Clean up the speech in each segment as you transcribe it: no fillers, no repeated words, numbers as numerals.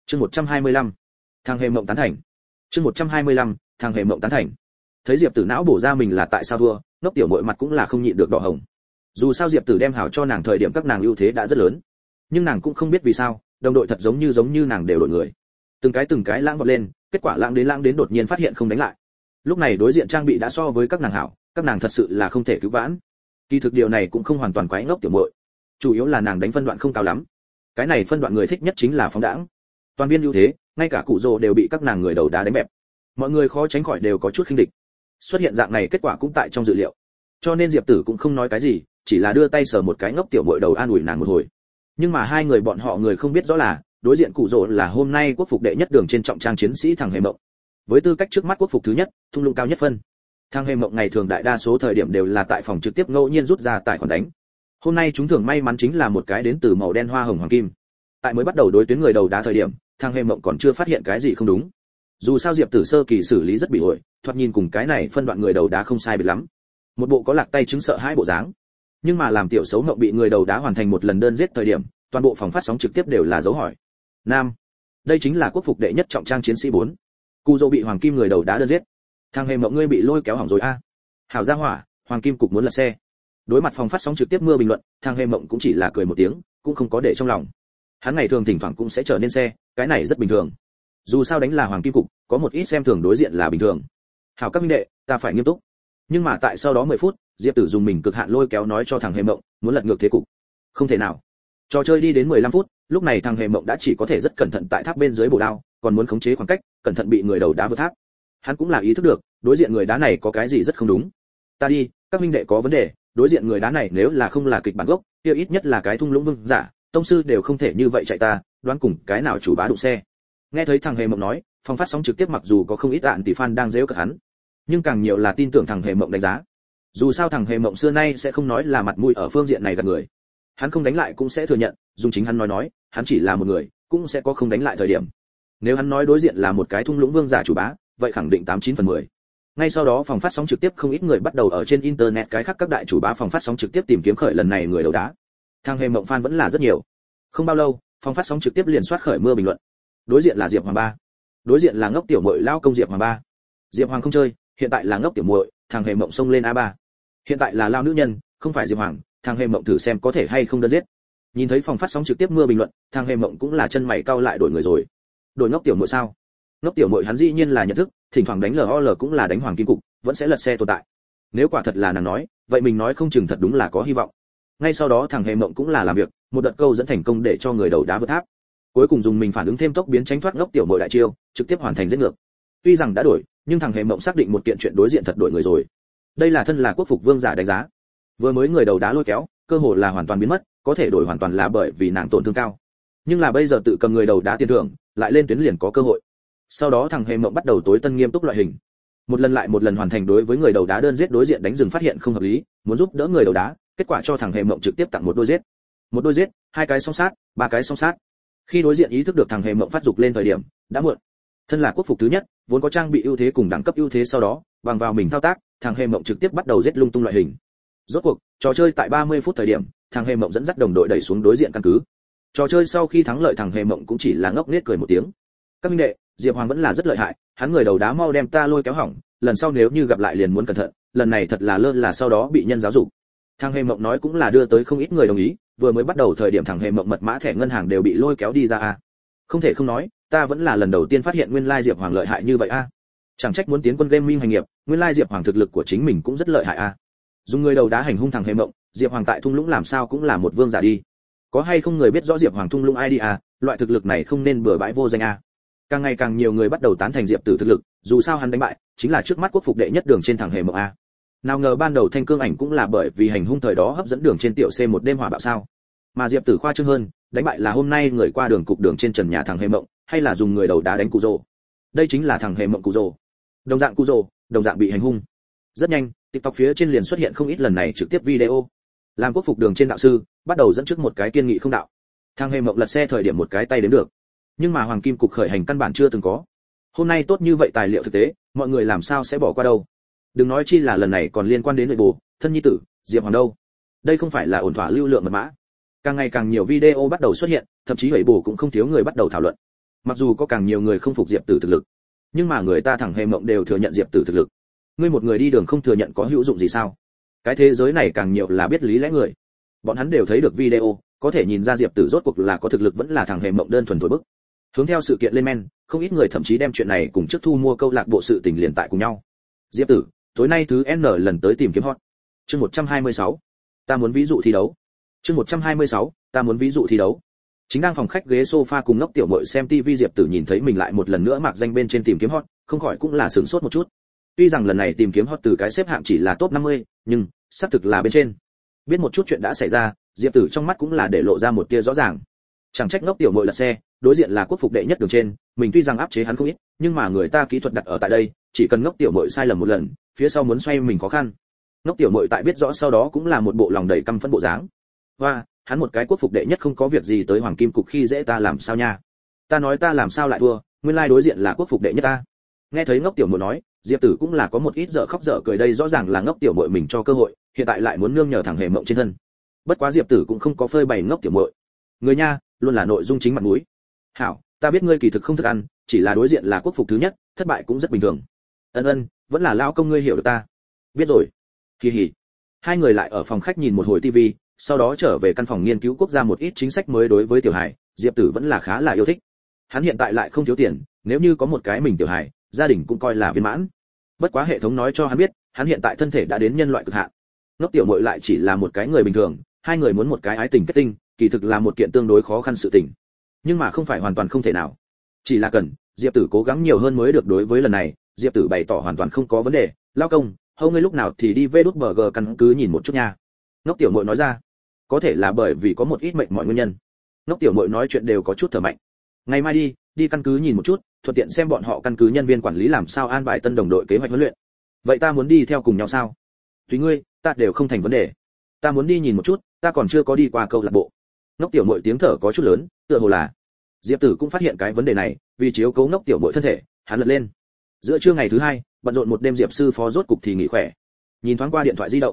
Chương 125. Thằng Hề Mộng tán thành. Chương 125. Thằng Hề Mộng tán thành. Thấy Diệp Tử não bổ ra mình là tại sao thua, ngốc tiểu muội mặt cũng là không nhịn được đỏ hồng. Dù sao Diệp Tử đem hảo cho nàng thời điểm các nàng ưu thế đã rất lớn, nhưng nàng cũng không biết vì sao, đồng đội thật giống như nàng đều đổi người. Từng cái lãng vọt lên, kết quả lãng đến đột nhiên phát hiện không đánh lại. Lúc này đối diện trang bị đã so với các nàng hảo, các nàng thật sự là không thể cứu vãn. Kỳ thực điều này cũng không hoàn toàn quái ngốc tiểu muội, chủ yếu là nàng đánh phân đoạn không cao lắm. Cái này phân đoạn người thích nhất chính là phóng đãng. Toàn viên ưu thế, ngay cả cụ rồ đều bị các nàng người đầu đá đánh bẹp. Mọi người khó tránh khỏi đều có chút khinh địch. Xuất hiện dạng này kết quả cũng tại trong dự liệu. Cho nên Diệp Tử cũng không nói cái gì, chỉ là đưa tay sờ một cái ngốc tiểu muội đầu an ủi nàng một hồi. Nhưng mà hai người bọn họ người không biết rõ là, đối diện cụ rồ là hôm nay quốc phục đệ nhất đường trên trọng trang chiến sĩ thằng Hề Mộng. Với tư cách trước mắt quốc phục thứ nhất, thung lũng cao nhất phân. Thằng Hề Mộng ngày thường đại đa số thời điểm đều là tại phòng trực tiếp ngẫu nhiên rút ra tài khoản đánh. Hôm nay chúng thường may mắn chính là một cái đến từ màu đen hoa hồng hoàng kim. Tại mới bắt đầu đối tuyến người đầu đá thời điểm, thằng Hề Mộng còn chưa phát hiện cái gì không đúng. Dù sao Diệp Tử sơ kỳ xử lý rất bị ổi, thoạt nhìn cùng cái này phân đoạn người đầu đá không sai biệt lắm. Một bộ có lạc tay chứng sợ hai bộ dáng. Nhưng mà làm tiểu xấu Mộng bị người đầu đá hoàn thành một lần đơn giết thời điểm, toàn bộ phòng phát sóng trực tiếp đều là dấu hỏi. Nam, đây chính là quốc phục đệ nhất trọng trang chiến sĩ 4. Cù Dô bị hoàng kim người đầu đá đơn giết. Thằng Hề Mộng ngươi bị lôi kéo hỏng rồi a. Hảo gia hỏa, hoàng kim cục muốn lật xe. Đối mặt phòng phát sóng trực tiếp mưa bình luận, thằng Hề Mộng cũng chỉ là cười một tiếng, cũng không có để trong lòng. Hắn ngày thường thỉnh thoảng cũng sẽ trở nên xe, cái này rất bình thường. Dù sao đánh là hoàng kim cục, có một ít xem thường đối diện là bình thường. Hảo các minh đệ, ta phải nghiêm túc. Nhưng mà tại sau đó 10 phút, Diệp Tử dùng mình cực hạn lôi kéo nói cho thằng Hề Mộng, muốn lật ngược thế cục. Không thể nào. Trò chơi đi đến 15 phút, lúc này thằng Hề Mộng đã chỉ có thể rất cẩn thận tại tháp bên dưới bổ đao, còn muốn khống chế khoảng cách, cẩn thận bị người đầu đá vượt tháp. Hắn cũng là ý thức được, đối diện người đá này có cái gì rất không đúng. Ta đi, các minh đệ có vấn đề, đối diện người đá này nếu là không là kịch bản gốc, kia ít nhất là cái thung lũng vương giả, tông sư đều không thể như vậy chạy ta, đoán cùng cái nào chủ bá đụng xe. Nghe thấy thằng Hề Mộng nói, phòng phát sóng trực tiếp mặc dù có không ít ạn tỷ fan đang giễu cợt hắn, nhưng càng nhiều là tin tưởng thằng Hề Mộng đánh giá. Dù sao thằng Hề Mộng xưa nay sẽ không nói là mặt mũi ở phương diện này gạt người. Hắn không đánh lại cũng sẽ thừa nhận, dùng chính hắn nói, hắn chỉ là một người, cũng sẽ có không đánh lại thời điểm. Nếu hắn nói đối diện là một cái thung lũng vương giả chủ bá, vậy khẳng định 89/10. Ngay sau đó phòng phát sóng trực tiếp không ít người bắt đầu ở trên internet cái khác các đại chủ bá phòng phát sóng trực tiếp tìm kiếm khởi lần này người đầu đá. Thằng Hề Mộng fan vẫn là rất nhiều. Không bao lâu, phòng phát sóng trực tiếp liền soát khởi mưa bình luận. Đối diện là Diệp Hoàng 3. Đối diện là ngốc tiểu muội lao công Diệp Hoàng 3. Diệp Hoàng không chơi, hiện tại là ngốc tiểu muội, thằng Hề Mộng xông lên A3. Hiện tại là lao nữ nhân, không phải Diệp Hoàng, thằng Hề Mộng thử xem có thể hay không đơn giết. Nhìn thấy phòng phát sóng trực tiếp mưa bình luận, thằng Hề Mộng cũng là chân mày cau lại đổi người rồi. Đổi ngốc tiểu muội sao? Ngốc tiểu muội hắn dĩ nhiên là nhận thức, thỉnh thoảng đánh LOL cũng là đánh hoàng kim cục, vẫn sẽ lật xe tồn tại. Nếu quả thật là nàng nói, vậy mình nói không chừng thật đúng là có hy vọng. Ngay sau đó thằng Hề Mộng cũng là làm việc, một đợt câu dẫn thành công để cho người đầu đá vượt tháp. Cuối cùng dùng mình phản ứng thêm tốc biến tránh thoát ngốc tiểu muội đại chiêu, trực tiếp hoàn thành giết ngược. Tuy rằng đã đổi, nhưng thằng Hề Mộng xác định một kiện chuyện đối diện thật đổi người rồi. Đây là thân là quốc phục vương giả đánh giá. Vừa mới người đầu đá lôi kéo, cơ hội là hoàn toàn biến mất, có thể đổi hoàn toàn là bởi vì nàng tổn thương cao. Nhưng là bây giờ tự cầm người đầu đá tiền thưởng, lại lên tuyến liền có cơ hội. Sau đó thằng Hề Mộng bắt đầu tối tân nghiêm túc loại hình. Một lần lại một lần hoàn thành đối với người đầu đá đơn giết đối diện đánh rừng phát hiện không hợp lý, muốn giúp đỡ người đầu đá, kết quả cho thằng Hề Mộng trực tiếp tặng một đôi giết. Một đôi giết, hai cái song sát, ba cái song sát. Khi đối diện ý thức được thằng Hề Mộng phát dục lên thời điểm, đã muộn. Thân là quốc phục thứ nhất, vốn có trang bị ưu thế cùng đẳng cấp ưu thế sau đó, bằng vào mình thao tác, thằng Hề Mộng trực tiếp bắt đầu giết lung tung loại hình. Rốt cuộc, trò chơi tại 30 phút thời điểm, thằng Hề Mộng dẫn dắt đồng đội đẩy xuống đối diện căn cứ. Trò chơi sau khi thắng lợi thằng Hề Mộng cũng chỉ là ngốc nghếch cười một tiếng. Các minh đệ, Diệp Hoàng vẫn là rất lợi hại, hắn người đầu đá mau đem ta lôi kéo hỏng, lần sau nếu như gặp lại liền muốn cẩn thận, lần này thật là lơ là sau đó bị nhân giáo dục. Thằng Hề Mộng nói cũng là đưa tới không ít người đồng ý, vừa mới bắt đầu thời điểm thằng Hề Mộng mật mã thẻ ngân hàng đều bị lôi kéo đi ra a. Không thể không nói, ta vẫn là lần đầu tiên phát hiện nguyên lai Diệp Hoàng lợi hại như vậy a. Chẳng trách muốn tiến quân gaming hành nghiệp, nguyên lai Diệp Hoàng thực lực của chính mình cũng rất lợi hại a. Dùng người đầu đá hành hung thằng Hề Mộng, Diệp Hoàng tại thung lũng làm sao cũng là một vương giả đi. Có hay không người biết rõ Diệp Hoàng thung lũng ID a, loại thực lực này không nên bừa bãi vô danh a. Càng ngày càng nhiều người bắt đầu tán thành Diệp Tử thực lực, dù sao hắn đánh bại chính là trước mắt quốc phục đệ nhất đường trên thằng Hề Mộng a. Nào ngờ ban đầu Thanh Cương Ảnh cũng là bởi vì hành hung thời đó hấp dẫn đường trên tiểu C một đêm hỏa bạo sao. Mà Diệp Tử khoa trương hơn, đánh bại là hôm nay người qua đường cục đường trên trần nhà thằng Hề Mộng, hay là dùng người đầu đá đánh Cù Rồ. Đây chính là thằng Hề Mộng Cù Rồ. Đồng dạng Cù Rồ, đồng dạng bị hành hung. Rất nhanh, TikTok phía trên liền xuất hiện không ít lần này trực tiếp video. Làm quốc phục đường trên đạo sư, bắt đầu dẫn trước một cái kiên nghị không đạo. Thằng Hề Mộng lật xe thời điểm một cái tay đến được. Nhưng mà hoàng kim cục khởi hành căn bản chưa từng có. Hôm nay tốt như vậy tài liệu thực tế, mọi người làm sao sẽ bỏ qua đâu? Đừng nói chi là lần này còn liên quan đến nội bộ, thân nhi tử, Diệp Hoàng đâu? Đây không phải là ổn thỏa lưu lượng mật mã. Càng ngày càng nhiều video bắt đầu xuất hiện, thậm chí Weibo cũng không thiếu người bắt đầu thảo luận. Mặc dù có càng nhiều người không phục Diệp Tử thực lực, nhưng mà người ta thẳng hề mộng đều thừa nhận Diệp Tử thực lực. Ngươi một người đi đường không thừa nhận có hữu dụng gì sao? Cái thế giới này càng nhiều là biết lý lẽ người. Bọn hắn đều thấy được video, có thể nhìn ra Diệp Tử rốt cuộc là có thực lực vẫn là thằng hề mộng đơn thuần thổi bức. Hướng theo sự kiện lên men, không ít người thậm chí đem chuyện này cùng trước thu mua câu lạc bộ sự tình liền tại cùng nhau. Diệp Tử, tối nay thứ N lần tới tìm kiếm hot. Chương 126. Ta muốn ví dụ thi đấu. Chương 126. Ta muốn ví dụ thi đấu. Chính đang phòng khách ghế sofa cùng ngốc tiểu muội xem TV, Diệp Tử nhìn thấy mình lại một lần nữa mặc danh bên trên tìm kiếm hot, không khỏi cũng là sửng sốt một chút. Tuy rằng lần này tìm kiếm hot từ cái xếp hạng chỉ là top 50, nhưng xác thực là bên trên. Biết một chút chuyện đã xảy ra, Diệp Tử trong mắt cũng là để lộ ra một tia rõ ràng. Chẳng trách ngốc tiểu muội lật xe, đối diện là quốc phục đệ nhất đường trên, mình tuy rằng áp chế hắn không ít, nhưng mà người ta kỹ thuật đặt ở tại đây, chỉ cần ngốc tiểu muội sai lầm một lần, phía sau muốn xoay mình khó khăn. Ngốc tiểu muội tại biết rõ sau đó cũng là một bộ lòng đầy căm phẫn bộ dáng. Và, hắn một cái quốc phục đệ nhất không có việc gì tới hoàng kim cục khi dễ ta làm sao nha? Ta nói ta làm sao lại thua, nguyên lai đối diện là quốc phục đệ nhất ta. Nghe thấy ngốc tiểu muội nói, Diệp Tử cũng là có một ít dở khóc dở cười, đây rõ ràng là ngốc tiểu muội mình cho cơ hội, hiện tại lại muốn nương nhờ thẳng hề mộng trên thân. Bất quá Diệp Tử cũng không có phơi bày ngốc tiểu muội. Người nha, luôn là nội dung chính mặt mũi. Hảo, ta biết ngươi kỳ thực không thức ăn, chỉ là đối diện là quốc phục thứ nhất, thất bại cũng rất bình thường. Ân, vẫn là lão công ngươi hiểu được ta. Biết rồi. Kỳ hỉ. Hai người lại ở phòng khách nhìn một hồi TV, sau đó trở về căn phòng nghiên cứu quốc gia một ít chính sách mới. Đối với tiểu hải, Diệp Tử vẫn là khá là yêu thích. Hắn hiện tại lại không thiếu tiền, nếu như có một cái mình tiểu hải, gia đình cũng coi là viên mãn. Bất quá hệ thống nói cho hắn biết, hắn hiện tại thân thể đã đến nhân loại cực hạn. Ngốc tiểu muội lại chỉ là một cái người bình thường, hai người muốn một cái ái tình kết tinh, kỳ thực là một kiện tương đối khó khăn sự tình. Nhưng mà không phải hoàn toàn không thể nào. Chỉ là cần Diệp Tử cố gắng nhiều hơn mới được. Đối với lần này, Diệp Tử bày tỏ hoàn toàn không có vấn đề. Lao công, hôm ngươi lúc nào thì đi về đút BG căn cứ nhìn một chút nha. Ngốc tiểu muội nói ra. Có thể là bởi vì có một ít mệnh mọi nguyên nhân. Ngốc tiểu muội nói chuyện đều có chút thở mạnh. Ngày mai đi căn cứ nhìn một chút, thuận tiện xem bọn họ căn cứ nhân viên quản lý làm sao an bài tân đồng đội kế hoạch huấn luyện. Vậy ta muốn đi theo cùng nhau sao? Tùy ngươi, ta đều không thành vấn đề. Ta muốn đi nhìn một chút, ta còn chưa có đi qua câu lạc bộ. Ngốc tiểu muội tiếng thở có chút lớn, tựa hồ là. Diệp Tử cũng phát hiện cái vấn đề này, vì chiếu cố ngốc tiểu muội thân thể, hắn lật lên. Giữa trưa ngày thứ hai, bận rộn một đêm, Diệp sư phó rốt cục thì nghỉ khỏe. Nhìn thoáng qua điện thoại di động,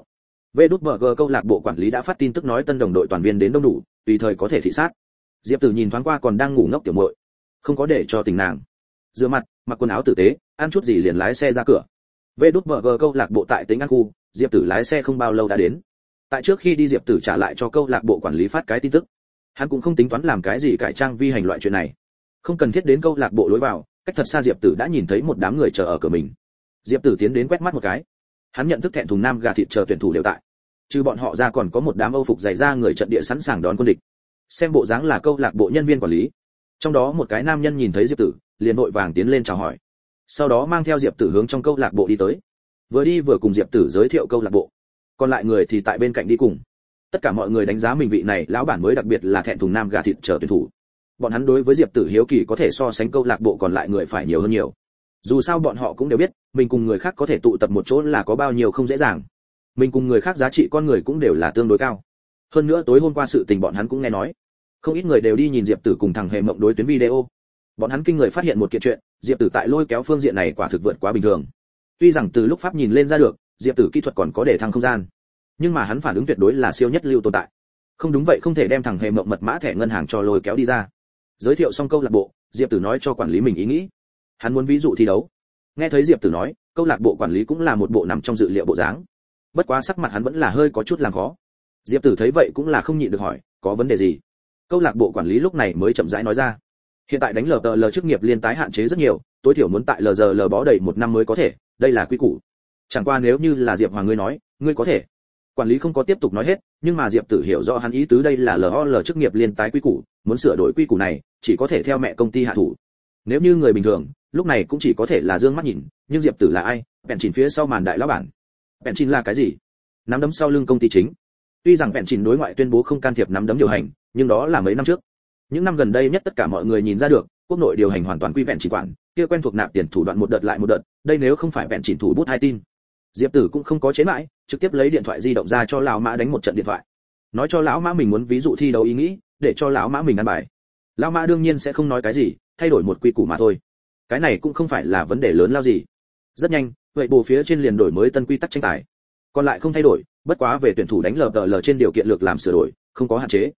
VđG câu lạc bộ quản lý đã phát tin tức nói tân đồng đội toàn viên đến đông đủ, tùy thời có thể thị sát. Diệp Tử nhìn thoáng qua còn đang ngủ ngốc tiểu muội, không có để cho tỉnh nàng. Rửa mặt, mặc quần áo tử tế, ăn chút gì liền lái xe ra cửa. VđG câu lạc bộ tại Tĩnh An khu, Diệp Tử lái xe không bao lâu đã đến. Tại trước khi đi, Diệp Tử trả lại cho câu lạc bộ quản lý phát cái tin tức. Hắn cũng không tính toán làm cái gì cải trang vi hành loại chuyện này, không cần thiết đến câu lạc bộ lối vào, cách thật xa Diệp Tử đã nhìn thấy một đám người chờ ở cửa mình. Diệp Tử tiến đến quét mắt một cái, hắn nhận thức thẹn thùng nam gà thịt chờ tuyển thủ đều tại, trừ bọn họ ra còn có một đám Âu phục dày da người trận địa sẵn sàng đón quân địch. Xem bộ dáng là câu lạc bộ nhân viên quản lý. Trong đó một cái nam nhân nhìn thấy Diệp Tử, liền vội vàng tiến lên chào hỏi, sau đó mang theo Diệp Tử hướng trong câu lạc bộ đi tới. Vừa đi vừa cùng Diệp Tử giới thiệu câu lạc bộ, còn lại người thì tại bên cạnh đi cùng. Tất cả mọi người đánh giá mình vị này lão bản mới, đặc biệt là thẹn thùng nam gà thịt chờ tuyển thủ. Bọn hắn đối với Diệp Tử hiếu kỳ có thể so sánh câu lạc bộ còn lại người phải nhiều hơn nhiều. Dù sao bọn họ cũng đều biết, mình cùng người khác có thể tụ tập một chỗ là có bao nhiêu không dễ dàng. Mình cùng người khác giá trị con người cũng đều là tương đối cao. Hơn nữa tối hôm qua sự tình bọn hắn cũng nghe nói, không ít người đều đi nhìn Diệp Tử cùng thằng hề mộng đối tuyến video. Bọn hắn kinh người phát hiện một kiện chuyện, Diệp Tử tại lôi kéo phương diện này quả thực vượt quá bình thường. Tuy rằng từ lúc pháp nhìn lên ra được, Diệp Tử kỹ thuật còn có để thăng không gian, nhưng mà hắn phản ứng tuyệt đối là siêu nhất lưu tồn tại. Không đúng vậy không thể đem thằng hề mộng mật mã thẻ ngân hàng cho lôi kéo đi ra. Giới thiệu xong câu lạc bộ, Diệp Tử nói cho quản lý mình ý nghĩ. Hắn muốn ví dụ thi đấu. Nghe thấy Diệp Tử nói, câu lạc bộ quản lý cũng là một bộ nằm trong dự liệu bộ dáng. Bất quá sắc mặt hắn vẫn là hơi có chút làm khó. Diệp Tử thấy vậy cũng là không nhịn được hỏi, có vấn đề gì? Câu lạc bộ quản lý lúc này mới chậm rãi nói ra. Hiện tại đánh LTL chức nghiệp liên tái hạn chế rất nhiều, tối thiểu muốn tại LGL bó đầy 1 năm mới có thể, đây là quy củ. Chẳng qua nếu như là Diệp Hoàng ngươi nói, ngươi có thể. Quản lý không có tiếp tục nói hết, nhưng mà Diệp Tử hiểu rõ hắn ý tứ, đây là LOL chức nghiệp liên tái quy củ, muốn sửa đổi quy củ này, chỉ có thể theo mẹ công ty hạ thủ. Nếu như người bình thường, lúc này cũng chỉ có thể là dương mắt nhìn, nhưng Diệp Tử là ai? Bèn chỉnh phía sau màn đại lão bản. Bèn chỉnh là cái gì? Nắm đấm sau lưng công ty chính. Tuy rằng Bèn chỉnh đối ngoại tuyên bố không can thiệp nắm đấm điều hành, nhưng đó là mấy năm trước. Những năm gần đây nhất tất cả mọi người nhìn ra được, quốc nội điều hành hoàn toàn quy Bèn chỉnh quản, kia quen thuộc nạp tiền thủ đoạn một đợt lại một đợt, đây nếu không phải Bèn chỉnh thủ bút hai tin. Diệp Tử cũng không có chế mãi, trực tiếp lấy điện thoại di động ra cho lão mã đánh một trận điện thoại, nói cho lão mã mình muốn ví dụ thi đấu ý nghĩ, để cho lão mã mình ăn bài. Lão mã đương nhiên sẽ không nói cái gì, thay đổi một quy củ mà thôi. Cái này cũng không phải là vấn đề lớn lao gì. Rất nhanh, vậy bộ phía trên liền đổi mới tân quy tắc tranh tài. Còn lại không thay đổi, bất quá về tuyển thủ đánh LTL trên điều kiện lược làm sửa đổi, không có hạn chế.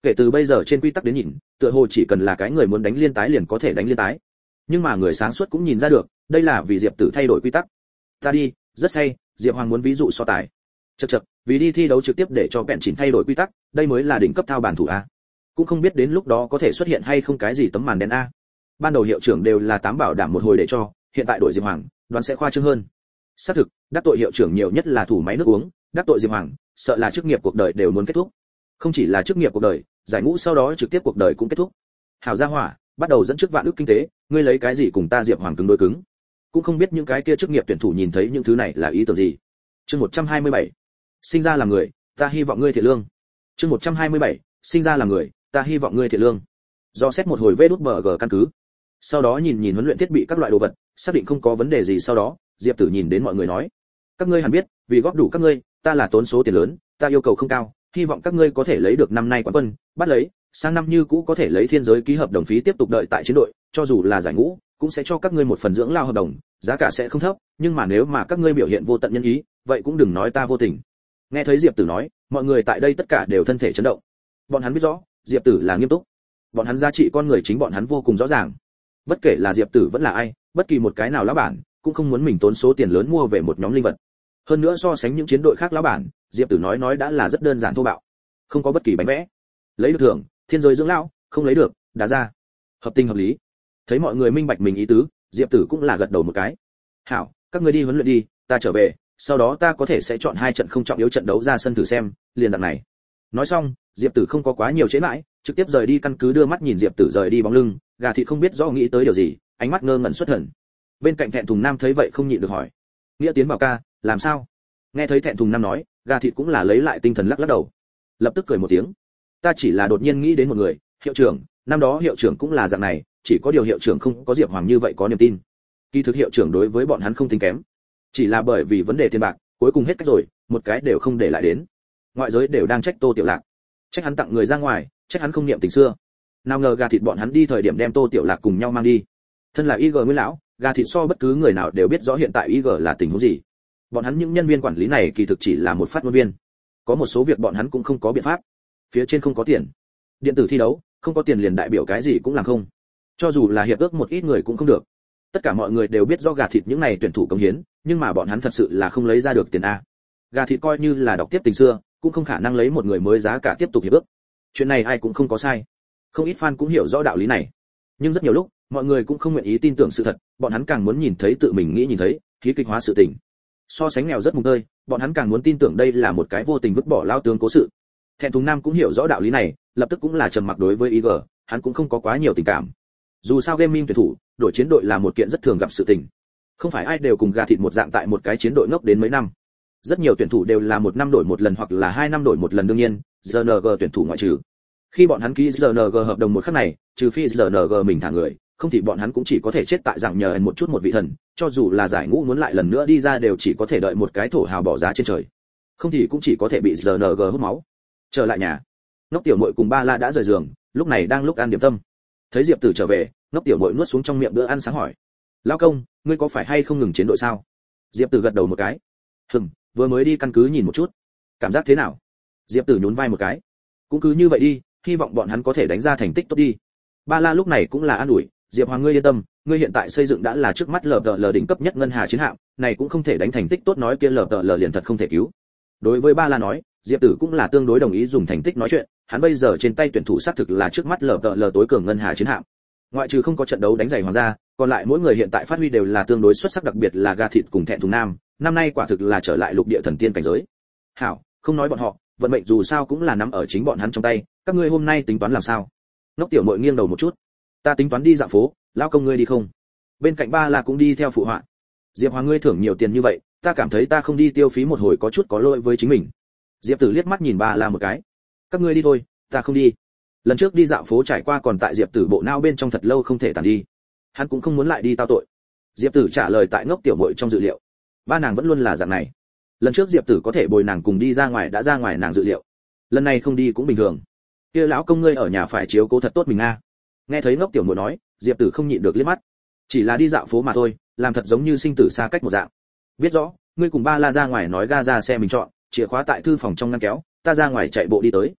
Kể từ bây giờ trên quy tắc đến nhìn, tựa hồ chỉ cần là cái người muốn đánh liên tái liền có thể đánh liên tái. Nhưng mà người sáng suốt cũng nhìn ra được, đây là vì Diệp Tử thay đổi quy tắc. Ta đi, rất say, Diệp Hoàng muốn ví dụ so tài. Chậc chậc, vì đi thi đấu trực tiếp để cho bèn chỉnh thay đổi quy tắc, đây mới là đỉnh cấp thao bản thủ a. Cũng không biết đến lúc đó có thể xuất hiện hay không cái gì tấm màn đen a. Ban đầu hiệu trưởng đều là 8 bảo đảm một hồi để cho, hiện tại đổi Diệp Hoàng, đoán sẽ khoa trương hơn. Xác thực, đắc tội hiệu trưởng nhiều nhất là thủ máy nước uống, đắc tội Diệp Hoàng, sợ là chức nghiệp cuộc đời đều muốn kết thúc. Không chỉ là chức nghiệp cuộc đời, giải ngũ sau đó trực tiếp cuộc đời cũng kết thúc. Hảo gia hỏa, bắt đầu dẫn trước vạn ước kinh tế, ngươi lấy cái gì cùng ta Diệp Hoàng cứng đối cứng? Cũng không biết những cái kia chức nghiệp tuyển thủ nhìn thấy những thứ này là ý tưởng gì. Chương 127. Sinh ra làm người, ta hy vọng ngươi thiện lương. Chương 127. Sinh ra làm người, ta hy vọng ngươi thiện lương. Do xét một hồi VĐBG căn cứ, sau đó nhìn nhìn huấn luyện thiết bị các loại đồ vật, xác định không có vấn đề gì sau đó, Diệp Tử nhìn đến mọi người nói: các ngươi hẳn biết, vì góp đủ các ngươi, ta là tốn số tiền lớn, ta yêu cầu không cao, hy vọng các ngươi có thể lấy được năm nay quán quân, bắt lấy, sang năm như cũ có thể lấy thiên giới ký hợp đồng phí tiếp tục đợi tại chiến đội, cho dù là giải ngũ, cũng sẽ cho các ngươi một phần dưỡng lao hợp đồng, giá cả sẽ không thấp, nhưng mà nếu mà các ngươi biểu hiện vô tận nhân ý, vậy cũng đừng nói ta vô tình. Nghe thấy Diệp Tử nói, mọi người tại đây tất cả đều thân thể chấn động. Bọn hắn biết rõ, Diệp Tử là nghiêm túc. Bọn hắn giá trị con người chính bọn hắn vô cùng rõ ràng. Bất kể là Diệp Tử vẫn là ai, bất kỳ một cái nào lão bản, cũng không muốn mình tốn số tiền lớn mua về một nhóm linh vật. Hơn nữa so sánh những chiến đội khác lão bản, Diệp Tử nói đã là rất đơn giản thô bạo. Không có bất kỳ bánh vẽ. Lấy được thưởng, thiên giới dưỡng lão, không lấy được, đá ra. Hợp tình hợp lý. Thấy mọi người minh bạch mình ý tứ, Diệp Tử cũng là gật đầu một cái. Hảo, các ngươi đi huấn luyện đi, ta trở về, sau đó ta có thể sẽ chọn 2 trận không trọng yếu trận đấu ra sân thử xem, liền dạng này. Nói xong, Diệp Tử không có quá nhiều chế mãi, trực tiếp rời đi căn cứ đưa mắt nhìn Diệp Tử rời đi bóng lưng, gà thịt không biết rõ nghĩ tới điều gì, ánh mắt ngơ ngẩn xuất thần. Bên cạnh Thẹn Thùng Nam thấy vậy không nhịn được hỏi: "Nghĩa Tiến bảo ca, làm sao?" Nghe thấy Thẹn Thùng Nam nói, gà thịt cũng là lấy lại tinh thần lắc lắc đầu. Lập tức cười một tiếng: "Ta chỉ là đột nhiên nghĩ đến một người, hiệu trưởng, năm đó hiệu trưởng cũng là dạng này, chỉ có điều hiệu trưởng không có Diệp Hoàng như vậy có niềm tin. Kỳ thực hiệu trưởng đối với bọn hắn không tính kém, chỉ là bởi vì vấn đề tiền bạc, cuối cùng hết cách rồi, một cái đều không để lại đến. Ngoại giới đều đang trách Tô Tiểu Lạc, trách hắn tặng người ra ngoài, trách hắn không niệm tình xưa. Nào ngờ gà thịt bọn hắn đi thời điểm đem Tô Tiểu Lạc cùng nhau mang đi. Thân là IG Nguyên lão, gà thịt so bất cứ người nào đều biết rõ hiện tại IG là tình huống gì. Bọn hắn những nhân viên quản lý này kỳ thực chỉ là một phát ngôn viên. Có một số việc bọn hắn cũng không có biện pháp. Phía trên không có tiền. Điện tử thi đấu, không có tiền liền đại biểu cái gì cũng làm không. Cho dù là hiệp ước một ít người cũng không được. Tất cả mọi người đều biết rõ gà thịt những này tuyển thủ công hiến, nhưng mà bọn hắn thật sự là không lấy ra được tiền a. Gà thịt coi như là đọc tiếp tình xưa, cũng không khả năng lấy một người mới giá cả tiếp tục hiệp ước. Chuyện này ai cũng không có sai. Không ít fan cũng hiểu rõ đạo lý này. Nhưng rất nhiều lúc, mọi người cũng không nguyện ý tin tưởng sự thật, bọn hắn càng muốn nhìn thấy tự mình nghĩ nhìn thấy, khí kịch hóa sự tình. So sánh nghèo rất mùng tơi, bọn hắn càng muốn tin tưởng đây là một cái vô tình vứt bỏ lao tướng cố sự. Thẹn Thùng Nam cũng hiểu rõ đạo lý này, lập tức cũng là trầm mặc đối với IG, hắn cũng không có quá nhiều tình cảm. Dù sao gaming tuyển thủ, đổi chiến đội là một kiện rất thường gặp sự tình. Không phải ai đều cùng gà thịt một dạng tại một cái chiến đội ngốc đến mấy năm. Rất nhiều tuyển thủ đều là 1 năm đổi một lần hoặc là 2 năm đổi một lần, đương nhiên, RNG tuyển thủ ngoại trừ. Khi bọn hắn ký RNG hợp đồng một khắc này, trừ phi RNG mình thả người, không thì bọn hắn cũng chỉ có thể chết tại dạng nhờ một chút một vị thần, cho dù là giải ngũ muốn lại lần nữa đi ra đều chỉ có thể đợi một cái thổ hào bỏ giá trên trời. Không thì cũng chỉ có thể bị RNG hút máu. Trở lại nhà, Ngốc Tiểu Muội cùng Ba La đã rời giường, lúc này đang lúc ăn điểm tâm. Thấy Diệp Tử trở về, Ngốc Tiểu Muội nuốt xuống trong miệng bữa ăn sáng hỏi: "Lão công, ngươi có phải hay không ngừng chiến đội sao?" Diệp Tử gật đầu một cái. Vừa mới đi căn cứ nhìn một chút. Cảm giác thế nào?" Diệp Tử nhún vai một cái. "Cũng cứ như vậy đi, hy vọng bọn hắn có thể đánh ra thành tích tốt đi." Ba La lúc này cũng là an ủi: "Diệp Hoàng ngươi yên tâm, ngươi hiện tại xây dựng đã là trước mắt LPL đỉnh cấp nhất ngân hà chiến hạm, này cũng không thể đánh thành tích tốt nói kia LPL liền thật không thể cứu." Đối với Ba La nói, Diệp Tử cũng là tương đối đồng ý dùng thành tích nói chuyện, hắn bây giờ trên tay tuyển thủ xác thực là trước mắt LPL tối cường ngân hà chiến hạm. Ngoại trừ không có trận đấu đánh giày Hoàng gia, còn lại mỗi người hiện tại phát huy đều là tương đối xuất sắc, đặc biệt là gà thịt cùng Thẹn Thùng Nam, năm nay quả thực là trở lại lục địa thần tiên cảnh giới. Hảo, không nói bọn họ, vận mệnh dù sao cũng là nắm ở chính bọn hắn trong tay, các ngươi hôm nay tính toán làm sao? Ngốc Tiểu Muội nghiêng đầu một chút. "Ta tính toán đi dạo phố, lão công ngươi đi không?" Bên cạnh Ba La cũng đi theo phụ họa. "Diệp Hoàng ngươi thưởng nhiều tiền như vậy, ta cảm thấy ta không đi tiêu phí một hồi có chút có lỗi với chính mình." Diệp Tử liếc mắt nhìn Ba La một cái. "Các ngươi đi thôi, ta không đi." Lần trước đi dạo phố trải qua còn tại Diệp Tử bộ não bên trong thật lâu không thể tản đi. Hắn cũng không muốn lại đi tao tội. Diệp Tử trả lời tại Ngốc Tiểu Muội trong dự liệu. Ba nàng vẫn luôn là dạng này. Lần trước Diệp Tử có thể bồi nàng cùng đi ra ngoài đã ra ngoài nàng dự liệu. Lần này không đi cũng bình thường. Kia lão công ngươi ở nhà phải chiếu cố thật tốt mình a. Nghe thấy Ngốc Tiểu Muội nói, Diệp Tử không nhịn được liếc mắt. Chỉ là đi dạo phố mà thôi, làm thật giống như sinh tử xa cách một dạng. Biết rõ, ngươi cùng Ba La ra ngoài nói ga ra xe mình chọn, chìa khóa tại thư phòng trong ngăn kéo, ta ra ngoài chạy bộ đi tới.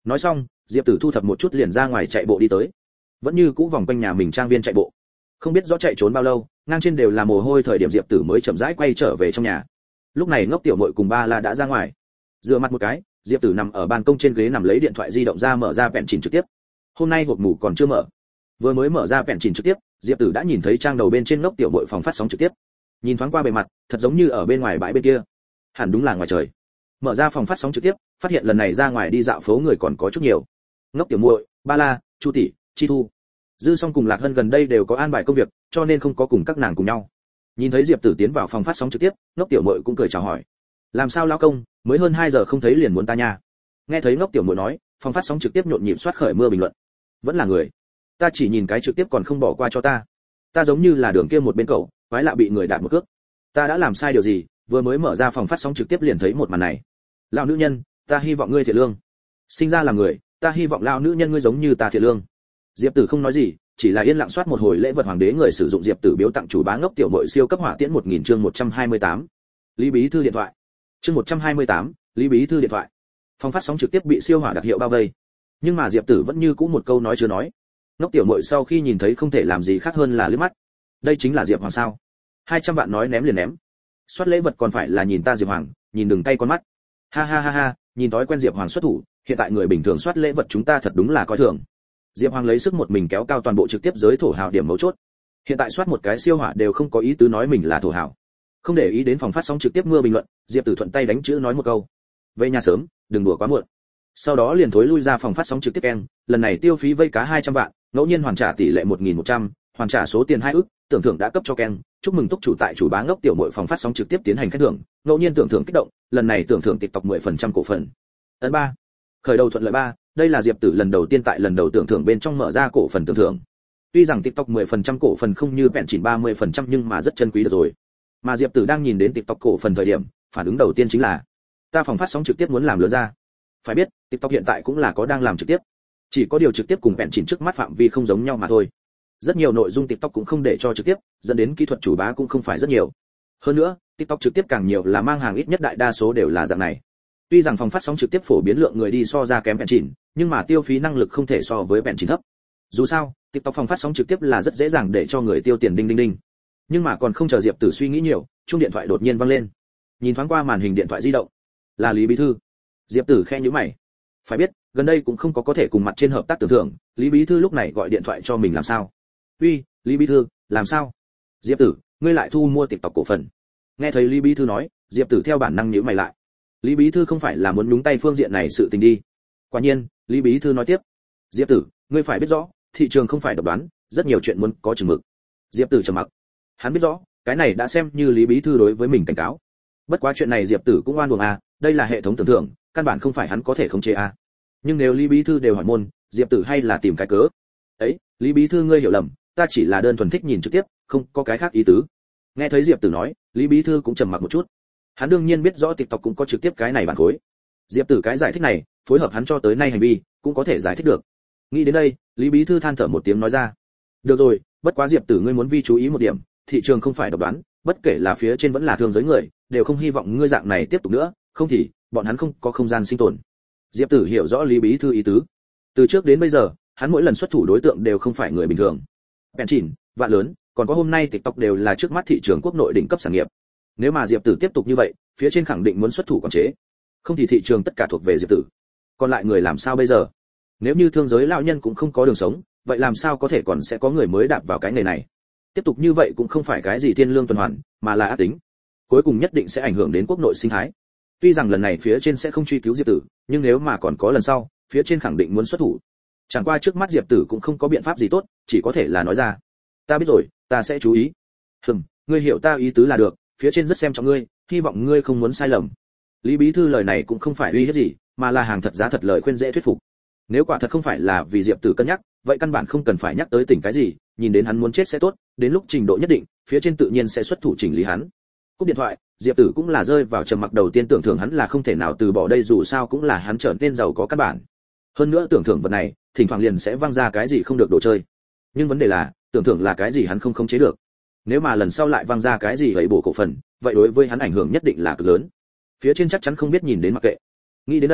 Nói xong, Diệp Tử thu thập một chút liền ra ngoài chạy bộ đi tới. Vẫn như cũ vòng quanh nhà mình trang viên chạy bộ. Không biết rõ chạy trốn bao lâu, ngang trên đều là mồ hôi, thời điểm Diệp Tử mới chậm rãi quay trở về trong nhà. Lúc này Ngốc Tiểu Muội cùng Ba La đã ra ngoài. Dựa mặt một cái, Diệp Tử nằm ở ban công trên ghế nằm lấy điện thoại di động ra mở ra vẹn chỉnh trực tiếp. Hôm nay hộp ngủ còn chưa mở. Vừa mới mở ra vẹn chỉnh trực tiếp, Diệp Tử đã nhìn thấy trang đầu bên trên Ngốc Tiểu Muội phòng phát sóng trực tiếp. Nhìn thoáng qua bề mặt, thật giống như ở bên ngoài bãi bên kia. Hẳn đúng là ngoài trời. Mở ra phòng phát sóng trực tiếp, phát hiện lần này ra ngoài đi dạo phố người còn có chút nhiều. Ngốc Tiểu Muội, Ba La, Chu tỷ, Chi Thu, Dư Song cùng Lạc Hân gần đây đều có an bài công việc, cho nên không có cùng các nàng cùng nhau. Nhìn thấy Diệp Tử tiến vào phòng phát sóng trực tiếp, Ngốc Tiểu Muội cũng cười chào hỏi. Làm sao lão công, mới hơn 2 giờ không thấy liền muốn ta nha. Nghe thấy Ngốc Tiểu Muội nói, phòng phát sóng trực tiếp nhộn nhịp xoát khởi mưa bình luận. Vẫn là người. Ta chỉ nhìn cái trực tiếp còn không bỏ qua cho ta. Ta giống như là đường kia một bên cậu, quái lạ bị người đạp một cước. Ta đã làm sai điều gì, vừa mới mở ra phòng phát sóng trực tiếp liền thấy một màn này. Lão nữ nhân, ta hy vọng ngươi thiện lương. Sinh ra là người, ta hy vọng lão nữ nhân ngươi giống như ta thiện lương. Diệp Tử không nói gì, chỉ là yên lặng soát một hồi lễ vật hoàng đế người sử dụng Diệp Tử biếu tặng chủ bá Ngốc Tiểu Muội siêu cấp hỏa tiễn 1000 chương 128. Lý Bí thư điện thoại. Chương 128, Lý Bí thư điện thoại. Phòng phát sóng trực tiếp bị siêu hỏa đặc hiệu bao vây. Nhưng mà Diệp Tử vẫn như cũ một câu nói chưa nói. Ngốc Tiểu Muội sau khi nhìn thấy không thể làm gì khác hơn là liếc mắt. Đây chính là Diệp Hoàng sao? 200 vạn nói ném liền ném. Soát lễ vật còn phải là nhìn ta Diệp Hoàng, nhìn đừng tay con mắt. Ha ha ha ha, nhìn thói quen Diệp Hoàng xuất thủ, hiện tại người bình thường soát lễ vật chúng ta thật đúng là coi thường. Diệp Hoàng lấy sức một mình kéo cao toàn bộ trực tiếp giới thổ hào điểm mấu chốt. Hiện tại soát một cái siêu hỏa đều không có ý tứ nói mình là thổ hào. Không để ý đến phòng phát sóng trực tiếp mưa bình luận, Diệp Tử thuận tay đánh chữ nói một câu: về nhà sớm, đừng đùa quá muộn. Sau đó liền thối lui ra phòng phát sóng trực tiếp keng, lần này tiêu phí vây cá 200 vạn, ngẫu nhiên hoàn trả tỷ lệ 1100, hoàn trả số tiền 2 ức, tưởng thưởng đã cấp cho keng, chúc mừng túc chủ tại chủ bá Ngốc Tiểu Muội phòng phát sóng trực tiếp tiến hành khen thưởng, ngẫu nhiên tưởng thưởng kích động, lần này tưởng thưởng TikTok 10% cổ phần. Ấn 3. Khởi đầu thuận lợi 3, đây là Diệp Tử lần đầu tiên tại lần đầu tưởng thưởng bên trong mở ra cổ phần tưởng thưởng. Tuy rằng TikTok 10% cổ phần không như vẹn chỉ 30% nhưng mà rất chân quý được rồi. Mà Diệp Tử đang nhìn đến TikTok cổ phần thời điểm, phản ứng đầu tiên chính là ta phòng phát sóng trực tiếp muốn làm lớn ra. Phải biết, TikTok hiện tại cũng là có đang làm trực tiếp. Chỉ có điều trực tiếp cùng vẹn chỉ trước mắt phạm vi không giống nhau mà thôi. Rất nhiều nội dung TikTok cũng không để cho trực tiếp, dẫn đến kỹ thuật chủ bá cũng không phải rất nhiều. Hơn nữa, TikTok trực tiếp càng nhiều là mang hàng, ít nhất đại đa số đều là dạng này. Tuy rằng phòng phát sóng trực tiếp phổ biến lượng người đi so ra kém vẹn chỉ, nhưng mà tiêu phí năng lực không thể so với vẹn chỉ thấp. Dù sao, TikTok phòng phát sóng trực tiếp là rất dễ dàng để cho người tiêu tiền đinh đinh đinh. Nhưng mà còn không chờ Diệp Tử suy nghĩ nhiều, chuông điện thoại đột nhiên vang lên. Nhìn thoáng qua màn hình điện thoại di động, là Lý Bí thư. Diệp Tử khẽ nhíu mày. Phải biết, gần đây cũng không có thể cùng mặt trên hợp tác tưởng thưởng, Lý Bí thư lúc này gọi điện thoại cho mình làm sao? Uy, Lý Bí thư, làm sao? Diệp Tử, ngươi lại thu mua TikTok cổ phần. Nghe thấy Lý Bí thư nói, Diệp Tử theo bản năng nhíu mày lại. Lý Bí thư không phải là muốn nhúng tay phương diện này sự tình đi. Quả nhiên, Lý Bí thư nói tiếp. Diệp Tử, ngươi phải biết rõ, thị trường không phải độc đoán, rất nhiều chuyện muốn có chừng mực. Diệp Tử trầm mặc. Hắn biết rõ, cái này đã xem như Lý Bí thư đối với mình cảnh cáo. Bất quá chuyện này Diệp Tử cũng oan uổng à, đây là hệ thống tưởng thưởng, căn bản không phải hắn có thể khống chế à. Nhưng nếu Lý Bí thư đều hỏi môn, Diệp Tử hay là tìm cái cớ. Ấy, Lý Bí thư ngươi hiểu lầm, ta chỉ là đơn thuần thích nhìn trực tiếp, không có cái khác ý tứ. Nghe thấy Diệp Tử nói, Lý Bí thư cũng trầm mặc một chút. Hắn đương nhiên biết rõ TikTok cũng có trực tiếp cái này bản khối. Diệp Tử cái giải thích này, phối hợp hắn cho tới nay hành vi, cũng có thể giải thích được. Nghĩ đến đây, Lý Bí thư than thở một tiếng nói ra: được rồi, bất quá Diệp Tử ngươi muốn vi chú ý một điểm, thị trường không phải độc đoán, bất kể là phía trên vẫn là thương giới người, đều không hy vọng ngươi dạng này tiếp tục nữa, không thì bọn hắn không có không gian sinh tồn. Diệp Tử hiểu rõ Lý Bí thư ý tứ. Từ trước đến bây giờ, hắn mỗi lần xuất thủ đối tượng đều không phải người bình thường. Bèn chỉn, vạn lớn, còn có hôm nay TikTok đều là trước mắt thị trường quốc nội đỉnh cấp sản nghiệp. Nếu mà Diệp Tử tiếp tục như vậy, phía trên khẳng định muốn xuất thủ quản chế. Không thì thị trường tất cả thuộc về Diệp Tử. Còn lại người làm sao bây giờ? Nếu như thương giới lão nhân cũng không có đường sống, vậy làm sao có thể còn sẽ có người mới đạp vào cái nghề này? Tiếp tục như vậy cũng không phải cái gì thiên lương tuần hoàn, mà là ác tính. Cuối cùng nhất định sẽ ảnh hưởng đến quốc nội sinh thái. Tuy rằng lần này phía trên sẽ không truy cứu Diệp Tử, nhưng nếu mà còn có lần sau, phía trên khẳng định muốn xuất thủ. Chẳng qua trước mắt Diệp Tử cũng không có biện pháp gì tốt, chỉ có thể là nói ra. Ta biết rồi, ta sẽ chú ý. Ngươi hiểu ta ý tứ là được, phía trên rất xem trọng ngươi, hy vọng ngươi không muốn sai lầm. Lý Bí thư lời này cũng không phải uy hiếp gì, mà là hàng thật giá thật lời khuyên dễ thuyết phục. Nếu quả thật không phải là vì Diệp Tử cân nhắc, vậy căn bản không cần phải nhắc tới tỉnh cái gì, nhìn đến hắn muốn chết sẽ tốt, đến lúc trình độ nhất định, phía trên tự nhiên sẽ xuất thủ chỉnh lý hắn. Cúp điện thoại, Diệp Tử cũng là rơi vào trầm mặc, đầu tiên tưởng thưởng hắn là không thể nào từ bỏ đây, dù sao cũng là hắn trở nên giàu có căn bản. Hơn nữa tưởng thưởng vật này, thỉnh thoảng liền sẽ văng ra cái gì không được đồ chơi. Nhưng vấn đề là, tưởng thưởng là cái gì hắn không khống chế được. Nếu mà lần sau lại văng ra cái gì vậy bổ cổ phần, vậy đối với hắn ảnh hưởng nhất định là cực lớn. Phía trên chắc chắn không biết nhìn đến mặc kệ. Nghĩ đến đây,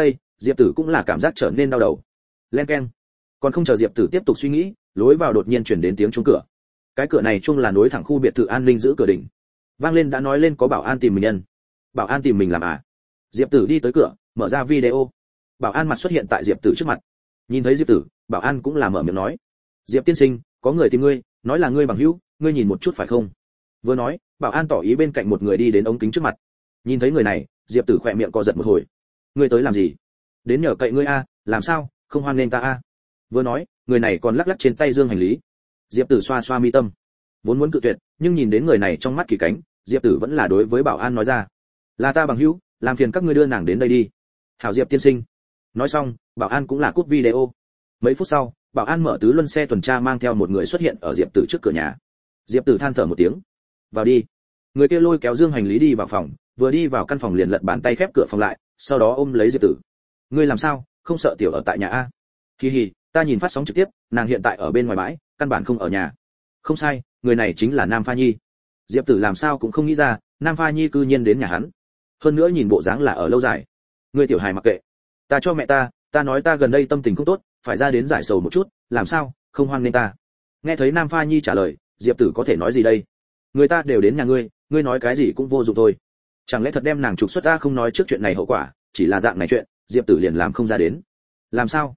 Diệp Tử cũng là cảm giác trở nên đau đầu. Len keng. Còn không chờ Diệp Tử tiếp tục suy nghĩ, lối vào đột nhiên truyền đến tiếng chuông cửa. Cái cửa này chuông là nối thẳng khu biệt thự an ninh giữ cửa đỉnh. Vang lên đã nói lên có bảo an tìm mình nhân. Bảo an tìm mình làm à? Diệp Tử đi tới cửa, mở ra video. Bảo an mặt xuất hiện tại Diệp Tử trước mặt. Nhìn thấy Diệp Tử, bảo an cũng là mở miệng nói: "Diệp tiên sinh, có người tìm ngươi, nói là ngươi bằng hữu, ngươi nhìn một chút phải không?" Vừa nói, bảo an tỏ ý bên cạnh một người đi đến ống kính trước mặt. Nhìn thấy người này, Diệp Tử khỏe miệng co giật một hồi. "Ngươi tới làm gì?" "Đến nhờ cậy ngươi a, làm sao, không hoan nghênh ta a?" Vừa nói, người này còn lắc lắc trên tay dương hành lý. Diệp Tử xoa xoa mi tâm, vốn muốn cự tuyệt, nhưng nhìn đến người này trong mắt kỳ cánh, Diệp Tử vẫn là đối với bảo an nói ra: "Là ta bằng hữu, làm phiền các ngươi đưa nàng đến đây đi." "Hảo Diệp tiên sinh." Nói xong, bảo an cũng là cúp video. Mấy phút sau, bảo an mở tứ luân xe tuần tra mang theo một người xuất hiện ở Diệp Tử trước cửa nhà. Diệp Tử than thở một tiếng: "Vào đi." Người kia lôi kéo dương hành lý đi vào phòng, vừa đi vào căn phòng liền lật bàn tay khép cửa phòng lại, sau đó ôm lấy Diệp Tử. "Ngươi làm sao, không sợ tiểu ở tại nhà a?" "Hi hi, ta nhìn phát sóng trực tiếp, nàng hiện tại ở bên ngoài bãi, căn bản không ở nhà." "Không sai, người này chính là Nam Pha Nhi." Diệp Tử làm sao cũng không nghĩ ra, Nam Pha Nhi cư nhiên đến nhà hắn. Hơn nữa nhìn bộ dáng là ở lâu dài. "Ngươi tiểu hài mặc kệ, ta cho mẹ ta nói ta gần đây tâm tình không tốt, phải ra đến giải sầu một chút, làm sao, không hoan nên ta." Nghe thấy Nam Pha Nhi trả lời, Diệp Tử có thể nói gì đây? Người ta đều đến nhà ngươi nói cái gì cũng vô dụng thôi. Chẳng lẽ thật đem nàng trục xuất ra không nói trước chuyện này hậu quả, chỉ là dạng này chuyện, Diệp Tử liền làm không ra đến. Làm sao?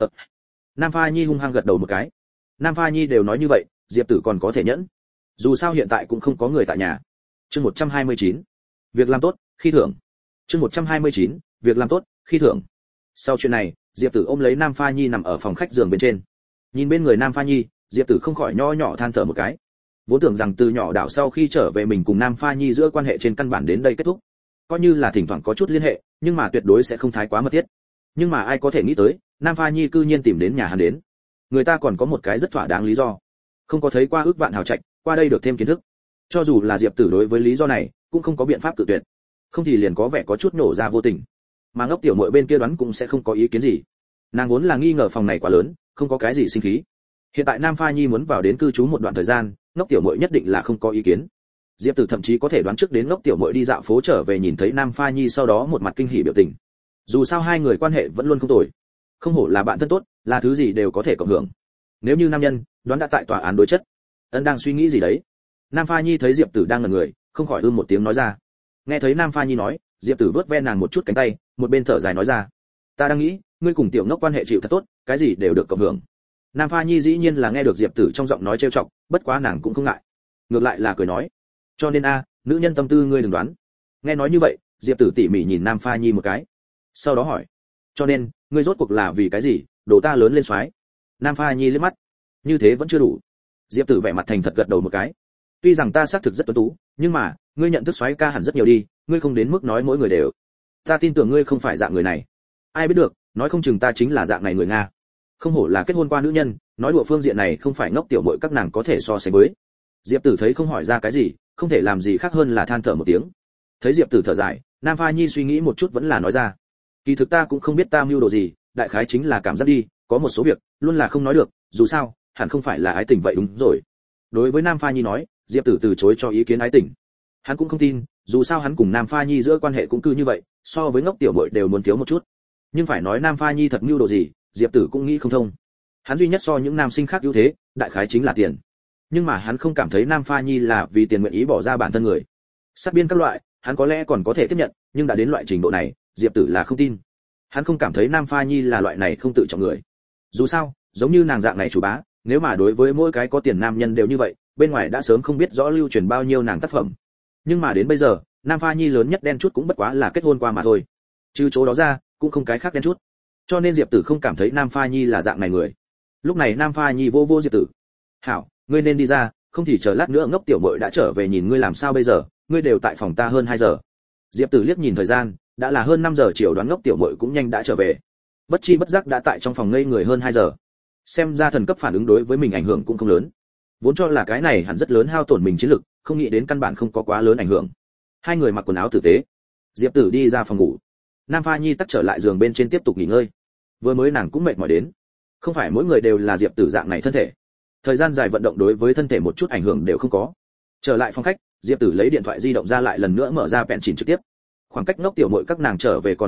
Nam Pha Nhi hung hăng gật đầu một cái. Nam Pha Nhi đều nói như vậy, Diệp Tử còn có thể nhẫn. Dù sao hiện tại cũng không có người tại nhà. Chương 129. Việc làm tốt, khi thưởng. Chương 129. Việc làm tốt, khi thưởng. Sau chuyện này, Diệp Tử ôm lấy Nam Pha Nhi nằm ở phòng khách giường bên trên. Nhìn bên người Nam Pha Nhi, Diệp Tử không khỏi nho nhỏ than thở một cái. Vốn tưởng rằng từ nhỏ đảo sau khi trở về mình cùng Nam Pha Nhi giữa quan hệ trên căn bản đến đây kết thúc. Coi như là thỉnh thoảng có chút liên hệ, nhưng mà tuyệt đối sẽ không thái quá mật thiết. Nhưng mà ai có thể nghĩ tới, Nam Pha Nhi cư nhiên tìm đến nhà hắn đến. Người ta còn có một cái rất thỏa đáng lý do. Không có thấy qua ước vạn hào trạch, qua đây được thêm kiến thức. Cho dù là Diệp Tử đối với lý do này, cũng không có biện pháp cự tuyệt. Không thì liền có vẻ có chút nổ ra vô tình. Mà ngốc tiểu muội bên kia đoán cũng sẽ không có ý kiến gì. Nàng vốn là nghi ngờ phòng này quá lớn, không có cái gì sinh khí. Hiện tại Nam Pha Nhi muốn vào đến cư trú một đoạn thời gian, ngốc tiểu muội nhất định là không có ý kiến. Diệp Tử thậm chí có thể đoán trước đến ngốc tiểu muội đi dạo phố trở về nhìn thấy Nam Pha Nhi sau đó một mặt kinh hỉ biểu tình. Dù sao hai người quan hệ vẫn luôn không tồi, không hổ là bạn thân tốt, là thứ gì đều có thể cộng hưởng. Nếu như nam nhân, đoán đã tại tòa án đối chất. Ân đang suy nghĩ gì đấy? Nam Pha Nhi thấy Diệp Tử đang ngẩn người, không khỏi một tiếng nói ra. Nghe thấy Nam Pha Nhi nói, Diệp Tử vớt ve nàng một chút cánh tay, một bên thở dài nói ra: "Ta đang nghĩ, ngươi cùng tiểu ngốc quan hệ chịu thật tốt, cái gì đều được cộng hưởng." Nam Pha Nhi dĩ nhiên là nghe được Diệp Tử trong giọng nói trêu chọc, bất quá nàng cũng không ngại, ngược lại là cười nói: "Cho nên nữ nhân tâm tư ngươi đừng đoán." Nghe nói như vậy, Diệp Tử tỉ mỉ nhìn Nam Pha Nhi một cái, sau đó hỏi: "Cho nên, ngươi rốt cuộc là vì cái gì, đồ ta lớn lên xoái?" Nam Pha Nhi liếc mắt, như thế vẫn chưa đủ. Diệp Tử vẻ mặt thành thật gật đầu một cái. "Tuy rằng ta xác thực rất tuấn tú, nhưng mà, ngươi nhận thức xoái ca hẳn rất nhiều đi, ngươi không đến mức nói mỗi người đều. Ta tin tưởng ngươi không phải dạng người này. Ai biết được, nói không chừng ta chính là dạng này người Nga." Không hổ là kết hôn qua nữ nhân, nói đùa phương diện này không phải ngốc tiểu muội các nàng có thể so sánh với. Diệp Tử thấy không hỏi ra cái gì, không thể làm gì khác hơn là than thở một tiếng. Thấy Diệp Tử thở dài, Nam Pha Nhi suy nghĩ một chút vẫn là nói ra: "Kỳ thực ta cũng không biết ta mưu đồ gì, đại khái chính là cảm giác đi, có một số việc luôn là không nói được, dù sao, hẳn không phải là ái tình vậy đúng rồi." Đối với Nam Pha Nhi nói, Diệp Tử từ chối cho ý kiến ái tình. Hắn cũng không tin, dù sao hắn cùng Nam Pha Nhi giữa quan hệ cũng cứ như vậy, so với ngốc tiểu muội đều muốn thiếu một chút. Nhưng phải nói Nam Pha Nhi thật mưu đồ gì, Diệp Tử cũng nghĩ không thông. Hắn duy nhất so những nam sinh khác ưu thế, đại khái chính là tiền. Nhưng mà hắn không cảm thấy Nam Pha Nhi là vì tiền nguyện ý bỏ ra bản thân người. Sát biên các loại, hắn có lẽ còn có thể tiếp nhận, nhưng đã đến loại trình độ này, Diệp Tử là không tin. Hắn không cảm thấy Nam Pha Nhi là loại này không tự trọng người. Dù sao, giống như nàng dạng này chủ bá, nếu mà đối với mỗi cái có tiền nam nhân đều như vậy, bên ngoài đã sớm không biết rõ lưu truyền bao nhiêu nàng tác phẩm. Nhưng mà đến bây giờ, Nam Pha Nhi lớn nhất đen chút cũng bất quá là kết hôn qua mà thôi. Trừ chỗ đó ra, cũng không cái khác đen chút. Cho nên Diệp Tử không cảm thấy Nam Pha Nhi là dạng này người. Lúc này Nam Pha Nhi vô Diệp Tử: "Hảo, ngươi nên đi ra, không thì chờ lát nữa ngốc tiểu muội đã trở về nhìn ngươi làm sao bây giờ, ngươi đều tại phòng ta hơn 2 giờ." Diệp Tử liếc nhìn thời gian, đã là hơn 5 giờ chiều, đoán ngốc tiểu muội cũng nhanh đã trở về. Bất chi bất giác đã tại trong phòng ngây người hơn 2 giờ. Xem ra thần cấp phản ứng đối với mình ảnh hưởng cũng không lớn. Vốn cho là cái này hẳn rất lớn hao tổn mình chiến lực, không nghĩ đến căn bản không có quá lớn ảnh hưởng. Hai người mặc quần áo tử tế. Diệp Tử đi ra phòng ngủ. Nam Pha Nhi tắt trở lại giường bên trên tiếp tục nghỉ ngơi. Vừa mới nàng cũng mệt mỏi đến. Không phải mỗi người đều là Diệp Tử dạng này thân thể. Thời gian dài vận động đối với thân thể một chút ảnh hưởng đều không có. Trở lại phòng khách, Diệp Tử lấy điện thoại di động ra lại lần nữa mở ra vẹn chỉnh trực tiếp. Khoảng cách ngốc tiểu muội các nàng trở về còn một hồi,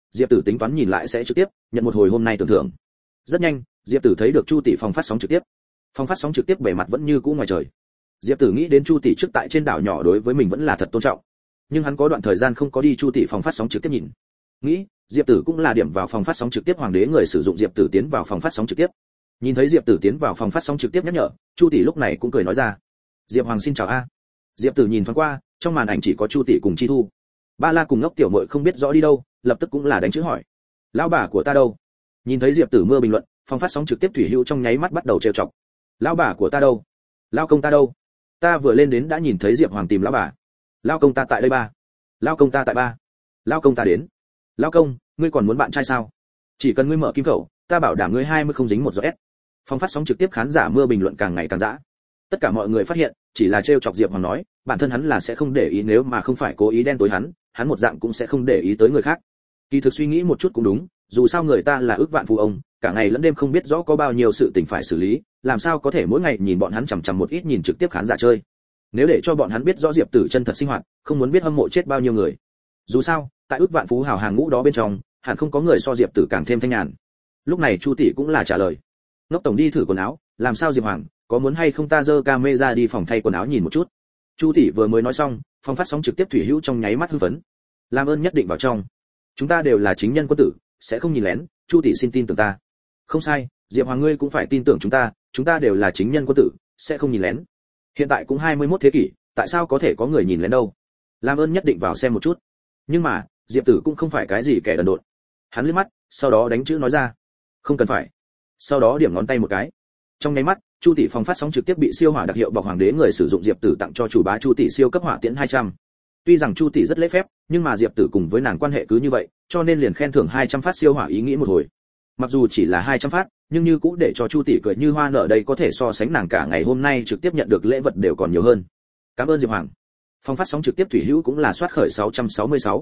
Diệp Tử tính toán nhìn lại sẽ trực tiếp nhận một hồi hôm nay tưởng thưởng. Rất nhanh, Diệp Tử thấy được Chu tỷ phòng phát sóng trực tiếp. Phòng phát sóng trực tiếp bề mặt vẫn như cũ ngoài trời. Diệp Tử nghĩ đến Chu tỷ trước tại trên đảo nhỏ đối với mình vẫn là thật tôn trọng, nhưng hắn có đoạn thời gian không có đi Chu tỷ phòng phát sóng trực tiếp nhìn. Nghĩ, Diệp Tử cũng là điểm vào phòng phát sóng trực tiếp hoàng đế người sử dụng Diệp Tử tiến vào phòng phát sóng trực tiếp. Nhìn thấy Diệp Tử tiến vào phòng phát sóng trực tiếp nhắc nhở, Chu tỷ lúc này cũng cười nói ra: "Diệp Hoàng xin chào a." Diệp Tử nhìn thoáng qua, trong màn ảnh chỉ có Chu tỷ cùng Chi Thu. Ba La cùng Ngốc Tiểu Muội không biết rõ đi đâu, lập tức cũng là đánh chữ hỏi: "Lão bà của ta đâu?" Nhìn thấy Diệp Tử mưa bình luận, phòng phát sóng trực tiếp Thủy Hữu trong nháy mắt bắt đầu trêu chọc: "Lão bà của ta đâu? Lão công ta đâu? Ta vừa lên đến đã nhìn thấy Diệp Hoàng tìm lão bà. Lão công ta tại đây ba. Lão công ta tại ba. Lão công ta đến. Lão công, ngươi còn muốn bạn trai sao? Chỉ cần ngươi mở kim khẩu, ta bảo đảm ngươi 20 không dính một giọt S." Phòng phát sóng trực tiếp khán giả mưa bình luận càng ngày càng dã. Tất cả mọi người phát hiện, chỉ là trêu chọc Diệp Hoàng nói, bản thân hắn là sẽ không để ý, nếu mà không phải cố ý đen tối hắn một dạng cũng sẽ không để ý tới người khác. Kỳ thực suy nghĩ một chút cũng đúng, dù sao người ta là ước vạn phú ông, cả ngày lẫn đêm không biết rõ có bao nhiêu sự tình phải xử lý, làm sao có thể mỗi ngày nhìn bọn hắn chằm chằm một ít nhìn trực tiếp khán giả chơi. Nếu để cho bọn hắn biết rõ Diệp Tử chân thật sinh hoạt, không muốn biết hâm mộ chết bao nhiêu người. Dù sao, tại ước vạn phú hào hàng ngũ đó bên trong, hẳn không có người so Diệp Tử càng thêm thanh nhàn. Lúc này Chu tỷ cũng là trả lời: "Ngốc tổng đi thử quần áo, làm sao Diệp Hoàng, có muốn hay không ta giơ camera đi phòng thay quần áo nhìn một chút?" Chu tỷ vừa mới nói xong, phòng phát sóng trực tiếp Thủy Hữu trong nháy mắt hưng phấn: "Làm ơn nhất định vào trong. Chúng ta đều là chính nhân quân tử, sẽ không nhìn lén, Chu tỷ xin tin tưởng ta." "Không sai, Diệp Hoàng ngươi cũng phải tin tưởng chúng ta đều là chính nhân quân tử, sẽ không nhìn lén. Hiện tại cũng 21 thế kỷ, tại sao có thể có người nhìn lén đâu? Làm ơn nhất định vào xem một chút." Nhưng mà, Diệp Tử cũng không phải cái gì kẻ đần độn. Hắn liếc mắt, sau đó đánh chữ nói ra: "Không cần phải." Sau đó điểm ngón tay một cái. Trong nháy mắt, Chu tỷ phòng phát sóng trực tiếp bị siêu hỏa đặc hiệu bọc hoàng đế người sử dụng Diệp Tử tặng cho chủ bá Chu tỷ siêu cấp hỏa tiễn 200. Tuy rằng Chu tỷ rất lễ phép, nhưng mà Diệp Tử cùng với nàng quan hệ cứ như vậy, cho nên liền khen thưởng 200 phát siêu hỏa ý nghĩ một hồi. Mặc dù chỉ là 200 phát, nhưng như cũng để cho Chu tỷ cười như hoa nở, đây có thể so sánh nàng cả ngày hôm nay trực tiếp nhận được lễ vật đều còn nhiều hơn. Cảm ơn Diệp Hoàng. Phòng phát sóng trực tiếp Thủy Hữu cũng là soát khởi 666.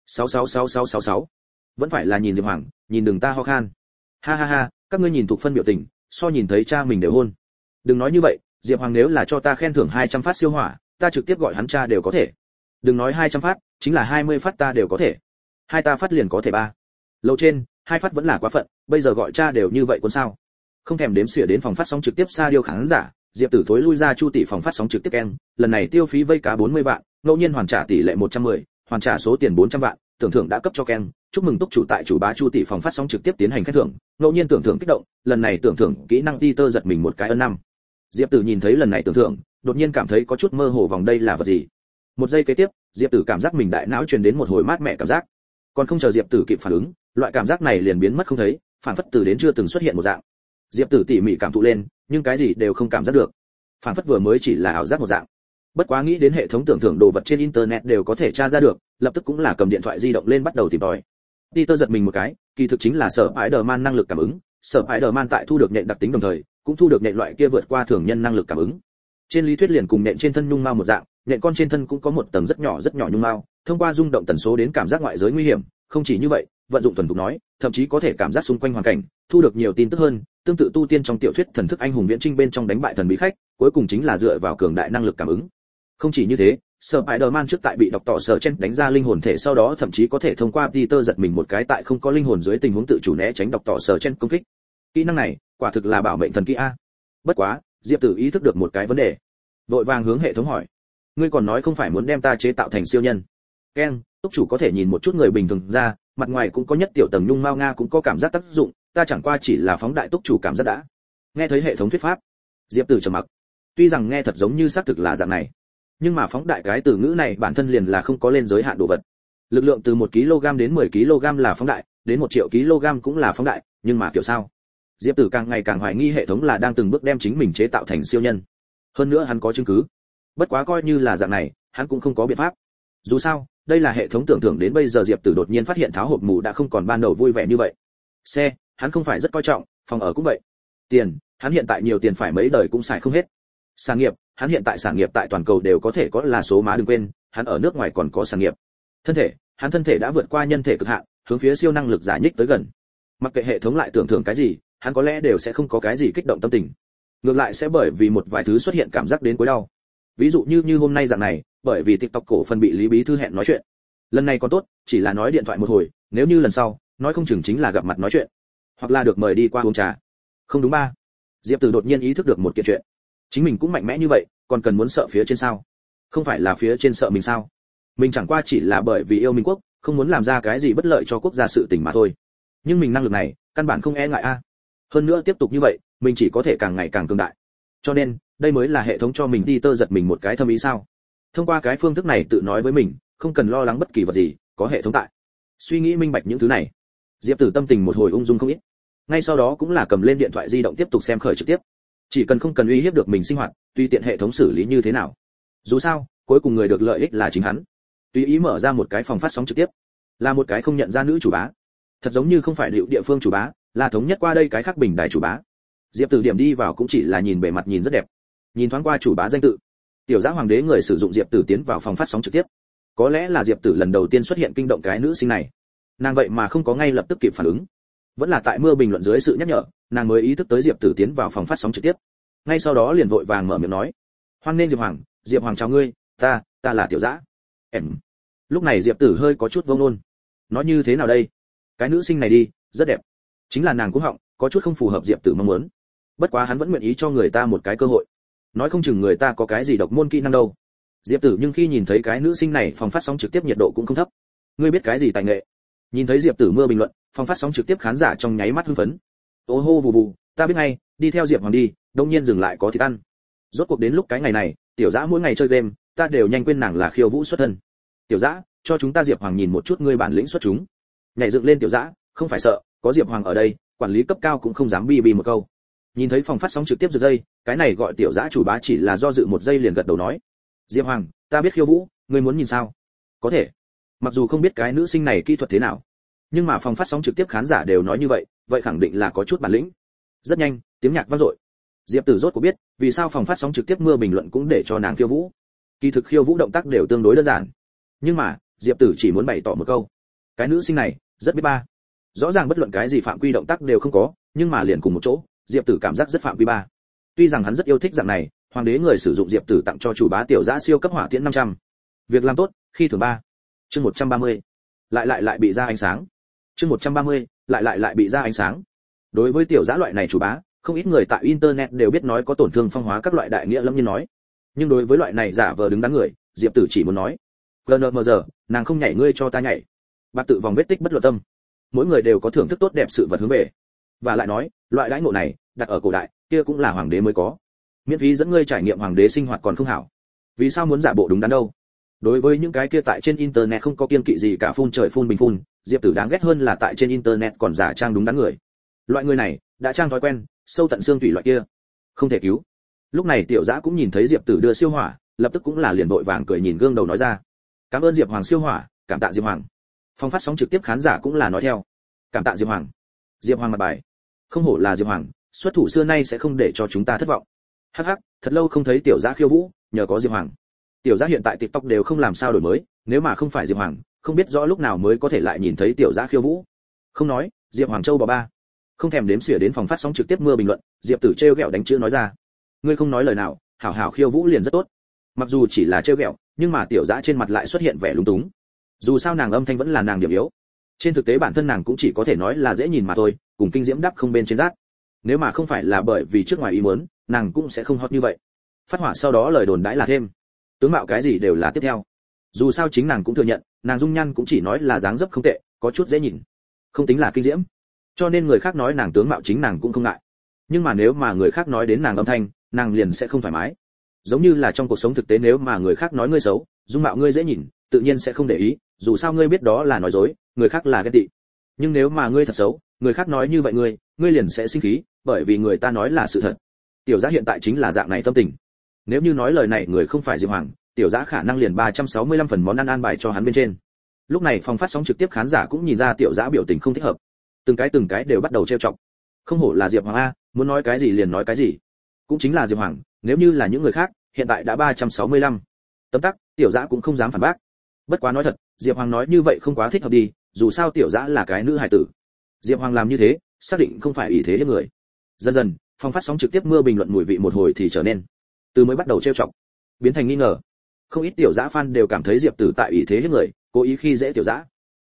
666666. Vẫn phải là nhìn Diệp Hoàng, nhìn đừng ta ho khan. Ha ha ha, các ngươi nhìn thuộc phân biểu tình, so nhìn thấy cha mình đều hôn. Đừng nói như vậy, Diệp Hoàng nếu là cho ta khen thưởng 200 phát siêu hỏa, ta trực tiếp gọi hắn cha đều có thể. Đừng nói 200 phát, chính là 20 phát ta đều có thể. Hai ta phát liền có thể ba. Lầu trên, 2 phát vẫn là quá phận, bây giờ gọi cha đều như vậy cuốn sao? Không thèm đếm xỉa đến phòng phát sóng trực tiếp xa điêu khán giả, Diệp Tử thối lui ra Chu tỷ phòng phát sóng trực tiếp keng, lần này tiêu phí vây cá 40 vạn, ngẫu nhiên hoàn trả tỷ lệ 110, hoàn trả số tiền 400 vạn, tưởng thưởng đã cấp cho keng, chúc mừng túc chủ tại chủ bá Chu tỷ phòng phát sóng trực tiếp tiến hành khen thưởng, ngẫu nhiên tưởng thưởng kích động, lần này tưởng thưởng kỹ năng ti tơ giật mình một cái ân 5. Diệp Tử nhìn thấy lần này tưởng thưởng, đột nhiên cảm thấy có chút mơ hồ vòng đây là vật gì. Một giây kế tiếp, Diệp Tử cảm giác mình đại não truyền đến một hồi mát mẻ cảm giác. Còn không chờ Diệp Tử kịp phản ứng, loại cảm giác này liền biến mất không thấy, phản phất từ đến chưa từng xuất hiện một dạng. Diệp Tử tỉ mỉ cảm thụ lên, nhưng cái gì đều không cảm giác được. Phản phất vừa mới chỉ là ảo giác một dạng. Bất quá nghĩ đến hệ thống tưởng thưởng đồ vật trên internet đều có thể tra ra được, lập tức cũng là cầm điện thoại di động lên bắt đầu tìm tòi. Peter giật mình một cái, kỳ thực chính là Spider-Man năng lực cảm ứng, Spider-Man tại thu được nện đặc tính đồng thời, cũng thu được nện loại kia vượt qua thường nhân năng lực cảm ứng. Trên lý thuyết liền cùng nện trên thân nhung mao một dạng, nện con trên thân cũng có một tầng rất nhỏ nhung mao, thông qua rung động tần số đến cảm giác ngoại giới nguy hiểm, không chỉ như vậy, vận dụng thuần thục nói, thậm chí có thể cảm giác xung quanh hoàn cảnh, thu được nhiều tin tức hơn, tương tự tu tiên trong tiểu thuyết thần thức anh hùng viễn trinh bên trong đánh bại thần bí khách, cuối cùng chính là dựa vào cường đại năng lực cảm ứng. Không chỉ như thế, Spider-Man trước tại bị đọc tỏ sở chen đánh ra linh hồn thể sau đó thậm chí có thể thông qua Peter giật mình một cái tại không có linh hồn dưới tình huống tự chủ né tránh đọc tỏ sở chen công kích. Kỹ năng này, quả thực là bảo mệnh thần kỹ a. Bất quá, Diệp Tử ý thức được một cái vấn đề, vội vàng hướng hệ thống hỏi: "Ngươi còn nói không phải muốn đem ta chế tạo thành siêu nhân?" Ken, túc chủ có thể nhìn một chút người bình thường ra, mặt ngoài cũng có nhất tiểu tầng nhung mao nga cũng có cảm giác tác dụng, ta chẳng qua chỉ là phóng đại túc chủ cảm giác đã. Nghe thấy hệ thống thuyết pháp, Diệp Tử trầm mặc. Tuy rằng nghe thật giống như xác thực là dạng này, nhưng mà phóng đại cái từ ngữ này bản thân liền là không có lên giới hạn đồ vật. Lực lượng từ 1 kg đến 10 kg là phóng đại, đến 1 triệu kg cũng là phóng đại, nhưng mà kiểu sao? Diệp Tử càng ngày càng hoài nghi hệ thống là đang từng bước đem chính mình chế tạo thành siêu nhân. Hơn nữa hắn có chứng cứ. Bất quá coi như là dạng này, hắn cũng không có biện pháp. Dù sao, đây là hệ thống tưởng tượng đến bây giờ Diệp Tử đột nhiên phát hiện tháo hộp mù đã không còn ban đầu vui vẻ như vậy. Xe, hắn không phải rất coi trọng, phòng ở cũng vậy. Tiền, hắn hiện tại nhiều tiền phải mấy đời cũng xài không hết. Sản nghiệp, hắn hiện tại sản nghiệp tại toàn cầu đều có thể có là số má đừng quên, hắn ở nước ngoài còn có sản nghiệp. Thân thể, hắn thân thể đã vượt qua nhân thể cực hạn, hướng phía siêu năng lực giải nhích tới gần. Mặc kệ hệ thống lại tưởng thưởng cái gì, hắn có lẽ đều sẽ không có cái gì kích động tâm tình. Ngược lại sẽ bởi vì một vài thứ xuất hiện cảm giác đến cuối đau. Ví dụ như hôm nay dạng này, bởi vì TikTok cổ phần bị Lý Bí thư hẹn nói chuyện. Lần này còn tốt, chỉ là nói điện thoại một hồi, nếu như lần sau nói không chừng chính là gặp mặt nói chuyện, hoặc là được mời đi qua uống trà. Không đúng ba? Diệp Tử đột nhiên ý thức được một kiện chuyện, chính mình cũng mạnh mẽ như vậy, còn cần muốn sợ phía trên sao? Không phải là phía trên sợ mình sao? Mình chẳng qua chỉ là bởi vì yêu Minh quốc, không muốn làm ra cái gì bất lợi cho quốc gia sự tình mà thôi. Nhưng mình năng lực này, căn bản không e ngại a. Hơn nữa tiếp tục như vậy, mình chỉ có thể càng ngày càng cường đại. Cho nên, đây mới là hệ thống cho mình đi tơ giật mình một cái thâm ý sao? Thông qua cái phương thức này tự nói với mình, không cần lo lắng bất kỳ vật gì, có hệ thống tại. Suy nghĩ minh bạch những thứ này, Diệp Tử tâm tình một hồi ung dung không ít. Ngay sau đó cũng là cầm lên điện thoại di động tiếp tục xem khởi trực tiếp. Chỉ cần không cần uy hiếp được mình sinh hoạt, tùy tiện hệ thống xử lý như thế nào. Dù sao, cuối cùng người được lợi ích là chính hắn. Tùy ý mở ra một cái phòng phát sóng trực tiếp, là một cái không nhận ra nữ chủ bá. Thật giống như không phải liệu địa phương chủ bá, là thống nhất qua đây cái khác bình đài chủ bá. Diệp Tử điểm đi vào cũng chỉ là nhìn bề mặt nhìn rất đẹp. Nhìn thoáng qua chủ bá danh tự. Tiểu Dã Hoàng đế người sử dụng Diệp Tử tiến vào phòng phát sóng trực tiếp. Có lẽ là Diệp Tử lần đầu tiên xuất hiện kinh động cái nữ sinh này. Nàng vậy mà không có ngay lập tức kịp phản ứng. Vẫn là tại mưa bình luận dưới sự nhắc nhở, nàng mới ý thức tới Diệp Tử tiến vào phòng phát sóng trực tiếp. Ngay sau đó liền vội vàng mở miệng nói: "Hoan nghênh Diệp Hoàng chào ngươi, ta là Tiểu Dã." Lúc này Diệp Tử hơi có chút vông nôn. Nói như thế nào đây? Cái nữ sinh này đi, rất đẹp. Chính là nàng cũng họng, có chút không phù hợp Diệp Tử mong muốn. Bất quá hắn vẫn nguyện ý cho người ta một cái cơ hội. Nói không chừng người ta có cái gì độc môn kỹ năng đâu. Diệp Tử nhưng khi nhìn thấy cái nữ sinh này, phòng phát sóng trực tiếp nhiệt độ cũng không thấp. Ngươi biết cái gì tài nghệ? Nhìn thấy Diệp Tử mưa bình luận, phòng phát sóng trực tiếp khán giả trong nháy mắt hưng phấn. Ô hô vù vù, ta biết ngay, đi theo Diệp Hoàng đi, đông nhiên dừng lại có thịt ăn. Rốt cuộc đến lúc cái ngày này, Tiểu Dã mỗi ngày chơi game, ta đều nhanh quên nàng là khiêu vũ xuất thân. Tiểu Dã, cho chúng ta Diệp Hoàng nhìn một chút ngươi bản lĩnh xuất chúng. Nhảy dựng lên Tiểu Dã, không phải sợ, có Diệp Hoàng ở đây, quản lý cấp cao cũng không dám bi một câu. Nhìn thấy phòng phát sóng trực tiếp giật dây, cái này gọi Tiểu Dã chủ bá chỉ là do dự một giây liền gật đầu nói: "Diệp Hoàng, ta biết khiêu vũ, ngươi muốn nhìn sao?" Có thể. Mặc dù không biết cái nữ sinh này kỹ thuật thế nào, nhưng mà phòng phát sóng trực tiếp khán giả đều nói như vậy, vậy khẳng định là có chút bản lĩnh. Rất nhanh, tiếng nhạc vang dội. Diệp Tử rốt cuộc biết, vì sao phòng phát sóng trực tiếp mưa bình luận cũng để cho nàng khiêu vũ. Kỳ thực khiêu vũ động tác đều tương đối đơn giản, nhưng mà Diệp Tử chỉ muốn bày tỏ một câu: cái nữ sinh này rất biết ba. Rõ ràng bất luận cái gì phạm quy động tác đều không có, nhưng mà liền cùng một chỗ, Diệp Tử cảm giác rất phạm quy ba. Tuy rằng hắn rất yêu thích dạng này, hoàng đế người sử dụng Diệp Tử tặng cho chủ bá Tiểu Dã siêu cấp hỏa tiễn 500. Việc làm tốt, khi thưởng 3. Chương 130. Lại bị ra ánh sáng. Chương 130, lại bị ra ánh sáng. Đối với Tiểu Dã loại này chủ bá, không ít người tại internet đều biết nói có tổn thương phong hóa các loại đại nghĩa lâm nhiên nói. Nhưng đối với loại này giả vờ đứng đắn người, Diệp Tử chỉ muốn nói: "GNMR, nàng không nhảy ngươi cho ta nhảy." Bạc tự vòng vết tích bất luận tâm. Mỗi người đều có thưởng thức tốt đẹp sự vật hướng về. Và lại nói, loại đãi ngộ này, đặt ở cổ đại, kia cũng là hoàng đế mới có. Miễn phí dẫn ngươi trải nghiệm hoàng đế sinh hoạt còn không hảo. Vì sao muốn giả bộ đúng đắn đâu? Đối với những cái kia tại trên internet không có kiêng kỵ gì cả phun trời phun bình phun, Diệp Tử đáng ghét hơn là tại trên internet còn giả trang đúng đắn người. Loại người này đã trang thói quen, sâu tận xương tủy loại kia, không thể cứu. Lúc này Tiểu Dã cũng nhìn thấy Diệp Tử đưa siêu hỏa, lập tức cũng là liền vội vàng cười nhìn gương đầu nói ra: "Cảm ơn Diệp Hoàng siêu hỏa, cảm tạ Diệp Hoàng." Phong phát sóng trực tiếp khán giả cũng là nói theo: "Cảm tạ Diệp Hoàng." Diệp Hoàng mặt bài: "Không hổ là Diệp Hoàng, xuất thủ xưa nay sẽ không để cho chúng ta thất vọng." Hắc hắc, thật lâu không thấy Tiểu Dã khiêu vũ, nhờ có Diệp Hoàng. Tiểu Dã hiện tại TikTok đều không làm sao đổi mới, nếu mà không phải Diệp Hoàng, không biết rõ lúc nào mới có thể lại nhìn thấy Tiểu Dã khiêu vũ. Không nói, Diệp Hoàng châu bò ba. Không thèm đếm xỉa đến phòng phát sóng trực tiếp mưa bình luận, Diệp Tử trêu ghẹo đánh chữ nói ra: "Ngươi không nói lời nào, hảo hảo khiêu vũ liền rất tốt." Mặc dù chỉ là trêu ghẹo, nhưng mà Tiểu Dã trên mặt lại xuất hiện vẻ lúng túng. Dù sao nàng âm thanh vẫn là nàng điểm yếu. Trên thực tế bản thân nàng cũng chỉ có thể nói là dễ nhìn mà thôi, cùng kinh diễm đắp không bên trên rát. Nếu mà không phải là bởi vì trước ngoài ý muốn, nàng cũng sẽ không hot như vậy. Phát hỏa sau đó lời đồn đãi là thêm. Tướng mạo cái gì đều là tiếp theo. Dù sao chính nàng cũng thừa nhận, nàng dung nhan cũng chỉ nói là dáng dấp không tệ, có chút dễ nhìn, không tính là kinh diễm. Cho nên người khác nói nàng tướng mạo chính nàng cũng không ngại. Nhưng mà nếu mà người khác nói đến nàng âm thanh, nàng liền sẽ không thoải mái. Giống như là trong cuộc sống thực tế, nếu mà người khác nói ngươi xấu, dung mạo ngươi dễ nhìn, tự nhiên sẽ không để ý, dù sao ngươi biết đó là nói dối, người khác là ghen tị. Nhưng nếu mà ngươi thật xấu, người khác nói như vậy ngươi liền sẽ sinh khí, bởi vì người ta nói là sự thật. Tiểu Dã hiện tại chính là dạng này tâm tình. Nếu như nói lời này người không phải Diệp Hoàng, Tiểu Dã khả năng liền 365 phần món ăn an bài cho hắn bên trên. Lúc này phòng phát sóng trực tiếp khán giả cũng nhìn ra Tiểu Dã biểu tình không thích hợp, từng cái đều bắt đầu trêu chọc. Không hổ là Diệp Hoàng a, muốn nói cái gì liền nói cái gì. Cũng chính là Diệp Hoàng, nếu như là những người khác, hiện tại đã 365. Tấm tắc, Tiểu Dã cũng không dám phản bác. Bất quá nói thật, Diệp Hoàng nói như vậy không quá thích hợp đi, dù sao Tiểu Dã là cái nữ hài tử. Diệp Hoàng làm như thế, xác định không phải ý thế hiếp người. Dần dần, phòng phát sóng trực tiếp mưa bình luận mùi vị một hồi thì trở nên từ mới bắt đầu trêu chọc, biến thành nghi ngờ. Không ít Tiểu Dã fan đều cảm thấy Diệp Tử tại ý thế hiếp người, cố ý khi dễ Tiểu Dã.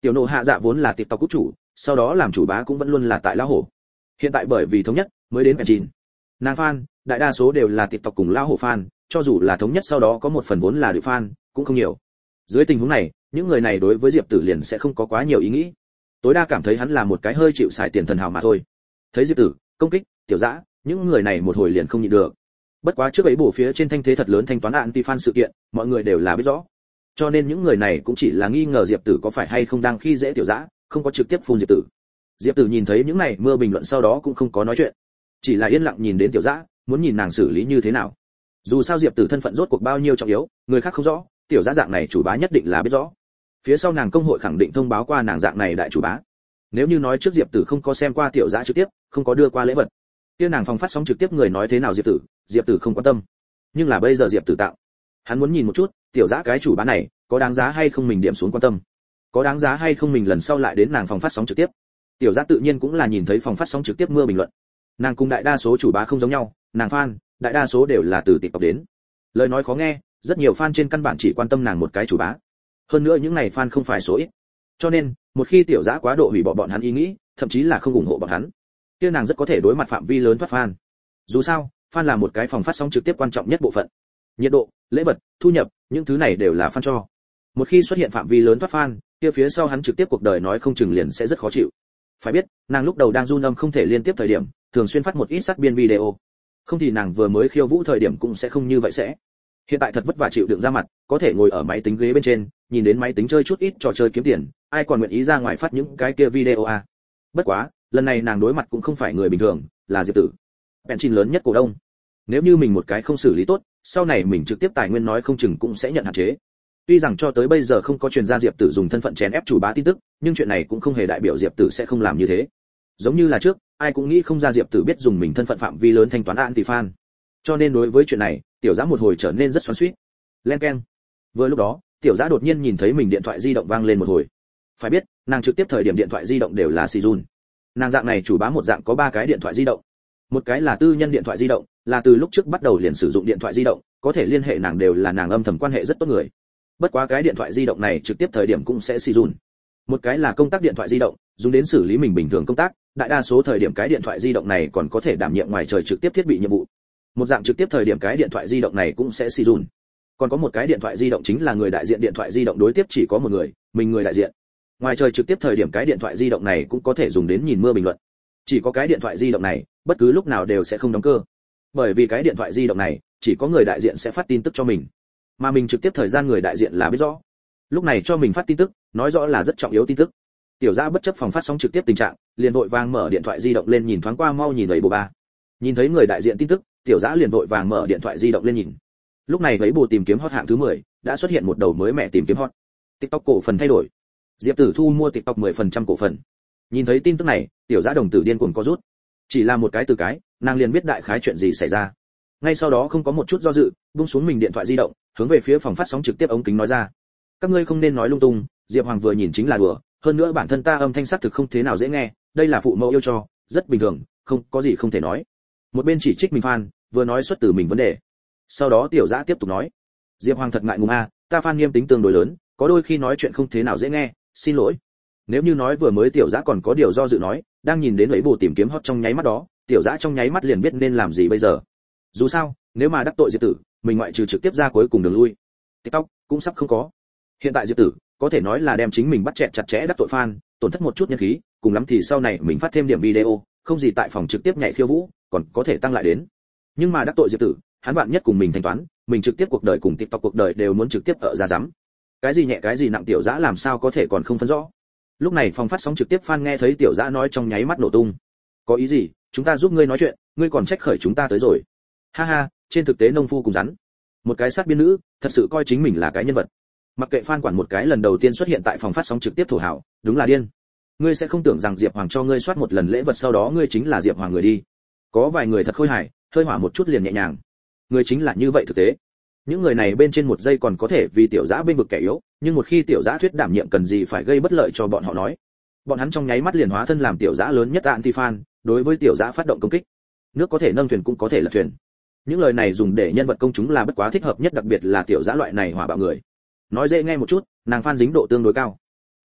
Tiểu nộ hạ dạ vốn là TikTok cút chủ, sau đó làm chủ bá cũng vẫn luôn là tại lão hổ. Hiện tại bởi vì thống nhất mới đến Penjin. Nàng fan, đại đa số đều là TikTok cùng lão hổ fan, cho dù là thống nhất sau đó có một phần vốn là đội fan, cũng không nhiều. Dưới tình huống này, những người này đối với Diệp Tử liền sẽ không có quá nhiều ý nghĩ. Tối đa cảm thấy hắn là một cái hơi chịu xài tiền thần hào mà thôi. Thấy Diệp Tử công kích, Tiểu Dã, những người này một hồi liền không nhịn được. Bất quá trước ấy bổ phía trên thanh thế thật lớn thanh toán anti-fan sự kiện, mọi người đều là biết rõ. Cho nên những người này cũng chỉ là nghi ngờ Diệp Tử có phải hay không đang khi dễ Tiểu Dã, không có trực tiếp phun Diệp Tử. Diệp Tử nhìn thấy những này mưa bình luận sau đó cũng không có nói chuyện, chỉ là yên lặng nhìn đến Tiểu Dã, muốn nhìn nàng xử lý như thế nào. Dù sao Diệp Tử thân phận rốt cuộc bao nhiêu trọng yếu, người khác không rõ, Tiểu Dã dạng này chủ bá nhất định là biết rõ. Phía sau nàng công hội khẳng định thông báo qua nàng dạng này đại chủ bá. Nếu như nói trước Diệp Tử không có xem qua Tiểu Dã trực tiếp, không có đưa qua lễ vật, kia nàng phòng phát sóng trực tiếp người nói thế nào Diệp Tử không quan tâm. Nhưng là bây giờ Diệp Tử tạo, hắn muốn nhìn một chút, Tiểu Dã cái chủ bá này có đáng giá hay không mình điểm xuống quan tâm, có đáng giá hay không mình lần sau lại đến nàng phòng phát sóng trực tiếp. Tiểu Dã tự nhiên cũng là nhìn thấy phòng phát sóng trực tiếp mưa bình luận. Nàng cùng đại đa số chủ bá không giống nhau, nàng fan, đại đa số đều là từ TikTok đến. Lời nói khó nghe, rất nhiều fan trên căn bản chỉ quan tâm nàng một cái chủ bá. Hơn nữa những này fan không phải số ít. Cho nên, một khi Tiểu Dã quá độ hủy bỏ bọn hắn ý nghĩ, thậm chí là không ủng hộ bọn hắn, kia nàng rất có thể đối mặt phạm vi lớn thoát fan. Dù sao, fan là một cái phòng phát sóng trực tiếp quan trọng nhất bộ phận. Nhiệt độ, lễ vật, thu nhập, những thứ này đều là fan cho. Một khi xuất hiện phạm vi lớn thoát fan, kia phía sau hắn trực tiếp cuộc đời nói không chừng liền sẽ rất khó chịu. Phải biết, nàng lúc đầu đang run âm không thể liên tiếp thời điểm, thường xuyên phát một ít sát biên video. Không thì nàng vừa mới khiêu vũ thời điểm cũng sẽ không như vậy sẽ. Hiện tại thật vất vả chịu đựng ra mặt, có thể ngồi ở máy tính ghế bên trên, nhìn đến máy tính chơi chút ít trò chơi kiếm tiền, ai còn nguyện ý ra ngoài phát những cái kia video à. Bất quá, lần này nàng đối mặt cũng không phải người bình thường, là Diệp Tử, Penjin lớn nhất cổ đông. Nếu như mình một cái không xử lý tốt, sau này mình trực tiếp tài nguyên nói không chừng cũng sẽ nhận hạn chế. Tuy rằng cho tới bây giờ không có truyền ra Diệp Tử dùng thân phận chèn ép chủ bá tin tức, nhưng chuyện này cũng không hề đại biểu Diệp Tử sẽ không làm như thế. Giống như là trước, ai cũng nghĩ không ra Diệp Tử biết dùng mình thân phận phạm vi lớn thanh toán anti-fan. Cho nên đối với chuyện này, Tiểu Dã một hồi trở nên rất xoắn xuýt. Len keng. Vừa lúc đó, Tiểu Dã đột nhiên nhìn thấy mình điện thoại di động vang lên một hồi. Phải biết, nàng trực tiếp thời điểm điện thoại di động đều là Sijun. Nàng dạng này chủ bá một dạng có 3 cái điện thoại di động. Một cái là tư nhân điện thoại di động, là từ lúc trước bắt đầu liền sử dụng điện thoại di động, có thể liên hệ nàng đều là nàng âm thầm quan hệ rất tốt người. Bất quá cái điện thoại di động này trực tiếp thời điểm cũng sẽ Sijun. Một cái là công tác điện thoại di động, dùng đến xử lý mình bình thường công tác, đại đa số thời điểm cái điện thoại di động này còn có thể đảm nhiệm ngoài trời trực tiếp thiết bị nhiệm vụ. Một dạng trực tiếp thời điểm cái điện thoại di động này cũng sẽ Sijun. Còn có một cái điện thoại di động chính là người đại diện điện thoại di động đối tiếp chỉ có một người, mình người đại diện. Ngoài trời trực tiếp thời điểm cái điện thoại di động này cũng có thể dùng đến nhìn mưa bình luận. Chỉ có cái điện thoại di động này, bất cứ lúc nào đều sẽ không đóng cơ. Bởi vì cái điện thoại di động này, chỉ có người đại diện sẽ phát tin tức cho mình. Mà mình trực tiếp thời gian người đại diện là biết rõ. Lúc này cho mình phát tin tức, nói rõ là rất trọng yếu tin tức. Tiểu Dã bất chấp phòng phát sóng trực tiếp tình trạng, liền vội vàng mở điện thoại di động lên nhìn thoáng qua mau nhìn ấy bồ ba. Nhìn thấy người đại diện tin tức, Tiểu Dã liền vội vàng mở điện thoại di động lên nhìn. Lúc này ấy bồ tìm kiếm hot hạng thứ 10, đã xuất hiện một đầu mới mẹ tìm kiếm hot. TikTok cổ phần thay đổi. Diệp Tử thu mua TikTok 10% cổ phần. Nhìn thấy tin tức này, Tiểu Dã đồng tử điên cuồng co rút. Chỉ là một cái từ cái, nàng liền biết đại khái chuyện gì xảy ra. Ngay sau đó không có một chút do dự, buông xuống mình điện thoại di động, hướng về phía phòng phát sóng trực tiếp ống kính nói ra: "Các ngươi không nên nói lung tung, Diệp Hoàng vừa nhìn chính là đùa, hơn nữa bản thân ta âm thanh sắc thực không thế nào dễ nghe, đây là phụ mẫu yêu cho, rất bình thường, không có gì không thể nói." Một bên chỉ trích mình fan, vừa nói xuất từ mình vấn đề. Sau đó Tiểu Dã tiếp tục nói: "Diệp Hoàng thật ngại ngùng a, ta fan nghiêm tính tương đối lớn, có đôi khi nói chuyện không thế nào dễ nghe, xin lỗi." Nếu như nói vừa mới Tiểu Dã còn có điều do dự nói, đang nhìn đến lấy bồ tìm kiếm hot trong nháy mắt đó, Tiểu Dã trong nháy mắt liền biết nên làm gì bây giờ. Dù sao, nếu mà đắc tội Diệp Tử, mình ngoại trừ trực tiếp ra cuối cùng đường lui, TikTok cũng sắp không có. Hiện tại Diệp Tử có thể nói là đem chính mình bắt chặt chẽ đắc tội fan, tổn thất một chút nhân khí, cùng lắm thì sau này mình phát thêm điểm video, không gì tại phòng trực tiếp nhảy khiêu vũ, còn có thể tăng lại đến. Nhưng mà đắc tội Diệp Tử, hắn vạn nhất cùng mình thanh toán, mình trực tiếp cuộc đời cùng TikTok cuộc đời đều muốn trực tiếp ở ra rắm. Cái gì nhẹ cái gì nặng Tiểu Dã làm sao có thể còn không phân rõ. Lúc này phòng phát sóng trực tiếp fan nghe thấy Tiểu Dã nói trong nháy mắt nổ tung. Có ý gì, chúng ta giúp ngươi nói chuyện, ngươi còn trách khởi chúng ta tới rồi. Ha ha, trên thực tế nông phu cùng rắn. Một cái sát biên nữ, thật sự coi chính mình là cái nhân vật. Mặc kệ fan quản một cái lần đầu tiên xuất hiện tại phòng phát sóng trực tiếp thổ hào, đúng là điên. Ngươi sẽ không tưởng rằng Diệp Hoàng cho ngươi soát một lần lễ vật sau đó ngươi chính là Diệp Hoàng người đi. Có vài người thật khôi hài, hơi hỏa một chút liền nhẹ nhàng. Ngươi chính là như vậy thực tế. Những người này bên trên một giây còn có thể vì Tiểu Dã bên vực kẻ yếu, nhưng một khi Tiểu Dã thuyết đảm nhiệm cần gì phải gây bất lợi cho bọn họ nói. Bọn hắn trong nháy mắt liền hóa thân làm Tiểu Dã lớn nhất anti-fan, đối với Tiểu Dã phát động công kích. Nước có thể nâng thuyền cũng có thể lật thuyền. Những lời này dùng để nhân vật công chúng là bất quá thích hợp nhất, đặc biệt là Tiểu Dã loại này hỏa bạo người. Nói dễ nghe một chút, nàng fan dính độ tương đối cao.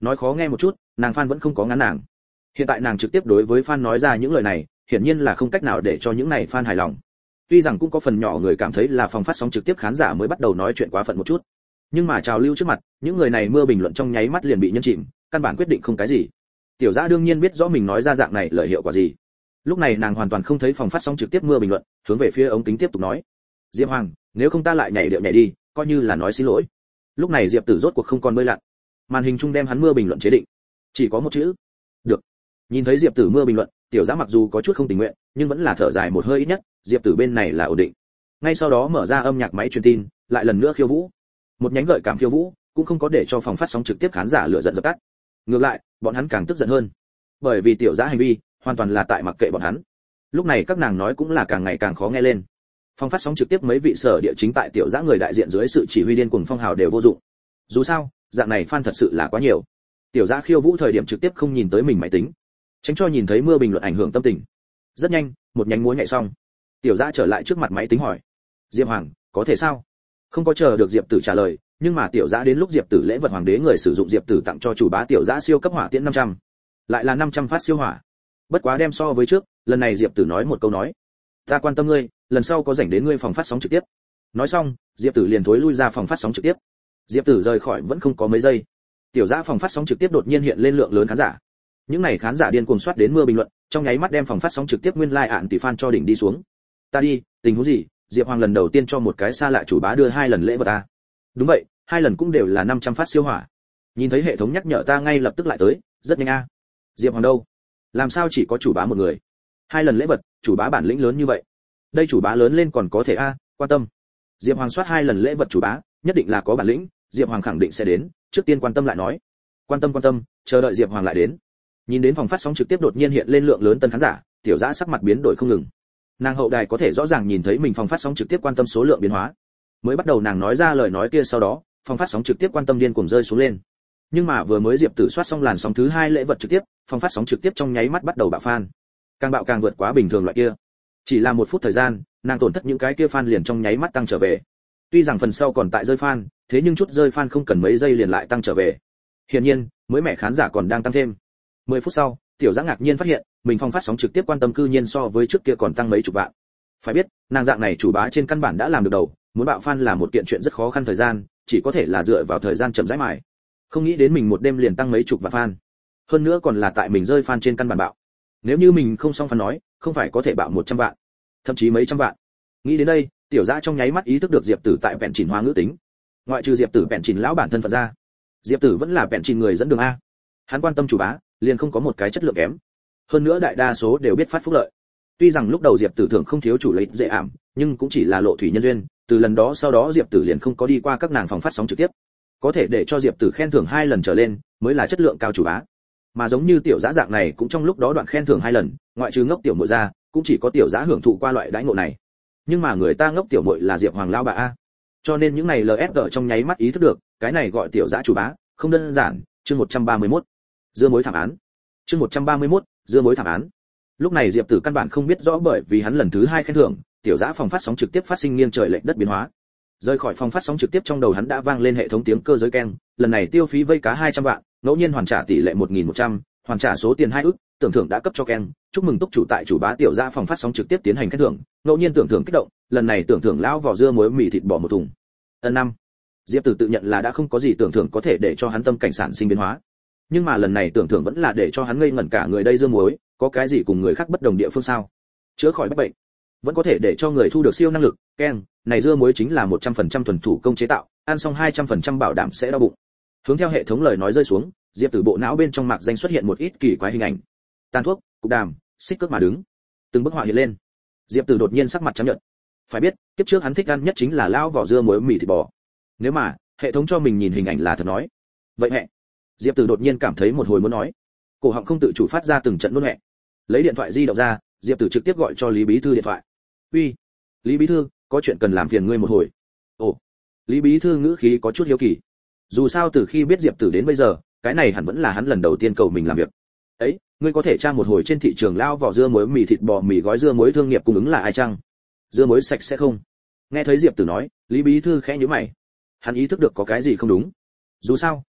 Nói khó nghe một chút, nàng fan vẫn không có ngán nàng. Hiện tại nàng trực tiếp đối với fan nói ra những lời này, hiển nhiên là không cách nào để cho những này fan hài lòng. Tuy rằng cũng có phần nhỏ người cảm thấy là phòng phát sóng trực tiếp khán giả mới bắt đầu nói chuyện quá phận một chút, nhưng mà trào lưu trước mặt, những người này mưa bình luận trong nháy mắt liền bị nhân chìm, căn bản quyết định không cái gì. Tiểu Dã đương nhiên biết rõ mình nói ra dạng này lời hiệu quả gì. Lúc này nàng hoàn toàn không thấy phòng phát sóng trực tiếp mưa bình luận, hướng về phía ống kính tiếp tục nói: "Diệp Hoàng, nếu không ta lại nhảy điệu nhảy đi, coi như là nói xin lỗi." Lúc này Diệp Tử rốt cuộc không còn bơi lặn, màn hình chung đem hắn mưa bình luận chế định, chỉ có một chữ: "Được." Nhìn thấy Diệp Tử mưa bình luận, Tiểu Dã mặc dù có chút không tình nguyện, nhưng vẫn là thở dài một hơi, ít nhất Diệp Tử bên này là ổn định. Ngay sau đó mở ra âm nhạc máy truyền tin, lại lần nữa khiêu vũ. Một nhánh gợi cảm khiêu vũ, cũng không có để cho phòng phát sóng trực tiếp khán giả lửa giận dập tắt. Ngược lại, bọn hắn càng tức giận hơn, bởi vì Tiểu Dã hành vi hoàn toàn là tại mặc kệ bọn hắn. Lúc này các nàng nói cũng là càng ngày càng khó nghe lên. Phòng phát sóng trực tiếp mấy vị sở địa chính tại Tiểu Dã người đại diện dưới sự chỉ huy điên cuồng phong hào đều vô dụng. Dù sao, dạng này fan thật sự là quá nhiều. Tiểu Dã khiêu vũ thời điểm trực tiếp không nhìn tới mình máy tính, tránh cho nhìn thấy mưa bình luận ảnh hưởng tâm tình. Rất nhanh, một nhánh múa nhảy xong, Tiểu Dã trở lại trước mặt máy tính hỏi: "Diệp Hoàng, có thể sao?" Không có chờ được Diệp Tử trả lời, nhưng mà Tiểu Dã đến lúc Diệp Tử lễ vật hoàng đế người sử dụng Diệp Tử tặng cho chủ bá Tiểu Dã siêu cấp hỏa tiễn 500, lại là 500 phát siêu hỏa. Bất quá đem so với trước, lần này Diệp Tử nói một câu nói: "Ta quan tâm ngươi, lần sau có rảnh đến ngươi phòng phát sóng trực tiếp." Nói xong, Diệp Tử liền thối lui ra phòng phát sóng trực tiếp. Diệp Tử rời khỏi vẫn không có mấy giây, Tiểu Dã phòng phát sóng trực tiếp đột nhiên hiện lên lượng lớn khán giả. Những này khán giả điên cuồng soát đến mưa bình luận, trong nháy mắt đem phòng phát sóng trực tiếp nguyên like ạn tỷ fan cho đỉnh đi xuống. "Ta đi, tình huống gì? Diệp Hoàng lần đầu tiên cho một cái xa lạ chủ bá đưa 2 lần lễ vật à?" "Đúng vậy, 2 lần cũng đều là 500 phát siêu hỏa." Nhìn thấy hệ thống nhắc nhở ta ngay lập tức lại tới, rất nhanh a. Diệp Hoàng đâu? Làm sao chỉ có chủ bá một người? 2 lần lễ vật, chủ bá bản lĩnh lớn như vậy. Đây chủ bá lớn lên còn có thể a, quan tâm. Diệp Hoàng soát 2 lần lễ vật chủ bá, nhất định là có bản lĩnh, Diệp Hoàng khẳng định sẽ đến, trước tiên quan tâm lại nói. Quan tâm, chờ đợi Diệp Hoàng lại đến. Nhìn đến phòng phát sóng trực tiếp đột nhiên hiện lên lượng lớn tân khán giả, Tiểu Dã sắc mặt biến đổi không ngừng. Nàng hậu đài có thể rõ ràng nhìn thấy mình phòng phát sóng trực tiếp quan tâm số lượng biến hóa. Mới bắt đầu nàng nói ra lời nói kia, sau đó, phòng phát sóng trực tiếp quan tâm điên cuồng rơi xuống lên. Nhưng mà vừa mới Diệp Tử soát xong làn sóng thứ 2 lễ vật trực tiếp, phòng phát sóng trực tiếp trong nháy mắt bắt đầu bạo fan. Càng bạo càng vượt quá bình thường loại kia. Chỉ là 1 phút thời gian, nàng tổn thất những cái kia fan liền trong nháy mắt tăng trở về. Tuy rằng phần sau còn tại rơi fan, thế nhưng chút rơi fan không cần mấy giây liền lại tăng trở về. Hiển nhiên, mới mẻ khán giả còn đang tăng thêm. 10 phút sau, Tiểu Dã ngạc nhiên phát hiện, mình phòng phát sóng trực tiếp quan tâm cư nhiên so với trước kia còn tăng mấy chục vạn. Phải biết, nàng dạng này chủ bá trên căn bản đã làm được đầu, muốn bạo fan là một kiện chuyện rất khó khăn, thời gian, chỉ có thể là dựa vào thời gian chậm rãi mài. Không nghĩ đến mình một đêm liền tăng mấy chục vạn fan. Hơn nữa còn là tại mình rơi fan trên căn bản bạo. Nếu như mình không xong fan nói, không phải có thể bạo 100 vạn, thậm chí mấy trăm vạn. Nghĩ đến đây, Tiểu Dã trong nháy mắt ý thức được Diệp Tử tại vẹn chỉnh hóa ngữ tính. Ngoại trừ Diệp Tử vẹn chỉnh lão bản thân phận ra, Diệp Tử vẫn là vẹn chỉnh người dẫn đường a. Hắn quan tâm chủ bá, liền không có một cái chất lượng kém. Hơn nữa đại đa số đều biết phát phúc lợi. Tuy rằng lúc đầu Diệp Tử thường không thiếu chủ lấy dễ ảm, nhưng cũng chỉ là lộ thủy nhân duyên, từ lần đó sau đó Diệp Tử liền không có đi qua các nàng phòng phát sóng trực tiếp. Có thể để cho Diệp Tử khen thưởng 2 lần trở lên, mới là chất lượng cao chủ bá. Mà giống như Tiểu Dã dạng này cũng trong lúc đó đoạn khen thưởng 2 lần, ngoại trừ ngốc tiểu muội ra, cũng chỉ có Tiểu Dã hưởng thụ qua loại đãi ngộ này. Nhưng mà người ta ngốc tiểu muội là Diệp Hoàng lao bà a. Cho nên những này LFG trong nháy mắt ý thức được, cái này gọi Tiểu Dã chủ bá, không đơn giản. Chương 131. Dưa mối thảm án. Chương 131. Dưa mối thảm án. Lúc này Diệp Tử căn bản không biết rõ, bởi vì hắn lần thứ 2 khen thưởng, Tiểu Dã phòng phát sóng trực tiếp phát sinh nghiêng trời lệch đất biến hóa. Rời khỏi phòng phát sóng trực tiếp, trong đầu hắn đã vang lên hệ thống tiếng cơ giới keng, lần này tiêu phí vây cá 200 vạn, ngẫu nhiên hoàn trả tỷ lệ 1100, hoàn trả số tiền 2 ức, tưởng thưởng đã cấp cho keng, chúc mừng túc chủ tại chủ bá Tiểu Dã phòng phát sóng trực tiếp tiến hành khen thưởng, ngẫu nhiên tưởng thưởng kích động, lần này tưởng thưởng lão vỏ dưa muối mì thịt bò 1 thùng. N5. Diệp Tử tự nhận là đã không có gì tưởng thưởng có thể để cho hắn tâm cảnh sản sinh biến hóa. Nhưng mà lần này tưởng thưởng vẫn là để cho hắn ngây ngẩn cả người, đây dưa muối, có cái gì cùng người khác bất đồng địa phương sao? Chữa khỏi bách bệnh, vẫn có thể để cho người thu được siêu năng lực, keng, này dưa muối chính là 100% thuần thủ công chế tạo, ăn xong 200% bảo đảm sẽ đau bụng. Hướng theo hệ thống lời nói rơi xuống, Diệp Tử bộ não bên trong mạc danh xuất hiện một ít kỳ quái hình ảnh. Tàn thuốc, cục đàm, xích cước mà đứng. Từng bức họa hiện lên. Diệp Tử đột nhiên sắc mặt trắng nhợt. Phải biết, kiếp trước hắn thích ăn nhất chính là lão vỏ dưa muối mì thịt bò. Nếu mà hệ thống cho mình nhìn hình ảnh là thật nói, vậy mẹ. Diệp Tử đột nhiên cảm thấy một hồi muốn nói. Cổ họng không tự chủ phát ra từng trận luôn mẹ. Lấy điện thoại di động ra, Diệp Tử trực tiếp gọi cho Lý Bí Thư điện thoại. "Uy, Lý Bí Thư, có chuyện cần làm phiền ngươi một hồi." Ồ. Lý Bí Thư ngữ khí có chút hiếu kỳ. Dù sao từ khi biết Diệp Tử đến bây giờ, cái này hẳn vẫn là hắn lần đầu tiên cầu mình làm việc. "Ấy, ngươi có thể tra một hồi trên thị trường lao vỏ dưa muối mì thịt bò mì gói dưa muối thương nghiệp cung ứng là ai chăng? Dưa muối sạch sẽ không?" Nghe thấy Diệp Tử nói, Lý Bí Thư khẽ nhíu mày. Hắn ý thức được có cái gì không đúng. Dù sao,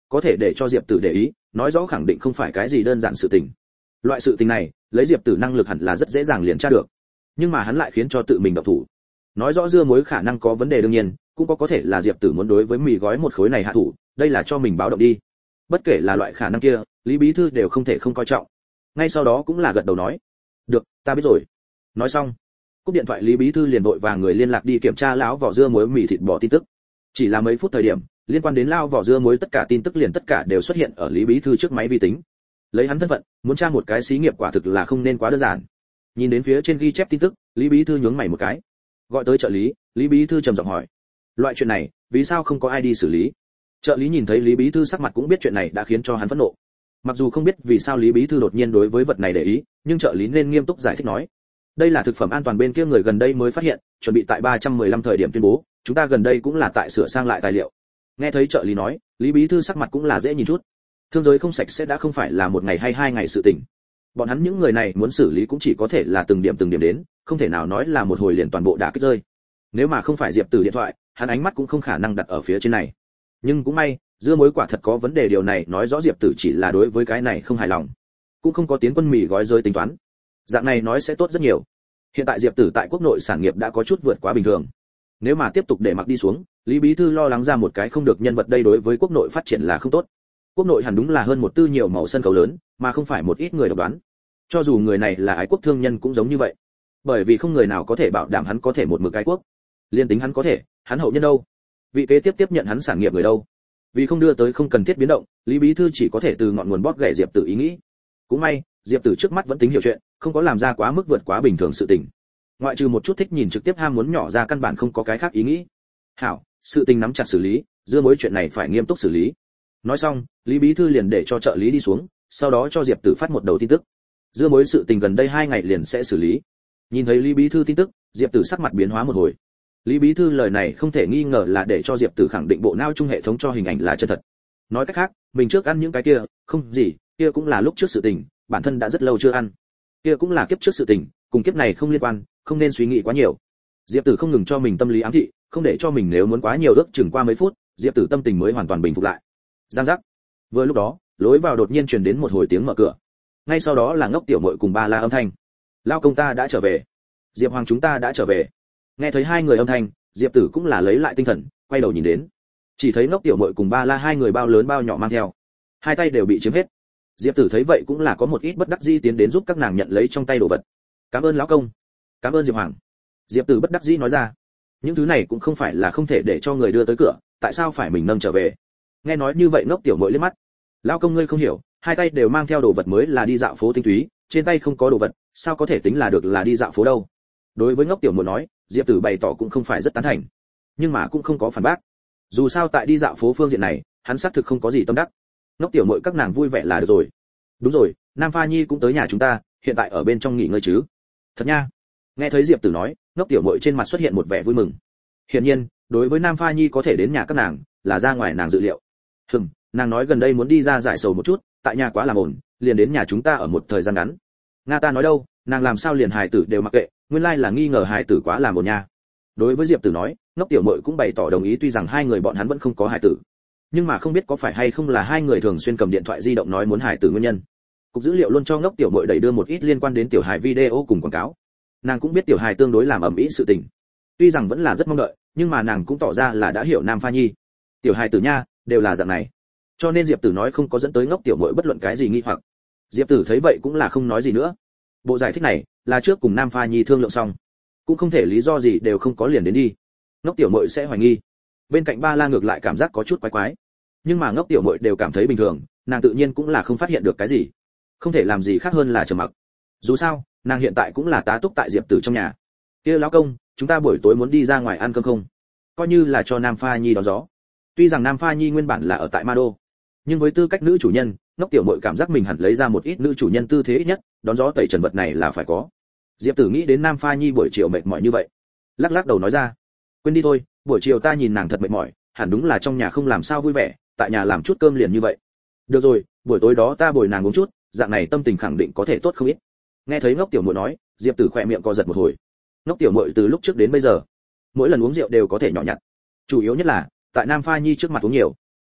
có thể để cho Diệp Tử để ý, nói rõ khẳng định không phải cái gì đơn giản sự tình. Loại sự tình này, lấy Diệp Tử năng lực hẳn là rất dễ dàng liền tra được. Nhưng mà hắn lại khiến cho tự mình động thủ. Nói rõ dưa muối khả năng có vấn đề đương nhiên, cũng có thể là Diệp Tử muốn đối với mì gói một khối này hạ thủ, đây là cho mình báo động đi. Bất kể là loại khả năng kia, Lý bí thư đều không thể không coi trọng. Ngay sau đó cũng là gật đầu nói, "Được, ta biết rồi." Nói xong, cúp điện thoại Lý bí thư liền vội vàng người liên lạc đi kiểm tra lão vỏ dưa muối mì thịt bò tin tức. Chỉ là mấy phút thời điểm, liên quan đến lao vỏ dưa muối tất cả tin tức liền tất cả đều xuất hiện ở Lý bí thư trước máy vi tính. Lấy hắn thân phận, muốn tra một cái xí nghiệp quả thực là không nên quá đơn giản. Nhìn đến phía trên ghi chép tin tức, Lý bí thư nhướng mày một cái. Gọi tới trợ lý, Lý bí thư trầm giọng hỏi, loại chuyện này vì sao không có ai đi xử lý? Trợ lý nhìn thấy Lý bí thư sắc mặt cũng biết chuyện này đã khiến cho hắn phẫn nộ. Mặc dù không biết vì sao Lý bí thư đột nhiên đối với vật này để ý, nhưng trợ lý nên nghiêm túc giải thích nói, đây là thực phẩm an toàn bên kia người gần đây mới phát hiện, chuẩn bị tại 315 thời điểm tuyên bố, chúng ta gần đây cũng là tại sửa sang lại tài liệu. Nghe thấy trợ lý nói, Lý bí thư sắc mặt cũng là dễ nhìn chút. Thương giới không sạch sẽ đã không phải là một ngày hay hai ngày sự tình. Bọn hắn những người này muốn xử lý cũng chỉ có thể là từng điểm đến, không thể nào nói là một hồi liền toàn bộ đã kích rơi. Nếu mà không phải Diệp Tử điện thoại, hắn ánh mắt cũng không khả năng đặt ở phía trên này. Nhưng cũng may, dưa muối quả thật có vấn đề, điều này nói rõ Diệp Tử chỉ là đối với cái này không hài lòng, cũng không có tiến quân mì gói rơi tính toán. Dạng này nói sẽ tốt rất nhiều. Hiện tại Diệp Tử tại quốc nội sản nghiệp đã có chút vượt quá bình thường. Nếu mà tiếp tục để mặc đi xuống, Lý bí thư lo lắng ra một cái không được nhân vật, đây đối với quốc nội phát triển là không tốt. Quốc nội hẳn đúng là hơn một tư nhiều màu sân khấu lớn, mà không phải một ít người độc đoán. Cho dù người này là ái quốc thương nhân cũng giống như vậy. Bởi vì không người nào có thể bảo đảm hắn có thể một mực ái quốc. Liên tính hắn có thể, hắn hậu nhân đâu? Vị kế tiếp tiếp nhận hắn sản nghiệp người đâu? Vì không đưa tới không cần thiết biến động, Lý bí thư chỉ có thể từ ngọn nguồn bóp gãy Diệp Tử ý nghĩ. Cũng may, Diệp Tử trước mắt vẫn tính hiểu chuyện, không có làm ra quá mức vượt quá bình thường sự tình. Ngoại trừ một chút thích nhìn trực tiếp ham muốn nhỏ ra, căn bản không có cái khác ý nghĩ. Hảo, sự tình nắm chặt xử lý, dưa muối chuyện này phải nghiêm túc xử lý. Nói xong, Lý bí thư liền để cho trợ lý đi xuống, sau đó cho Diệp Tử phát một đầu tin tức. Dưa muối sự tình gần đây 2 ngày liền sẽ xử lý. Nhìn thấy Lý bí thư tin tức, Diệp Tử sắc mặt biến hóa một hồi. Lý bí thư lời này không thể nghi ngờ là để cho Diệp Tử khẳng định bộ não trung hệ thống cho hình ảnh là chân thật. Nói cách khác, mình trước ăn những cái kia, không gì, kia cũng là lúc trước sự tình, bản thân đã rất lâu chưa ăn. Kia cũng là kiếp trước sự tình, cùng kiếp này không liên quan, không nên suy nghĩ quá nhiều. Diệp Tử không ngừng cho mình tâm lý ám thị, không để cho mình nếu muốn quá nhiều ước chừng qua mấy phút, Diệp Tử tâm tình mới hoàn toàn bình phục lại. Giang giác. Vừa lúc đó, lối vào đột nhiên truyền đến một hồi tiếng mở cửa. Ngay sau đó là Ngốc tiểu muội cùng Ba La âm thanh. Lao công ta đã trở về. Diệp Hoàng chúng ta đã trở về. Nghe thấy hai người âm thanh, Diệp Tử cũng là lấy lại tinh thần, quay đầu nhìn đến. Chỉ thấy Ngốc tiểu muội cùng Ba La hai người bao lớn bao nhỏ mang theo. Hai tay đều bị chiếm hết. Diệp Tử thấy vậy cũng là có một ít bất đắc dĩ tiến đến giúp các nàng nhận lấy trong tay đồ vật. Cảm ơn lão công. Cảm ơn Diệp Hoàng. Diệp Tử bất đắc dĩ nói ra. Những thứ này cũng không phải là không thể để cho người đưa tới cửa, tại sao phải mình nâng trở về? Nghe nói như vậy Ngốc tiểu muội liếc mắt. Lão công ngươi không hiểu, hai tay đều mang theo đồ vật mới là đi dạo phố tinh túy, trên tay không có đồ vật, sao có thể tính là được là đi dạo phố đâu? Đối với Ngốc tiểu muội nói, Diệp Tử bày tỏ cũng không phải rất tán thành, nhưng mà cũng không có phản bác. Dù sao tại đi dạo phố phương diện này, hắn xác thực không có gì tâm đắc. Ngốc tiểu muội các nàng vui vẻ là được rồi. Đúng rồi, Nam Pha Nhi cũng tới nhà chúng ta, hiện tại ở bên trong nghỉ ngơi chứ? Thật nha. Nghe thấy Diệp Tử nói, Ngốc tiểu muội trên mặt xuất hiện một vẻ vui mừng. Hiển nhiên, đối với Nam Pha Nhi có thể đến nhà các nàng, là ra ngoài nàng dự liệu. Nàng nói gần đây muốn đi ra giải sầu một chút, tại nhà quá làm ổn, liền đến nhà chúng ta ở một thời gian ngắn. Nga ta nói đâu, nàng làm sao liền hài tử đều mặc kệ, nguyên lai là nghi ngờ hài tử quá làm ổn nha. Đối với Diệp Tử nói, Ngốc tiểu muội cũng bày tỏ đồng ý, tuy rằng hai người bọn hắn vẫn không có hài tử, nhưng mà không biết có phải hay không là hai người thường xuyên cầm điện thoại di động nói muốn hài tử nguyên nhân. Cục dữ liệu luôn cho Ngốc tiểu muội đẩy đưa một ít liên quan đến tiểu hài video cùng quảng cáo. Nàng cũng biết tiểu hài tương đối làm ầm ĩ sự tình, tuy rằng vẫn là rất mong đợi, nhưng mà nàng cũng tỏ ra là đã hiểu Nam Pha Nhi. Tiểu hài tử nha, đều là dạng này. Cho nên Diệp Tử nói không có dẫn tới Ngốc tiểu muội bất luận cái gì nghi hoặc. Diệp Tử thấy vậy cũng là không nói gì nữa. Bộ giải thích này là trước cùng Nam Pha Nhi thương lượng xong, cũng không thể lý do gì đều không có liền đến đi. Ngốc tiểu muội sẽ hoài nghi. Bên cạnh Ba La ngược lại cảm giác có chút quái quái, nhưng mà Ngốc tiểu muội đều cảm thấy bình thường, nàng tự nhiên cũng là không phát hiện được cái gì, không thể làm gì khác hơn là trầm mặc. Dù sao, nàng hiện tại cũng là tá túc tại Diệp Tử trong nhà. Kia lão công, chúng ta buổi tối muốn đi ra ngoài ăn cơm không? Coi như là cho Nam Pha Nhi đón gió. Tuy rằng Nam Pha Nhi nguyên bản là ở tại Ma Đô, nhưng với tư cách nữ chủ nhân, Ngốc tiểu muội cảm giác mình hẳn lấy ra một ít nữ chủ nhân tư thế, ít nhất đón gió tẩy trần vật này là phải có. Diệp Tử nghĩ đến Nam Pha Nhi buổi chiều mệt mỏi như vậy, lắc lắc đầu nói ra, quên đi thôi, buổi chiều ta nhìn nàng thật mệt mỏi, hẳn đúng là trong nhà không làm sao vui vẻ, tại nhà làm chút cơm liền như vậy. Được rồi, buổi tối đó ta bồi nàng uống chút, dạng này tâm tình khẳng định có thể tốt không ít. Nghe thấy Ngốc tiểu muội nói, Diệp Tử khỏe miệng co giật một hồi. Ngốc tiểu muội từ lúc trước đến bây giờ, mỗi lần uống rượu đều có thể nhỏ nhặt, chủ yếu nhất là tại Nam Pha Nhi trước mặt uống nhiều.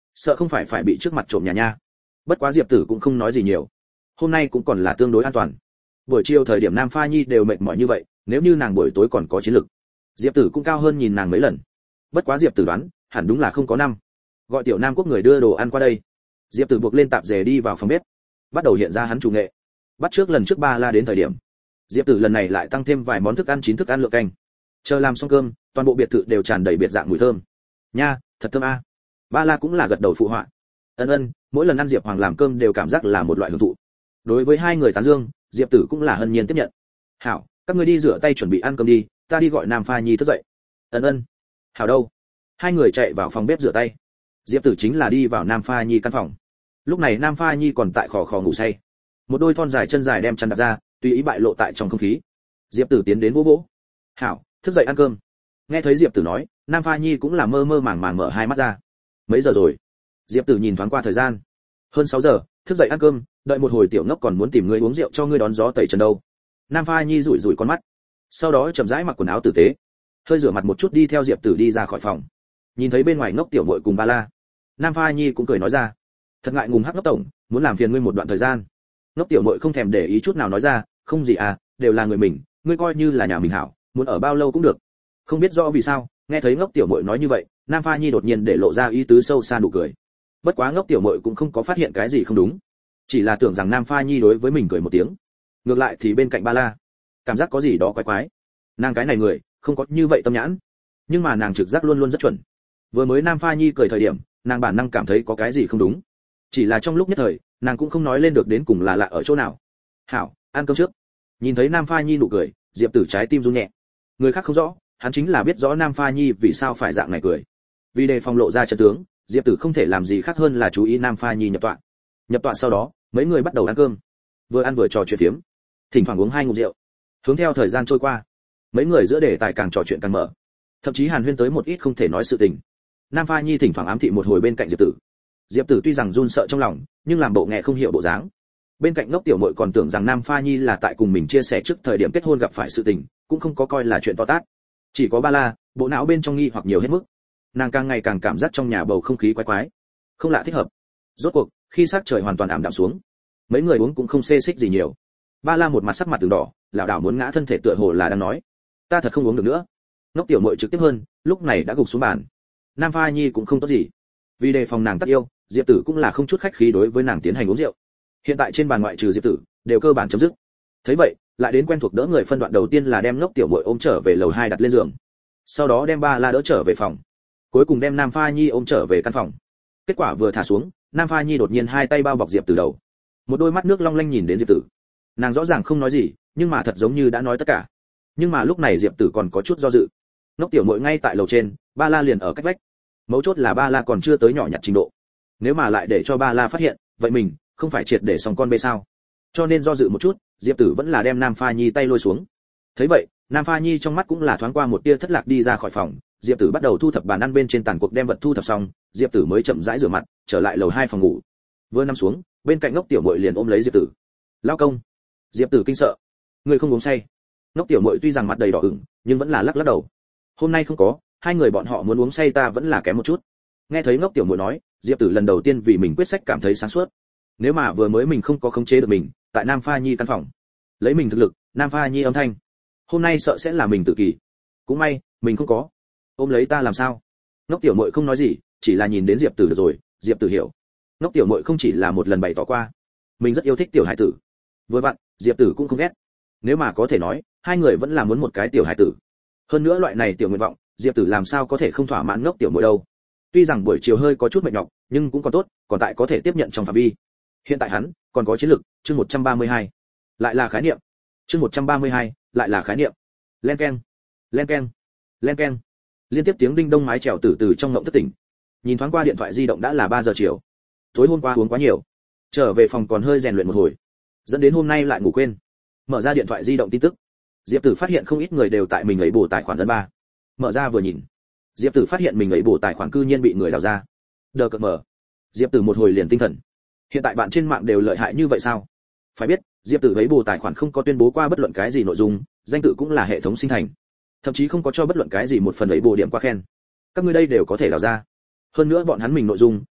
sợ không phải bị trước mặt trộm nhà nha. Bất quá Diệp Tử cũng không nói gì nhiều, hôm nay cũng còn là tương đối an toàn. Buổi chiều thời điểm Nam Pha Nhi đều mệt mỏi như vậy, nếu như nàng buổi tối còn có chiến lực, Diệp Tử cũng cao hơn nhìn nàng mấy lần. Bất quá Diệp Tử đoán, hẳn đúng là không có năm. Gọi Tiểu Nam Quốc người đưa đồ ăn qua đây. Diệp Tử buộc lên tạp dề đi vào phòng bếp, bắt đầu hiện ra hắn chủ nghệ. Bắt trước lần trước Ba La đến thời điểm, Diệp Tử lần này lại tăng thêm vài món thức ăn chín, thức ăn lượng canh. Chờ làm xong cơm, toàn bộ biệt thự đều tràn đầy biệt dạng mùi thơm. Nha, thật thơm a. Ba La cũng là gật đầu phụ họa. Ân, mỗi lần ăn Diệp Hoàng làm cơm đều cảm giác là một loại hưởng thụ. Đối với hai người tán dương, Diệp Tử cũng là hân nhiên tiếp nhận. Hảo, các ngươi đi rửa tay chuẩn bị ăn cơm đi, ta đi gọi Nam Pha Nhi thức dậy. Ân. Hảo đâu? Hai người chạy vào phòng bếp rửa tay. Diệp Tử chính là đi vào Nam Pha Nhi căn phòng. Lúc này Nam Pha Nhi còn tại khò khò ngủ say. Một đôi thon dài chân dài đem chăn đặt ra, tùy ý bại lộ tại trong không khí. Diệp Tử tiến đến vỗ vỗ. Hảo, thức dậy ăn cơm. Nghe thấy Diệp Tử nói, Nam Pha Nhi cũng là mơ mơ màng màng mở hai mắt ra. Mấy giờ rồi? Diệp Tử nhìn thoáng qua thời gian. Hơn 6 giờ, thức dậy ăn cơm, đợi một hồi tiểu ngốc còn muốn tìm ngươi uống rượu cho ngươi đón gió tẩy trần đâu. Nam Pha Nhi rủi rủi con mắt, sau đó chậm rãi mặc quần áo tử tế, hơi rửa mặt một chút đi theo Diệp Tử đi ra khỏi phòng. Nhìn thấy bên ngoài ngốc tiểu muội cùng Ba La, Nam Pha Nhi cũng cười nói ra, thật ngại ngùng hắc ngốc tổng, muốn làm phiền ngươi một đoạn thời gian. Ngốc tiểu muội không thèm để ý chút nào nói ra, không gì à, đều là người mình, ngươi coi như là nhà mình hảo, muốn ở bao lâu cũng được. Không biết rõ vì sao, nghe thấy ngốc tiểu muội nói như vậy, Nam Pha Nhi đột nhiên để lộ ra ý tứ sâu xa nụ cười. Bất quá ngốc tiểu muội cũng không có phát hiện cái gì không đúng, chỉ là tưởng rằng Nam Pha Nhi đối với mình cười một tiếng. Ngược lại thì bên cạnh Ba La, cảm giác có gì đó quái quái. Nàng cái này người, không có như vậy tâm nhãn, nhưng mà nàng trực giác luôn luôn rất chuẩn. Vừa mới Nam Pha Nhi cười thời điểm, nàng bản năng cảm thấy có cái gì không đúng, chỉ là trong lúc nhất thời, nàng cũng không nói lên được đến cùng là lạ ở chỗ nào. Hảo, ăn cơm trước. Nhìn thấy Nam Pha Nhi nụ cười, Diệp Tử trái tim run nhẹ. Người khác không rõ, hắn chính là biết rõ Nam Pha Nhi vì sao phải dạng này cười. Vì đề phòng lộ ra chân tướng, Diệp Tử không thể làm gì khác hơn là chú ý Nam Pha Nhi nhập tọa. Nhập tọa sau đó, mấy người bắt đầu ăn cơm. Vừa ăn vừa trò chuyện phiếm, thỉnh thoảng uống hai ngụm rượu. Hướng theo thời gian trôi qua, mấy người giữa đề tài càng trò chuyện càng mở, thậm chí hàn huyên tới một ít không thể nói sự tình. Nam Pha Nhi thỉnh thoảng ám thị một hồi bên cạnh Diệp Tử. Diệp Tử tuy rằng run sợ trong lòng, nhưng làm bộ nghe không hiểu bộ dáng. Bên cạnh ngốc tiểu muội còn tưởng rằng Nam Pha Nhi là tại cùng mình chia sẻ trước thời điểm kết hôn gặp phải sự tình, cũng không có coi là chuyện to tát. Chỉ có Ba La, bộ não bên trong nghi hoặc nhiều hết mức. Nàng càng ngày càng cảm giác trong nhà bầu không khí quái quái, không lạ thích hợp. Rốt cuộc, khi sắc trời hoàn toàn ảm đạm xuống, mấy người uống cũng không xê xích gì nhiều. Ba La một mặt sắc mặt từng đỏ, lảo đảo muốn ngã thân thể tựa hồ là đang nói, ta thật không uống được nữa. Ngốc tiểu muội trực tiếp hơn, lúc này đã gục xuống bàn. Nam Pha Nhi cũng không tốt gì, vì đề phòng nàng tắc yêu, Diệp Tử cũng là không chút khách khí đối với nàng tiến hành uống rượu. Hiện tại trên bàn ngoại trừ Diệp Tử, đều cơ bản chấm dứt. Thấy vậy, lại đến quen thuộc đỡ người phân đoạn đầu tiên là đem ngốc tiểu muội ôm trở về lầu 2 đặt lên giường, sau đó đem Ba La đỡ trở về phòng, cuối cùng đem Nam Pha Nhi ôm trở về căn phòng. Kết quả vừa thả xuống, Nam Pha Nhi đột nhiên hai tay bao bọc Diệp Tử đầu, một đôi mắt nước long lanh nhìn đến Diệp Tử. Nàng rõ ràng không nói gì, nhưng mà thật giống như đã nói tất cả. Nhưng mà lúc này Diệp Tử còn có chút do dự. Ngốc tiểu muội ngay tại lầu trên, Ba La liền ở cách vách. Mấu chốt là Ba La còn chưa tới nhỏ nhặt trình độ. Nếu mà lại để cho Ba La phát hiện, vậy mình không phải triệt để xong con bê sao? Cho nên do dự một chút, Diệp Tử vẫn là đem Nam Pha Nhi tay lôi xuống. Thấy vậy, Nam Pha Nhi trong mắt cũng là thoáng qua một tia thất lạc đi ra khỏi phòng. Diệp Tử bắt đầu thu thập bàn ăn bên trên tàn cuộc đem vật thu thập xong, Diệp Tử mới chậm rãi rửa mặt, trở lại lầu 2 phòng ngủ. Vừa nằm xuống, bên cạnh ngốc tiểu muội liền ôm lấy Diệp Tử. "Lão công." Diệp Tử kinh sợ. "Ngươi không uống say?" Ngốc tiểu muội tuy rằng mặt đầy đỏ ửng, nhưng vẫn là lắc lắc đầu. "Hôm nay không có, hai người bọn họ muốn uống say ta vẫn là kém một chút." Nghe thấy ngốc tiểu muội nói, Diệp Tử lần đầu tiên vì mình quyết sách cảm thấy sáng suốt. Nếu mà vừa mới mình không có khống chế được mình, tại Nam Pha Nhi căn phòng, lấy mình thực lực, Nam Pha Nhi âm thanh, hôm nay sợ sẽ là mình tự kỷ. Cũng may, mình không có. Ôm lấy ta làm sao? Ngốc tiểu muội không nói gì, chỉ là nhìn đến Diệp Tử được rồi, Diệp Tử hiểu. Ngốc tiểu muội không chỉ là một lần bày tỏ qua, mình rất yêu thích tiểu hải tử. Vừa vặn, Diệp Tử cũng không ghét. Nếu mà có thể nói, hai người vẫn là muốn một cái tiểu hải tử. Hơn nữa loại này tiểu nguyện vọng, Diệp Tử làm sao có thể không thỏa mãn ngốc tiểu muội đâu. Tuy rằng buổi chiều hơi có chút mệt nhọc, nhưng cũng còn tốt, còn tại có thể tiếp nhận trong phạm vi. Hiện tại hắn còn có chiến lực, chương 132. Lại là khái niệm. Chương 132, lại là khái niệm. Len keng, len keng, len keng. Liên tiếp tiếng đinh đông mái chèo từ trong ngộng thất tỉnh. Nhìn thoáng qua điện thoại di động đã là 3 giờ chiều. Tối hôm qua uống quá nhiều, trở về phòng còn hơi rèn luyện một hồi, dẫn đến hôm nay lại ngủ quên. Mở ra điện thoại di động tin tức, Diệp Tử phát hiện không ít người đều tại mình ấy bổ tài khoản ấn 3. Mở ra vừa nhìn, Diệp Tử phát hiện mình ấy bổ tài khoản cư nhiên bị người đào ra. Đờ cợt mở. Diệp Tử một hồi liền tinh thần. Hiện tại bạn trên mạng đều lợi hại như vậy sao? Phải biết, Diệp Tử ấy bổ tài khoản không có tuyên bố qua bất luận cái gì nội dung, danh tự cũng là hệ thống sinh thành, thậm chí không có cho bất luận cái gì một phần ấy bổ điểm qua khen. Các ngươi đây đều có thể đào ra. Hơn nữa bọn hắn mình nội dung,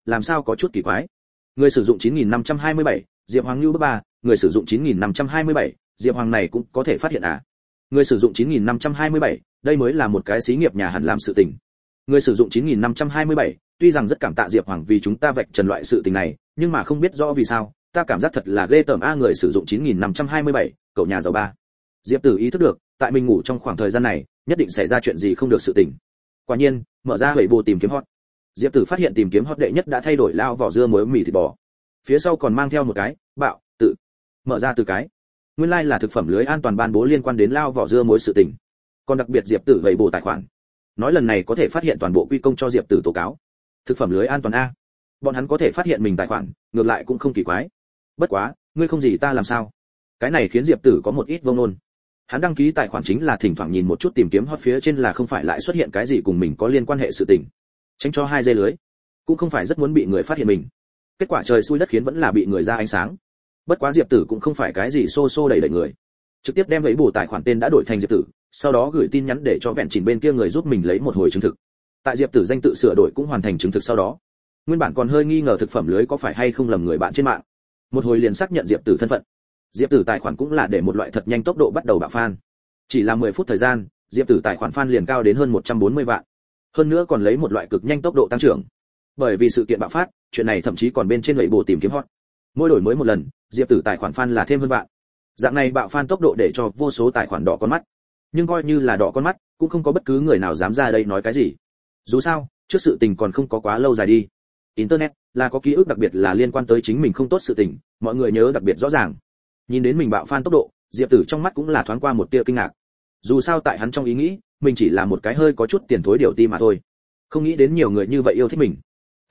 làm sao có chút kỳ quái. Người sử dụng 9527, Diệp Hoàng Nưu bước 3, người sử dụng 9527, Diệp Hoàng này cũng có thể phát hiện à? Người sử dụng 9527, đây mới là một cái xí nghiệp nhà hẳn làm sự tình. Người sử dụng 9527, tuy rằng rất cảm tạ Diệp Hoàng vì chúng ta vạch trần loại sự tình này, nhưng mà không biết rõ vì sao, ta cảm giác thật là ghê tởm a. Người sử dụng 9527, cậu nhà giàu ba. Diệp Tử ý thức được, tại mình ngủ trong khoảng thời gian này, nhất định xảy ra chuyện gì không được sự tình. Quả nhiên, mở ra huệ bồ tìm kiếm hot. Diệp Tử phát hiện tìm kiếm hot đệ nhất đã thay đổi lao vỏ dưa muối mì thịt bò. Phía sau còn mang theo một cái bạo tự. Mở ra từ cái. Nguyên lai là thực phẩm lưới an toàn ban bố liên quan đến lao vỏ dưa muối sự tình. Còn đặc biệt Diệp Tử huệ bồ tài khoản. Nói lần này có thể phát hiện toàn bộ quy công cho Diệp Tử tố cáo. Thực phẩm lưới an toàn a. Bọn hắn có thể phát hiện mình tài khoản, ngược lại cũng không kỳ quái. Bất quá, ngươi không gì ta làm sao? Cái này khiến Diệp Tử có một ít vông nôn. Hắn đăng ký tài khoản chính là thỉnh thoảng nhìn một chút tìm kiếm hot phía trên là không phải lại xuất hiện cái gì cùng mình có liên quan hệ sự tình. Tránh cho hai dây lưới, cũng không phải rất muốn bị người phát hiện mình. Kết quả trời xui đất khiến vẫn là bị người ra ánh sáng. Bất quá Diệp Tử cũng không phải cái gì xô xô đẩy đẩy người, trực tiếp đem lấy bổ tài khoản tên đã đổi thành Diệp Tử, sau đó gửi tin nhắn để cho vẹn chỉnh bên kia người giúp mình lấy một hồi chứng thực. Tại Diệp Tử danh tự sửa đổi cũng hoàn thành chứng thực sau đó, nguyên bản còn hơi nghi ngờ thực phẩm lưới có phải hay không lầm người bạn trên mạng, một hồi liền xác nhận Diệp Tử thân phận. Diệp Tử tài khoản cũng là để một loại thật nhanh tốc độ bắt đầu bạo fan. Chỉ là 10 phút thời gian, Diệp Tử tài khoản fan liền cao đến hơn 140 vạn. Hơn nữa còn lấy một loại cực nhanh tốc độ tăng trưởng. Bởi vì sự kiện bạo phát, chuyện này thậm chí còn bên trên lưỡi bổ tìm kiếm hot. Mỗi đổi mới một lần, Diệp Tử tài khoản fan là thêm hơn vạn. Dạng này bạo fan tốc độ để cho vô số tài khoản đỏ con mắt. Nhưng coi như là đỏ con mắt, cũng không có bất cứ người nào dám ra đây nói cái gì. Dù sao, trước sự tình còn không có quá lâu dài đi. Internet là có ký ức đặc biệt là liên quan tới chính mình không tốt sự tình, mọi người nhớ đặc biệt rõ ràng. Nhìn đến mình bạo fan tốc độ, Diệp Tử trong mắt cũng là thoáng qua một tia kinh ngạc. Dù sao tại hắn trong ý nghĩ, mình chỉ là một cái hơi có chút tiền thối điều ti mà thôi. Không nghĩ đến nhiều người như vậy yêu thích mình.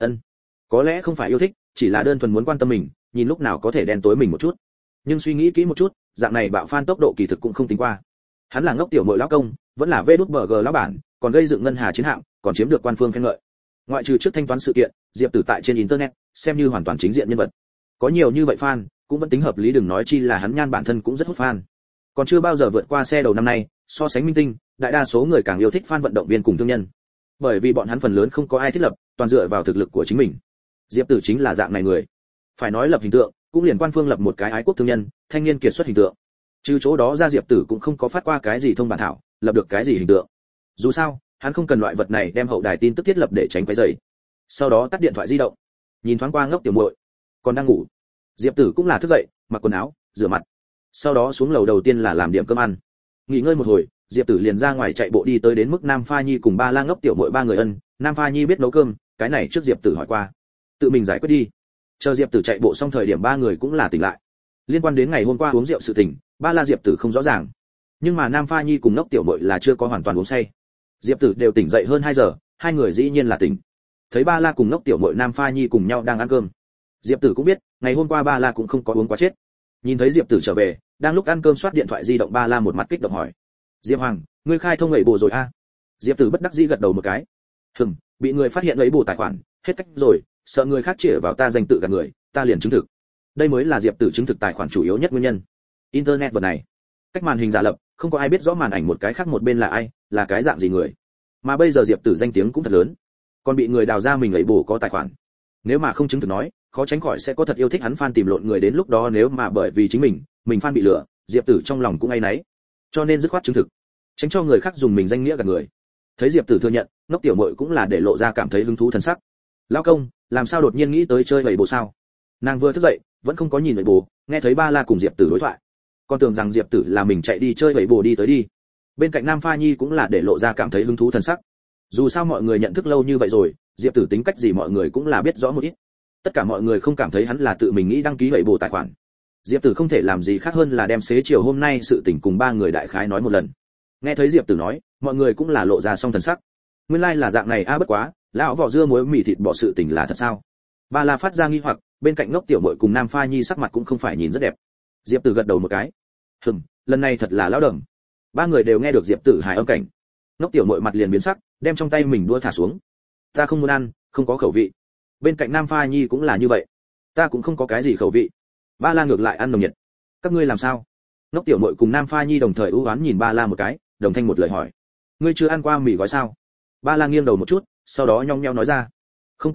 Có lẽ không phải yêu thích, chỉ là đơn thuần muốn quan tâm mình, nhìn lúc nào có thể đen tối mình một chút. Nhưng suy nghĩ kỹ một chút, dạng này bạo fan tốc độ kỳ thực cũng không tính qua. Hắn là ngốc tiểu muội lão công, vẫn là VđG lão bản, còn gây dựng ngân hà chiến hạm, còn chiếm được quan phương khen ngợi. Ngoại trừ trước thanh toán sự kiện, Diệp Tử tại trên internet xem như hoàn toàn chính diện nhân vật. Có nhiều như vậy fan, cũng vẫn tính hợp lý, đừng nói chi là hắn nhan bản thân cũng rất hút fan. Còn chưa bao giờ vượt qua xe đầu năm nay, so sánh minh tinh, đại đa số người càng yêu thích fan vận động viên cùng thương nhân. Bởi vì bọn hắn phần lớn không có ai thiết lập, toàn dựa vào thực lực của chính mình. Diệp Tử chính là dạng này người. Phải nói lập hình tượng, cũng liền quan phương lập một cái ái quốc thương nhân, thanh niên kiệt xuất hình tượng. Trừ chỗ đó ra Diệp Tử cũng không có phát qua cái gì thông bản thảo, lập được cái gì hình tượng. Dù sao, hắn không cần loại vật này đem hậu đài tin tức thiết lập để tránh quấy rầy. Sau đó tắt điện thoại di động, nhìn thoáng qua ngốc tiểu muội, còn đang ngủ. Diệp Tử cũng là thức dậy, mặc quần áo, rửa mặt. Sau đó xuống lầu đầu tiên là làm điểm cơm ăn. Nghỉ ngơi một hồi, Diệp Tử liền ra ngoài chạy bộ đi tới đến mức Nam Pha Nhi cùng ba la ngốc tiểu muội ba người ân. Nam Pha Nhi biết nấu cơm, cái này trước Diệp Tử hỏi qua, tự mình giải quyết đi. Chờ Diệp Tử chạy bộ xong thời điểm ba người cũng là tỉnh lại. Liên quan đến ngày hôm qua uống rượu sự tình, ba la Diệp Tử không rõ ràng, nhưng mà Nam Pha Nhi cùng ngốc tiểu muội là chưa có hoàn toàn uống say. Diệp Tử đều tỉnh dậy hơn 2 giờ, hai người dĩ nhiên là tỉnh. Thấy ba la cùng ngốc tiểu muội Nam Pha Nhi cùng nhau đang ăn cơm, Diệp Tử cũng biết, ngày hôm qua ba la cũng không có uống quá chết. Nhìn thấy Diệp Tử trở về, đang lúc ăn cơm soát điện thoại di động, ba la một mặt kích động hỏi: "Diệp Hoàng, ngươi khai thông ấy bổ rồi a?" Diệp Tử bất đắc dĩ gật đầu một cái. Bị người phát hiện ấy bổ tài khoản, hết cách rồi, sợ người khác chĩa vào ta danh tự gạt người, ta liền chứng thực. Đây mới là Diệp Tử chứng thực tài khoản chủ yếu nhất nguyên nhân. Internet vật này, cách màn hình giả lập, không có ai biết rõ màn ảnh một cái khác một bên là ai, là cái dạng gì người. Mà bây giờ Diệp Tử danh tiếng cũng thật lớn, còn bị người đào ra mình ấy bổ có tài khoản. Nếu mà không chứng thực nói, khó tránh khỏi sẽ có thật yêu thích hắn fan tìm lộn người, đến lúc đó nếu mà bởi vì chính mình fan bị lừa, Diệp Tử trong lòng cũng áy náy. Cho nên dứt khoát chứng thực, tránh cho người khác dùng mình danh nghĩa gạt người. Thấy Diệp Tử thừa nhận, ngốc tiểu muội cũng là để lộ ra cảm thấy hứng thú thần sắc. "Lão công, làm sao đột nhiên nghĩ tới chơi vậy bồ sao?" Nàng vừa thức dậy, vẫn không có nhìn vậy bồ, nghe thấy ba la cùng Diệp Tử đối thoại, còn tưởng rằng Diệp Tử là mình chạy đi chơi vậy bồ đi tới đi. Bên cạnh Nam Pha Nhi cũng là để lộ ra cảm thấy hứng thú thần sắc. Dù sao mọi người nhận thức lâu như vậy rồi, Diệp Tử tính cách gì mọi người cũng là biết rõ một ít. Tất cả mọi người không cảm thấy hắn là tự mình nghĩ đăng ký vậy bồ tài khoản. Diệp Tử không thể làm gì khác hơn là đem xế chiều hôm nay sự tình cùng ba người đại khái nói một lần. Nghe thấy Diệp Tử nói, mọi người cũng là lộ ra song thần sắc. Nguyên lai là dạng này a, bất quá, lão vỏ dưa muối mì thịt bò sự tình là thật sao? Ba la phát ra nghi hoặc, bên cạnh ngốc tiểu muội cùng Nam Pha Nhi sắc mặt cũng không phải nhìn rất đẹp. Diệp Tử gật đầu một cái. Lần này thật là lão đầm. Ba người đều nghe được Diệp Tử hài âm cảnh. Ngốc tiểu muội mặt liền biến sắc, đem trong tay mình đua thả xuống. Ta không muốn ăn, không có khẩu vị. Bên cạnh Nam Pha Nhi cũng là như vậy. Ta cũng không có cái gì khẩu vị. Ba la ngược lại ăn nồng nhiệt. Các ngươi làm sao? Ngốc tiểu muội cùng Nam Pha Nhi đồng thời ưu ám nhìn ba la một cái, đồng thanh một lời hỏi: ngươi chưa ăn qua mì gói sao? Ba la nghiêng đầu một chút, sau đó nhong nheo nói ra: không cần a,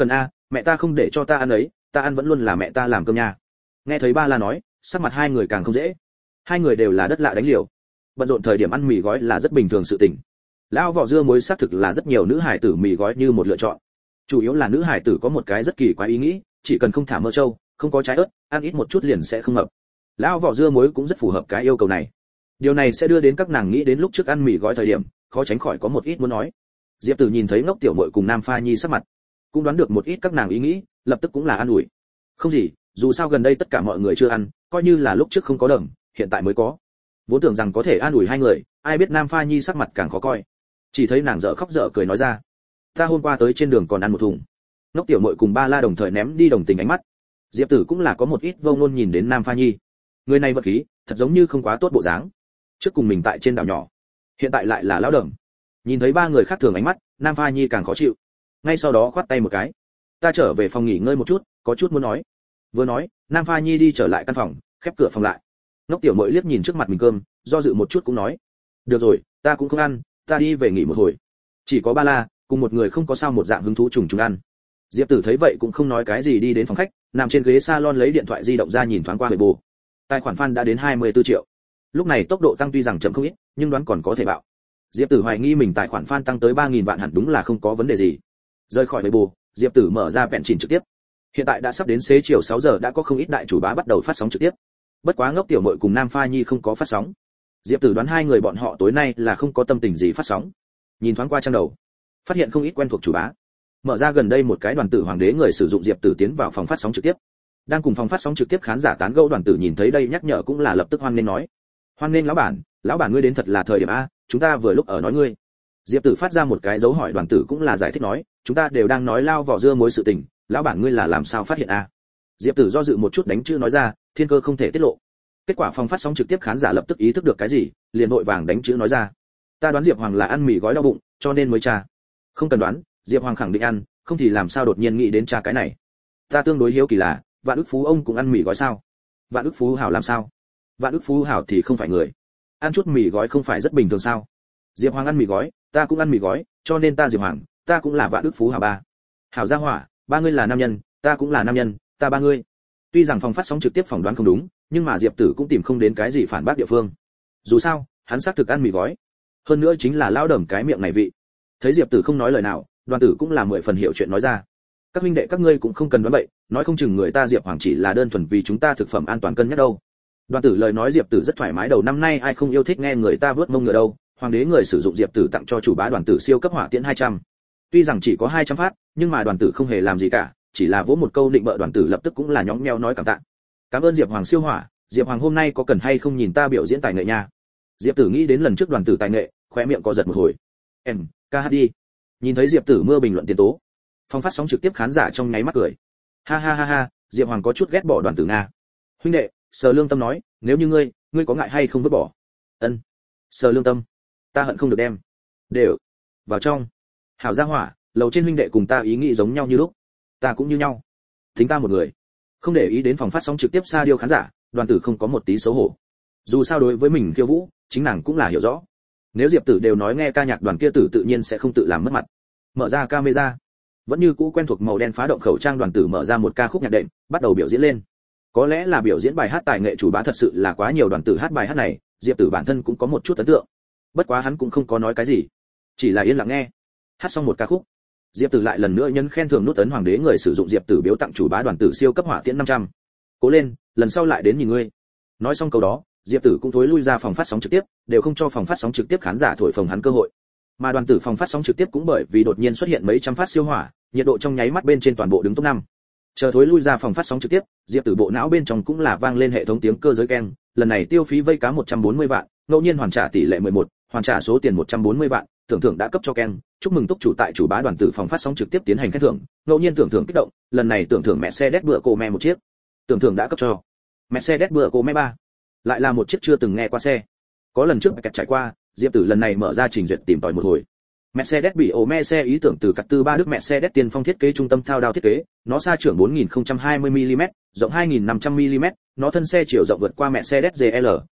mẹ ta không để cho ta ăn ấy, ta ăn vẫn luôn là mẹ ta làm cơm nha. Nghe thấy ba la nói, sắc mặt hai người càng không dễ. Hai người đều là đất lạ đánh liều, bận rộn thời điểm ăn mì gói là rất bình thường sự tình. Lão vỏ dưa muối xác thực là rất nhiều nữ hải tử mì gói như một lựa chọn. Chủ yếu là nữ hải tử có một cái rất kỳ quái ý nghĩ, chỉ cần không thả mỡ trâu, không có trái ớt, ăn ít một chút liền sẽ không mập. Lão vỏ dưa muối cũng rất phù hợp cái yêu cầu này. Điều này sẽ đưa đến các nàng nghĩ đến lúc trước ăn mì gói thời điểm, khó tránh khỏi có một ít muốn nói. Diệp Tử nhìn thấy Ngốc Tiểu Muội cùng Nam Pha Nhi sắc mặt, cũng đoán được một ít các nàng ý nghĩ, lập tức cũng là an ủi. Không gì, dù sao gần đây tất cả mọi người chưa ăn, coi như là lúc trước không có đầm, hiện tại mới có. Vốn tưởng rằng có thể an ủi hai người, ai biết Nam Pha Nhi sắc mặt càng khó coi. Chỉ thấy nàng dở khóc dở cười nói ra, ta hôm qua tới trên đường còn ăn một thùng. Ngốc Tiểu Muội cùng Ba La đồng thời ném đi đồng tình ánh mắt. Diệp Tử cũng là có một ít vô ngôn nhìn đến Nam Pha Nhi. Người này vật khí, thật giống như không quá tốt bộ dáng. Trước cùng mình tại trên đảo nhỏ, hiện tại lại là lão đầm. Nhìn thấy ba người khác thường ánh mắt, Nam Pha Nhi càng khó chịu. Ngay sau đó khoát tay một cái, ta trở về phòng nghỉ ngơi một chút, có chút muốn nói. Vừa nói, Nam Pha Nhi đi trở lại căn phòng, khép cửa phòng lại. Ngốc Tiểu Muội liếc nhìn trước mặt mình cơm, do dự một chút cũng nói, được rồi, ta cũng không ăn, ta đi về nghỉ một hồi. Chỉ có Ba La cùng một người không có sao một dạng hứng thú trùng trùng ăn. Diệp Tử thấy vậy cũng không nói cái gì, đi đến phòng khách, nằm trên ghế salon lấy điện thoại di động ra nhìn thoáng qua Weibo. Tài khoản fan đã đến 24 triệu. Lúc này tốc độ tăng tuy rằng chậm không ít, nhưng đoán còn có thể bạo. Diệp Tử hoài nghi mình tài khoản fan tăng tới 3000 vạn hẳn đúng là không có vấn đề gì. Rời khỏi Weibo, Diệp Tử mở ra vẹn chỉnh trực tiếp. Hiện tại đã sắp đến xế chiều 6 giờ, đã có không ít đại chủ bá bắt đầu phát sóng trực tiếp. Bất quá Ngốc Tiểu Muội cùng Nam Pha Nhi không có phát sóng. Diệp Tử đoán hai người bọn họ tối nay là không có tâm tình gì phát sóng. Nhìn thoáng qua trang đầu, phát hiện không ít quen thuộc chủ bá. Mở ra gần đây một cái đoàn tử hoàng đế người sử dụng Diệp Tử tiến vào phòng phát sóng trực tiếp. Đang cùng phòng phát sóng trực tiếp khán giả tán gẫu, đoàn tử nhìn thấy đây nhắc nhở cũng là lập tức hoan nghênh nói, hoan nghênh lão bản ngươi đến thật là thời điểm a, chúng ta vừa lúc ở nói ngươi. Diệp Tử phát ra một cái dấu hỏi, đoàn tử cũng là giải thích nói, chúng ta đều đang nói lao vỏ dưa muối sự tình, lão bản ngươi là làm sao phát hiện a? Diệp Tử do dự một chút đánh chữ nói ra, thiên cơ không thể tiết lộ. Kết quả phòng phát sóng trực tiếp khán giả lập tức ý thức được cái gì, liền vội vàng đánh chữ nói ra, ta đoán Diệp Hoàng là ăn mì gói đau bụng, cho nên mới tra. Không cần đoán, Diệp Hoàng khẳng định ăn, không thì làm sao đột nhiên nghĩ đến tra cái này. Ta tương đối hiếu kỳ là, Vạn Ức Phú ông cũng ăn mì gói sao? Vạn Ức Phú hảo làm sao? Vạn Ức Phú hảo thì không phải người, ăn chút mì gói không phải rất bình thường sao? Diệp Hoàng ăn mì gói, ta cũng ăn mì gói, cho nên ta Diệp Hoàng, ta cũng là Vạn Ức Phú hảo ba. Hảo gia hỏa, ba ngươi là nam nhân, ta cũng là nam nhân, ta ba ngươi. Tuy rằng phòng phát sóng trực tiếp phỏng đoán không đúng, nhưng mà Diệp Tử cũng tìm không đến cái gì phản bác địa phương. Dù sao, hắn xác thực ăn mì gói, hơn nữa chính là lao đầm cái miệng này vị. Thấy Diệp Tử không nói lời nào, Đoàn Tử cũng là 10 phần hiểu chuyện nói ra, các huynh đệ các ngươi cũng không cần đoán bậy, nói không chừng người ta Diệp Hoàng chỉ là đơn thuần vì chúng ta thực phẩm an toàn cân nhắc đâu. Đoàn Tử lời nói Diệp Tử rất thoải mái, đầu năm nay ai không yêu thích nghe người ta vớt mông ngựa đâu. Hoàng đế người sử dụng Diệp Tử tặng cho chủ bá Đoàn Tử siêu cấp hỏa tiễn 200. Tuy rằng chỉ có 200 phát, nhưng mà Đoàn Tử không hề làm gì cả, chỉ là vỗ một câu định bợ, Đoàn Tử lập tức cũng là nhõng nhẽo nói cảm tạ. Cảm ơn Diệp Hoàng siêu hỏa, Diệp Hoàng hôm nay có cần hay không nhìn ta biểu diễn tài nghệ nha. Diệp Tử nghĩ đến lần trước Đoàn Tử tài nghệ, khóe miệng co giật một hồi. Em, ca hát đi. Nhìn thấy Diệp Tử mưa bình luận tiền tố, phòng phát sóng trực tiếp khán giả trong nháy mắt cười. Ha ha ha ha, Diệp Hoàng có chút ghét bỏ Đoàn Tử nga. Huynh đệ, Sở Lương Tâm nói, nếu như ngươi có ngại hay không vứt bỏ? Ân. Sở Lương Tâm, ta hận không được đem. Đều vào trong. Hảo gia hỏa, lầu trên huynh đệ cùng ta ý nghĩ giống nhau như lúc, ta cũng như nhau. Tính ta một người. Không để ý đến phòng phát sóng trực tiếp xa điêu khán giả, Đoàn Tử không có một tí xấu hổ. Dù sao đối với mình khiêu vũ, chính nàng cũng là hiểu rõ. Nếu Diệp Tử đều nói nghe ca nhạc Đoàn kia Tử tự nhiên sẽ không tự làm mất mặt. Mở ra camera, vẫn như cũ quen thuộc màu đen phá động khẩu trang, Đoàn Tử mở ra một ca khúc nhạc đệm, bắt đầu biểu diễn lên. Có lẽ là biểu diễn bài hát tài nghệ chủ bá thật sự là quá nhiều, Đoàn Tử hát bài hát này, Diệp Tử bản thân cũng có một chút ấn tượng. Bất quá hắn cũng không có nói cái gì, chỉ là yên lặng nghe. Hát xong một ca khúc, Diệp Tử lại lần nữa nhấn khen thưởng nút ấn hoàng đế người sử dụng Diệp Tử biếu tặng chủ bá Đoàn Tử siêu cấp hỏa tiễn 500. Cố lên, lần sau lại đến nhìn ngươi. Nói xong câu đó, Diệp Tử cũng thối lui ra phòng phát sóng trực tiếp, đều không cho phòng phát sóng trực tiếp khán giả thổi phồng hắn cơ hội. Mà Đoàn Tử phòng phát sóng trực tiếp cũng bởi vì đột nhiên xuất hiện mấy trăm phát siêu hỏa, nhiệt độ trong nháy mắt bên trên toàn bộ đứng top 5. Chờ thối lui ra phòng phát sóng trực tiếp, Diệp Tử bộ não bên trong cũng là vang lên hệ thống tiếng cơ giới keng, lần này tiêu phí vây cá 140 vạn, ngẫu nhiên hoàn trả tỷ lệ 11, hoàn trả số tiền 140 vạn, tưởng thưởng đã cấp cho keng, chúc mừng túc chủ tại chủ bá Đoàn Tử phòng phát sóng trực tiếp tiến hành khen thưởng, ngẫu nhiên tưởng thưởng kích động, lần này tưởng thưởng Mercedes bựa cổ me một chiếc. Tưởng thưởng đã cấp cho Mercedes bựa cổ me 3. Lại là một chiếc chưa từng nghe qua xe. Có lần trước kẹt trải qua, Diệp Tử lần này mở ra trình duyệt tìm tòi một hồi. Mercedes bị ổ me xe ý tưởng từ cắt tư ba Đức Mercedes tiên phong thiết kế trung tâm thao đao thiết kế, nó xa trưởng 4020 mm, rộng 2500 mm, nó thân xe chiều rộng vượt qua Mercedes GL,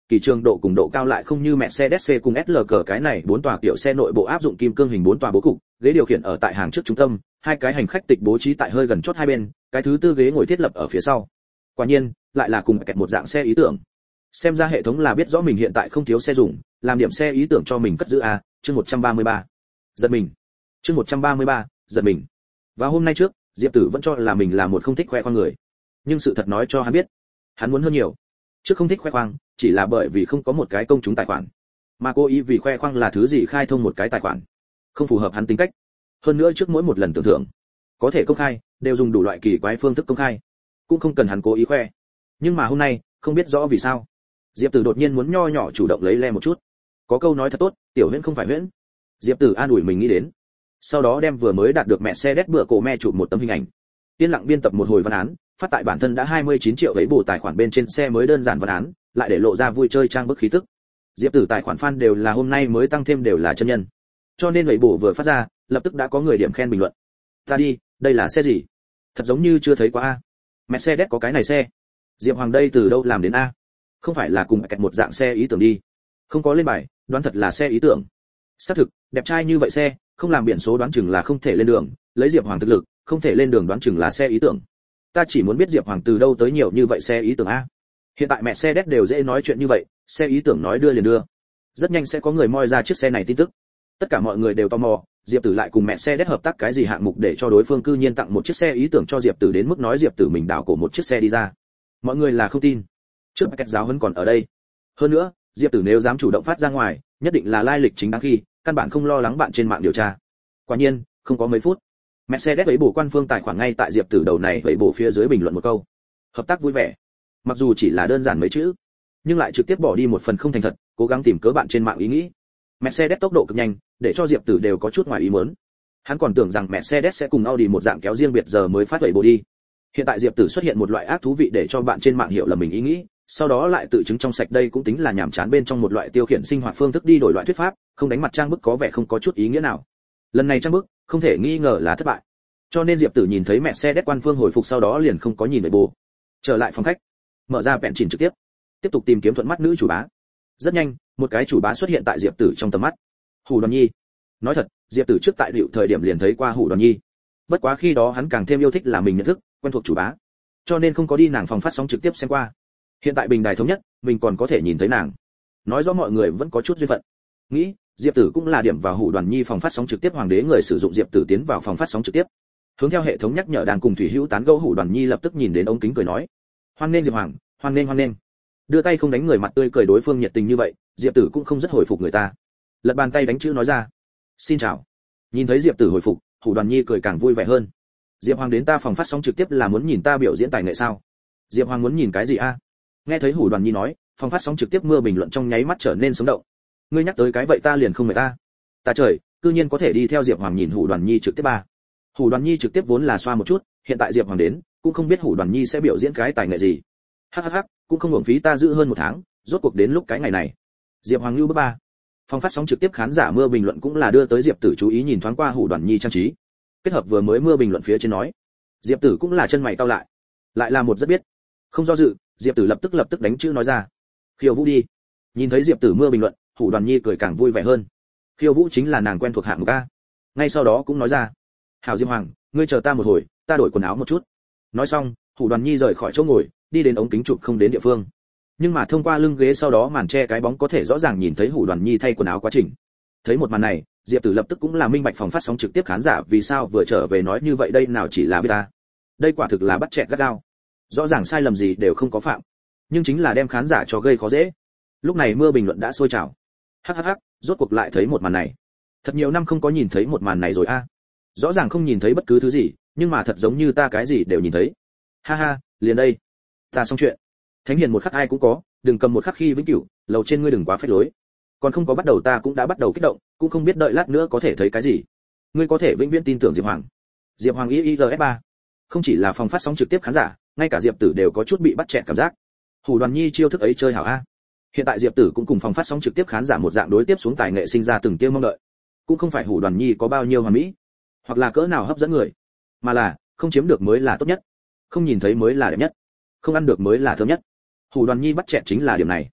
kỳ trường độ cùng độ cao lại không như Mercedes-C cùng SLK cái này 4 tòa kiểu xe nội bộ áp dụng kim cương hình 4 tòa bố cục, ghế điều khiển ở tại hàng trước trung tâm, hai cái hành khách tịch bố trí tại hơi gần chốt hai bên, cái thứ tư ghế ngồi thiết lập ở phía sau. Quả nhiên, lại là cùng kẹt một dạng xe ý tưởng. Xem ra hệ thống là biết rõ mình hiện tại không thiếu xe dùng, làm điểm xe ý tưởng cho mình cất giữ a. Chương 133. Giật mình. Chương 133, giật mình. Và hôm nay trước, Diệp Tử vẫn cho là mình là một không thích khoe khoang người. Nhưng sự thật nói cho hắn biết, hắn muốn hơn nhiều. Trước không thích khoe khoang, chỉ là bởi vì không có một cái công chúng tài khoản. Mà cố ý vì khoe khoang là thứ gì khai thông một cái tài khoản. Không phù hợp hắn tính cách. Hơn nữa trước mỗi một lần tưởng thưởng, có thể công khai, đều dùng đủ loại kỳ quái phương thức công khai. Cũng không cần hắn cố ý khoe. Nhưng mà hôm nay, không biết rõ vì sao, Diệp Tử đột nhiên muốn nho nhỏ chủ động lấy le một chút. Có câu nói thật tốt, tiểu huyễn không phải huyễn. Diệp Tử an ủi mình nghĩ đến. Sau đó đem vừa mới đạt được mẹ xe đét bữa cổ me chụp một tấm hình ảnh. Tiên lặng biên tập một hồi văn án, phát tại bản thân đã 29 triệu ấy bù tài khoản bên trên xe mới đơn giản văn án, lại để lộ ra vui chơi trang bức khí tức. Diệp Tử tài khoản fan đều là hôm nay mới tăng thêm đều là chân nhân. Cho nên ấy bù vừa phát ra, lập tức đã có người điểm khen bình luận. Ta đi, đây là xe gì? Thật giống như chưa thấy qua a. Mercedes có cái này xe. Diệp Hoàng đây từ đâu làm đến a? Không phải là cùng kẹt một dạng xe ý tưởng đi. Không có lên bài, đoán thật là xe ý tưởng. Xác thực, đẹp trai như vậy xe, không làm biển số đoán chừng là không thể lên đường, lấy Diệp Hoàng thực lực, không thể lên đường đoán chừng là xe ý tưởng. Ta chỉ muốn biết Diệp Hoàng từ đâu tới nhiều như vậy xe ý tưởng a. Hiện tại mẹ xe đét đều dễ nói chuyện như vậy, xe ý tưởng nói đưa liền đưa. Rất nhanh sẽ có người moi ra chiếc xe này tin tức. Tất cả mọi người đều tò mò, Diệp Tử lại cùng mẹ xe đét hợp tác cái gì hạng mục để cho đối phương cư nhiên tặng một chiếc xe ý tưởng cho Diệp Tử đến mức nói Diệp Tử mình đảo cổ một chiếc xe đi ra. Mọi người là không tin. Trước cách giáo vẫn còn ở đây. Hơn nữa, Diệp Tử nếu dám chủ động phát ra ngoài, nhất định là lai lịch chính đáng khi, căn bản không lo lắng bạn trên mạng điều tra. Quả nhiên, không có mấy phút, Mercedes ấy bổ quan phương tài khoản ngay tại Diệp Tử đầu này vậy bổ phía dưới bình luận một câu: hợp tác vui vẻ. Mặc dù chỉ là đơn giản mấy chữ, nhưng lại trực tiếp bỏ đi một phần không thành thật, cố gắng tìm cớ bạn trên mạng ý nghĩ. Mercedes tốc độ cực nhanh, để cho Diệp Tử đều có chút ngoài ý muốn. Hắn còn tưởng rằng Mercedes sẽ cùng Audi một dạng kéo riêng biệt giờ mới phát vậy bổ đi. Hiện tại Diệp Tử xuất hiện một loại ác thú vị để cho bạn trên mạng hiểu là mình ý nghĩ, sau đó lại tự chứng trong sạch đây cũng tính là nhảm chán bên trong một loại tiêu khiển sinh hoạt phương thức đi đổi loại thuyết pháp, không đánh mặt trang bức có vẻ không có chút ý nghĩa nào. Lần này trang bức, không thể nghi ngờ là thất bại. Cho nên Diệp Tử nhìn thấy Mercedes quan phương hồi phục sau đó liền không có nhìn về bố. Trở lại phòng khách, mở ra vẹn chỉnh trực tiếp tục tìm kiếm thuận mắt nữ chủ bá. Rất nhanh, một cái chủ bá xuất hiện tại Diệp Tử trong tầm mắt. Hủ Đoàn Nhi. Nói thật, Diệp Tử trước tại điệu thời điểm liền thấy qua Hủ Đoàn Nhi. Bất quá khi đó hắn càng thêm yêu thích là mình nhận thức, quen thuộc chủ bá. Cho nên không có đi nàng phòng phát sóng trực tiếp xem qua. Hiện tại bình đài thống nhất, mình còn có thể nhìn thấy nàng. Nói rõ mọi người vẫn có chút duyên phận. Nghĩ, Diệp Tử cũng là điểm vào Hủ Đoàn Nhi phòng phát sóng trực tiếp hoàng đế người sử dụng Diệp Tử tiến vào phòng phát sóng trực tiếp. Hướng theo hệ thống nhắc nhở đang cùng Thủy Hữu tán gẫu Hủ Đoàn Nhi lập tức nhìn đến ống kính cười nói: "Hoan nghênh Diệp Hoàng, hoan nghênh." Đưa tay không đánh người mặt tươi cười đối phương nhiệt tình như vậy, Diệp Tử cũng không rất hồi phục người ta. Lật bàn tay đánh chữ nói ra: "Xin chào." Nhìn thấy Diệp Tử hồi phục, Hủ Đoàn Nhi cười càng vui vẻ hơn. "Diệp Hoàng đến ta phòng phát sóng trực tiếp là muốn nhìn ta biểu diễn tài nghệ sao?" "Diệp Hoàng muốn nhìn cái gì a?" Nghe thấy Hủ Đoàn Nhi nói, phòng phát sóng trực tiếp mưa bình luận trong nháy mắt trở nên sống động. "Ngươi nhắc tới cái vậy ta liền không mời ta." "Ta trời, cư nhiên có thể đi theo Diệp Hoàng nhìn Hủ Đoàn Nhi trực tiếp ba." Hủ Đoàn Nhi trực tiếp vốn là xoa một chút, hiện tại Diệp Hoàng đến, cũng không biết Hủ Đoàn Nhi sẽ biểu diễn cái tài nghệ gì. Hắc, cũng không uổng phí ta giữ hơn một tháng, rốt cuộc đến lúc cái ngày này. Diệp Hoàng lưu bước ba. Phòng phát sóng trực tiếp khán giả mưa bình luận cũng là đưa tới Diệp Tử chú ý nhìn thoáng qua Hủ Đoàn Nhi trang trí. Kết hợp vừa mới mưa bình luận phía trên nói, Diệp Tử cũng là chân mày cau lại là một rất biết. Không do dự, Diệp Tử lập tức đánh chữ nói ra: "Khiêu Vũ đi." Nhìn thấy Diệp Tử mưa bình luận, Hủ Đoàn Nhi cười càng vui vẻ hơn. Khiêu Vũ chính là nàng quen thuộc hạng mục a. Ngay sau đó cũng nói ra: "Hảo Diệp Hoàng, ngươi chờ ta một hồi, ta đổi quần áo một chút." Nói xong, Hủ Đoàn Nhi rời khỏi chỗ ngồi, đi đến ống kính chụp không đến địa phương. Nhưng mà thông qua lưng ghế sau đó màn che cái bóng có thể rõ ràng nhìn thấy Hủ Đoàn Nhi thay quần áo quá trình. Thấy một màn này, Diệp Tử lập tức cũng là minh bạch phòng phát sóng trực tiếp khán giả vì sao vừa trở về nói như vậy đây nào chỉ là beta. Đây quả thực là bắt chẹt gắt gao. Rõ ràng sai lầm gì đều không có phạm, nhưng chính là đem khán giả cho gây khó dễ. Lúc này mưa bình luận đã sôi trào. Hắc, rốt cuộc lại thấy một màn này. Thật nhiều năm không có nhìn thấy một màn này rồi a. Rõ ràng không nhìn thấy bất cứ thứ gì, nhưng mà thật giống như ta cái gì đều nhìn thấy. Ha, liền đây. Ta xong chuyện. Thánh hiền một khắc ai cũng có, đừng cầm một khắc khi vĩnh cửu, lầu trên ngươi đừng quá phách lối. Còn không có bắt đầu ta cũng đã bắt đầu kích động, cũng không biết đợi lát nữa có thể thấy cái gì. Ngươi có thể vĩnh viễn tin tưởng Diệp Hoàng. Diệp Hoàng IIRS3. Không chỉ là phòng phát sóng trực tiếp khán giả, ngay cả Diệp Tử đều có chút bị bắt chẹt cảm giác. Hủ Đoàn Nhi chiêu thức ấy chơi hảo a. Hiện tại Diệp Tử cũng cùng phòng phát sóng trực tiếp khán giả một dạng đối tiếp xuống tài nghệ sinh ra từng tia mong đợi. Cũng không phải Hủ Đoàn Nhi có bao nhiêu hoàn mỹ, hoặc là cỡ nào hấp dẫn người, mà là không chiếm được mới là tốt nhất, không nhìn thấy mới là đẹp nhất, không ăn được mới là thơm nhất. Hủ Đoàn Nhi bắt chẹt chính là điểm này.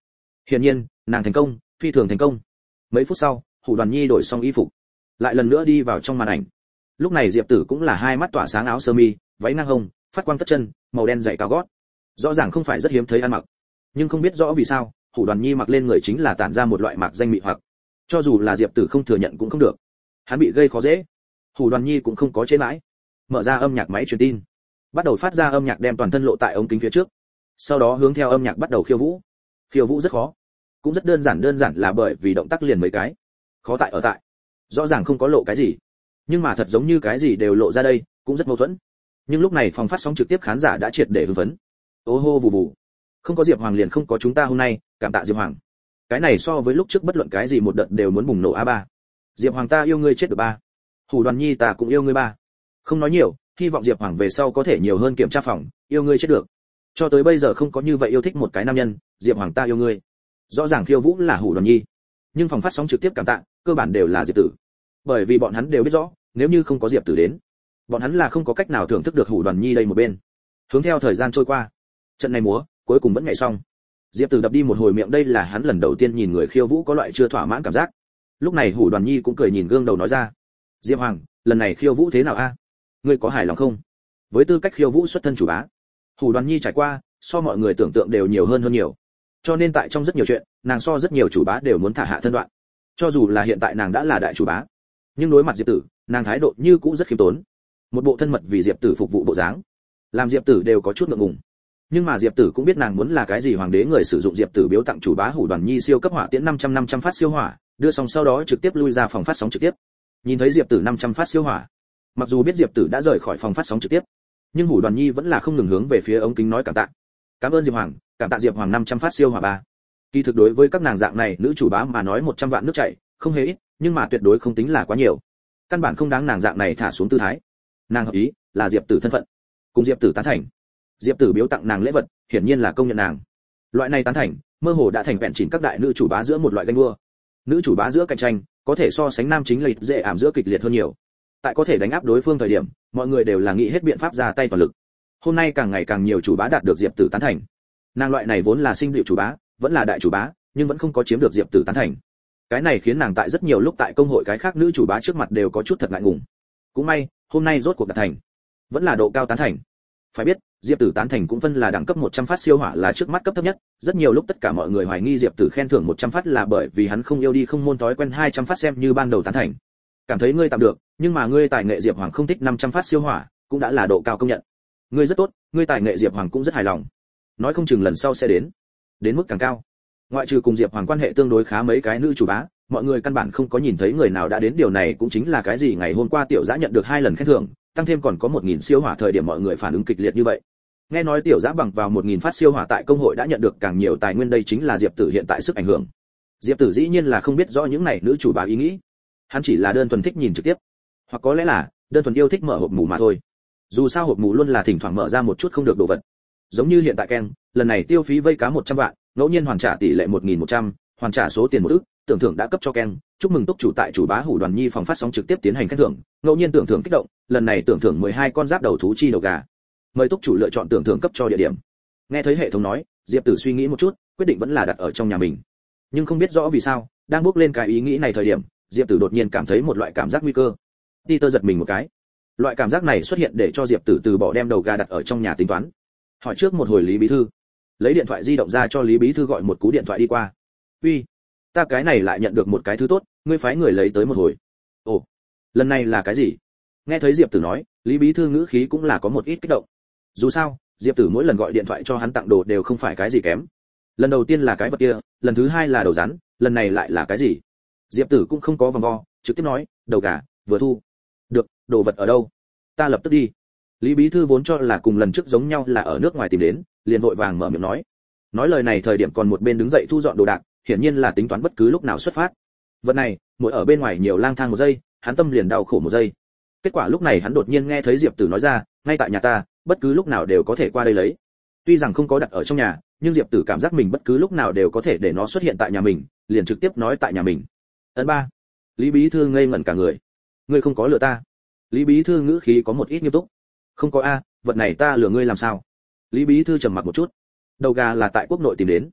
Hiển nhiên, nàng thành công, phi thường thành công. Mấy phút sau, Hủ Đoàn Nhi đổi xong y phục, lại lần nữa đi vào trong màn ảnh. Lúc này Diệp Tử cũng là hai mắt tỏa sáng, áo sơ mi, váy ngang hông, phát quang tất chân, màu đen dày cao gót. Rõ ràng không phải rất hiếm thấy ăn mặc, nhưng không biết rõ vì sao, Hủ Đoàn Nhi mặc lên người chính là tản ra một loại mạc danh mị hoặc. Cho dù là Diệp Tử không thừa nhận cũng không được. Hắn bị gây khó dễ. Hủ Đoàn Nhi cũng không có chế mãi, mở ra âm nhạc máy truyền tin, bắt đầu phát ra âm nhạc, đem toàn thân lộ tại ống kính phía trước. Sau đó hướng theo âm nhạc bắt đầu khiêu vũ. Khiêu vũ rất khó, cũng rất đơn giản là bởi vì động tác liền mấy cái. Khó tại ở tại, rõ ràng không có lộ cái gì, nhưng mà thật giống như cái gì đều lộ ra đây, cũng rất mâu thuẫn. Nhưng lúc này phòng phát sóng trực tiếp khán giả đã triệt để hưng phấn. Ô hô vù vù. Không có Diệp Hoàng liền không có chúng ta hôm nay, cảm tạ Diệp Hoàng. Cái này so với lúc trước bất luận cái gì một đợt đều muốn bùng nổ A3. Diệp Hoàng ta yêu ngươi chết được ba. Hủ Đoàn Nhi ta cũng yêu ngươi ba. Không nói nhiều, hy vọng Diệp Hoàng về sau có thể nhiều hơn kiểm tra phòng, yêu ngươi chết được. Cho tới bây giờ không có như vậy yêu thích một cái nam nhân, Diệp Hoàng ta yêu ngươi. Rõ ràng khiêu vũ là Hủ Đoàn Nhi, nhưng phòng phát sóng trực tiếp cảm tạ, cơ bản đều là Diệp Tử. Bởi vì bọn hắn đều biết rõ, nếu như không có Diệp Tử đến, bọn hắn là không có cách nào thưởng thức được Hủ Đoàn Nhi đây một bên. Hướng theo thời gian trôi qua, trận này múa cuối cùng vẫn nhảy xong. Diệp Tử đập đi một hồi miệng, đây là hắn lần đầu tiên nhìn người khiêu vũ có loại chưa thỏa mãn cảm giác. Lúc này Hủ Đoàn Nhi cũng cười nhìn gương đầu nói ra: Diệp Hoàng, lần này khiêu vũ thế nào a? Ngươi có hài lòng không? Với tư cách khiêu vũ xuất thân chủ bá, Hủ Đoàn Nhi trải qua so mọi người tưởng tượng đều nhiều hơn nhiều. Cho nên tại trong rất nhiều chuyện, nàng so rất nhiều chủ bá đều muốn thả hạ thân đoạn. Cho dù là hiện tại nàng đã là đại chủ bá, nhưng đối mặt Diệp Tử, nàng thái độ như cũ rất khiêm tốn. Một bộ thân mật vì Diệp Tử phục vụ bộ dáng, làm Diệp Tử đều có chút ngượng ngùng. Nhưng mà Diệp Tử cũng biết nàng muốn là cái gì, hoàng đế người sử dụng Diệp Tử biếu tặng chủ bá Hủ Đoàn Nhi siêu cấp hỏa tiễn 500 phát siêu hỏa, đưa xong sau đó trực tiếp lui ra phòng phát sóng trực tiếp. Nhìn thấy Diệp Tử 500 phát siêu hỏa, mặc dù biết Diệp Tử đã rời khỏi phòng phát sóng trực tiếp, nhưng Hủ Đoàn Nhi vẫn là không ngừng hướng về phía ống kính nói cảm tạ. Cảm ơn Diệp Hoàng, cảm tạ Diệp Hoàng 500 phát siêu hỏa ba. Kỳ thực đối với các nàng dạng này nữ chủ bá mà nói 100 vạn nước chảy, không hề ít, nhưng mà tuyệt đối không tính là quá nhiều. Căn bản không đáng nàng dạng này thả xuống tư thái. Nàng hợp ý, là Diệp Tử thân phận, cùng Diệp Tử tán thành. Diệp Tử biếu tặng nàng lễ vật, hiển nhiên là công nhận nàng. Loại này tán thành, mơ hồ đã thành vẹn chỉnh các đại nữ chủ bá giữa một loại ganh đua. Nữ chủ bá giữa cạnh tranh, có thể so sánh nam chính lệch dễ ảm giữa kịch liệt hơn nhiều. Tại có thể đánh áp đối phương thời điểm, mọi người đều là nghĩ hết biện pháp ra tay toàn lực. Hôm nay càng ngày càng nhiều chủ bá đạt được Diệp Tử tán thành. Nàng loại này vốn là sinh liệu chủ bá, vẫn là đại chủ bá, nhưng vẫn không có chiếm được Diệp Tử tán thành. Cái này khiến nàng tại rất nhiều lúc tại công hội cái khác nữ chủ bá trước mặt đều có chút thật ngại ngùng. Cũng may, hôm nay rốt cuộc đạt thành, vẫn là độ cao tán thành. Phải biết, Diệp Tử tán thành cũng phân là đẳng cấp 100 phát siêu hỏa là trước mắt cấp thấp nhất, rất nhiều lúc tất cả mọi người hoài nghi Diệp Tử khen thưởng 100 phát là bởi vì hắn không yêu đi không môn thói quen 200 phát xem như ban đầu tán thành. Cảm thấy ngươi tạm được, nhưng mà ngươi tài nghệ Diệp Hoàng không thích 500 phát siêu hỏa, cũng đã là độ cao công nhận. Ngươi rất tốt, ngươi tài nghệ Diệp Hoàng cũng rất hài lòng. Nói không chừng lần sau sẽ đến mức càng cao. Ngoại trừ cùng Diệp Hoàng quan hệ tương đối khá mấy cái nữ chủ bá, mọi người căn bản không có nhìn thấy người nào đã đến, điều này cũng chính là cái gì ngày hôm qua Tiểu Dã nhận được 2 lần khen thưởng, tăng thêm còn có 1000 siêu hỏa thời điểm mọi người phản ứng kịch liệt như vậy. Nghe nói Tiểu Dã bằng vào 1000 phát siêu hỏa tại công hội đã nhận được càng nhiều tài nguyên, đây chính là Diệp Tử hiện tại sức ảnh hưởng. Diệp Tử dĩ nhiên là không biết rõ những này nữ chủ bá ý nghĩ. Hắn chỉ là đơn thuần thích nhìn trực tiếp, hoặc có lẽ là đơn thuần yêu thích mở hộp mù mà thôi. Dù sao hộp mù luôn là thỉnh thoảng mở ra một chút không được đồ vật. Giống như hiện tại Ken, lần này tiêu phí vây cá 100 vạn, ngẫu nhiên hoàn trả tỷ lệ 1100, hoàn trả số tiền 1 ức, tưởng thưởng đã cấp cho Ken, chúc mừng túc chủ tại chủ bá Hủ Đoàn Nhi phòng phát sóng trực tiếp tiến hành khen thưởng, ngẫu nhiên tưởng thưởng kích động, lần này tưởng thưởng 12 con giáp đầu thú chi đầu gà. Mời túc chủ lựa chọn tưởng thưởng cấp cho địa điểm. Nghe thấy hệ thống nói, Diệp Tử suy nghĩ một chút, quyết định vẫn là đặt ở trong nhà mình. Nhưng không biết rõ vì sao, đang bước lên cái ý nghĩ này thời điểm, Diệp Tử đột nhiên cảm thấy một loại cảm giác nguy cơ. Peter giật mình một cái. Loại cảm giác này xuất hiện để cho Diệp Tử từ bỏ đem đầu gà đặt ở trong nhà tính toán. Hỏi trước một hồi Lý Bí Thư, lấy điện thoại di động ra cho Lý Bí Thư gọi một cú điện thoại đi qua. Uy, ta cái này lại nhận được một cái thứ tốt, ngươi phái người lấy tới một hồi. Ồ, lần này là cái gì? Nghe thấy Diệp Tử nói, Lý Bí Thư ngữ khí cũng là có một ít kích động. Dù sao, Diệp Tử mỗi lần gọi điện thoại cho hắn tặng đồ đều không phải cái gì kém. Lần đầu tiên là cái vật kia, lần thứ hai là đầu rắn, lần này lại là cái gì? Diệp Tử cũng không có vòng vo, trực tiếp nói, đầu gà, vừa thu. Được, đồ vật ở đâu? Ta lập tức đi. Lý Bí Thư vốn cho là cùng lần trước giống nhau là ở nước ngoài tìm đến, liền vội vàng mở miệng nói. Nói lời này thời điểm còn một bên đứng dậy thu dọn đồ đạc, hiển nhiên là tính toán bất cứ lúc nào xuất phát. Vật này, mỗi ở bên ngoài nhiều lang thang một giây, hắn tâm liền đau khổ một giây. Kết quả lúc này hắn đột nhiên nghe thấy Diệp Tử nói ra, ngay tại nhà ta, bất cứ lúc nào đều có thể qua đây lấy. Tuy rằng không có đặt ở trong nhà, nhưng Diệp Tử cảm giác mình bất cứ lúc nào đều có thể để nó xuất hiện tại nhà mình, liền trực tiếp nói tại nhà mình. Ấn ba. Lý Bí Thư ngây ngẩn cả người. Ngươi không có lừa ta? Lý Bí Thư ngữ khí có một ít nghiêm túc. Không có a, vật này ta lừa ngươi làm sao? Lý Bí Thư trầm mặc một chút. Đầu gà là tại quốc nội tìm đến.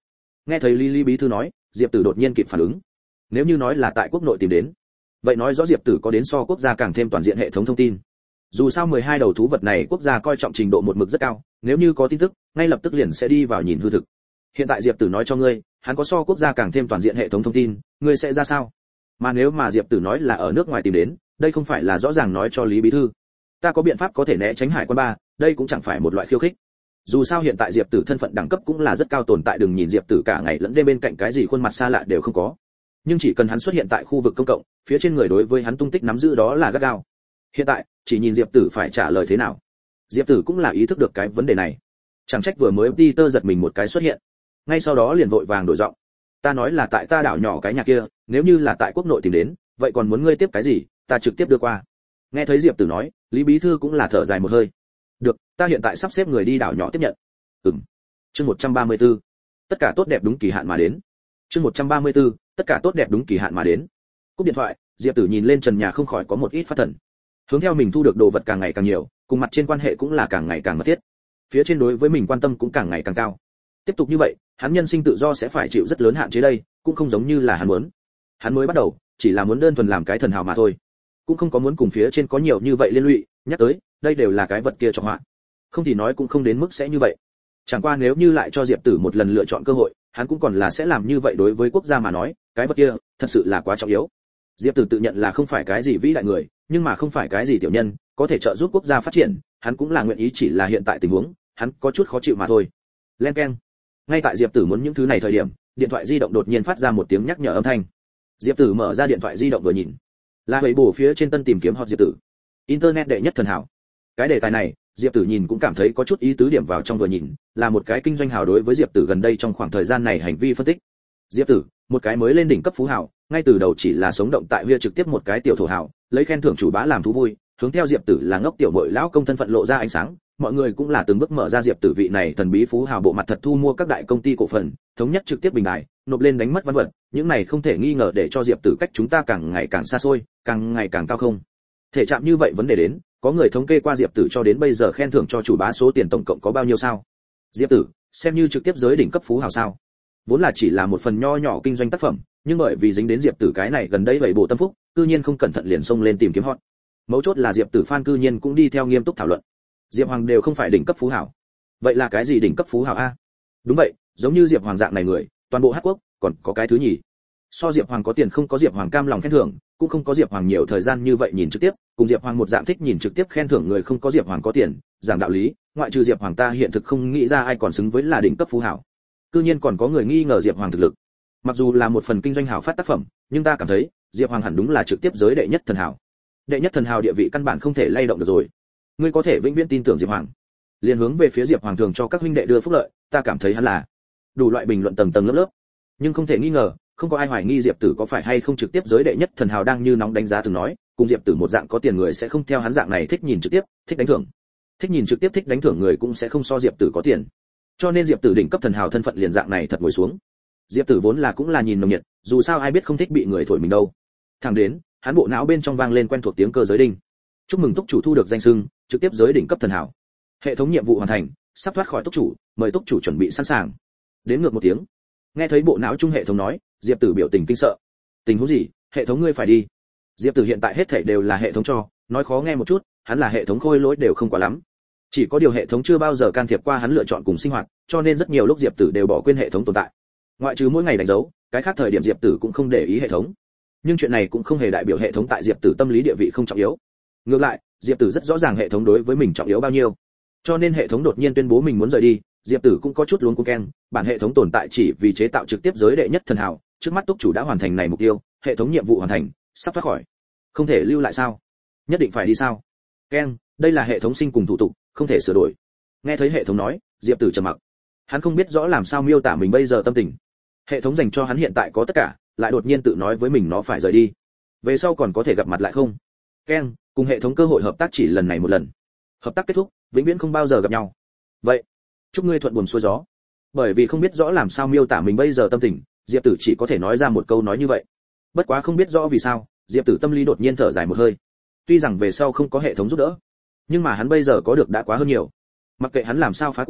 Nghe thấy Lý bí thư nói, Diệp Tử đột nhiên kịp phản ứng. Nếu như nói là tại quốc nội tìm đến, vậy nói rõ Diệp Tử có đến so quốc gia càng thêm toàn diện hệ thống thông tin. Dù sao 12 đầu thú vật này quốc gia coi trọng trình độ một mực rất cao, nếu như có tin tức, ngay lập tức liền sẽ đi vào nhìn hư thực. Hiện tại Diệp Tử nói cho ngươi, hắn có so quốc gia càng thêm toàn diện hệ thống thông tin, ngươi sẽ ra sao? Mà nếu mà Diệp Tử nói là ở nước ngoài tìm đến, đây không phải là rõ ràng nói cho Lý bí thư, ta có biện pháp có thể né tránh hải quan ba, đây cũng chẳng phải một loại khiêu khích. Dù sao hiện tại Diệp Tử thân phận đẳng cấp cũng là rất cao, tồn tại đừng nhìn Diệp Tử cả ngày lẫn đêm bên cạnh cái gì khuôn mặt xa lạ đều không có, nhưng chỉ cần hắn xuất hiện tại khu vực công cộng, phía trên người đối với hắn tung tích nắm giữ đó là gắt gao. Hiện tại chỉ nhìn Diệp Tử phải trả lời thế nào. Diệp Tử cũng là ý thức được cái vấn đề này, chẳng trách vừa mới Peter giật mình một cái xuất hiện, ngay sau đó liền vội vàng đổi giọng. Ta nói là tại ta đảo nhỏ cái nhà kia, nếu như là tại quốc nội tìm đến, vậy còn muốn ngươi tiếp cái gì, ta trực tiếp đưa qua. Nghe thấy Diệp Tử nói, Lý bí thư cũng là thở dài một hơi. Được, ta hiện tại sắp xếp người đi đảo nhỏ tiếp nhận. Chương 134. Tất cả tốt đẹp đúng kỳ hạn mà đến. Chương 134. Tất cả tốt đẹp đúng kỳ hạn mà đến. Cúp điện thoại, Diệp Tử nhìn lên trần nhà không khỏi có một ít phát thần. Hướng theo mình thu được đồ vật càng ngày càng nhiều, cùng mặt trên quan hệ cũng là càng ngày càng mật thiết. Phía trên đối với mình quan tâm cũng càng ngày càng cao. Tiếp tục như vậy, hắn nhân sinh tự do sẽ phải chịu rất lớn hạn chế đây, cũng không giống như là hắn muốn. Hắn mới bắt đầu, chỉ là muốn đơn thuần làm cái thần hào mà thôi, cũng không có muốn cùng phía trên có nhiều như vậy liên lụy, nhắc tới, đây đều là cái vật kia cho họa. Không thì nói cũng không đến mức sẽ như vậy. Chẳng qua nếu như lại cho Diệp Tử một lần lựa chọn cơ hội, hắn cũng còn là sẽ làm như vậy. Đối với quốc gia mà nói, cái vật kia thật sự là quá trọng yếu. Diệp Tử tự nhận là không phải cái gì vĩ đại người, nhưng mà không phải cái gì tiểu nhân, có thể trợ giúp quốc gia phát triển, hắn cũng là nguyện ý, chỉ là hiện tại tình huống, hắn có chút khó chịu mà thôi. Len keng. Ngay tại Diệp Tử muốn những thứ này thời điểm, điện thoại di động đột nhiên phát ra một tiếng nhắc nhở âm thanh. Diệp Tử mở ra điện thoại di động vừa nhìn, là bảy bổ phía trên tân tìm kiếm hot Diệp Tử, internet đệ nhất thần hảo. Cái đề tài này, Diệp Tử nhìn cũng cảm thấy có chút ý tứ, điểm vào trong vừa nhìn, là một cái kinh doanh hào đối với Diệp Tử gần đây trong khoảng thời gian này hành vi phân tích. Diệp Tử, một cái mới lên đỉnh cấp phú hào, ngay từ đầu chỉ là sống động tại Huy trực tiếp một cái tiểu thổ hào, lấy khen thưởng chủ bá làm thú vui, hướng theo Diệp Tử là ngốc tiểu muội lão công thân phận lộ ra ánh sáng, mọi người cũng là từng bước mở ra Diệp Tử vị này thần bí phú hào bộ mặt thật, thu mua các đại công ty cổ phần, thống nhất trực tiếp bình đài, nộp lên đánh mất văn vật, những này không thể nghi ngờ để cho Diệp Tử cách chúng ta càng ngày càng xa xôi, càng ngày càng cao không thể chạm như vậy vấn đề đến. Có người thống kê qua Diệp Tử cho đến bây giờ khen thưởng cho chủ bá số tiền tổng cộng có bao nhiêu sao? Diệp Tử xem như trực tiếp giới đỉnh cấp phú hào sao? Vốn là chỉ là một phần nho nhỏ kinh doanh tác phẩm, nhưng bởi vì dính đến Diệp Tử cái này gần đây bảy bộ tâm phúc, cư nhiên không cẩn thận liền xông lên tìm kiếm hot. Mấu chốt là Diệp Tử fan cư nhiên cũng đi theo nghiêm túc thảo luận. Diệp Hoàng đều không phải đỉnh cấp phú hào, vậy là cái gì đỉnh cấp phú hào a? Đúng vậy, giống như Diệp Hoàng dạng này người, toàn bộ Hát Quốc còn có cái thứ nhì. So Diệp Hoàng có tiền không có Diệp Hoàng cam lòng khen thưởng, cũng không có Diệp Hoàng nhiều thời gian như vậy nhìn trực tiếp, cùng Diệp Hoàng một dạng thích nhìn trực tiếp khen thưởng người không có Diệp Hoàng có tiền, giảng đạo lý, ngoại trừ Diệp Hoàng ta hiện thực không nghĩ ra ai còn xứng với là đỉnh cấp phú hào. Cư nhiên còn có người nghi ngờ Diệp Hoàng thực lực. Mặc dù là một phần kinh doanh hào phát tác phẩm, nhưng ta cảm thấy, Diệp Hoàng hẳn đúng là trực tiếp giới đệ nhất thần hào. Đệ nhất thần hào địa vị căn bản không thể lay động được rồi. Ngươi có thể vĩnh viễn tin tưởng Diệp Hoàng. Liên hướng về phía Diệp Hoàng thường cho các huynh đệ đưa phúc lợi, ta cảm thấy hắn là đủ loại bình luận tầng tầng lớp lớp. Nhưng không thể nghi ngờ, không có ai hoài nghi Diệp Tử có phải hay không trực tiếp giới đệ nhất thần hào đang như nóng đánh giá từng nói, cùng Diệp Tử một dạng có tiền người sẽ không theo hắn dạng này thích nhìn trực tiếp, thích đánh thưởng. Thích nhìn trực tiếp thích đánh thưởng người cũng sẽ không so Diệp Tử có tiền. Cho nên Diệp Tử đỉnh cấp thần hào thân phận liền dạng này thật ngồi xuống. Diệp Tử vốn là cũng là nhìn nồng nhiệt, dù sao ai biết không thích bị người thổi mình đâu. Thẳng đến, hắn bộ não bên trong vang lên quen thuộc tiếng cơ giới đinh. Chúc mừng túc chủ thu được danh xưng, trực tiếp giới đỉnh cấp thần hào. Hệ thống nhiệm vụ hoàn thành, sắp thoát khỏi túc chủ, mời túc chủ chuẩn bị sẵn sàng. Đến ngược một tiếng. Nghe thấy bộ não trung hệ thống nói, Diệp Tử biểu tình kinh sợ. Tình huống gì? Hệ thống ngươi phải đi. Diệp Tử hiện tại hết thảy đều là hệ thống cho, nói khó nghe một chút, hắn là hệ thống khôi lỗi đều không quá lắm. Chỉ có điều hệ thống chưa bao giờ can thiệp qua hắn lựa chọn cùng sinh hoạt, cho nên rất nhiều lúc Diệp Tử đều bỏ quên hệ thống tồn tại. Ngoại trừ mỗi ngày đánh dấu, cái khác thời điểm Diệp Tử cũng không để ý hệ thống. Nhưng chuyện này cũng không hề đại biểu hệ thống tại Diệp Tử tâm lý địa vị không trọng yếu. Ngược lại, Diệp Tử rất rõ ràng hệ thống đối với mình trọng yếu bao nhiêu. Cho nên hệ thống đột nhiên tuyên bố mình muốn rời đi, Diệp Tử cũng có chút luống cuống keng, bản hệ thống tồn tại chỉ vì chế tạo trực tiếp giới đệ nhất thần hào, trước mắt túc chủ đã hoàn thành này mục tiêu, hệ thống nhiệm vụ hoàn thành, sắp thoát khỏi. Không thể lưu lại sao? Nhất định phải đi sao? Keng, đây là hệ thống sinh cùng thủ tục, không thể sửa đổi. Nghe thấy hệ thống nói, Diệp Tử trầm mặc. Hắn không biết rõ làm sao miêu tả mình bây giờ tâm tình. Hệ thống dành cho hắn hiện tại có tất cả, lại đột nhiên tự nói với mình nó phải rời đi. Về sau còn có thể gặp mặt lại không? Keng, cùng hệ thống cơ hội hợp tác chỉ lần này một lần. Hợp tác kết thúc, vĩnh viễn không bao giờ gặp nhau. Vậy, chúc ngươi thuận buồm xuôi gió. Bởi vì không biết rõ làm sao miêu tả mình bây giờ tâm tình, Diệp Tử chỉ có thể nói ra một câu nói như vậy. Bất quá không biết rõ vì sao, Diệp Tử tâm lý đột nhiên thở dài một hơi. Tuy rằng về sau không có hệ thống giúp đỡ, nhưng mà hắn bây giờ có được đã quá hơn nhiều. Mặc kệ hắn làm sao phá của,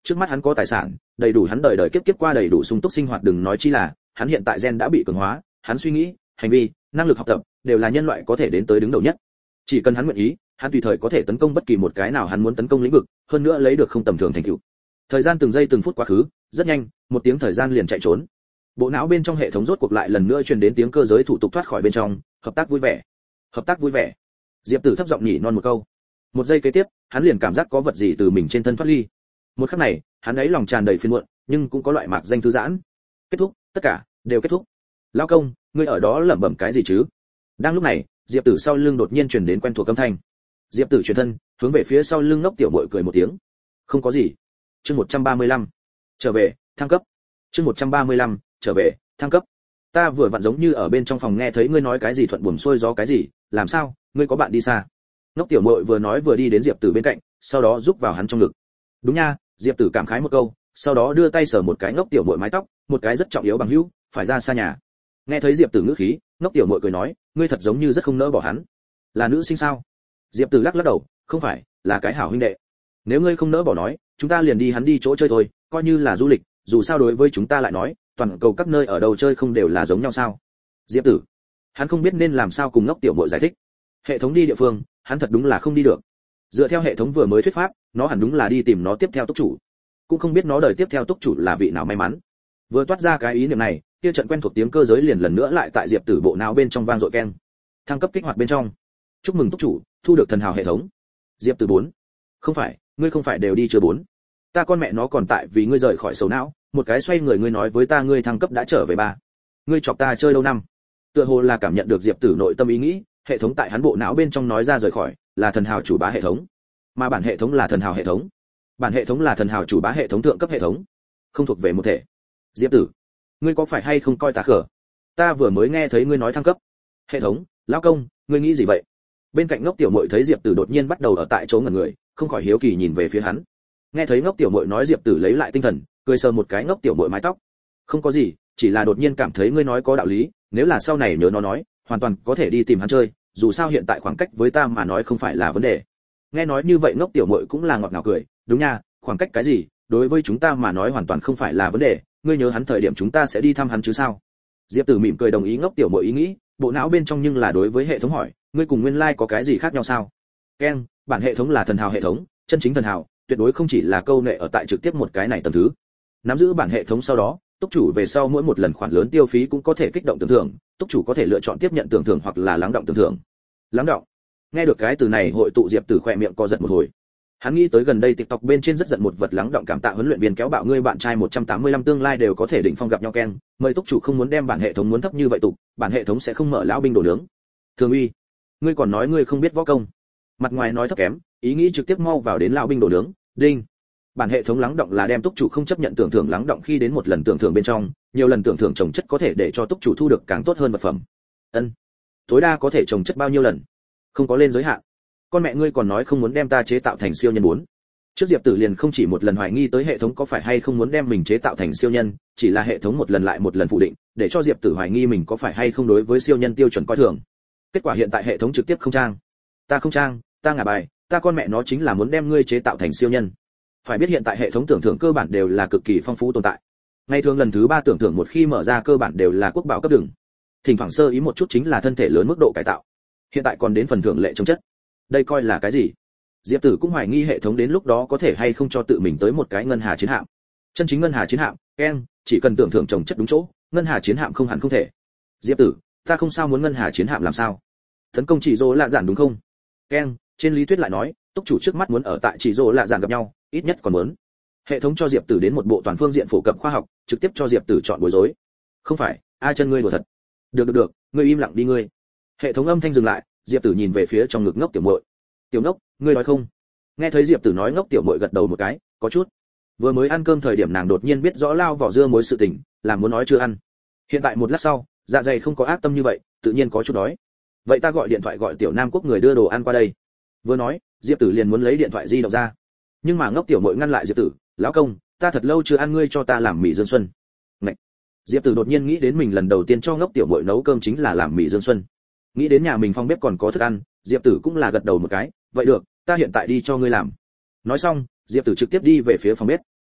Trước mắt hắn có tài sản đầy đủ hắn đời đời kiếp kiếp qua đầy đủ sung túc sinh hoạt, đừng nói chi là hắn hiện tại gen đã bị cường hóa, hắn suy nghĩ, hành vi, năng lực học tập đều là nhân loại có thể đến tới đứng đầu nhất. Chỉ cần hắn nguyện ý, hắn tùy thời có thể tấn công bất kỳ một cái nào hắn muốn tấn công lĩnh vực, hơn nữa lấy được không tầm thường thành tựu. Thời gian từng giây từng phút quá khứ, rất nhanh, một tiếng thời gian liền chạy trốn. Bộ não bên trong hệ thống rốt cuộc lại lần nữa truyền đến tiếng cơ giới thủ tục thoát khỏi bên trong, hợp tác vui vẻ. Hợp tác vui vẻ. Diệp Tử thấp giọng nhỉ non một câu. Một giây kế tiếp, hắn liền cảm giác có vật gì từ mình trên thân thoát ly. Một khắc này, hắn ấy lòng tràn đầy phiền muộn, nhưng cũng có loại mạc danh thư giãn. Kết thúc, tất cả đều kết thúc. Lão công, ngươi ở đó lẩm bẩm cái gì chứ? Đang lúc này, Diệp Tử sau lưng đột nhiên truyền đến quen thuộc âm thanh. Diệp Tử chuyển thân, hướng về phía sau lưng Ngốc Tiểu Muội cười một tiếng. Không có gì. Chương 135. Trở về, thăng cấp. Chương 135. Trở về, thăng cấp. Ta vừa vặn giống như ở bên trong phòng nghe thấy ngươi nói cái gì thuận buồm xuôi gió cái gì, làm sao, ngươi có bạn đi xa? Ngốc Tiểu Muội vừa nói vừa đi đến Diệp Tử bên cạnh, sau đó giúp vào hắn trong ngực. Đúng nha, Diệp Tử cảm khái một câu, sau đó đưa tay sờ một cái Ngốc Tiểu Muội mái tóc, một cái rất trọng yếu bằng hữu, phải ra xa nhà. Nghe thấy Diệp Tử ngữ khí, Ngốc Tiểu Muội cười nói, ngươi thật giống như rất không nỡ bỏ hắn. Là nữ sinh sao? Diệp Tử lắc lắc đầu, không phải, là cái hảo huynh đệ. Nếu ngươi không nỡ bỏ nói, chúng ta liền đi hắn đi chỗ chơi thôi, coi như là du lịch, dù sao đối với chúng ta lại nói, toàn cầu các nơi ở đâu chơi không đều là giống nhau sao? Diệp Tử, hắn không biết nên làm sao cùng Ngốc Tiểu Muội giải thích. Hệ thống đi địa phương, hắn thật đúng là không đi được. Dựa theo hệ thống vừa mới thuyết pháp, nó hẳn đúng là đi tìm nó tiếp theo túc chủ. Cũng không biết nó đời tiếp theo túc chủ là vị nào may mắn. Vừa toát ra cái ý niệm này, kia trận quen thuộc tiếng cơ giới liền lần nữa lại tại Diệp Tử bộ não bên trong vang dội keng. Thăng cấp kích hoạt bên trong. Chúc mừng túc chủ, thu được thần hào hệ thống. Diệp Tử 4. Không phải, ngươi không phải đều đi chưa 4. Ta con mẹ nó còn tại vì ngươi rời khỏi sầu não, một cái xoay người ngươi nói với ta ngươi thăng cấp đã trở về 3. Ngươi chọc ta chơi lâu năm. Tựa hồ là cảm nhận được Diệp Tử nội tâm ý nghĩ, hệ thống tại hắn bộ não bên trong nói ra rời khỏi, là thần hào chủ bá hệ thống. Mà bản hệ thống là thần hào hệ thống. Bản hệ thống là thần hào chủ bá hệ thống thượng cấp hệ thống, không thuộc về một thể. Diệp Tử, ngươi có phải hay không coi ta khờ? Ta vừa mới nghe thấy ngươi nói thăng cấp. Hệ thống, lão công, ngươi nghĩ gì vậy? Bên cạnh Ngốc Tiểu Muội thấy Diệp Tử đột nhiên bắt đầu ở tại chỗ ngẩn người, không khỏi hiếu kỳ nhìn về phía hắn. Nghe thấy Ngốc Tiểu Muội nói, Diệp Tử lấy lại tinh thần, cười sờ một cái Ngốc Tiểu Muội mái tóc. Không có gì, chỉ là đột nhiên cảm thấy ngươi nói có đạo lý, nếu là sau này nhớ nó nói, hoàn toàn có thể đi tìm hắn chơi, dù sao hiện tại khoảng cách với ta mà nói không phải là vấn đề. Nghe nói như vậy Ngốc Tiểu Muội cũng là ngọt ngào cười, đúng nha, khoảng cách cái gì, đối với chúng ta mà nói hoàn toàn không phải là vấn đề, ngươi nhớ hắn thời điểm chúng ta sẽ đi thăm hắn chứ sao? Diệp Tử mỉm cười đồng ý Ngốc Tiểu Muội ý nghĩ, bộ não bên trong nhưng là đối với hệ thống hỏi, ngươi cùng nguyên lai có cái gì khác nhau sao? Ken, bản hệ thống là thần hào hệ thống, chân chính thần hào, tuyệt đối không chỉ là câu nệ ở tại trực tiếp một cái này tầng thứ. Nắm giữ bản hệ thống sau đó, túc chủ về sau mỗi một lần khoản lớn tiêu phí cũng có thể kích động tưởng thưởng, túc chủ có thể lựa chọn tiếp nhận tưởng thưởng hoặc là lắng động tưởng thưởng. Lắng động. Nghe được cái từ này, hội tụ Diệp Tử khỏe miệng co giật một hồi. Hắn nghĩ tới gần đây TikTok bên trên rất giận một vật lắng động cảm tạ huấn luyện viên kéo bạo ngươi bạn trai 185 tương lai đều có thể đỉnh phong gặp nhau Ken, mời túc chủ không muốn đem bản hệ thống muốn thấp như vậy tục, bản hệ thống sẽ không mở lão binh đồ nướng. Thường uy, ngươi còn nói ngươi không biết võ công. Mặt ngoài nói thấp kém, ý nghĩ trực tiếp mau vào đến lão binh đồ nướng, đinh. Bản hệ thống lắng động là đem túc chủ không chấp nhận tưởng thưởng lắng động khi đến một lần tưởng thưởng bên trong, nhiều lần tưởng thưởng chồng chất có thể để cho túc chủ thu được càng tốt hơn vật phẩm. Ân. Tối đa có thể chồng chất bao nhiêu lần? Không có lên giới hạn. Con mẹ ngươi còn nói không muốn đem ta chế tạo thành siêu nhân 4. Trước Diệp Tử liền không chỉ một lần hoài nghi tới hệ thống có phải hay không muốn đem mình chế tạo thành siêu nhân, chỉ là hệ thống một lần lại một lần phủ định, để cho Diệp Tử hoài nghi mình có phải hay không đối với siêu nhân tiêu chuẩn coi thường. Kết quả hiện tại hệ thống trực tiếp không trang. Ta không trang, ta ngả bài, ta con mẹ nó chính là muốn đem ngươi chế tạo thành siêu nhân. Phải biết hiện tại hệ thống tưởng thưởng cơ bản đều là cực kỳ phong phú tồn tại. Ngày thường lần thứ 3 tưởng thưởng một khi mở ra cơ bản đều là quốc bảo cấp đường. Thỉnh thoảng sơ ý một chút chính là thân thể lớn mức độ cải tạo. Hiện tại còn đến phần thưởng lệ chống chất. Đây coi là cái gì? Diệp Tử cũng hoài nghi hệ thống đến lúc đó có thể hay không cho tự mình tới một cái ngân hà chiến hạm. Chân chính ngân hà chiến hạm, Ken, chỉ cần tưởng thưởng trồng chất đúng chỗ, ngân hà chiến hạm không hẳn không thể. Diệp Tử, ta không sao muốn ngân hà chiến hạm làm sao? Tấn công chỉ dỗ lạ giản đúng không? Ken, trên lý thuyết lại nói, túc chủ trước mắt muốn ở tại chỉ dỗ lạ giản gặp nhau, ít nhất còn muốn. Hệ thống cho Diệp Tử đến một bộ toàn phương diện phổ cập khoa học, trực tiếp cho Diệp Tử chọn bối rối. Không phải, ai chân ngươi đùa thật. Được, ngươi im lặng đi ngươi. Hệ thống âm thanh dừng lại, Diệp Tử nhìn về phía trong ngực Ngốc Tiểu Muội. Tiểu Ngốc, ngươi nói không? Nghe thấy Diệp Tử nói, Ngốc Tiểu Muội gật đầu một cái, có chút. Vừa mới ăn cơm thời điểm nàng đột nhiên biết rõ lao vỏ dưa muối sự tình, làm muốn nói chưa ăn. Hiện tại một lát sau, dạ dày không có ác tâm như vậy, tự nhiên có chút đói. Vậy ta gọi điện thoại gọi Tiểu Nam Quốc người đưa đồ ăn qua đây. Vừa nói, Diệp Tử liền muốn lấy điện thoại di động ra. Nhưng mà Ngốc Tiểu Muội ngăn lại Diệp Tử, lão công, ta thật lâu chưa ăn ngươi cho ta làm mì dương xuân. Ngậy. Diệp Tử đột nhiên nghĩ đến mình lần đầu tiên cho Ngốc Tiểu Muội nấu cơm chính là làm mì dương xuân. Nghĩ đến nhà mình phòng bếp còn có thức ăn, Diệp Tử cũng là gật đầu một cái, vậy được, ta hiện tại đi cho ngươi làm. Nói xong, Diệp Tử trực tiếp đi về phía phòng bếp.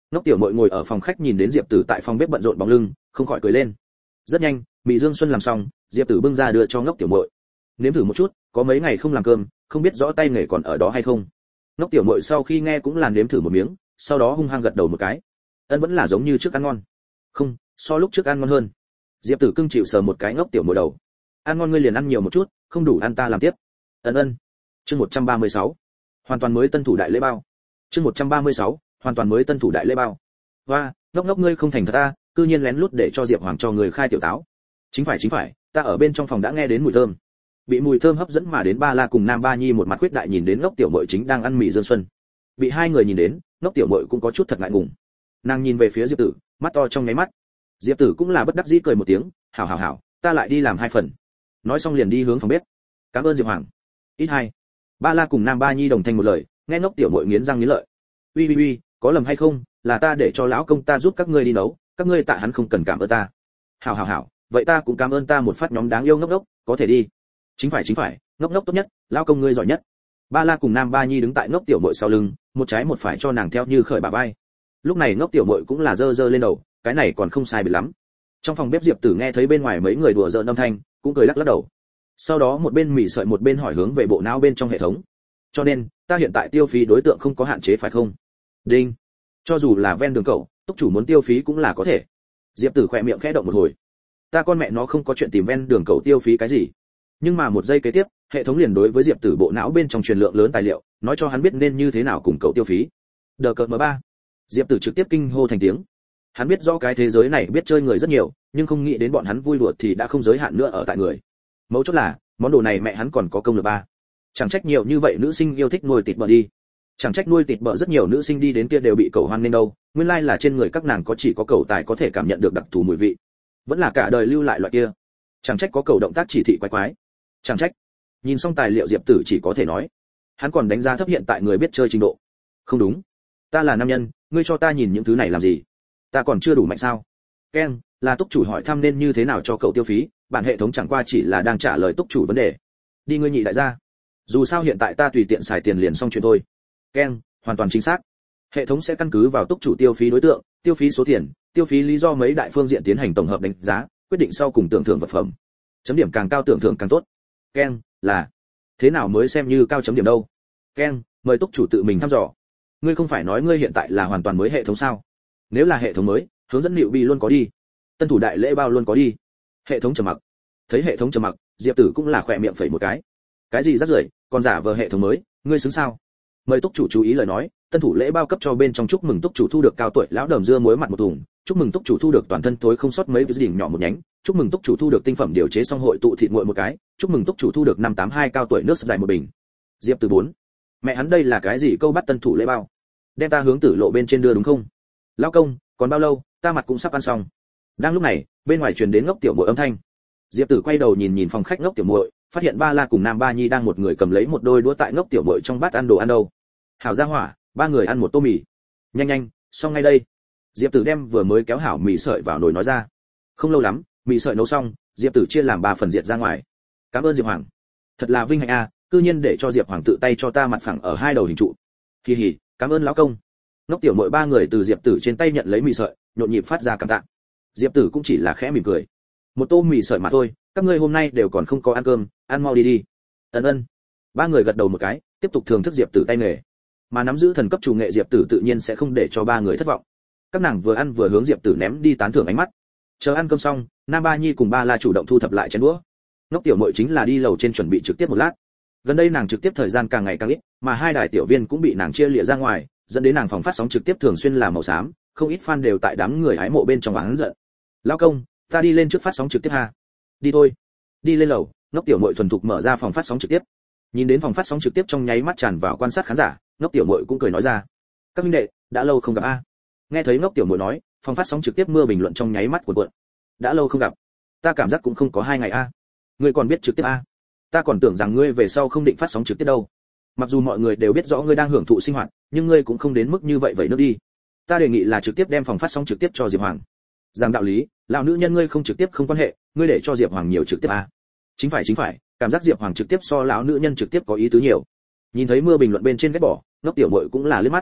Ngốc tiểu muội ngồi ở phòng khách nhìn đến Diệp Tử tại phòng bếp bận rộn bóng lưng, không khỏi cười lên. Rất nhanh, mì Dương Xuân làm xong, Diệp Tử bưng ra đưa cho Ngốc tiểu muội. Nếm thử một chút, có mấy ngày không làm cơm, không biết rõ tay nghề còn ở đó hay không. Ngốc tiểu muội sau khi nghe cũng làm nếm thử một miếng, sau đó hung hăng gật đầu một cái. Ân vẫn là giống như trước ăn ngon. Không, so lúc trước ăn ngon hơn. Diệp Tử cưng chịu sờ một cái Ngốc tiểu muội đầu. Ăn ngon ngươi liền ăn nhiều một chút, không đủ ăn ta làm tiếp. Ân. Chương 136. Hoàn toàn mới tân thủ đại lễ bao. Chương 136. Hoàn toàn mới tân thủ đại lễ bao. Và, Ngốc ngươi không thành thật ta, cư nhiên lén lút để cho Diệp Hoàng cho người khai tiểu táo. Chính phải, ta ở bên trong phòng đã nghe đến mùi thơm. Bị mùi thơm hấp dẫn mà đến Ba La cùng Nam Ba Nhi một mặt khuyết đại nhìn đến Ngốc tiểu muội chính đang ăn mì Dương Xuân. Bị hai người nhìn đến, Ngốc tiểu muội cũng có chút thật ngại ngùng. Nàng nhìn về phía Diệp Tử, mắt to trong nháy mắt. Diệp Tử cũng là bất đắc dĩ cười một tiếng, hảo, ta lại đi làm hai phần. Nói xong liền đi hướng phòng bếp. Cảm ơn Diệp Hoàng. Ít hai. Ba La cùng Nam Ba Nhi đồng thanh một lời, nghe Ngốc tiểu muội nghiến răng nghiến lợi. Uy, có lầm hay không, là ta để cho lão công ta giúp các ngươi đi nấu, các ngươi tạ hắn không cần cảm ơn ta. Hảo, vậy ta cũng cảm ơn ta một phát nhóm đáng yêu Ngốc, có thể đi. Chính phải, Ngốc tốt nhất, lão công ngươi giỏi nhất. Ba La cùng Nam Ba Nhi đứng tại Ngốc tiểu muội sau lưng, một trái một phải cho nàng theo như khởi bả vai. Lúc này Ngốc tiểu muội cũng là dơ lên đầu, cái này còn không sai biệt lắm. Trong phòng bếp Diệp Tử nghe thấy bên ngoài mấy người đùa giỡn âm thanh, cũng cười lắc đầu. Sau đó một bên mỉ sợi một bên hỏi hướng về bộ não bên trong hệ thống. Cho nên, ta hiện tại tiêu phí đối tượng không có hạn chế phải không? Đinh. Cho dù là ven đường cậu, túc chủ muốn tiêu phí cũng là có thể. Diệp Tử khẽ miệng khẽ động một hồi. Ta con mẹ nó không có chuyện tìm ven đường cậu tiêu phí cái gì. Nhưng mà một giây kế tiếp, hệ thống liền đối với Diệp Tử bộ não bên trong truyền lượng lớn tài liệu, nói cho hắn biết nên như thế nào cùng cậu tiêu phí. Đờ cợt M3. Diệp Tử trực tiếp kinh hô thành tiếng. Hắn biết rõ cái thế giới này biết chơi người rất nhiều, nhưng không nghĩ đến bọn hắn vui đùa thì đã không giới hạn nữa ở tại người. Mấu chốt là, món đồ này mẹ hắn còn có công lược ba. Chẳng trách nhiều như vậy nữ sinh yêu thích nuôi thịt bợ đi. Chẳng trách nuôi thịt bợ rất nhiều nữ sinh đi đến kia đều bị cẩu hoan nên đâu, nguyên lai là trên người các nàng có chỉ có cẩu tài có thể cảm nhận được đặc thù mùi vị. Vẫn là cả đời lưu lại loại kia. Chẳng trách có cẩu động tác chỉ thị quái. Chẳng trách. Nhìn xong tài liệu Diệp Tử chỉ có thể nói, hắn còn đánh giá thấp hiện tại người biết chơi trình độ. Không đúng, ta là nam nhân, ngươi cho ta nhìn những thứ này làm gì? Ta còn chưa đủ mạnh sao? Ken, là túc chủ hỏi thăm nên như thế nào cho cậu tiêu phí, bản hệ thống chẳng qua chỉ là đang trả lời túc chủ vấn đề. Đi ngươi nhị đại gia. Dù sao hiện tại ta tùy tiện xài tiền liền xong chuyện thôi. Ken, hoàn toàn chính xác. Hệ thống sẽ căn cứ vào túc chủ tiêu phí đối tượng, tiêu phí số tiền, tiêu phí lý do mấy đại phương diện tiến hành tổng hợp đánh giá, quyết định sau cùng tưởng thưởng vật phẩm. Chấm điểm càng cao tưởng thưởng càng tốt. Ken, là thế nào mới xem như cao chấm điểm đâu? Ken, mời túc chủ tự mình thăm dò. Ngươi không phải nói ngươi hiện tại là hoàn toàn mới hệ thống sao? Nếu là hệ thống mới, hướng dẫn liệu bị luôn có đi. Tân thủ đại lễ bao luôn có đi. Hệ thống trầm mặc. Thấy hệ thống trầm mặc, Diệp Tử cũng là khỏe miệng phẩy một cái. Cái gì rắc rưởi, còn giả vờ hệ thống mới, ngươi xứng sao? Mời túc chủ chú ý lời nói, tân thủ lễ bao cấp cho bên trong chúc mừng túc chủ thu được cao tuổi lão đờm dưa muối mặt một thùng, chúc mừng túc chủ thu được toàn thân thối không sót mấy cái đỉnh nhỏ một nhánh, chúc mừng túc chủ thu được tinh phẩm điều chế xong hội tụ thịt nguội một cái, chúc mừng túc chủ thu được 582 cao tuổi nước dài một bình. Diệp Tử 4. Mẹ hắn đây là cái gì câu bắt tân thủ lễ bao? Đem ta hướng tử lộ bên trên đưa đúng không? Lão công, còn bao lâu, ta mặt cũng sắp ăn xong. Đang lúc này, bên ngoài truyền đến Ngốc tiểu muội âm thanh. Diệp Tử quay đầu nhìn phòng khách Ngốc tiểu muội, phát hiện Ba La cùng Nam Ba Nhi đang một người cầm lấy một đôi đũa tại Ngốc tiểu muội trong bát ăn đồ ăn đâu. Hảo gia hỏa, ba người ăn một tô mì. Nhanh, xong ngay đây. Diệp Tử đem vừa mới kéo hảo mì sợi vào nồi nói ra. Không lâu lắm, mì sợi nấu xong, Diệp Tử chia làm 3 phần diệt ra ngoài. Cảm ơn Diệp Hoàng. Thật là vinh hạnh a, cư nhiên để cho Diệp Hoàng tự tay cho ta mặt phẳng ở 2 đầu hình trụ. Hi hi, cảm ơn lão công. Ngốc tiểu muội 3 người từ Diệp Tử trên tay nhận lấy mì sợi, nhộn nhịp phát ra cảm tạ. Diệp Tử cũng chỉ là khẽ mỉm cười. Một tô mì sợi mà thôi, các ngươi hôm nay đều còn không có ăn cơm, ăn mau đi. Ân. 3 người gật đầu một cái, tiếp tục thưởng thức Diệp Tử tay nghề. Mà nắm giữ thần cấp chủ nghệ Diệp Tử tự nhiên sẽ không để cho 3 người thất vọng. Các nàng vừa ăn vừa hướng Diệp Tử ném đi tán thưởng ánh mắt. Chờ ăn cơm xong, Nam Ba Nhi cùng Ba La chủ động thu thập lại chén đũa. Ngốc tiểu muội chính là đi lầu trên chuẩn bị trực tiếp một lát. Gần đây nàng trực tiếp thời gian càng ngày càng ít, mà 2 đại tiểu viên cũng bị nàng chia lìa ra ngoài, dẫn đến nàng phòng phát sóng trực tiếp thường xuyên là màu xám, không ít fan đều tại đám người hái mộ bên trong oán giận. Lão công, ta đi lên trước phát sóng trực tiếp ha. Đi thôi. Đi lên lầu, Ngốc tiểu muội thuần thục mở ra phòng phát sóng trực tiếp. Nhìn đến phòng phát sóng trực tiếp trong nháy mắt tràn vào quan sát khán giả, Ngốc tiểu muội cũng cười nói ra. Các huynh đệ, đã lâu không gặp a. Nghe thấy Ngốc tiểu muội nói, phòng phát sóng trực tiếp mưa bình luận trong nháy mắt cuộn. Đã lâu không gặp. Ta cảm giác cũng không có 2 ngày a. Ngươi còn biết trực tiếp a? Ta còn tưởng rằng ngươi về sau không định phát sóng trực tiếp đâu. Mặc dù mọi người đều biết rõ ngươi đang hưởng thụ sinh hoạt, nhưng ngươi cũng không đến mức như vậy vậy nước đi. Ta đề nghị là trực tiếp đem phòng phát sóng trực tiếp cho Diệp Hoàng. Rằng đạo lý, lão nữ nhân ngươi không trực tiếp không quan hệ, ngươi để cho Diệp Hoàng nhiều trực tiếp a. Chính phải, cảm giác Diệp Hoàng trực tiếp so lão nữ nhân trực tiếp có ý tứ nhiều. Nhìn thấy mưa bình luận bên trên ghét bỏ, Ngốc tiểu muội cũng là liếc mắt.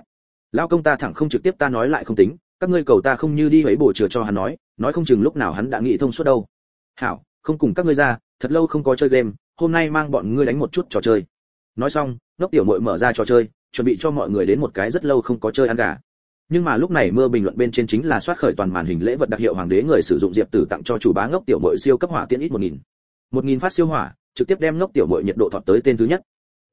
Lão công ta thẳng không trực tiếp ta nói lại không tính, các ngươi cầu ta không như đi ấy bổ chừa cho hắn nói không chừng lúc nào hắn đã nghĩ thông suốt đâu. Hảo, không cùng các ngươi ra, thật lâu không có chơi game, hôm nay mang bọn ngươi đánh một chút trò chơi. Nói xong, ngốc tiểu muội mở ra trò chơi, chuẩn bị cho mọi người đến một cái rất lâu không có chơi ăn gà. Nhưng mà lúc này mưa bình luận bên trên chính là soát khởi toàn màn hình lễ vật đặc hiệu hoàng đế người sử dụng diệp tử tặng cho chủ bá ngốc tiểu muội siêu cấp hỏa tiễn ít 1000 phát siêu hỏa, trực tiếp đem ngốc tiểu muội nhiệt độ thọt tới tên thứ nhất.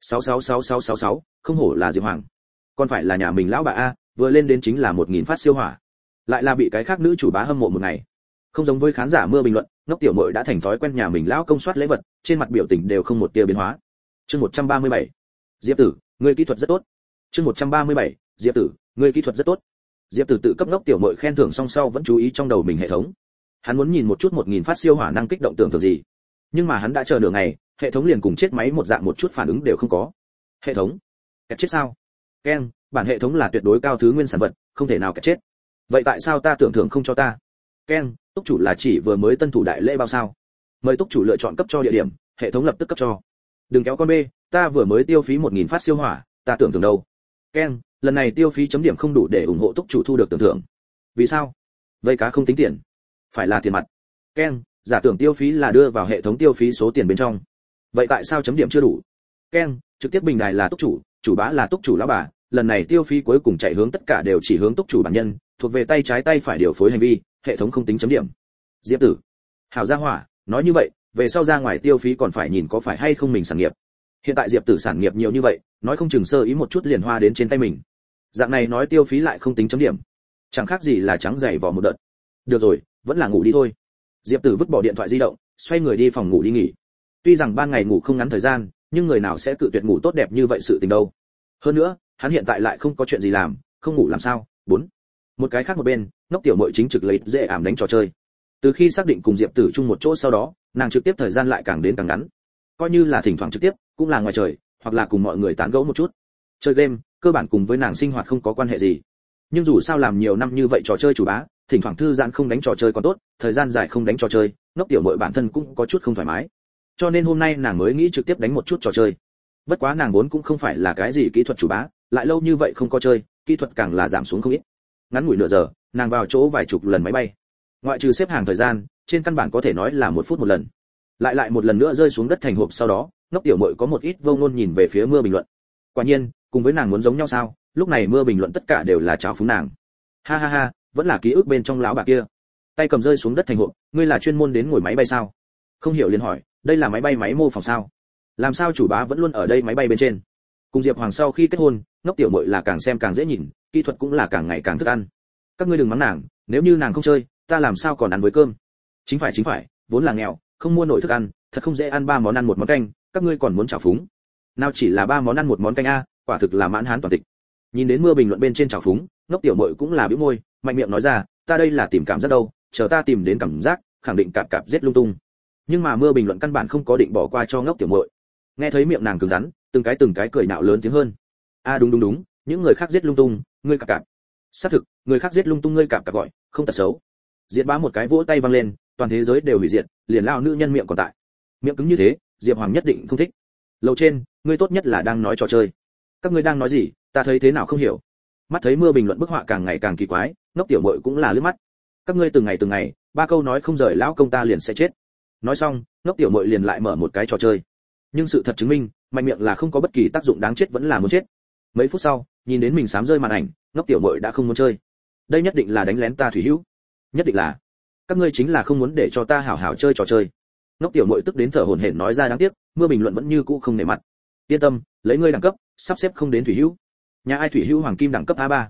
666666, không hổ là diệp hoàng. Còn phải là nhà mình lão bà a, vừa lên đến chính là 1000 phát siêu hỏa. Lại là bị cái khác nữ chủ bá hâm mộ một ngày. Không giống với khán giả mưa bình luận, ngốc tiểu muội đã thành thói quen nhà mình lão công soát lễ vật, trên mặt biểu tình đều không một tia biến hóa. Chương 137. Diệp tử, ngươi kỹ thuật rất tốt. Chương 137. Diệp tử, ngươi kỹ thuật rất tốt. Diệp tử tự cấp ngốc tiểu muội khen thưởng song sau vẫn chú ý trong đầu mình hệ thống. Hắn muốn nhìn một chút 1000 phát siêu hỏa năng kích động tưởng tượng gì. Nhưng mà hắn đã chờ nửa ngày, hệ thống liền cùng chết máy một dạng một chút phản ứng đều không có. Hệ thống, kẹt chết sao? Ken, bản hệ thống là tuyệt đối cao thứ nguyên sản vật, không thể nào kẹt chết. Vậy tại sao ta tưởng thưởng không cho ta? Ken, túc chủ là chỉ vừa mới tân thủ đại lễ bao sao? Mời túc chủ lựa chọn cấp cho địa điểm, hệ thống lập tức cấp cho. Đừng kéo con bê, ta vừa mới tiêu phí 1000 phát siêu hỏa, ta tưởng thưởng đâu? Ken, lần này tiêu phí chấm điểm không đủ để ủng hộ túc chủ thu được tưởng thưởng. Vì sao? Vây cá không tính tiền, phải là tiền mặt. Ken, giả tưởng tiêu phí là đưa vào hệ thống tiêu phí số tiền bên trong. Vậy tại sao chấm điểm chưa đủ? Ken, trực tiếp bình đài là túc chủ, chủ bá là túc chủ lão bà, lần này tiêu phí cuối cùng chạy hướng tất cả đều chỉ hướng túc chủ bản nhân, thuộc về tay trái tay phải điều phối hành vi, hệ thống không tính chấm điểm. Diệp tử, hảo gia hỏa, nói như vậy, về sau ra ngoài tiêu phí còn phải nhìn có phải hay không mình sản nghiệp. Hiện tại Diệp tử sản nghiệp nhiều như vậy, nói không chừng sơ ý một chút liền hoa đến trên tay mình. Dạng này nói tiêu phí lại không tính chấm điểm, chẳng khác gì là trắng dày vò một đợt. Được rồi, vẫn là ngủ đi thôi. Diệp tử vứt bỏ điện thoại di động, xoay người đi phòng ngủ đi nghỉ. Tuy rằng ban ngày ngủ không ngắn thời gian, nhưng người nào sẽ cự tuyệt ngủ tốt đẹp như vậy sự tình đâu. Hơn nữa, hắn hiện tại lại không có chuyện gì làm, không ngủ làm sao? 4. Một cái khác một bên, ngốc tiểu muội chính trực lấy dễ ảm đánh trò chơi. Từ khi xác định cùng Diệp tử chung một chỗ sau đó, nàng trực tiếp thời gian lại càng đến càng ngắn. Coi như là thỉnh thoảng trực tiếp, cũng là ngoài trời, hoặc là cùng mọi người tán gẫu một chút. Chơi game, cơ bản cùng với nàng sinh hoạt không có quan hệ gì. Nhưng dù sao làm nhiều năm như vậy trò chơi chủ bá, thỉnh thoảng thư giãn không đánh trò chơi còn tốt, thời gian dài không đánh trò chơi, ngốc tiểu muội bản thân cũng có chút không thoải mái. Cho nên hôm nay nàng mới nghĩ trực tiếp đánh một chút trò chơi. Bất quá nàng vốn cũng không phải là cái gì kỹ thuật chủ bá, lại lâu như vậy không có chơi, kỹ thuật càng là giảm xuống không ít. Ngắn ngủi nửa giờ, nàng vào chỗ vài chục lần máy bay. Ngoại trừ xếp hàng thời gian, trên căn bản có thể nói là 1 phút một lần. Lại một lần nữa rơi xuống đất thành hộp sau đó, ngốc tiểu muội có một ít vô ngôn nhìn về phía mưa bình luận. Quả nhiên, cùng với nàng muốn giống nhau sao? Lúc này mưa bình luận tất cả đều là cháo phúng nàng. Ha ha ha, vẫn là ký ức bên trong lão bà kia. Tay cầm rơi xuống đất thành hộp, ngươi là chuyên môn đến ngồi máy bay sao? Không hiểu liền hỏi, đây là máy bay máy mô phỏng sao? Làm sao chủ bá vẫn luôn ở đây máy bay bên trên? Cùng Diệp Hoàng sau khi kết hôn, ngốc tiểu muội là càng xem càng dễ nhìn, kỹ thuật cũng là càng ngày càng thức ăn. Các ngươi đừng mắng nàng, nếu như nàng không chơi, ta làm sao còn ăn với cơm? Chính phải, vốn là nghèo, không mua nổi thức ăn, thật không dễ ăn 3 món ăn một món canh, các ngươi còn muốn chảo phúng. Nào chỉ là 3 món ăn một món canh a, quả thực là mãn hán toàn tịch. Nhìn đến mưa bình luận bên trên chảo phúng, ngốc tiểu muội cũng là bĩu môi, mạnh miệng nói ra, ta đây là tìm cảm giác đâu, chờ ta tìm đến cảm giác, khẳng định cạp cạp giết lung tung. Nhưng mà mưa bình luận căn bản không có định bỏ qua cho ngốc tiểu muội. Nghe thấy miệng nàng cứng rắn, từng cái cười nạo lớn tiếng hơn. A đúng, những người khác giết lung tung, ngươi cạp cạp. Xác thực, người khác giết lung tung ngươi cạp cạp gọi, không tật xấu. Diệt Bá một cái vỗ tay vang lên, toàn thế giới đều hủy diệt, liền lao nữ nhân miệng còn tại. Miệng cứng như thế, Diệp Hoàng nhất định không thích. Lầu trên, ngươi tốt nhất là đang nói trò chơi. Các ngươi đang nói gì, ta thấy thế nào không hiểu. Mắt thấy mưa bình luận bức họa càng ngày càng kỳ quái, ngốc tiểu muội cũng là liếc mắt. Các ngươi từng ngày, 3 câu nói không rời lão công ta liền sẽ chết. Nói xong, ngốc tiểu muội liền lại mở một cái trò chơi. Nhưng sự thật chứng minh, mạnh miệng là không có bất kỳ tác dụng đáng chết vẫn là muốn chết. Mấy phút sau, nhìn đến mình xám rơi màn ảnh, ngốc tiểu muội đã không muốn chơi. Đây nhất định là đánh lén ta thủy hữu. Nhất định là. Các ngươi chính là không muốn để cho ta hảo hảo chơi trò chơi. Ngốc tiểu muội tức đến thở hổn hển nói ra đáng tiếc, mưa bình luận vẫn như cũ không nể mặt. Yên tâm, lấy ngươi đẳng cấp, sắp xếp không đến thủy hữu. Nhà ai thủy hữu hoàng kim đẳng cấp A3.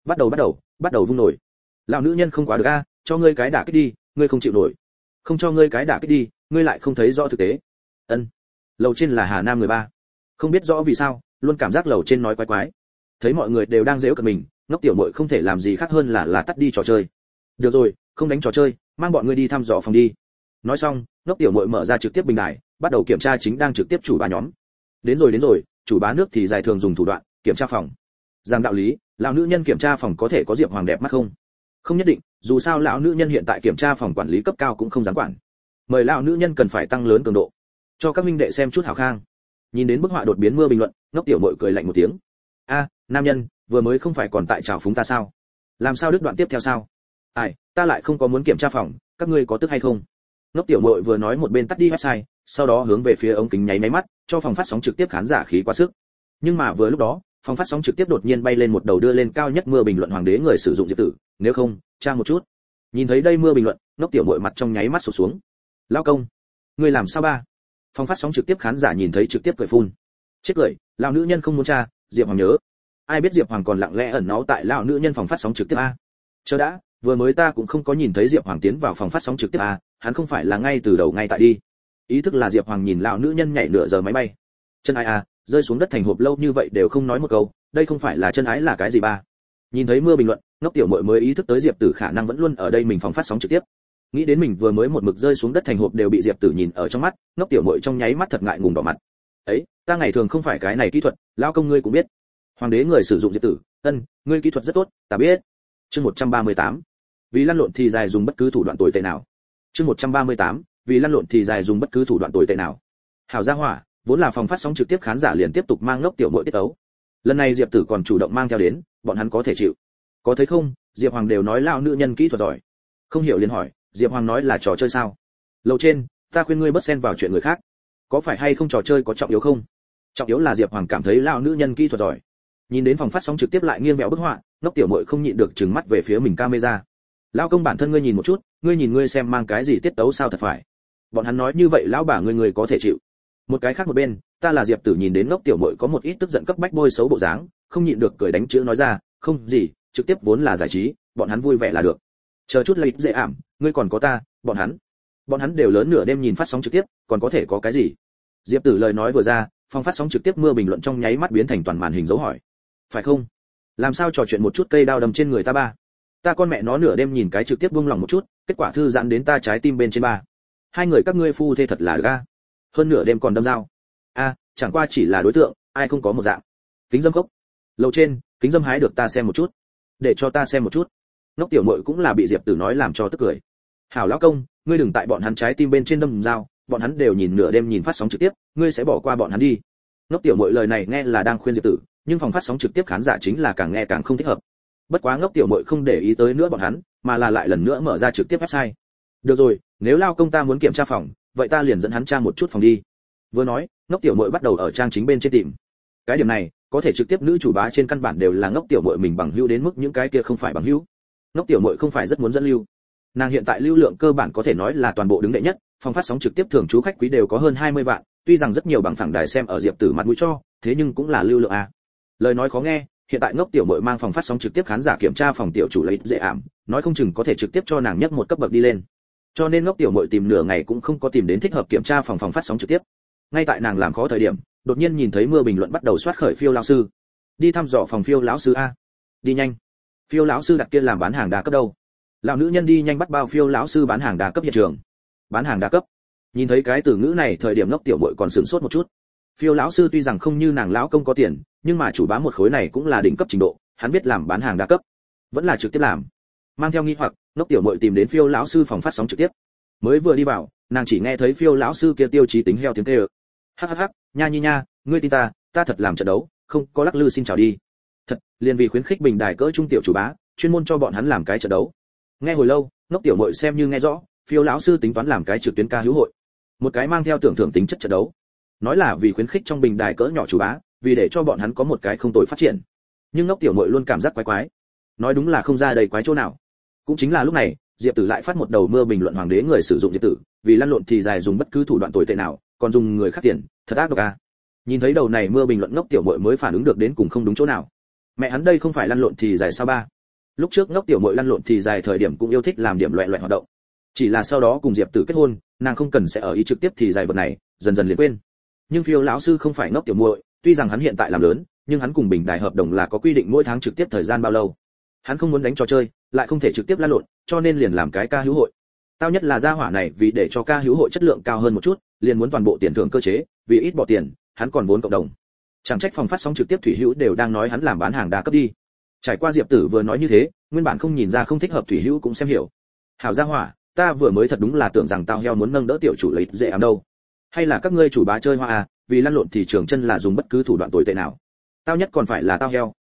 Bắt đầu vung nổi. Lão nữ nhân không quá được a, cho ngươi cái đả kích đi, ngươi không chịu nổi. Không cho ngươi cái đả kích đi, ngươi lại không thấy rõ thực tế. Ân. Lầu trên là Hà Nam người ba. Không biết rõ vì sao, luôn cảm giác lầu trên nói quái quái. Thấy mọi người đều đang giễu cợt mình, ngốc tiểu muội không thể làm gì khác hơn là tắt đi trò chơi. Được rồi, không đánh trò chơi, mang bọn ngươi đi thăm dò phòng đi. Nói xong, ngốc tiểu muội mở ra trực tiếp bình đài, bắt đầu kiểm tra chính đang trực tiếp chủ bá nhóm. Đến rồi, chủ bá nước thì dài thường dùng thủ đoạn kiểm tra phòng. Giang đạo lý, lão nữ nhân kiểm tra phòng có thể có Diệp Hoàng đẹp mắt không? Không nhất định, dù sao lão nữ nhân hiện tại kiểm tra phòng quản lý cấp cao cũng không dám quản. Mời lão nữ nhân cần phải tăng lớn cường độ, cho các minh đệ xem chút hảo khang. Nhìn đến bức họa đột biến mưa bình luận, ngốc tiểu muội cười lạnh một tiếng. A, nam nhân, vừa mới không phải còn tại trào phúng ta sao? Làm sao đứt đoạn tiếp theo sao? Ai, ta lại không có muốn kiểm tra phòng, các ngươi có tức hay không? Ngốc tiểu muội vừa nói một bên tắt đi website, sau đó hướng về phía ống kính nháy máy mắt, cho phòng phát sóng trực tiếp khán giả khí quá sức. Nhưng mà vừa lúc đó, phòng phát sóng trực tiếp đột nhiên bay lên một đầu đưa lên cao nhất mưa bình luận hoàng đế người sử dụng Diệp Tử, nếu không, tra một chút. Nhìn thấy đây mưa bình luận, Ngốc tiểu muội mặt trong nháy mắt sụp xuống. Lão công, ngươi làm sao ba? Phòng phát sóng trực tiếp khán giả nhìn thấy trực tiếp cười phun. Chết cười, lão nữ nhân không muốn tra, Diệp Hoàng nhớ. Ai biết Diệp Hoàng còn lặng lẽ ẩn náu tại lão nữ nhân phòng phát sóng trực tiếp a. Chờ đã, vừa mới ta cũng không có nhìn thấy Diệp Hoàng tiến vào phòng phát sóng trực tiếp a, hắn không phải là ngay từ đầu ngay tại đi. Ý thức là Diệp Hoàng nhìn lão nữ nhân nhảy nửa giờ máy bay. Chân ái a, rơi xuống đất thành hộp lâu như vậy đều không nói một câu, đây không phải là chân ái là cái gì ba? Nhìn thấy mưa bình luận, Ngốc tiểu muội mới ý thức tới Diệp Tử khả năng vẫn luôn ở đây mình phòng phát sóng trực tiếp. Nghĩ đến mình vừa mới một mực rơi xuống đất thành hộp đều bị Diệp Tử nhìn ở trong mắt, Ngốc tiểu muội trong nháy mắt thật ngại ngùng đỏ mặt. Ấy, ta ngày thường không phải cái này kỹ thuật, lão công ngươi cũng biết. Hoàng đế người sử dụng Diệp Tử, ngươi kỹ thuật rất tốt, ta biết. Chương 138. Vì lăn lộn thì dài dùng bất cứ thủ đoạn tồi tệ nào. Chương 138. Vì lăn lộn thì dài dùng bất cứ thủ đoạn tồi tệ nào. Hảo gia hỏa, vốn là phòng phát sóng trực tiếp khán giả liền tiếp tục mang Ngốc tiểu muội tiết tấu. Lần này Diệp Tử còn chủ động mang theo đến, bọn hắn có thể chịu. Có thấy không, Diệp Hoàng đều nói lão nữ nhân kỹ thuật giỏi. Không hiểu liền hỏi, Diệp Hoàng nói là trò chơi sao? Lầu trên, ta khuyên ngươi bớt xen vào chuyện người khác. Có phải hay không trò chơi có trọng yếu không? Trọng yếu là Diệp Hoàng cảm thấy lão nữ nhân kỹ thuật giỏi. Nhìn đến phòng phát sóng trực tiếp lại nghiêng vẹo bức họa, Ngốc tiểu muội không nhịn được trừng mắt về phía mình camera. Lão công bản thân ngươi nhìn một chút, ngươi nhìn ngươi xem mang cái gì tiết tấu sao thật phải. Bọn hắn nói như vậy lão bà ngươi có thể chịu. Một cái khác một bên, ta là Diệp Tử nhìn đến Ngốc tiểu muội có một ít tức giận cấp bách bôi xấu bộ dáng, không nhịn được cười đánh chữ nói ra, không gì, trực tiếp vốn là giải trí, bọn hắn vui vẻ là được. Chờ chút lấy dễ ảm, ngươi còn có ta, bọn hắn đều lớn nửa đêm nhìn phát sóng trực tiếp, còn có thể có cái gì? Diệp Tử lời nói vừa ra, phòng phát sóng trực tiếp mưa bình luận trong nháy mắt biến thành toàn màn hình dấu hỏi. Phải không? Làm sao trò chuyện một chút cây đao đâm trên người ta ba? Ta con mẹ nó nửa đêm nhìn cái trực tiếp buông lòng một chút, kết quả thư giãn đến ta trái tim bên trên ba. Hai người các ngươi phu thê thật là ga. Hơn nửa đêm còn đâm dao. A, chẳng qua chỉ là đối tượng, ai không có một dạng. Kính dâm cốc. Lầu trên, kính dâm hái được ta xem một chút. Để cho ta xem một chút. Ngốc tiểu muội cũng là bị Diệp Tử nói làm cho tức cười. Hảo lão công, ngươi đừng tại bọn hắn trái tim bên trên đâm dao, bọn hắn đều nhìn nửa đêm nhìn phát sóng trực tiếp, ngươi sẽ bỏ qua bọn hắn đi. Ngốc tiểu muội lời này nghe là đang khuyên Diệp Tử, nhưng phòng phát sóng trực tiếp khán giả chính là càng nghe càng không thích hợp. Bất quá Ngốc tiểu muội không để ý tới nữa bọn hắn, mà là lại lần nữa mở ra trực tiếp website. Được rồi, nếu lao công ta muốn kiểm tra phòng, vậy ta liền dẫn hắn tra một chút phòng đi. Vừa nói, Ngốc tiểu muội bắt đầu ở trang chính bên trên tìm. Cái điểm này, có thể trực tiếp nữ chủ bá trên căn bản đều là Ngốc tiểu muội mình bằng hữu đến mức những cái kia không phải bằng hữu. Ngốc tiểu muội không phải rất muốn dẫn lưu. Nàng hiện tại lưu lượng cơ bản có thể nói là toàn bộ đứng đệ nhất, phòng phát sóng trực tiếp thường trú khách quý đều có hơn 20 vạn, tuy rằng rất nhiều bằng phẳng đài xem ở Diệp Tử mặt mũi cho, thế nhưng cũng là lưu lượng a. Lời nói khó nghe, hiện tại Ngốc tiểu muội mang phòng phát sóng trực tiếp khán giả kiểm tra phòng tiểu chủ lấy dễ ảm, nói không chừng có thể trực tiếp cho nàng nhấc một cấp bậc đi lên. Cho nên Ngốc tiểu muội tìm nửa ngày cũng không có tìm đến thích hợp kiểm tra phòng phát sóng trực tiếp. Ngay tại nàng làm khó thời điểm, đột nhiên nhìn thấy mưa bình luận bắt đầu soát khởi phiêu lão sư. Đi thăm dò phòng phiêu lão sư a. Đi nhanh. Phiêu lão sư đặt kia làm bán hàng đa cấp đâu? Lão nữ nhân đi nhanh bắt bao phiêu lão sư bán hàng đa cấp hiện trường. Bán hàng đa cấp. Nhìn thấy cái từ ngữ này thời điểm Ngốc tiểu muội còn sửng sốt một chút. Phiêu lão sư tuy rằng không như nàng lão công có tiền, nhưng mà chủ bá một khối này cũng là đỉnh cấp trình độ, hắn biết làm bán hàng đa cấp, vẫn là trực tiếp làm. Mang theo nghi hoặc, Ngốc tiểu muội tìm đến phiêu lão sư phòng phát sóng trực tiếp. Mới vừa đi vào, nàng chỉ nghe thấy phiêu lão sư kia tiêu chí tính heo tiếng kêu. Hắc hắc hắc, nha nhi nha, ngươi tin ta thật làm trận đấu, không có lắc lư xin chào đi. Thật, liền vì khuyến khích bình đài cỡ trung tiểu chủ bá, chuyên môn cho bọn hắn làm cái trận đấu. Nghe hồi lâu, Ngốc tiểu muội xem như nghe rõ, phiêu lão sư tính toán làm cái trực tuyến ca hữu hội, một cái mang theo tưởng thưởng tính chất trận đấu. Nói là vì khuyến khích trong bình đài cỡ nhỏ chủ bá, vì để cho bọn hắn có một cái không tồi phát triển. Nhưng Ngốc tiểu muội luôn cảm giác quái quái. Nói đúng là không ra đầy quái chỗ nào. Cũng chính là lúc này, Diệp Tử lại phát một đầu mưa bình luận hoàng đế người sử dụng Diệp Tử, vì lăn lộn thì dài dùng bất cứ thủ đoạn tồi tệ nào, còn dùng người khác tiền, thật ác độc à. Nhìn thấy đầu này mưa bình luận Ngốc tiểu muội mới phản ứng được đến cùng không đúng chỗ nào. Mẹ hắn đây không phải lăn lộn thì dài sao ba? Lúc trước Ngốc tiểu muội lăn lộn thì dài thời điểm cũng yêu thích làm điểm loẹt loẹt hoạt động. Chỉ là sau đó cùng Diệp Tử kết hôn, nàng không cần sẽ ở ý trực tiếp thì dài vật này, dần dần liền quên. Nhưng phiêu lão sư không phải Ngốc tiểu muội, tuy rằng hắn hiện tại làm lớn, nhưng hắn cùng bình đài hợp đồng là có quy định mỗi tháng trực tiếp thời gian bao lâu. Hắn không muốn đánh trò chơi, lại không thể trực tiếp lăn lộn, cho nên liền làm cái ca hữu hội. Tao nhất là gia hỏa này vì để cho ca hữu hội chất lượng cao hơn một chút, liền muốn toàn bộ tiền thưởng cơ chế, vì ít bỏ tiền, hắn còn vốn cộng đồng. Chẳng trách phòng phát sóng trực tiếp thủy hữu đều đang nói hắn làm bán hàng đa cấp đi. Trải qua Diệp Tử vừa nói như thế, nguyên bản không nhìn ra không thích hợp thủy hữu cũng xem hiểu. Hảo gia hỏa, ta vừa mới thật đúng là tưởng rằng tao heo muốn nâng đỡ tiểu chủ lấy dễ ám đâu. Hay là các ngươi chủ bá chơi hoa à, vì lăn lộn thì trường chân là dùng bất cứ thủ đoạn tồi tệ nào. Tao nhất còn phải là tao heo,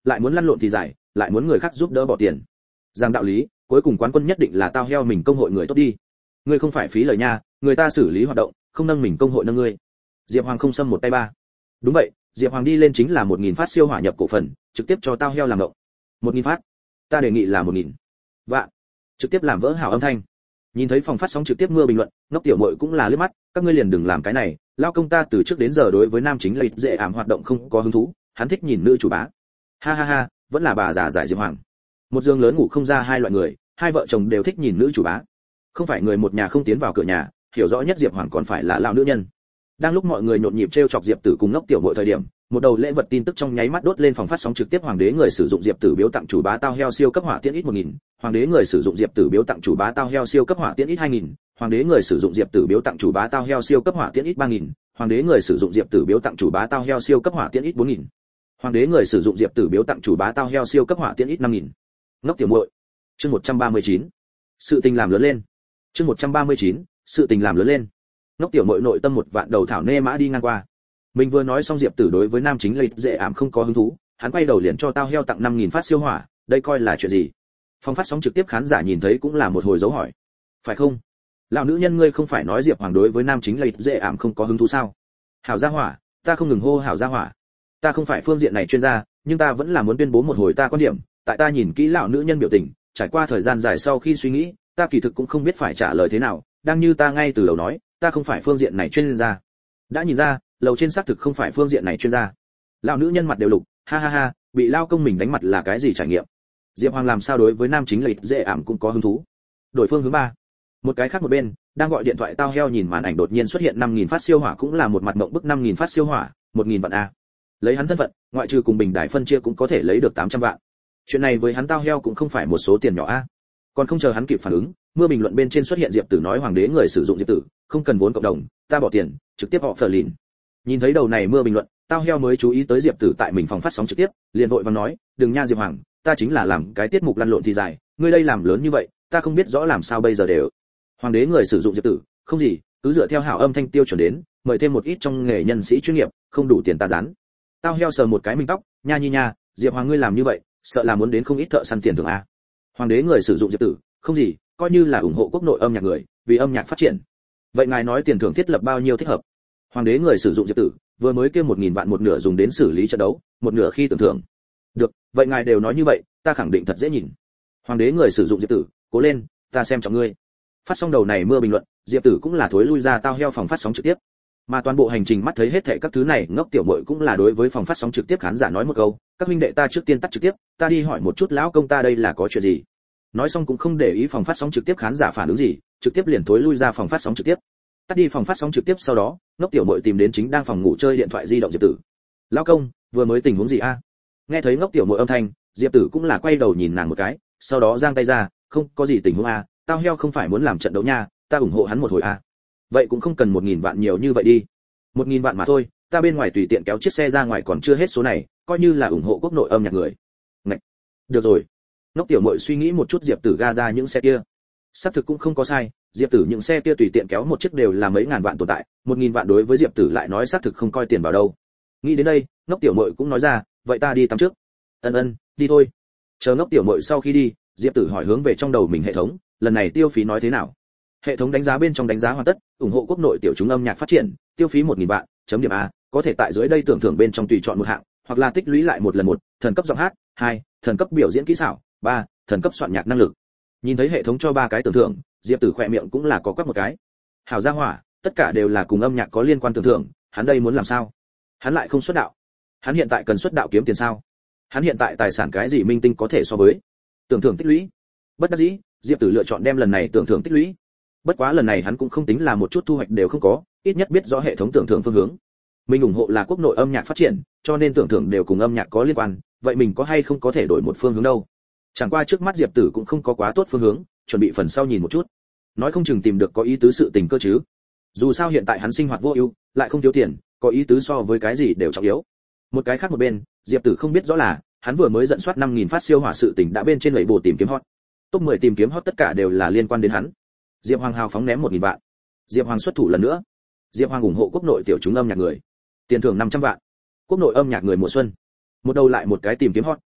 lại muốn lăn lộn thì giải, lại muốn người khác giúp đỡ bỏ tiền. Giang đạo lý, cuối cùng quán quân nhất định là tao heo mình công hội người tốt đi. Ngươi không phải phí lời nha, người ta xử lý hoạt động, không nâng mình công hội nâng ngươi. Diệp Hoàng không xâm một tay ba. Đúng vậy, Diệp Hoàng đi lên chính là 1000 phát siêu hỏa nhập cổ phần, trực tiếp cho tao heo làm động. 1000 phát. Ta đề nghị là 1000 vạn. Trực tiếp làm vỡ hảo âm thanh. Nhìn thấy phòng phát sóng trực tiếp mưa bình luận, Ngốc Tiểu Muội cũng là liếc mắt, các ngươi liền đừng làm cái này, lao công ta từ trước đến giờ đối với nam chính là dễ ảm hoạt động không có hứng thú, hắn thích nhìn nữ chủ bá. Ha ha ha, vẫn là bà già giải Diệp Hoàng. Một giường lớn ngủ không ra hai loại người, hai vợ chồng đều thích nhìn nữ chủ bá. Không phải người một nhà không tiến vào cửa nhà, hiểu rõ nhất Diệp Hoàng còn phải là lão nữ nhân. Đang lúc mọi người nhộn nhịp trêu chọc Diệp Tử cùng Ngốc Tiểu Muội thời điểm, một đầu lễ vật tin tức trong nháy mắt đốt lên phòng phát sóng trực tiếp. Hoàng đế người sử dụng Diệp Tử biếu tặng chủ bá tao heo siêu cấp hỏa tiễn ít 1000, hoàng đế người sử dụng Diệp Tử biếu tặng chủ bá tao heo siêu cấp hỏa tiễn ít 2000, hoàng đế người sử dụng Diệp Tử biếu tặng chủ bá tao heo siêu cấp hỏa tiễn ít 3000, hoàng đế người sử dụng Diệp Tử biếu tặng chủ bá tao heo siêu cấp hỏa tiễn ít 4000, hoàng đế người sử dụng Diệp Tử biếu tặng chủ bá tao heo siêu cấp hỏa tiễn ít 5000. Ngốc Tiểu Muội. Chương 139. Sự tình làm lớn lên. Chương 139. Sự tình làm lớn lên. Ngốc Tiểu Muội nội tâm một vạn đầu thảo nê mã đi ngang qua. Mình vừa nói xong Diệp Tử đối với nam chính lịch dễ ảm không có hứng thú, hắn quay đầu liền cho tao heo tặng 5000 phát siêu hỏa, đây coi là chuyện gì? Phòng phát sóng trực tiếp khán giả nhìn thấy cũng là một hồi dấu hỏi. Phải không? Lão nữ nhân ngươi không phải nói Diệp Hoàng đối với nam chính lịch dễ ảm không có hứng thú sao? Hảo gia hỏa, ta không ngừng hô hảo gia hỏa. Ta không phải phương diện này chuyên gia, nhưng ta vẫn là muốn tuyên bố một hồi ta quan điểm, tại ta nhìn kỹ lão nữ nhân biểu tình, trải qua thời gian dài sau khi suy nghĩ, ta kỳ thực cũng không biết phải trả lời thế nào, đang như ta ngay từ đầu nói, ta không phải phương diện này chuyên gia. Đã nhìn ra, lầu trên xác thực không phải phương diện này chuyên gia. Lão nữ nhân mặt đều lục, ha ha ha, bị lao công mình đánh mặt là cái gì trải nghiệm? Diệp Hoàng làm sao đối với nam chính lịch dễ ảm cũng có hứng thú. Đổi phương hướng 3. Một cái khác một bên, đang gọi điện thoại tao heo nhìn màn ảnh đột nhiên xuất hiện 5000 phát siêu hỏa cũng là một mặt mộng bức 5000 phát siêu hỏa, 1000 vạn a. Lấy hắn thân phận, ngoại trừ cùng bình đài phân chia cũng có thể lấy được 800 vạn. Chuyện này với hắn tao heo cũng không phải một số tiền nhỏ a. Còn không chờ hắn kịp phản ứng, mưa bình luận bên trên xuất hiện Diệp Tử nói hoàng đế người sử dụng Diệp Tử, không cần vốn cộng đồng, ta bỏ tiền, trực tiếp họ phờ lìn. Nhìn thấy đầu này mưa bình luận, tao heo mới chú ý tới Diệp Tử tại mình phòng phát sóng trực tiếp, liền vội vàng nói, đừng nha Diệp Hoàng, ta chính là làm cái tiết mục lăn lộn thì dài, ngươi đây làm lớn như vậy, ta không biết rõ làm sao bây giờ đều. Hoàng đế người sử dụng Diệp Tử, không gì, cứ dựa theo hảo âm thanh tiêu chuẩn đến, mời thêm một ít trong nghề nhân sĩ chuyên nghiệp, không đủ tiền ta dán. Tao heo sờ một cái mình tóc, nha nhi nha, Diệp Hoàng ngươi làm như vậy, sợ là muốn đến không ít thợ săn tiền thưởng a. Hoàng đế người sử dụng Diệp Tử, không gì, coi như là ủng hộ quốc nội âm nhạc người, vì âm nhạc phát triển. Vậy ngài nói tiền thưởng thiết lập bao nhiêu thích hợp? Hoàng đế người sử dụng Diệp Tử, vừa mới kêu 1000 vạn một nửa dùng đến xử lý trận đấu, một nửa khi tưởng thưởng. Được, vậy ngài đều nói như vậy, ta khẳng định thật dễ nhìn. Hoàng đế người sử dụng Diệp Tử, cố lên, ta xem trọng ngươi. Phát xong đầu này mưa bình luận, Diệp Tử cũng là thối lui ra tao heo phòng phát sóng trực tiếp. Mà toàn bộ hành trình mắt thấy hết thảy các thứ này, Ngốc Tiểu Muội cũng là đối với phòng phát sóng trực tiếp khán giả nói một câu, các huynh đệ ta trước tiên tắt trực tiếp, ta đi hỏi một chút lão công ta đây là có chuyện gì. Nói xong cũng không để ý phòng phát sóng trực tiếp khán giả phản ứng gì, trực tiếp liền thối lui ra phòng phát sóng trực tiếp. Tắt đi phòng phát sóng trực tiếp sau đó, Ngốc Tiểu Muội tìm đến chính đang phòng ngủ chơi điện thoại di động Diệp Tử. Lão công, vừa mới tình huống gì a? Nghe thấy Ngốc Tiểu Muội âm thanh, Diệp Tử cũng là quay đầu nhìn nàng một cái, sau đó giang tay ra, không có gì tình huống a, tao heo không phải muốn làm trận đấu nha, ta ủng hộ hắn một hồi a. Vậy cũng không cần 1000 vạn nhiều như vậy đi. 1000 vạn mà thôi, ta bên ngoài tùy tiện kéo chiếc xe ra ngoài còn chưa hết số này, coi như là ủng hộ quốc nội âm nhạc người. Ngậy. Được rồi. Ngốc Tiểu Muội suy nghĩ một chút Diệp Tử ga ra những xe kia. Xác thực cũng không có sai, Diệp Tử những xe kia tùy tiện kéo một chiếc đều là mấy ngàn vạn tồn tại, 1000 vạn đối với Diệp Tử lại nói xác thực không coi tiền vào đâu. Nghĩ đến đây, Ngốc Tiểu Muội cũng nói ra, vậy ta đi tắm trước. Ân, đi thôi. Chờ Ngốc Tiểu Muội sau khi đi, Diệp Tử hỏi hướng về trong đầu mình hệ thống, lần này tiêu phí nói thế nào? Hệ thống đánh giá bên trong đánh giá hoàn tất, ủng hộ quốc nội tiểu chúng âm nhạc phát triển, tiêu phí 1000 vạn, chấm điểm A, có thể tại dưới đây tưởng thưởng bên trong tùy chọn một hạng, hoặc là tích lũy lại một lần 1, thần cấp giọng hát, 2, thần cấp biểu diễn kỹ xảo, 3, thần cấp soạn nhạc năng lực. Nhìn thấy hệ thống cho 3 cái tưởng thưởng, Diệp Tử khỏe miệng cũng là có quắc một cái. Hảo gia hỏa, tất cả đều là cùng âm nhạc có liên quan tưởng thưởng, hắn đây muốn làm sao? Hắn lại không xuất đạo. Hắn hiện tại cần xuất đạo kiếm tiền sao? Hắn hiện tại tài sản cái gì minh tinh có thể so với? Tưởng thưởng tích lũy. Bất đắc dĩ, Diệp Tử lựa chọn đem lần này tưởng thưởng tích lũy. Bất quá lần này hắn cũng không tính là một chút thu hoạch đều không có, ít nhất biết rõ hệ thống tưởng thưởng phương hướng. Mình ủng hộ là quốc nội âm nhạc phát triển, cho nên tưởng thưởng đều cùng âm nhạc có liên quan, vậy mình có hay không có thể đổi một phương hướng đâu? Chẳng qua trước mắt Diệp Tử cũng không có quá tốt phương hướng, chuẩn bị phần sau nhìn một chút. Nói không chừng tìm được có ý tứ sự tình cơ chứ. Dù sao hiện tại hắn sinh hoạt vô ưu, lại không thiếu tiền, có ý tứ so với cái gì đều trọng yếu. Một cái khác một bên, Diệp Tử không biết rõ là, hắn vừa mới dẫn soát 5000 phát siêu hỏa sự tình đã bên trên lẩy bộ tìm kiếm hot. Top 10 tìm kiếm hot tất cả đều là liên quan đến hắn. Diệp Hoàng hào phóng ném 1000 vạn. Diệp Hoàng xuất thủ lần nữa. Diệp Hoàng ủng hộ quốc nội tiểu chúng âm nhạc người. Tiền thưởng 500 vạn. Quốc nội âm nhạc người mùa xuân. Một đầu lại một cái tìm kiếm hot,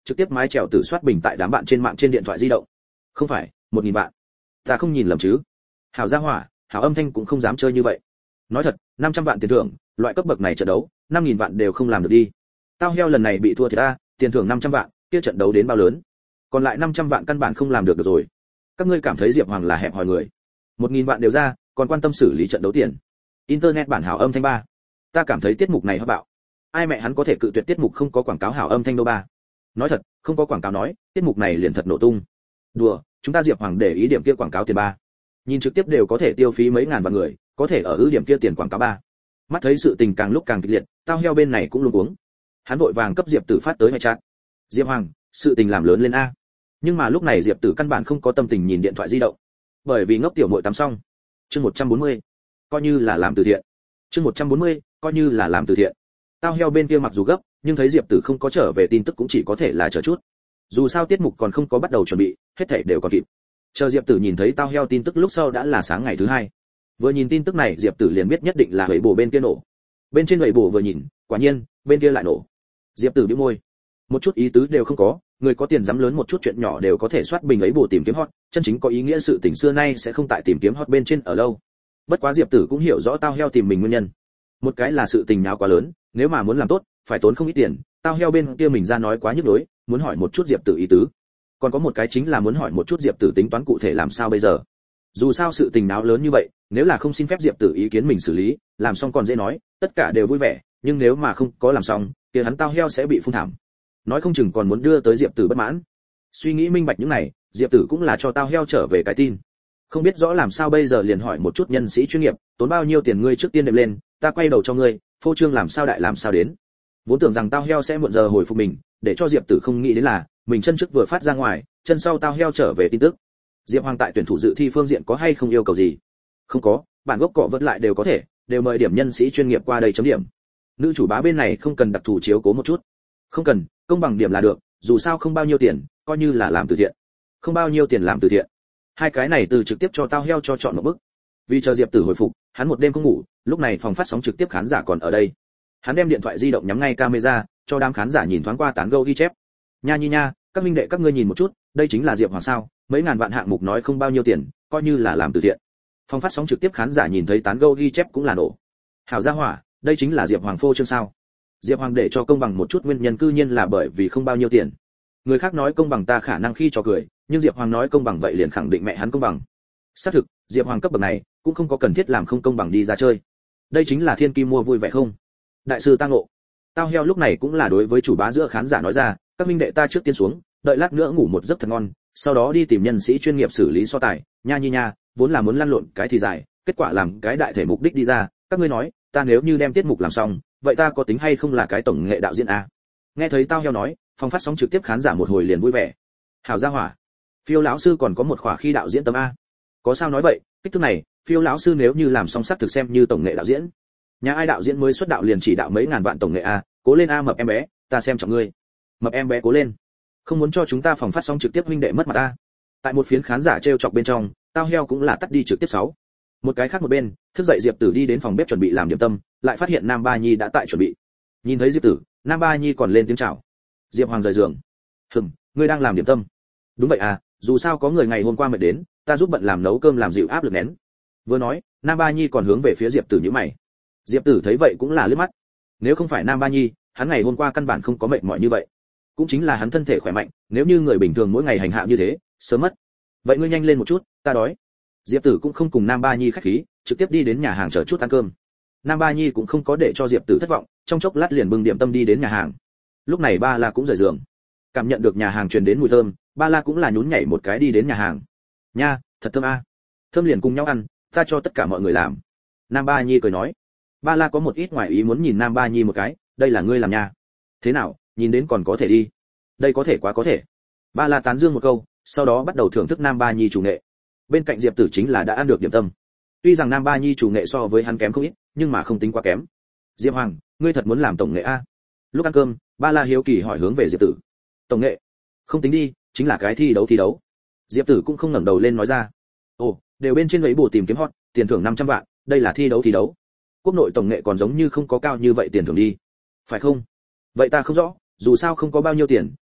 trực tiếp mái chèo tử soát bình tại đám bạn trên mạng trên điện thoại di động. Không phải 1.000 vạn, ta không nhìn lầm chứ? Hảo gia hỏa, Hảo âm thanh cũng không dám chơi như vậy. Nói thật, 500 vạn tiền thưởng, loại cấp bậc này trận đấu 5.000 vạn đều không làm được đi. Tao heo lần này bị thua thiệt ta, tiền thưởng 500 vạn, kia trận đấu đến bao lớn? Còn lại 500 vạn căn bản không làm được rồi. Các ngươi cảm thấy Diệp Hoàng là hẹp hòi người? 1.000 vạn đều ra, còn quan tâm xử lý trận đấu tiền. Internet bản Hảo âm thanh 3. Ta cảm thấy tiết mục này hấp bạo. Ai mẹ hắn có thể cự tuyệt tiết mục không có quảng cáo Hảo âm thanh đô 3. Nói thật, không có quảng cáo nói, tiết mục này liền thật nổ tung. Đùa, chúng ta Diệp Hoàng để ý điểm kia quảng cáo tiền 3. Nhìn trực tiếp đều có thể tiêu phí mấy ngàn vạn người, có thể ở ưu điểm kia tiền quảng cáo 3. Mắt thấy sự tình càng lúc càng kịch liệt, tao heo bên này cũng luống cuống. Hắn vội vàng cấp Diệp Tử phát tới hệ chat. Diệp Hoàng, sự tình làm lớn lên a. Nhưng mà lúc này Diệp Tử căn bản không có tâm tình nhìn điện thoại di động, bởi vì ngốc tiểu muội tắm xong. Chương 140, coi như là làm từ thiện. Chương 140, coi như là làm từ thiện. Tao heo bên kia mặc dù gấp, nhưng thấy Diệp Tử không có trở về tin tức cũng chỉ có thể là chờ chút. Dù sao tiết mục còn không có bắt đầu chuẩn bị, hết thảy đều còn kịp. Chờ Diệp Tử nhìn thấy Tao heo tin tức lúc sau đã là sáng ngày thứ hai. Vừa nhìn tin tức này, Diệp Tử liền biết nhất định là hủy bổ bên kia nổ. Bên trên hủy bổ vừa nhìn, quả nhiên, bên kia lại nổ. Diệp Tử bĩu môi, một chút ý tứ đều không có, người có tiền dám lớn một chút chuyện nhỏ đều có thể soát bình ấy bổ tìm kiếm hot, chân chính có ý nghĩa sự tình xưa nay sẽ không tại tìm kiếm hot bên trên ở lâu. Bất quá Diệp Tử cũng hiểu rõ Tao heo tìm mình nguyên nhân. Một cái là sự tình nháo quá lớn, nếu mà muốn làm tốt, phải tốn không ít tiền, Tao heo bên kia mình ra nói quá nhức nhối, muốn hỏi một chút Diệp Tử ý tứ. Còn có một cái chính là muốn hỏi một chút Diệp Tử tính toán cụ thể làm sao bây giờ. Dù sao sự tình náo lớn như vậy, nếu là không xin phép Diệp Tử ý kiến mình xử lý, làm xong còn dễ nói, tất cả đều vui vẻ, nhưng nếu mà không có làm xong, kia hắn Tao heo sẽ bị phun thảm. Nói không chừng còn muốn đưa tới Diệp Tử bất mãn. Suy nghĩ minh bạch những này, Diệp Tử cũng là cho Tao heo trở về cái tin. Không biết rõ làm sao bây giờ liền hỏi một chút nhân sĩ chuyên nghiệp, tốn bao nhiêu tiền ngươi trước tiên đệm lên, ta quay đầu cho ngươi, phô trương làm sao đại làm sao đến. Vốn tưởng rằng Tao heo sẽ muộn giờ hồi phục mình, để cho Diệp Tử không nghĩ đến là, mình chân trước vừa phát ra ngoài, chân sau Tao heo trở về tin tức. Diệp Hoàng tại tuyển thủ dự thi phương diện có hay không yêu cầu gì? Không có, bản gốc cọ vớt lại đều có thể, đều mời điểm nhân sĩ chuyên nghiệp qua đây chấm điểm. Nữ chủ bá bên này không cần đặc thù chiếu cố một chút. Không cần, công bằng điểm là được, dù sao không bao nhiêu tiền, coi như là làm từ thiện. Không bao nhiêu tiền làm từ thiện. Hai cái này từ trực tiếp cho Tao heo cho chọn một bức. Vì chờ Diệp Tử hồi phục, hắn một đêm không ngủ, lúc này phòng phát sóng trực tiếp khán giả còn ở đây. Hắn đem điện thoại di động nhắm ngay camera, cho đám khán giả nhìn thoáng qua tán gẫu ghi chép. Nha nhi nha, các minh đệ các ngươi nhìn một chút, đây chính là Diệp Hoàng sao? Mấy ngàn vạn hạng mục nói không bao nhiêu tiền, coi như là làm từ thiện. Phòng phát sóng trực tiếp khán giả nhìn thấy tán gẫu ghi chép cũng là nổ. Hảo gia hỏa, đây chính là Diệp Hoàng phô trương sao? Diệp Hoàng để cho công bằng một chút nguyên nhân cư nhiên là bởi vì không bao nhiêu tiền. Người khác nói công bằng ta khả năng khi cho cười, nhưng Diệp Hoàng nói công bằng vậy liền khẳng định mẹ hắn công bằng. Xác thực, Diệp Hoàng cấp bậc này cũng không có cần thiết làm không công bằng đi ra chơi. Đây chính là thiên kim mua vui vẻ không? Đại sư Tăng Ngộ. Tao heo lúc này cũng là đối với chủ bá giữa khán giả nói ra, các minh đệ ta trước tiên xuống, đợi lát nữa ngủ một giấc thật ngon, sau đó đi tìm nhân sĩ chuyên nghiệp xử lý so tài, nha nhi nha, vốn là muốn lăn lộn cái thì dài, kết quả làm cái đại thể mục đích đi ra, các ngươi nói, ta nếu như đem tiết mục làm xong, vậy ta có tính hay không là cái tổng nghệ đạo diễn a? Nghe thấy Tao heo nói, phòng phát sóng trực tiếp khán giả một hồi liền vui vẻ. Hảo gia hỏa, Phiêu lão sư còn có một khóa khi đạo diễn tấm a. Có sao nói vậy, kích thước này, Phiêu lão sư nếu như làm xong sắc thực xem như tổng nghệ đạo diễn. Nhà ai đạo diễn mới xuất đạo liền chỉ đạo mấy ngàn vạn tổng nghệ a, cố lên a mập em bé, ta xem trọng ngươi. Mập em bé cố lên. Không muốn cho chúng ta phòng phát sóng trực tiếp huynh đệ mất mặt a. Tại một phiến khán giả trêu chọc bên trong, Tao heo cũng là tắt đi trực tiếp 6. Một cái khác một bên, thức dậy Diệp Tử đi đến phòng bếp chuẩn bị làm điểm tâm, lại phát hiện Nam Ba Nhi đã tại chuẩn bị. Nhìn thấy Diệp Tử, Nam Ba Nhi còn lên tiếng chào. Diệp Hoàng rời giường. Ngươi đang làm điểm tâm? Đúng vậy à, dù sao có người ngày hôm qua mệt đến, ta giúp bận làm nấu cơm làm dịu áp lực nén. Vừa nói, Nam Ba Nhi còn hướng về phía Diệp Tử nhíu mày. Diệp Tử thấy vậy cũng là liếc mắt. Nếu không phải Nam Ba Nhi, hắn ngày hôm qua căn bản không có mệt mỏi như vậy. Cũng chính là hắn thân thể khỏe mạnh, nếu như người bình thường mỗi ngày hành hạ như thế, sớm mất. Vậy ngươi nhanh lên một chút, ta đói. Diệp Tử cũng không cùng Nam Ba Nhi khách khí, trực tiếp đi đến nhà hàng chờ chút ăn cơm. Nam Ba Nhi cũng không có để cho Diệp Tử thất vọng, trong chốc lát liền bưng điểm tâm đi đến nhà hàng. Lúc này Ba La cũng rời giường, cảm nhận được nhà hàng truyền đến mùi thơm, Ba La cũng là nhún nhảy một cái đi đến nhà hàng. Nha, thật thơm a. Thơm liền cùng nhau ăn, ta cho tất cả mọi người làm. Nam Ba Nhi cười nói. Ba La có một ít ngoài ý muốn nhìn Nam Ba Nhi một cái, đây là ngươi làm nha. Thế nào, nhìn đến còn có thể đi. Đây có thể quá có thể. Ba La tán dương một câu, sau đó bắt đầu thưởng thức Nam Ba Nhi chủ nghệ. Bên cạnh Diệp Tử chính là đã ăn được điểm tâm. Tuy rằng Nam Ba Nhi chủ nghệ so với hắn kém không ít, nhưng mà không tính quá kém. Diệp Hoàng, ngươi thật muốn làm tổng nghệ a? Lúc ăn cơm, Ba La hiếu kỳ hỏi hướng về Diệp Tử. Tổng nghệ? Không tính đi, chính là cái thi đấu. Diệp Tử cũng không ngẩng đầu lên nói ra. Ồ, đều bên trên ấy bổ tìm kiếm hot, tiền thưởng 500 vạn, đây là thi đấu. Quốc nội tổng nghệ còn giống như không có cao như vậy tiền thưởng đi. Phải không? Vậy ta không rõ, dù sao không có bao nhiêu tiền,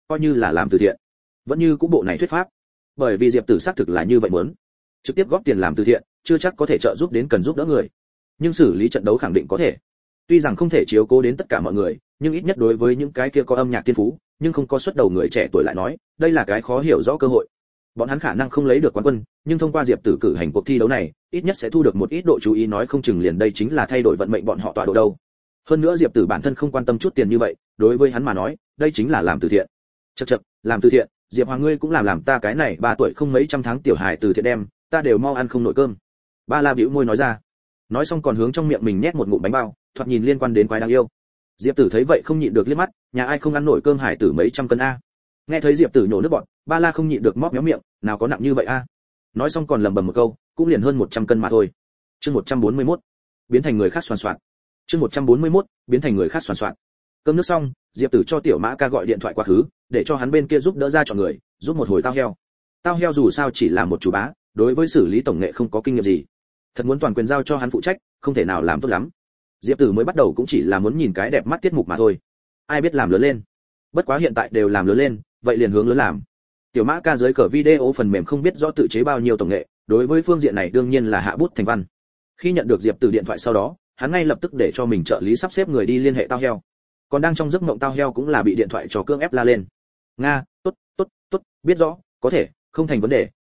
coi như là làm từ thiện. Vẫn như cũ bộ này thuyết pháp. Bởi vì Diệp Tử xác thực là như vậy muốn, trực tiếp góp tiền làm từ thiện, chưa chắc có thể trợ giúp đến cần giúp đỡ người. Nhưng xử lý trận đấu khẳng định có thể. Tuy rằng không thể chiếu cố đến tất cả mọi người, nhưng ít nhất đối với những cái kia có âm nhạc thiên phú, nhưng không có xuất đầu người trẻ tuổi lại nói, đây là cái khó hiểu rõ cơ hội. Bọn hắn khả năng không lấy được quán quân, nhưng thông qua Diệp Tử cử hành cuộc thi đấu này, ít nhất sẽ thu được một ít độ chú ý, nói không chừng liền đây chính là thay đổi vận mệnh bọn họ tọa độ đâu. Hơn nữa Diệp Tử bản thân không quan tâm chút tiền như vậy, đối với hắn mà nói, đây chính là làm từ thiện. Chậc, làm từ thiện, Diệp Hoàng ngươi cũng làm ta cái này 3 tuổi không mấy trăm tháng tiểu hài từ thiện đem, ta đều mau ăn không nổi cơm. Ba La bĩu môi nói ra. Nói xong còn hướng trong miệng mình nhét một ngụm bánh bao, thoạt nhìn liên quan đến quái đáng yêu. Diệp Tử thấy vậy không nhịn được liếc mắt, nhà ai không ăn nổi cơm hải tử mấy trăm cân a. Nghe thấy Diệp Tử nhổ nước bọt, Ba La không nhịn được móp méo miệng, nào có nặng như vậy a. Nói xong còn lẩm bẩm một câu, cũng liền hơn 100 cân mà thôi. Chương 141, biến thành người khác xoàn xoạt. Chương 141, biến thành người khác xoàn xoạt. Cơm nước xong, Diệp Tử cho Tiểu Mã Ca gọi điện thoại qua khứ, để cho hắn bên kia giúp đỡ ra chọn người, giúp một hồi tao heo. Tao heo dù sao chỉ là một chủ bá, đối với xử lý tổng nghệ không có kinh nghiệm gì. Thật muốn toàn quyền giao cho hắn phụ trách, không thể nào làm tốt lắm. Diệp Tử mới bắt đầu cũng chỉ là muốn nhìn cái đẹp mắt tiết mục mà thôi. Ai biết làm lớn lên. Bất quá hiện tại đều làm lớn lên, vậy liền hướng lớn làm. Tiểu Mã Ca dưới cờ video phần mềm không biết rõ tự chế bao nhiêu tổng nghệ, đối với phương diện này đương nhiên là hạ bút thành văn. Khi nhận được Diệp Tử điện thoại sau đó, hắn ngay lập tức để cho mình trợ lý sắp xếp người đi liên hệ tao heo. Còn đang trong giấc mộng tao heo cũng là bị điện thoại cho cưỡng ép la lên. Nga, tốt, biết rõ, có thể, không thành vấn đề,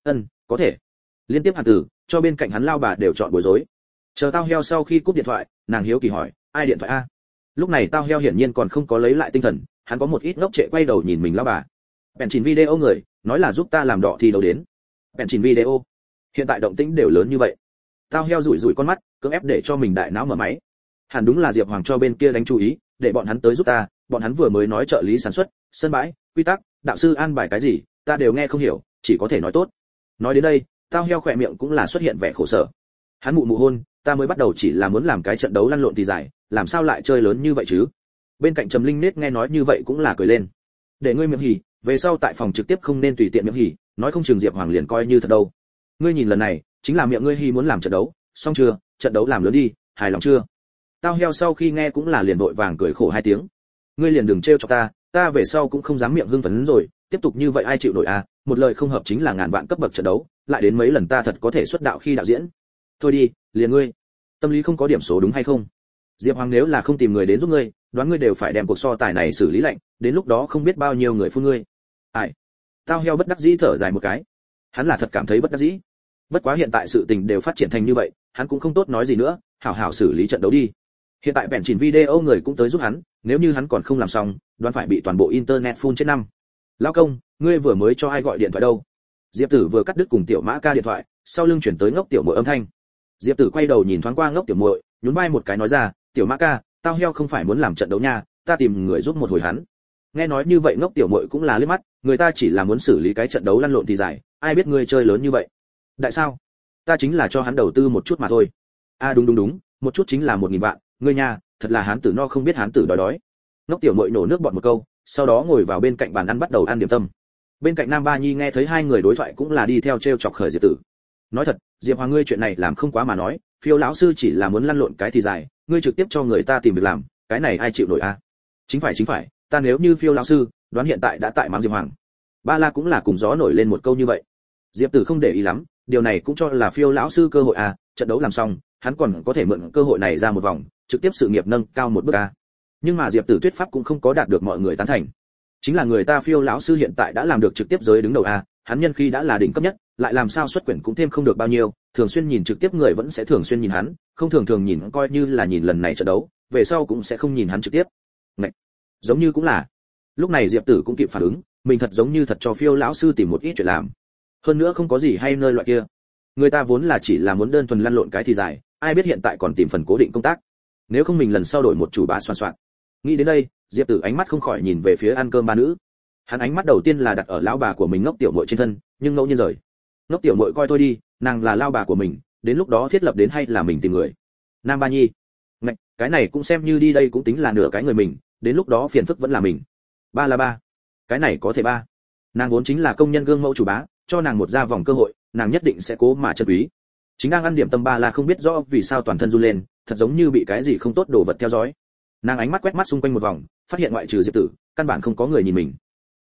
có thể. Liên tiếp hàn tử, cho bên cạnh hắn lao bà đều chọn bối rối. Chờ tao heo sau khi cúp điện thoại, nàng hiếu kỳ hỏi, ai điện thoại a? Lúc này tao heo hiển nhiên còn không có lấy lại tinh thần, hắn có một ít ngốc trệ quay đầu nhìn mình lao bà. Bèn chỉnh video người, nói là giúp ta làm đọ thì đâu đến. Bèn chỉnh video. Hiện tại động tĩnh đều lớn như vậy. Tao heo rủi rủi con mắt, cưỡng ép để cho mình đại não mở máy. Hẳn đúng là Diệp Hoàng cho bên kia đánh chú ý, để bọn hắn tới giúp ta, bọn hắn vừa mới nói trợ lý sản xuất, sân bãi, quy tắc, đạo sư an bài cái gì, ta đều nghe không hiểu, chỉ có thể nói tốt. Nói đến đây, tao heo khỏe miệng cũng là xuất hiện vẻ khổ sở. Hắn mụ hôn, ta mới bắt đầu chỉ là muốn làm cái trận đấu lăn lộn thì giải, làm sao lại chơi lớn như vậy chứ? Bên cạnh Trầm Linh Nết nghe nói như vậy cũng là cười lên. Để ngươi miệng hỉ, về sau tại phòng trực tiếp không nên tùy tiện miệng hỉ, nói không chừng Diệp Hoàng liền coi như thật đâu. Ngươi nhìn lần này, chính là miệng ngươi hỉ muốn làm trận đấu, xong chưa? Trận đấu làm lớn đi, hài lòng chưa? Tao heo sau khi nghe cũng là liền vội vàng cười khổ 2 tiếng. Ngươi liền đừng trêu cho ta về sau cũng không dám miệng hưng phấn rồi, tiếp tục như vậy ai chịu nổi à, một lời không hợp chính là ngàn vạn cấp bậc trận đấu, lại đến mấy lần ta thật có thể xuất đạo khi đạo diễn. Thôi đi, liền ngươi. Tâm lý không có điểm số đúng hay không? Diệp Hoàng nếu là không tìm người đến giúp ngươi, đoán ngươi đều phải đem cuộc so tài này xử lý lạnh, đến lúc đó không biết bao nhiêu người phun ngươi. Ai? Tao heo bất đắc dĩ thở dài một cái. Hắn là thật cảm thấy bất đắc dĩ. Bất quá hiện tại sự tình đều phát triển thành như vậy, hắn cũng không tốt nói gì nữa, hảo hảo xử lý trận đấu đi. Hiện tại bèn chỉnh video người cũng tới giúp hắn, nếu như hắn còn không làm xong, đoán phải bị toàn bộ internet phun chết năm. Lão công, ngươi vừa mới cho ai gọi điện thoại đâu? Diệp Tử vừa cắt đứt cùng Tiểu Mã Ca điện thoại, sau lưng chuyển tới Ngốc Tiểu Muội âm thanh. Diệp Tử quay đầu nhìn thoáng qua Ngốc Tiểu Muội, nhún vai một cái nói ra, Tiểu Mã Ca, tao heo không phải muốn làm trận đấu nha, ta tìm người giúp một hồi hắn. Nghe nói như vậy Ngốc Tiểu Muội cũng là liếc mắt, người ta chỉ là muốn xử lý cái trận đấu lăn lộn thì giải, ai biết ngươi chơi lớn như vậy. Đại sao? Ta chính là cho hắn đầu tư một chút mà thôi. À đúng, một chút chính là 1000 vạn, ngươi nha, thật là hán tử no không biết hán tử đói đói. Ngốc Tiểu Muội nổ nước bọt một câu, sau đó ngồi vào bên cạnh bàn ăn bắt đầu ăn điểm tâm. Bên cạnh Nam Ba Nhi nghe thấy hai người đối thoại cũng là đi theo trêu chọc khởi Diệp Tử. Nói thật, Diệp Hoàng ngươi chuyện này làm không quá mà nói, Phiêu lão sư chỉ là muốn lăn lộn cái thì dài, ngươi trực tiếp cho người ta tìm việc làm, cái này ai chịu nổi a? Chính phải, ta nếu như Phiêu lão sư, đoán hiện tại đã tại mắng Diệp Hoàng. Ba La cũng là cùng gió nổi lên một câu như vậy. Diệp Tử không để ý lắm, điều này cũng cho là Phiêu lão sư cơ hội a, trận đấu làm xong, hắn còn có thể mượn cơ hội này ra một vòng, trực tiếp sự nghiệp nâng cao một bước a. Nhưng mà Diệp Tử thuyết pháp cũng không có đạt được mọi người tán thành. Chính là người ta Phiêu lão sư hiện tại đã làm được trực tiếp giới đứng đầu a, hắn nhân khí đã là đỉnh cấp nhất, lại làm sao xuất quyển cũng thêm không được bao nhiêu, thường xuyên nhìn trực tiếp người vẫn sẽ thường xuyên nhìn hắn, không thường nhìn coi như là nhìn lần này trận đấu, về sau cũng sẽ không nhìn hắn trực tiếp. Này, giống như cũng là. Lúc này Diệp Tử cũng kịp phản ứng, mình thật giống như thật cho Phiêu lão sư tìm một ít chuyện làm. Hơn nữa không có gì hay nơi loại kia. Người ta vốn là chỉ là muốn đơn thuần lăn lộn cái thì dài, ai biết hiện tại còn tìm phần cố định công tác. Nếu không mình lần sau đổi một chủ bá soạn soạn. Nghĩ đến đây, Diệp Tử ánh mắt không khỏi nhìn về phía ăn cơm ba nữ. Hắn ánh mắt đầu tiên là đặt ở lão bà của mình Ngốc Tiểu Muội trên thân, nhưng ngẫu nhiên rời. Ngốc Tiểu Muội coi thôi đi, nàng là lao bà của mình, đến lúc đó thiết lập đến hay là mình tìm người. Nam Ba Nhi, ngạch, cái này cũng xem như đi đây cũng tính là nửa cái người mình, đến lúc đó phiền phức vẫn là mình. Ba là ba, cái này có thể ba. Nàng vốn chính là công nhân gương mẫu chủ bá, cho nàng một ra vòng cơ hội, nàng nhất định sẽ cố mà trân quý. Chính đang ăn điểm tâm Ba là không biết rõ vì sao toàn thân run lên, thật giống như bị cái gì không tốt đổ vật theo dõi. Nàng ánh mắt quét mắt xung quanh một vòng, phát hiện ngoại trừ Diệp Tử, căn bản không có người nhìn mình.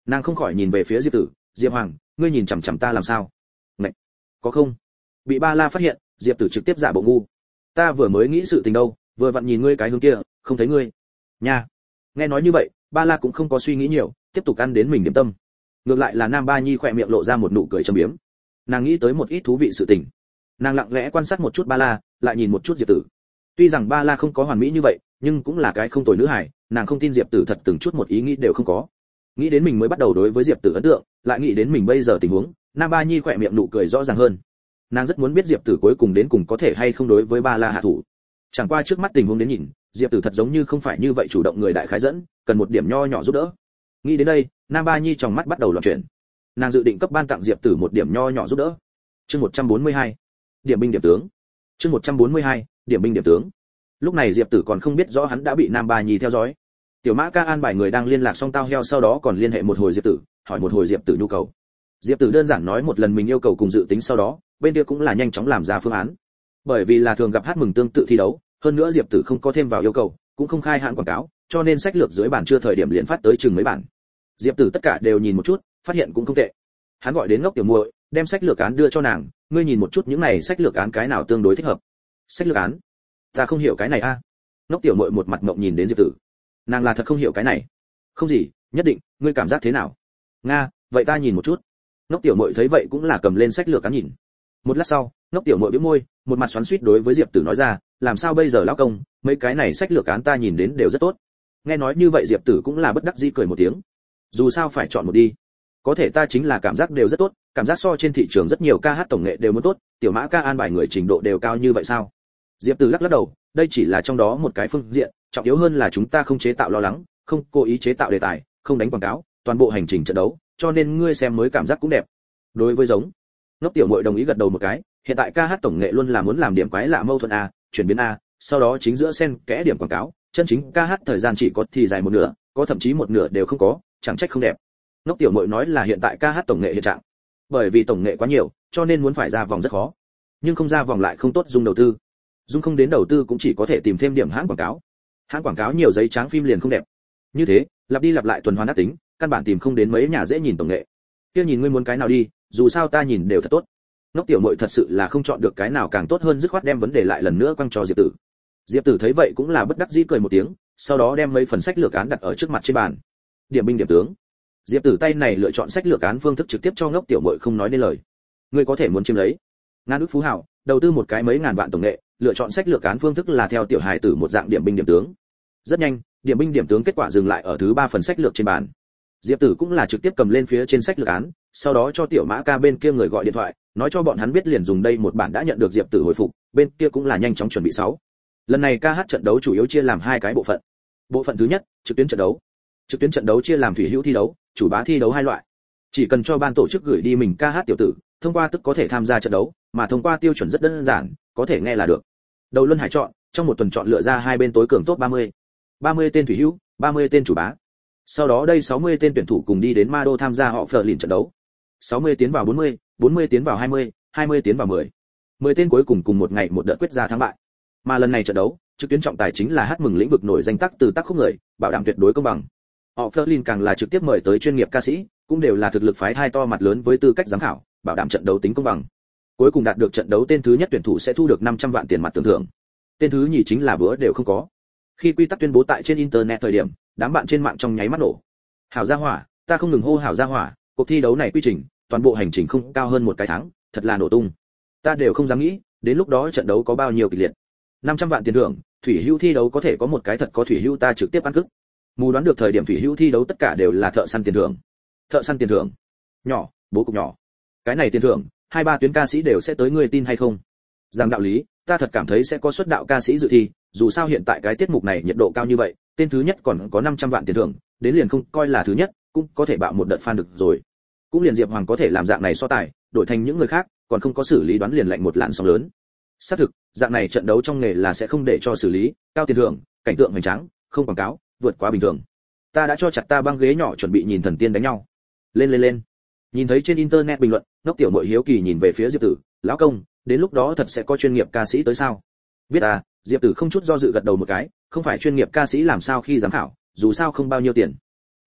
Nàng không khỏi nhìn về phía Diệp Tử, "Diệp Hoàng, ngươi nhìn chằm chằm ta làm sao?" "Ngậy, có không?" Bị Ba La phát hiện, Diệp Tử trực tiếp giả bộ ngu. "Ta vừa mới nghĩ sự tình đâu, vừa vặn nhìn ngươi cái hướng kia, không thấy ngươi." Nha. Nghe nói như vậy, Ba La cũng không có suy nghĩ nhiều, tiếp tục ăn đến mình điểm tâm. Ngược lại là Nam Ba Nhi khỏe miệng lộ ra một nụ cười trầm biếm. Nàng nghĩ tới một ít thú vị sự tình. Nàng lặng lẽ quan sát một chút Ba La, lại nhìn một chút Diệp Tử. Tuy rằng Ba La không có hoàn mỹ như vậy, nhưng cũng là cái không tồi nữ hài, nàng không tin Diệp Tử thật từng chút một ý nghĩ đều không có. Nghĩ đến mình mới bắt đầu đối với Diệp Tử ấn tượng, lại nghĩ đến mình bây giờ tình huống, Nam Ba Nhi khỏe miệng nụ cười rõ ràng hơn. Nàng rất muốn biết Diệp Tử cuối cùng đến cùng có thể hay không đối với Ba La hạ thủ. Chẳng qua trước mắt tình huống đến nhìn, Diệp Tử thật giống như không phải như vậy chủ động người đại khái dẫn, cần một điểm nho nhỏ giúp đỡ. Nghĩ đến đây, Nam Ba Nhi trong mắt bắt đầu loạn chuyển. Nàng dự định cấp ban tặng Diệp Tử một điểm nho nhỏ giúp đỡ. Chương 142. Điểm binh điểm tướng. Chương 142. Điểm binh điểm tướng. Lúc này Diệp Tử còn không biết rõ hắn đã bị Nam Ba Nhi theo dõi. Tiểu Mã Ca an bài người đang liên lạc xong tao heo, sau đó còn liên hệ một hồi Diệp Tử, hỏi một hồi Diệp Tử nhu cầu. Diệp Tử đơn giản nói một lần mình yêu cầu cùng dự tính, sau đó bên kia cũng là nhanh chóng làm ra phương án. Bởi vì là thường gặp hát mừng tương tự thi đấu, hơn nữa Diệp Tử không có thêm vào yêu cầu, cũng không khai hãng quảng cáo, cho nên sách lược dưới bản chưa thời điểm liền phát tới chừng mấy bản. Diệp Tử tất cả đều nhìn một chút, phát hiện cũng không tệ. Hắn gọi đến Ngốc Tiểu Muội, đem sách lược án đưa cho nàng, ngươi nhìn một chút những này sách lược án cái nào tương đối thích hợp. Sách lược án? Ta không hiểu cái này a. Ngốc Tiểu Muội một mặt ngộng nhìn đến Diệp Tử. Nàng là thật không hiểu cái này. Không gì, nhất định, ngươi cảm giác thế nào? Nga, vậy ta nhìn một chút. Ngốc Tiểu Muội thấy vậy cũng là cầm lên sách lược án nhìn. Một lát sau, Ngốc Tiểu Muội bĩu môi, một mặt xoắn xuýt đối với Diệp Tử nói ra, làm sao bây giờ lão công, mấy cái này sách lược án ta nhìn đến đều rất tốt. Nghe nói như vậy Diệp Tử cũng là bất đắc dĩ cười một tiếng. Dù sao phải chọn một đi. Có thể ta chính là cảm giác đều rất tốt, cảm giác so trên thị trường rất nhiều ca hát tổng nghệ đều muốn tốt, Tiểu Mã Ca an bài người trình độ đều cao như vậy sao? Diệp Tử lắc lắc đầu, đây chỉ là trong đó một cái phương diện, trọng yếu hơn là chúng ta không chế tạo lo lắng, không cố ý chế tạo đề tài, không đánh quảng cáo, toàn bộ hành trình trận đấu, cho nên ngươi xem mới cảm giác cũng đẹp. Đối với giống, Ngốc Tiểu Muội đồng ý gật đầu một cái, hiện tại ca hát tổng nghệ luôn là muốn làm điểm quái lạ mâu thuẫn a, chuyển biến a, sau đó chính giữa xen kẽ điểm quảng cáo, chân chính ca hát thời gian chỉ có thì dài một nửa, có thậm chí một nửa đều không có, chẳng trách không đẹp. Ngốc Tiểu Muội nói là hiện tại ca hát tổng nghệ hiện trạng. Bởi vì tổng nghệ quá nhiều, cho nên muốn phải ra vòng rất khó. Nhưng không ra vòng lại không tốt dung đầu tư. Dung không đến đầu tư cũng chỉ có thể tìm thêm điểm hãng quảng cáo. Hãng quảng cáo nhiều giấy trắng phim liền không đẹp. Như thế, lặp đi lặp lại tuần hoàn ác tính, căn bản tìm không đến mấy nhà dễ nhìn tổng nghệ. Kia nhìn ngươi muốn cái nào đi, dù sao ta nhìn đều thật tốt. Ngốc Tiểu Muội thật sự là không chọn được cái nào càng tốt hơn, dứt khoát đem vấn đề lại lần nữa quăng cho Diệp Tử. Diệp Tử thấy vậy cũng là bất đắc dĩ cười một tiếng, sau đó đem mấy phần sách lược án đặt ở trước mặt trên bàn. Điểm binh điểm tướng. Diệp Tử tay này lựa chọn sách lược án phương thức trực tiếp cho Ngốc Tiểu Muội không nói nên lời. Ngươi có thể muốn chiếm lấy ngàn ức phú hào, đầu tư một cái mấy ngàn vạn tổng nghệ, lựa chọn sách lược án phương thức là theo tiểu hài tử một dạng điểm binh điểm tướng. Rất nhanh, điểm binh điểm tướng kết quả dừng lại ở thứ 3 phần sách lược trên bàn. Diệp Tử cũng là trực tiếp cầm lên phía trên sách lược án, sau đó cho Tiểu Mã Ca bên kia người gọi điện thoại, nói cho bọn hắn biết liền dùng đây một bản đã nhận được Diệp Tử hồi phục, bên kia cũng là nhanh chóng chuẩn bị 6. Lần này ca hát trận đấu chủ yếu chia làm 2 cái bộ phận. Bộ phận thứ nhất, trực tuyến trận đấu. Trực tuyến trận đấu chia làm thủy hữu thi đấu, chủ bá thi đấu 2 loại. Chỉ cần cho ban tổ chức gửi đi mình ca hát tiểu tử, thông qua tức có thể tham gia trận đấu, mà thông qua tiêu chuẩn rất đơn giản, có thể nghe là được. Đầu luân hải chọn, trong một tuần chọn lựa ra 2 bên tối cường top 30. 30 tên thủy hữu, 30 tên chủ bá. Sau đó đây 60 tên tuyển thủ cùng đi đến Ma Đô tham gia họ phờ lìn trận đấu. 60 tiến vào 40, 40 tiến vào 20, 20 tiến vào 10. 10 tên cuối cùng cùng một ngày một đợt quyết ra thắng bại. Mà lần này trận đấu, trực tuyến trọng tài chính là hát mừng lĩnh vực nổi danh tác từ tác khúc người, bảo đảm tuyệt đối công bằng. Họ Flerlin càng là trực tiếp mời tới chuyên nghiệp ca sĩ, cũng đều là thực lực phái thai to mặt lớn với tư cách giám khảo, bảo đảm trận đấu tính công bằng. Cuối cùng đạt được trận đấu tên thứ nhất tuyển thủ sẽ thu được 500 vạn tiền mặt tưởng thưởng. Tên thứ nhì chính là bữa đều không có. Khi quy tắc tuyên bố tại trên internet thời điểm, đám bạn trên mạng trong nháy mắt nổ. Hảo gia hỏa, ta không ngừng hô hảo gia hỏa, cuộc thi đấu này quy trình, toàn bộ hành trình không cao hơn một cái tháng, thật là nổ tung. Ta đều không dám nghĩ, đến lúc đó trận đấu có bao nhiêu kịch liệt. 500 vạn tiền thưởng, thủy hữu thi đấu có thể có một cái thật có thủy hữu ta trực tiếp ăn cức. Mù đoán được thời điểm thủy hữu thi đấu tất cả đều là thợ săn tiền thưởng. Thợ săn tiền thưởng. Nhỏ, bố cục nhỏ. Cái này tiền thưởng, 2-3 tuyến ca sĩ đều sẽ tới, ngươi tin hay không? Rằng đạo lý, ta thật cảm thấy sẽ có xuất đạo ca sĩ dự thi, dù sao hiện tại cái tiết mục này nhiệt độ cao như vậy, tên thứ nhất còn có 500 vạn tiền thưởng, đến liền không coi là thứ nhất, cũng có thể bạo một đợt fan được rồi. Cũng liền Diệp Hoàng có thể làm dạng này so tài, đổi thành những người khác, còn không có xử lý đoán liền lạnh một làn sóng lớn. Xác thực, dạng này trận đấu trong nghề là sẽ không để cho xử lý, cao tiền thưởng, cảnh tượng hoành tráng, không quảng cáo, vượt quá bình thường. Ta đã cho chặt ta băng ghế nhỏ chuẩn bị nhìn thần tiên đánh nhau. Lên lên lên. Nhìn thấy trên internet bình luận, Ngốc Tiểu Muội hiếu kỳ nhìn về phía Diệp Tử, lão công, đến lúc đó thật sẽ có chuyên nghiệp ca sĩ tới sao? Biết à, Diệp Tử không chút do dự gật đầu một cái, không phải chuyên nghiệp ca sĩ làm sao khi giám khảo, dù sao không bao nhiêu tiền.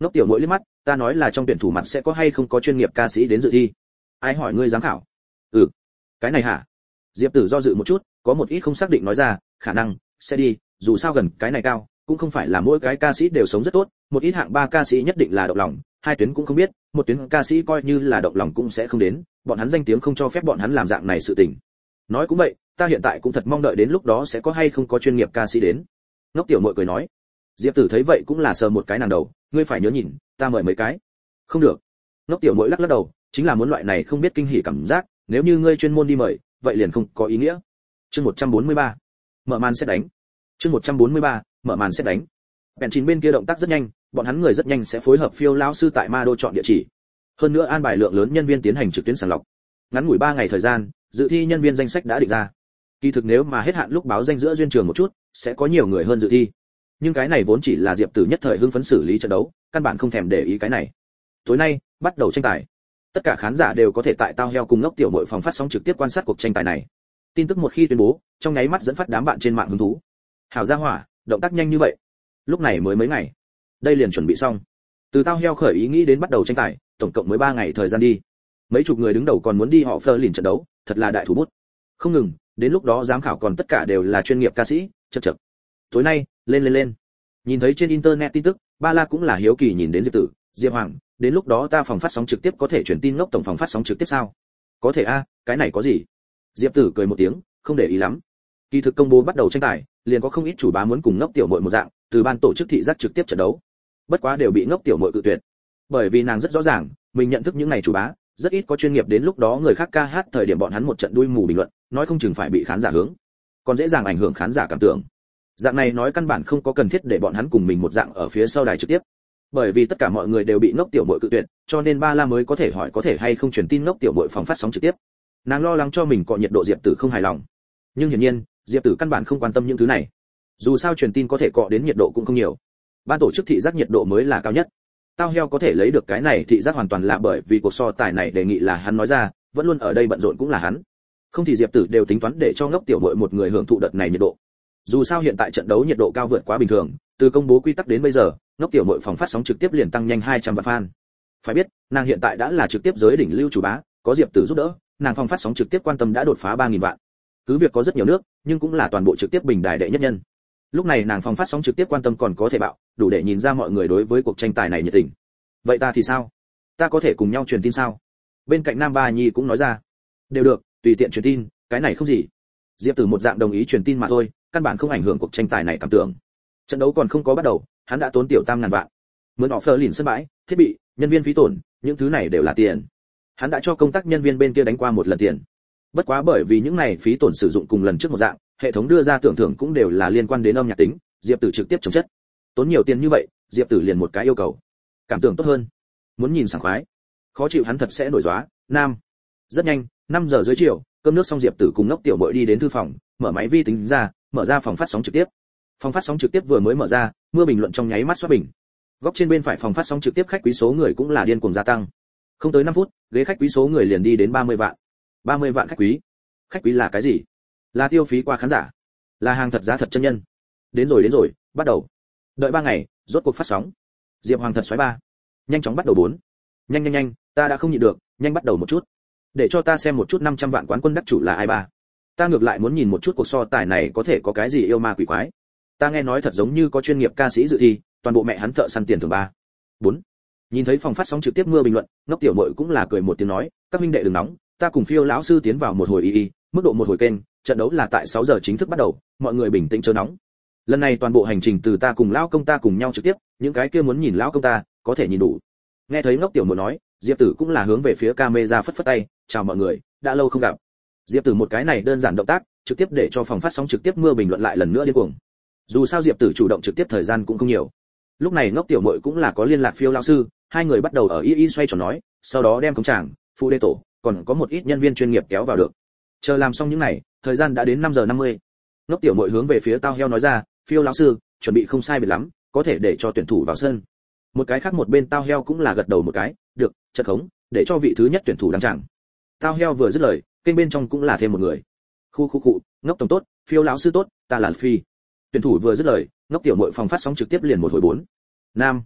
Ngốc tiểu muội liếc mắt, ta nói là trong tuyển thủ mặt sẽ có hay không có chuyên nghiệp ca sĩ đến dự thi. Ai hỏi ngươi giám khảo? Ừ, cái này hả? Diệp Tử do dự một chút, có một ít không xác định nói ra, khả năng sẽ đi, dù sao gần cái này cao, cũng không phải là mỗi cái ca sĩ đều sống rất tốt, một ít hạng 3 ca sĩ nhất định là động lòng, hai tuyến cũng không biết, một tuyến ca sĩ coi như là động lòng cũng sẽ không đến, bọn hắn danh tiếng không cho phép bọn hắn làm dạng này sự tình. Nói cũng vậy, ta hiện tại cũng thật mong đợi đến lúc đó sẽ có hay không có chuyên nghiệp ca sĩ đến. Ngốc tiểu muội cười nói. Diệp Tử thấy vậy cũng là sờ một cái nàng đầu, ngươi phải nhớ nhìn, ta mời mấy cái. Không được. Ngốc tiểu muội lắc lắc đầu, chính là muốn loại này không biết kinh hỉ cảm giác, nếu như ngươi chuyên môn đi mời, vậy liền không có ý nghĩa. Chương 143. Mở màn sẽ đánh. Chương 143. Mở màn sẽ đánh. Bèn chín bên kia động tác rất nhanh, bọn hắn người rất nhanh sẽ phối hợp phiêu lão sư tại Ma Đô chọn địa chỉ. Hơn nữa an bài lượng lớn nhân viên tiến hành trực tuyến sàng lọc. Ngắn ngủi 3 ngày thời gian, dự thi nhân viên danh sách đã định ra. Kỳ thực nếu mà hết hạn lúc báo danh giữa duyên trường một chút, sẽ có nhiều người hơn dự thi. Nhưng cái này vốn chỉ là Diệp Tử nhất thời hưng phấn xử lý trận đấu, căn bản không thèm để ý cái này. Tối nay, bắt đầu tranh tài. Tất cả khán giả đều có thể tại Tao Heo cùng Ngốc tiểu muội phòng phát sóng trực tiếp quan sát cuộc tranh tài này. Tin tức một khi tuyên bố, trong nháy mắt dẫn phát đám bạn trên mạng hứng thú. Hảo gia hỏa, động tác nhanh như vậy. Lúc này mới mấy ngày, đây liền chuẩn bị xong. Từ Tao Heo khởi ý nghĩ đến bắt đầu tranh tài, tổng cộng mới 3 ngày thời gian đi. Mấy chục người đứng đầu còn muốn đi họ Fleur lìn trận đấu, thật là đại thủ bút. Không ngừng, đến lúc đó giám khảo còn tất cả đều là chuyên nghiệp ca sĩ, chậc. Tối nay, lên. Nhìn thấy trên internet tin tức, Ba La cũng là hiếu kỳ nhìn đến Diệp Tử, Diệp Hoàng, đến lúc đó ta phòng phát sóng trực tiếp có thể truyền tin Ngốc tổng phòng phát sóng trực tiếp sao? Có thể a, cái này có gì? Diệp Tử cười một tiếng, không để ý lắm. Kỳ thực công bố bắt đầu tranh tài, liền có không ít chủ bá muốn cùng Ngốc tiểu muội một dạng, từ ban tổ chức thị giác trực tiếp trận đấu. Bất quá đều bị Ngốc tiểu muội cự tuyệt. Bởi vì nàng rất rõ ràng, mình nhận thức những này chủ bá, rất ít có chuyên nghiệp đến lúc đó người khác ca hát thời điểm bọn hắn một trận đuôi mù bình luận, nói không chừng phải bị khán giả hướng, còn dễ dàng ảnh hưởng khán giả cảm tưởng. Dạng này nói căn bản không có cần thiết để bọn hắn cùng mình một dạng ở phía sau đài trực tiếp. Bởi vì tất cả mọi người đều bị Ngốc tiểu muội cự tuyệt, cho nên Ba La mới có thể hỏi có thể hay không truyền tin Ngốc tiểu muội phòng phát sóng trực tiếp. Nàng lo lắng cho mình cọ nhiệt độ Diệp Tử không hài lòng. Nhưng hiển nhiên, Diệp Tử căn bản không quan tâm những thứ này. Dù sao truyền tin có thể cọ đến nhiệt độ cũng không nhiều. Ban tổ chức thị giác nhiệt độ mới là cao nhất. Tao Heo có thể lấy được cái này thị giác hoàn toàn là bởi vì cuộc so tài này đề nghị là hắn nói ra, vẫn luôn ở đây bận rộn cũng là hắn. Không thì Diệp Tử đều tính toán để cho Ngốc tiểu muội một người hưởng thụ đợt này nhiệt độ. Dù sao hiện tại trận đấu nhiệt độ cao vượt quá bình thường, từ công bố quy tắc đến bây giờ, Ngốc tiểu muội phòng phát sóng trực tiếp liền tăng nhanh 200 vạn fan. Phải biết, nàng hiện tại đã là trực tiếp giới đỉnh lưu chủ bá, có Diệp Tử giúp đỡ, nàng phòng phát sóng trực tiếp quan tâm đã đột phá 3000 vạn. Cứ việc có rất nhiều nước, nhưng cũng là toàn bộ trực tiếp bình đài đệ nhất nhân. Lúc này nàng phòng phát sóng trực tiếp quan tâm còn có thể bạo, đủ để nhìn ra mọi người đối với cuộc tranh tài này nhiệt tình. Vậy ta thì sao? Ta có thể cùng nhau truyền tin sao? Bên cạnh Nam Ba Nhi cũng nói ra. Đều được, tùy tiện truyền tin, cái này không gì. Diệp Tử một dạng đồng ý truyền tin mà thôi, căn bản không ảnh hưởng cuộc tranh tài này cảm tưởng. Trận đấu còn không có bắt đầu, hắn đã tốn tiểu tam ngàn vạn. Mướn họ Fleur lìn sân bãi, thiết bị, nhân viên phí tổn, những thứ này đều là tiền. Hắn đã cho công tác nhân viên bên kia đánh qua một lần tiền. Bất quá bởi vì những này phí tổn sử dụng cùng lần trước một dạng, hệ thống đưa ra tưởng thưởng cũng đều là liên quan đến âm nhạc tính, Diệp Tử trực tiếp chống chất. Tốn nhiều tiền như vậy, Diệp Tử liền một cái yêu cầu, cảm tưởng tốt hơn. Muốn nhìn sảng khoái, khó chịu hắn thật sẽ nổi gióa. Nam. Rất nhanh, 5 giờ dưới chiều, cơm nước xong Diệp Tử cùng Ngốc tiểu muội đi đến thư phòng, mở máy vi tính ra, mở ra phòng phát sóng trực tiếp. Phòng phát sóng trực tiếp vừa mới mở ra, mưa bình luận trong nháy mắt xoát bình. Góc trên bên phải phòng phát sóng trực tiếp khách quý số người cũng là điên cuồng gia tăng. Không tới 5 phút, ghế khách quý số người liền đi đến 30 vạn. 30 vạn khách quý. Khách quý là cái gì? Là tiêu phí qua khán giả, là hàng thật giá thật chân nhân. Đến rồi, bắt đầu. Đợi 3 ngày, rốt cuộc phát sóng. Diệp Hoàng thật xoáy ba. Nhanh chóng bắt đầu 4. Nhanh, ta đã không nhịn được, nhanh bắt đầu một chút. Để cho ta xem một chút 500 vạn quán quân đắc chủ là ai ba. Ta ngược lại muốn nhìn một chút cuộc so tài này có thể có cái gì yêu ma quỷ quái. Ta nghe nói thật giống như có chuyên nghiệp ca sĩ dự thi, toàn bộ mẹ hắn thợ săn tiền thưởng 3. 4. Nhìn thấy phòng phát sóng trực tiếp mưa bình luận, Ngốc tiểu muội cũng là cười một tiếng nói, các huynh đệ đừng nóng, ta cùng Phiêu lão sư tiến vào một hồi mức độ một hồi kênh, trận đấu là tại 6 giờ chính thức bắt đầu, mọi người bình tĩnh chớ nóng. Lần này toàn bộ hành trình từ ta cùng lão công ta cùng nhau trực tiếp, những cái kia muốn nhìn lão công ta, có thể nhìn đủ. Nghe thấy Ngốc tiểu muội nói, Diệp Tử cũng là hướng về phía camera phất phất tay, chào mọi người, đã lâu không gặp. Diệp Tử một cái này đơn giản động tác, trực tiếp để cho phòng phát sóng trực tiếp mưa bình luận lại lần nữa điên cuồng. Dù sao Diệp Tử chủ động trực tiếp thời gian cũng không nhiều. Lúc này Ngốc tiểu muội cũng là có liên lạc Phiêu lão sư, hai người bắt đầu ở xoay tròn nói, sau đó đem công tràng, phụ đê tổ, còn có một ít nhân viên chuyên nghiệp kéo vào được. Chờ làm xong những này, thời gian đã đến 5 giờ 50. Ngốc tiểu muội hướng về phía Tao Heo nói ra, Phiêu lão sư, chuẩn bị không sai biệt lắm, có thể để cho tuyển thủ vào sân. Một cái khác một bên Tao Heo cũng là gật đầu một cái, được, chất khống, để cho vị thứ nhất tuyển thủ đăng tràng. Tao Heo vừa dứt lời, kênh bên trong cũng là thêm một người. Khu, Ngốc tổng tốt, Phiêu lão sư tốt, ta là Phi. Tuyển thủ vừa dứt lời, Ngốc tiểu muội phòng phát sóng trực tiếp liền một hồi 4. Nam.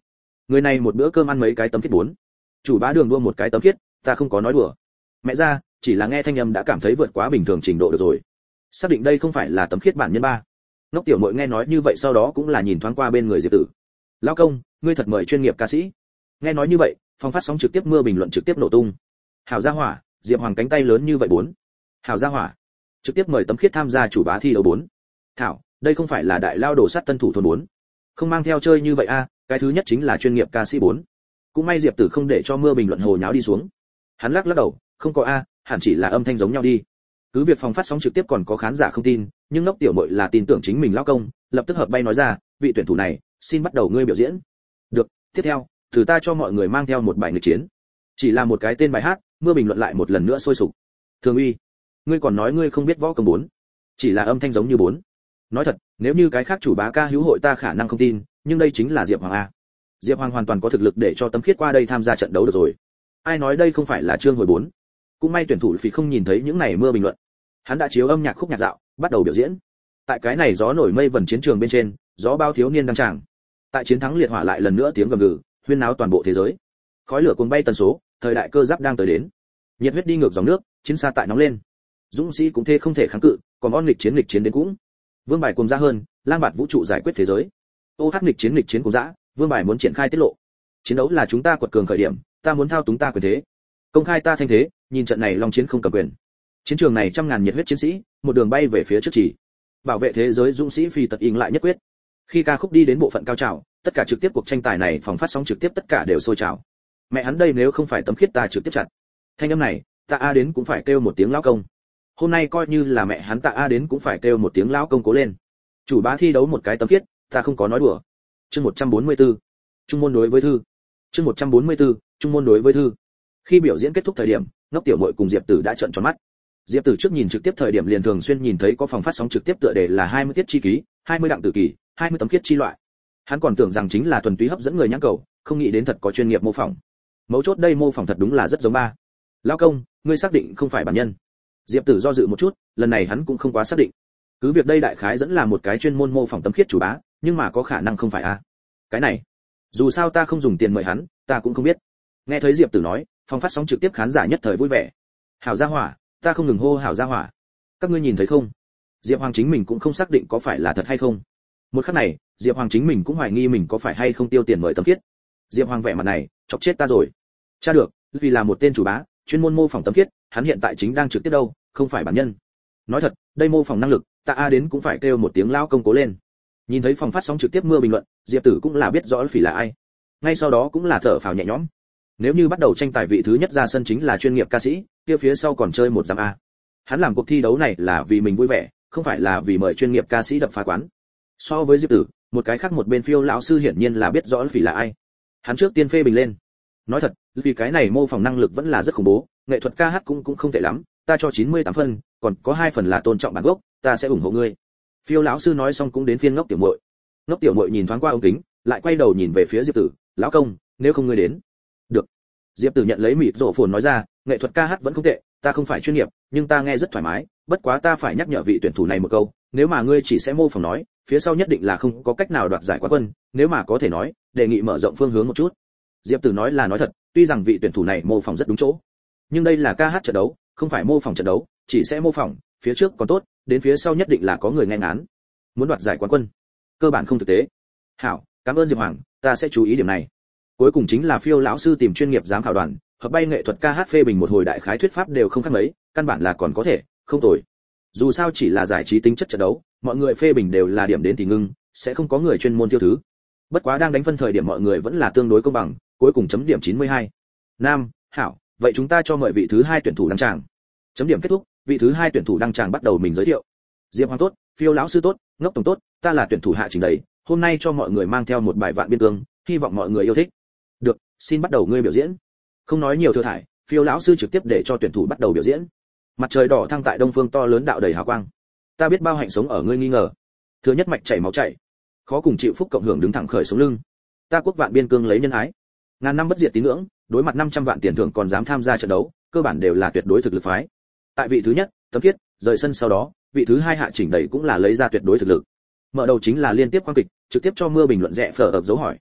Người này một bữa cơm ăn mấy cái tấm khiết 4. Chủ bá Đường đua một cái tấm khiết, ta không có nói đùa. Mẹ ra, chỉ là nghe thanh âm đã cảm thấy vượt quá bình thường trình độ được rồi. Xác định đây không phải là tấm khiết bản nhân ba. Ngốc tiểu muội nghe nói như vậy sau đó cũng là nhìn thoáng qua bên người Diệp Tử. Lão công, ngươi thật mời chuyên nghiệp ca sĩ. Nghe nói như vậy, phòng phát sóng trực tiếp mưa bình luận trực tiếp nổ tung. Hảo gia hỏa, Diệp Hoàng cánh tay lớn như vậy 4. Hảo gia hỏa, trực tiếp mời tấm khiết tham gia chủ bá thi đấu 4. Thảo, đây không phải là đại lao đổ sắt tân thủ thôn 4. Không mang theo chơi như vậy a, cái thứ nhất chính là chuyên nghiệp ca sĩ 4. Cũng may Diệp Tử không để cho mưa bình luận hồ nháo đi xuống. Hắn lắc đầu, không có a, hẳn chỉ là âm thanh giống nhau đi. Cứ việc phòng phát sóng trực tiếp còn có khán giả không tin, nhưng Ngốc tiểu muội là tin tưởng chính mình lão công, lập tức hợp bay nói ra, vị tuyển thủ này, xin bắt đầu ngươi biểu diễn. Được, tiếp theo, thử ta cho mọi người mang theo một bài nghịch chiến. Chỉ là một cái tên bài hát, mưa bình luận lại một lần nữa sôi sục. Thường Uy, ngươi còn nói ngươi không biết võ công 4. Chỉ là âm thanh giống như 4. Nói thật, nếu như cái khác chủ bá ca hữu hội ta khả năng không tin, nhưng đây chính là Diệp Hoàng a. Diệp Hoàng hoàn toàn có thực lực để cho Tấm Khiết qua đây tham gia trận đấu được rồi. Ai nói đây không phải là Trương Hồi 4. Cũng may tuyển thủ phí không nhìn thấy những này mưa bình luận. Hắn đã chiếu âm nhạc khúc nhạc dạo, bắt đầu biểu diễn. Tại cái này gió nổi mây vần chiến trường bên trên, gió bao thiếu niên đăng tràng. Tại chiến thắng liệt hỏa lại lần nữa tiếng gầm gừ, huyên náo toàn bộ thế giới. Khói lửa cuồng bay tần số, thời đại cơ giáp đang tới đến. Nhiệt huyết đi ngược dòng nước, chiến xa tại nóng lên. Dũng sĩ cũng thế không thể kháng cự, còn on nghịch chiến đến cũng. Vương bài cuồng ra hơn, lang bạt vũ trụ giải quyết thế giới. Ô hắc nghịch chiến cuồng dã, vương bài muốn triển khai tiết lộ. Chiến đấu là chúng ta quật cường khởi điểm, ta muốn thao túng ta quyền thế. Công khai ta thanh thế, nhìn trận này long chiến không cầm quyền. Chiến trường này trăm ngàn nhiệt huyết chiến sĩ, một đường bay về phía trước chỉ. Bảo vệ thế giới dũng sĩ phi tật in lại nhất quyết. Khi ca khúc đi đến bộ phận cao trào, tất cả trực tiếp cuộc tranh tài này phòng phát sóng trực tiếp tất cả đều sôi trào. Mẹ hắn đây nếu không phải Tấm Khiết ta trực tiếp chặt. Thanh âm này, ta a đến cũng phải kêu một tiếng lão công. Hôm nay coi như là mẹ hắn ta a đến cũng phải kêu một tiếng lão công cố lên. Chủ bá thi đấu một cái Tấm Khiết, ta không có nói đùa. Chương 144. Trung môn đối với thư. Chương 144. Trung môn đối với thư. Khi biểu diễn kết thúc thời điểm, Ngốc tiểu muội cùng Diệp Tử đã trợn tròn mắt. Diệp Tử trước nhìn trực tiếp thời điểm liền thường xuyên nhìn thấy có phòng phát sóng trực tiếp tựa đề là 20 tiết chi ký, 20 đặng tử kỳ, 20 tấm khiết chi loại. Hắn còn tưởng rằng chính là thuần túy hấp dẫn người nhãn cầu, không nghĩ đến thật có chuyên nghiệp mô phỏng. Mấu chốt đây mô phỏng thật đúng là rất giống ba. Lão công, ngươi xác định không phải bản nhân? Diệp Tử do dự một chút, lần này hắn cũng không quá xác định. Cứ việc đây đại khái dẫn là một cái chuyên môn mô phỏng tấm khiết chủ bá, nhưng mà có khả năng không phải a. Cái này, dù sao ta không dùng tiền mời hắn, ta cũng không biết. Nghe thấy Diệp Tử nói, phòng phát sóng trực tiếp khán giả nhất thời vui vẻ. Hảo gia hỏa, ta không ngừng hô hảo gia hỏa. Các ngươi nhìn thấy không? Diệp Hoàng chính mình cũng không xác định có phải là thật hay không. Một khắc này, Diệp Hoàng chính mình cũng hoài nghi mình có phải hay không tiêu tiền mời Tấm Khiết. Diệp Hoàng vẻ mặt này, chọc chết ta rồi. Cha được, vì là một tên chủ bá, chuyên môn mô phỏng Tấm Khiết, hắn hiện tại chính đang trực tiếp đâu, không phải bản nhân. Nói thật, đây mô phỏng năng lực, ta a đến cũng phải kêu một tiếng lao công cố lên. Nhìn thấy phòng phát sóng trực tiếp mưa bình luận, Diệp Tử cũng là biết rõ phỉ là ai. Ngay sau đó cũng là thở phào nhẹ nhõm. Nếu như bắt đầu tranh tài vị thứ nhất ra sân chính là chuyên nghiệp ca sĩ, kia phía sau còn chơi một giám a. Hắn làm cuộc thi đấu này là vì mình vui vẻ, không phải là vì mời chuyên nghiệp ca sĩ đập phá quán. So với Diệp Tử, một cái khác một bên Phiêu lão sư hiển nhiên là biết rõ phỉ là ai. Hắn trước tiên phê bình lên. Nói thật, vì cái này mô phỏng năng lực vẫn là rất khủng bố, nghệ thuật ca hát cũng không tệ lắm, ta cho 98 phân, còn có 2 phần là tôn trọng bản gốc, ta sẽ ủng hộ ngươi. Phiêu lão sư nói xong cũng đến phiên Ngốc tiểu muội. Ngốc tiểu muội nhìn thoáng qua ống kính, lại quay đầu nhìn về phía Diệp Tử, lão công, nếu không ngươi đến. Được. Diệp Tử nhận lấy mịt rộ phồn nói ra, nghệ thuật ca hát vẫn không tệ, ta không phải chuyên nghiệp, nhưng ta nghe rất thoải mái, bất quá ta phải nhắc nhở vị tuyển thủ này một câu, nếu mà ngươi chỉ sẽ mô phỏng nói, phía sau nhất định là không có cách nào đoạt giải quán quân, nếu mà có thể nói, đề nghị mở rộng phương hướng một chút. Diệp Tử nói là nói thật, tuy rằng vị tuyển thủ này mô phỏng rất đúng chỗ, nhưng đây là ca hát trận đấu, không phải mô phỏng trận đấu, chỉ sẽ mô phỏng, phía trước còn tốt, đến phía sau nhất định là có người nghe ngán. Muốn đoạt giải quán quân, cơ bản không thực tế. Hảo, cảm ơn Diệp Hoàng, ta sẽ chú ý điểm này. Cuối cùng chính là Phiêu lão sư tìm chuyên nghiệp giám khảo đoàn, hợp bay nghệ thuật ca hát phê bình một hồi đại khái thuyết pháp đều không khác mấy, căn bản là còn có thể, không tồi. Dù sao chỉ là giải trí tính chất trận đấu, mọi người phê bình đều là điểm đến thì ngưng, sẽ không có người chuyên môn tiêu thứ. Bất quá đang đánh phân thời điểm mọi người vẫn là tương đối công bằng, cuối cùng chấm điểm 92. Nam, hảo, vậy chúng ta cho mời vị thứ 2 tuyển thủ đăng tràng. Chấm điểm kết thúc, vị thứ 2 tuyển thủ đăng tràng bắt đầu mình giới thiệu. Diệp Hoàng tốt, Phiêu lão sư tốt, Ngốc tổng tốt, ta là tuyển thủ Hạ Trình Đầy, hôm nay cho mọi người mang theo một bài Vạn Biên Cương, hy vọng mọi người yêu thích. Được, xin bắt đầu ngươi biểu diễn. Không nói nhiều thừa thải, Phiêu lão sư trực tiếp để cho tuyển thủ bắt đầu biểu diễn. Mặt trời đỏ thăng tại đông phương to lớn đạo đầy hào quang. Ta biết bao hạnh sống ở ngươi nghi ngờ. Thứ nhất mạch chảy máu chảy, khó cùng chịu phúc cộng hưởng đứng thẳng khởi sống lưng. Ta quốc Vạn Biên Cương lấy nhân ái. Ngàn năm bất diệt tín ngưỡng, đối mặt 500 vạn tiền thưởng còn dám tham gia trận đấu, cơ bản đều là tuyệt đối thực lực phái. Tại vị thứ nhất, Tấm Khiết, rời sân sau đó, vị thứ 2 Hạ Chỉnh Đầy cũng là lấy ra tuyệt đối thực lực. Mở đầu chính là liên tiếp quang kịch, trực tiếp cho mưa bình luận rẽ phở ập dấu hỏi.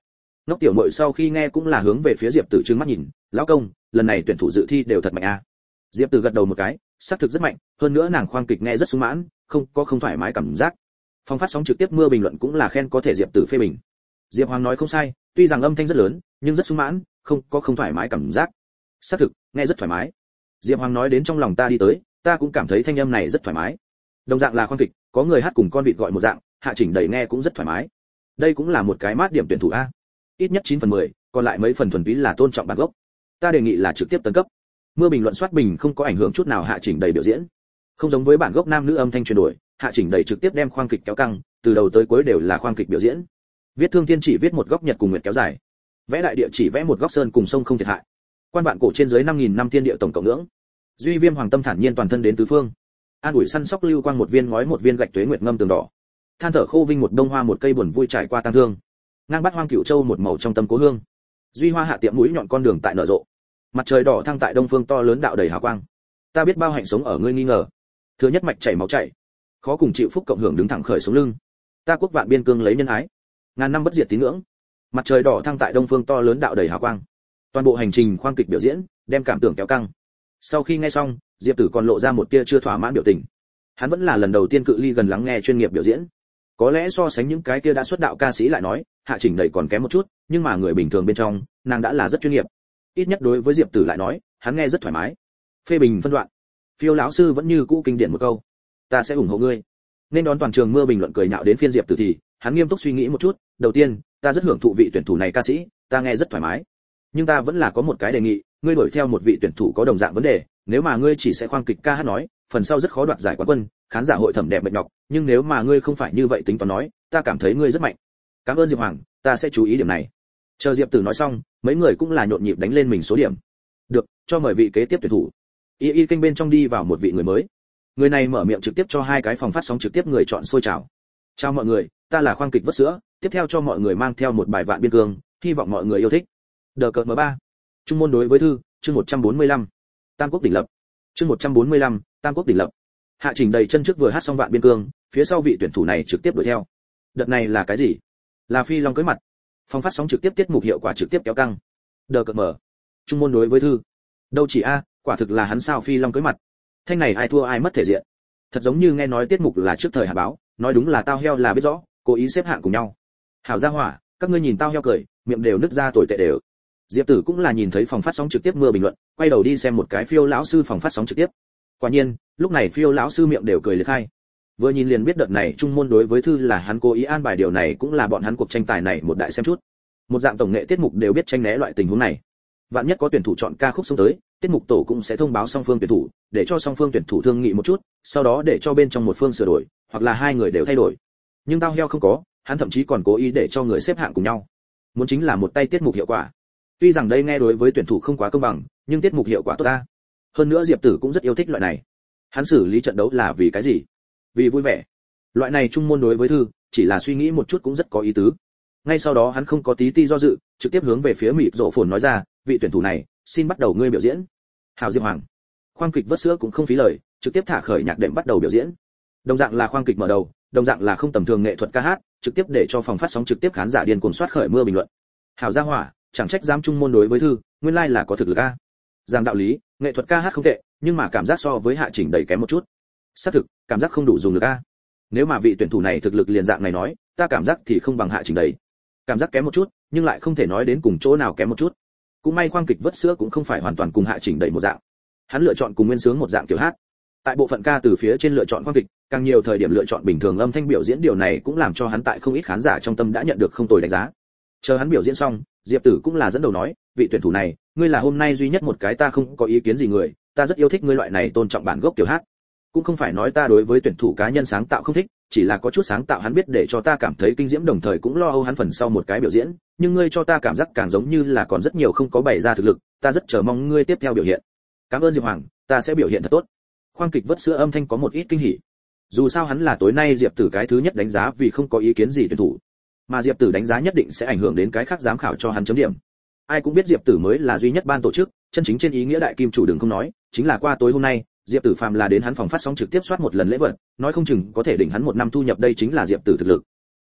Ngốc tiểu muội sau khi nghe cũng là hướng về phía Diệp Tử trừng mắt nhìn, "Lão công, lần này tuyển thủ dự thi đều thật mạnh a." Diệp Tử gật đầu một cái, xác thực rất mạnh, hơn nữa nàng khoang kịch nghe rất sung mãn, không thoải mái cảm giác. Phòng phát sóng trực tiếp mưa bình luận cũng là khen có thể Diệp Tử phê bình. Diệp Hoàng nói không sai, tuy rằng âm thanh rất lớn, nhưng rất sung mãn, không thoải mái cảm giác. Xác thực, nghe rất thoải mái. Diệp Hoàng nói đến trong lòng ta đi tới, ta cũng cảm thấy thanh âm này rất thoải mái. Đồng dạng là khoang kịch, có người hát cùng con vịt gọi một dạng, Hạ Chỉnh Đầy nghe cũng rất thoải mái. Đây cũng là một cái mát điểm tuyển thủ a. Ít nhất 9/10, còn lại mấy phần thuần túy là tôn trọng bản gốc. Ta đề nghị là trực tiếp tấn cấp. Mưa bình luận soát bình không có ảnh hưởng chút nào Hạ Chỉnh Đầy biểu diễn. Không giống với bản gốc nam nữ âm thanh chuyển đổi, Hạ Chỉnh Đầy trực tiếp đem khoang kịch kéo căng, từ đầu tới cuối đều là khoang kịch biểu diễn. Viết thương thiên chỉ viết một góc nhật cùng nguyệt kéo dài, vẽ đại địa chỉ vẽ một góc sơn cùng sông không thiệt hại. Quan vạn cổ trên dưới 5000 năm thiên địa tổng cộng ngưỡng. Duy Viêm Hoàng tâm thản nhiên toàn thân đến tứ phương. An ủi săn sóc lưu quang một viên ngói một viên gạch tuế nguyệt ngâm tường đỏ. Than thở khô vinh một đông hoa một cây buồn vui trải qua tang thương. Ngang bát hoang cửu châu một màu trong tâm cố hương. Duy hoa hạ tiệm mũi nhọn con đường tại nở rộ. Mặt trời đỏ thăng tại đông phương to lớn đạo đầy hào quang. Ta biết bao hạnh sống ở ngươi nghi ngờ. Thứ nhất mạch chảy máu chảy. Khó cùng chịu phúc cộng hưởng đứng thẳng khởi sống lưng. Ta quốc vạn biên cương lấy nhân ái. Ngàn năm bất diệt tín ngưỡng. Mặt trời đỏ thăng tại đông phương to lớn đạo đầy hào quang. Toàn bộ hành trình khoang kịch biểu diễn, đem cảm tưởng kéo căng. Sau khi nghe xong, Diệp Tử còn lộ ra một tia chưa thỏa mãn biểu tình. Hắn vẫn là lần đầu tiên cự ly gần lắng nghe chuyên nghiệp biểu diễn. Có lẽ so sánh những cái kia đã xuất đạo ca sĩ lại nói, Hạ Chỉnh Đầy còn kém một chút, nhưng mà người bình thường bên trong, nàng đã là rất chuyên nghiệp. Ít nhất đối với Diệp Tử lại nói, hắn nghe rất thoải mái. Phê bình phân đoạn. Phiêu lão sư vẫn như cũ kinh điển một câu, ta sẽ ủng hộ ngươi. Nên đón toàn trường mưa bình luận cười nhạo đến phiên Diệp Tử thì, hắn nghiêm túc suy nghĩ một chút, đầu tiên, ta rất hưởng thụ vị tuyển thủ này ca sĩ, ta nghe rất thoải mái. Nhưng ta vẫn là có một cái đề nghị, ngươi đuổi theo một vị tuyển thủ có đồng dạng vấn đề, nếu mà ngươi chỉ sẽ khoang kịch ca hát nói, phần sau rất khó đoạt giải quán quân, khán giả hội thẩm đẹp mệt nhọc, nhưng nếu mà ngươi không phải như vậy tính toán nói, ta cảm thấy ngươi rất mạnh. Cảm ơn Diệp Hoàng, ta sẽ chú ý điểm này. Chờ Diệp Tử nói xong, mấy người cũng là nhộn nhịp đánh lên mình số điểm. Được, cho mời vị kế tiếp tuyển thủ. Y kênh bên trong đi vào một vị người mới. Người này mở miệng trực tiếp cho hai cái phòng phát sóng trực tiếp người chọn sôi trào. Chào mọi người, ta là khoang kịch vớt sữa, tiếp theo cho mọi người mang theo một bài vạn biên cương, hy vọng mọi người yêu thích. Đờ cợt M3. Trung môn đối với thư, chương 145. Tam quốc đỉnh lập. Chương 145, Tam quốc đỉnh lập. Hạ Chỉnh Đầy chân trước vừa hát xong vạn biên cương, phía sau vị tuyển thủ này trực tiếp đuổi theo. Đợt này là cái gì? Là phi long cưới mặt. Phòng phát sóng trực tiếp tiết mục hiệu quả trực tiếp kéo căng. Đờ cợt mở. Trung môn đối với thư. Đâu chỉ a, quả thực là hắn sao phi long cưới mặt. Thanh này ai thua ai mất thể diện. Thật giống như nghe nói tiết mục là trước thời hạ báo, nói đúng là tao heo là biết rõ, cố ý xếp hạng cùng nhau. Hảo gia hỏa, các ngươi nhìn tao heo cười, miệng đều nứt ra tồi tệ đều. Diệp Tử cũng là nhìn thấy phòng phát sóng trực tiếp mưa bình luận, quay đầu đi xem một cái Phiêu lão sư phòng phát sóng trực tiếp. Quả nhiên, lúc này Phiêu lão sư miệng đều cười liệt khai. Vừa nhìn liền biết đợt này trung môn đối với thư là hắn cố ý an bài, điều này cũng là bọn hắn cuộc tranh tài này một đại xem chút. Một dạng tổng nghệ tiết mục đều biết tranh né loại tình huống này. Vạn nhất có tuyển thủ chọn ca khúc xông tới, tiết mục tổ cũng sẽ thông báo song phương tuyển thủ, để cho song phương tuyển thủ thương nghị một chút, sau đó để cho bên trong một phương sửa đổi, hoặc là hai người đều thay đổi. Nhưng tao heo không có, hắn thậm chí còn cố ý để cho người xếp hạng cùng nhau. Muốn chính là một tay tiết mục hiệu quả. Tuy rằng đây nghe đối với tuyển thủ không quá công bằng, nhưng tiết mục hiệu quả tốt ta. Hơn nữa Diệp Tử cũng rất yêu thích loại này. Hắn xử lý trận đấu là vì cái gì? Vì vui vẻ. Loại này trung môn đối với thư, chỉ là suy nghĩ một chút cũng rất có ý tứ. Ngay sau đó hắn không có tí ti do dự, trực tiếp hướng về phía mịt rộ phồn nói ra, vị tuyển thủ này, xin bắt đầu ngươi biểu diễn. Hào Diệp Hoàng. Khoang kịch vớt sữa cũng không phí lời, trực tiếp thả khởi nhạc đệm bắt đầu biểu diễn. Đồng dạng là khoang kịch mở đầu, đồng dạng là không tầm thường nghệ thuật ca hát, trực tiếp để cho phòng phát sóng trực tiếp khán giả điên cuồng soát khởi mưa bình luận. Hào gia hỏa, chẳng trách dám trung môn đối với thư, nguyên lai là có thực lực a. Giảng đạo lý, nghệ thuật ca hát không tệ, nhưng mà cảm giác so với Hạ Chỉnh Đầy kém một chút. Xác thực, cảm giác không đủ dùng được a. Nếu mà vị tuyển thủ này thực lực liền dạng này nói, ta cảm giác thì không bằng Hạ Chỉnh Đầy. Cảm giác kém một chút, nhưng lại không thể nói đến cùng chỗ nào kém một chút. Cũng may khoang kịch vớt sữa cũng không phải hoàn toàn cùng Hạ Chỉnh Đầy một dạng. Hắn lựa chọn cùng nguyên sướng một dạng kiểu hát. Tại bộ phận ca từ phía trên lựa chọn khoang kịch, càng nhiều thời điểm lựa chọn bình thường âm thanh biểu diễn, điều này cũng làm cho hắn tại không ít khán giả trong tâm đã nhận được không tồi đánh giá. Chờ hắn biểu diễn xong, Diệp Tử cũng là dẫn đầu nói, vị tuyển thủ này, ngươi là hôm nay duy nhất một cái ta không có ý kiến gì người, ta rất yêu thích ngươi loại này tôn trọng bản gốc kiểu hát. Cũng không phải nói ta đối với tuyển thủ cá nhân sáng tạo không thích, chỉ là có chút sáng tạo hắn biết để cho ta cảm thấy kinh diễm, đồng thời cũng lo âu hắn phần sau một cái biểu diễn, nhưng ngươi cho ta cảm giác càng giống như là còn rất nhiều không có bày ra thực lực, ta rất chờ mong ngươi tiếp theo biểu hiện. Cảm ơn Diệp Hoàng, ta sẽ biểu hiện thật tốt. Khoang kịch vớt sữa âm thanh có một ít kinh hỉ. Dù sao hắn là tối nay Diệp Tử cái thứ nhất đánh giá vì không có ý kiến gì tuyển thủ, mà Diệp Tử đánh giá nhất định sẽ ảnh hưởng đến cái khác giám khảo cho hắn chấm điểm. Ai cũng biết Diệp Tử mới là duy nhất ban tổ chức, chân chính trên ý nghĩa đại kim chủ đừng không nói, chính là qua tối hôm nay, Diệp Tử phàm là đến hắn phòng phát sóng trực tiếp soát một lần lễ vật, nói không chừng có thể đỉnh hắn một năm thu nhập, đây chính là Diệp Tử thực lực.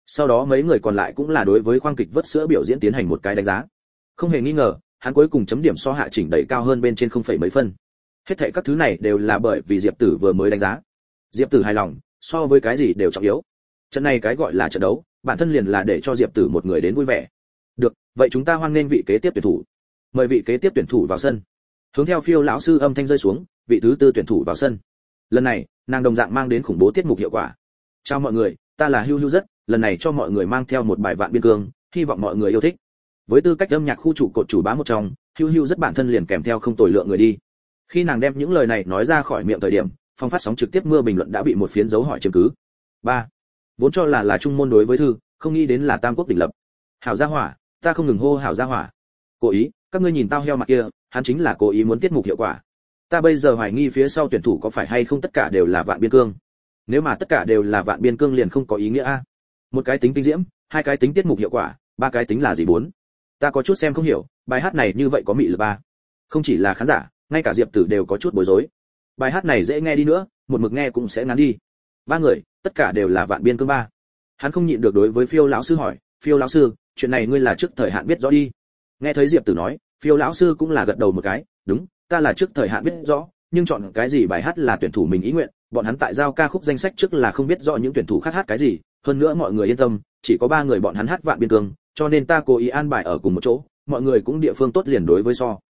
Sau đó mấy người còn lại cũng là đối với khoang kịch vớt sữa biểu diễn tiến hành một cái đánh giá. Không hề nghi ngờ, hắn cuối cùng chấm điểm so Hạ Chỉnh đẩy cao hơn bên trên 0, mấy phân. Hết thảy các thứ này đều là bởi vì Diệp Tử vừa mới đánh giá. Diệp Tử hài lòng, so với cái gì đều trọng yếu. Trận này cái gọi là trận đấu, bản thân liền là để cho Diệp Tử một người đến vui vẻ. Được, vậy chúng ta hoan nghênh vị kế tiếp tuyển thủ. Mời vị kế tiếp tuyển thủ vào sân. Hướng theo Phiêu lão sư âm thanh rơi xuống, vị thứ tư tuyển thủ vào sân. Lần này, nàng đồng dạng mang đến khủng bố tiết mục hiệu quả. Chào mọi người, ta là Hưu Hưu rất, lần này cho mọi người mang theo một bài Vạn Biên Cương, hy vọng mọi người yêu thích. Với tư cách âm nhạc khu trụ cột chủ bá một trong, Hưu Hưu rất bản thân liền kèm theo không tồi lượng người đi. Khi nàng đem những lời này nói ra khỏi miệng thời điểm, phong phát sóng trực tiếp mưa bình luận đã bị một phiến dấu hỏi chứng cứ. 3. Vốn cho là trung môn đối với thư, không nghĩ đến là tam quốc đỉnh lập. Hảo gia hỏa, ta không ngừng hô hảo gia hỏa. Cố ý, các ngươi nhìn tao heo mặt kia, hắn chính là cố ý muốn tiết mục hiệu quả. Ta bây giờ hoài nghi phía sau tuyển thủ có phải hay không tất cả đều là Vạn Biên Cương. Nếu mà tất cả đều là Vạn Biên Cương liền không có ý nghĩa a. Một cái tính kinh diễm, hai cái tính tiết mục hiệu quả, ba cái tính là gì bốn? Ta có chút xem không hiểu, bài hát này như vậy có mị lực ba. Không chỉ là khán giả, ngay cả Diệp Tử đều có chút bối rối. Bài hát này dễ nghe đi nữa, một mực nghe cũng sẽ ngắn đi. Ba người, tất cả đều là Vạn Biên Cương ba. Hắn không nhịn được đối với Phiêu lão sư hỏi, Phiêu lão sư, chuyện này ngươi là trước thời hạn biết rõ đi. Nghe thấy Diệp Tử nói, Phiêu lão sư cũng là gật đầu một cái, đúng, ta là trước thời hạn biết rõ, nhưng chọn cái gì bài hát là tuyển thủ mình ý nguyện, bọn hắn tại giao ca khúc danh sách trước là không biết rõ những tuyển thủ khác hát cái gì, hơn nữa mọi người yên tâm, chỉ có 3 người bọn hắn hát Vạn Biên Cương, cho nên ta cố ý an bài ở cùng một chỗ, mọi người cũng địa phương tốt liền đối với so.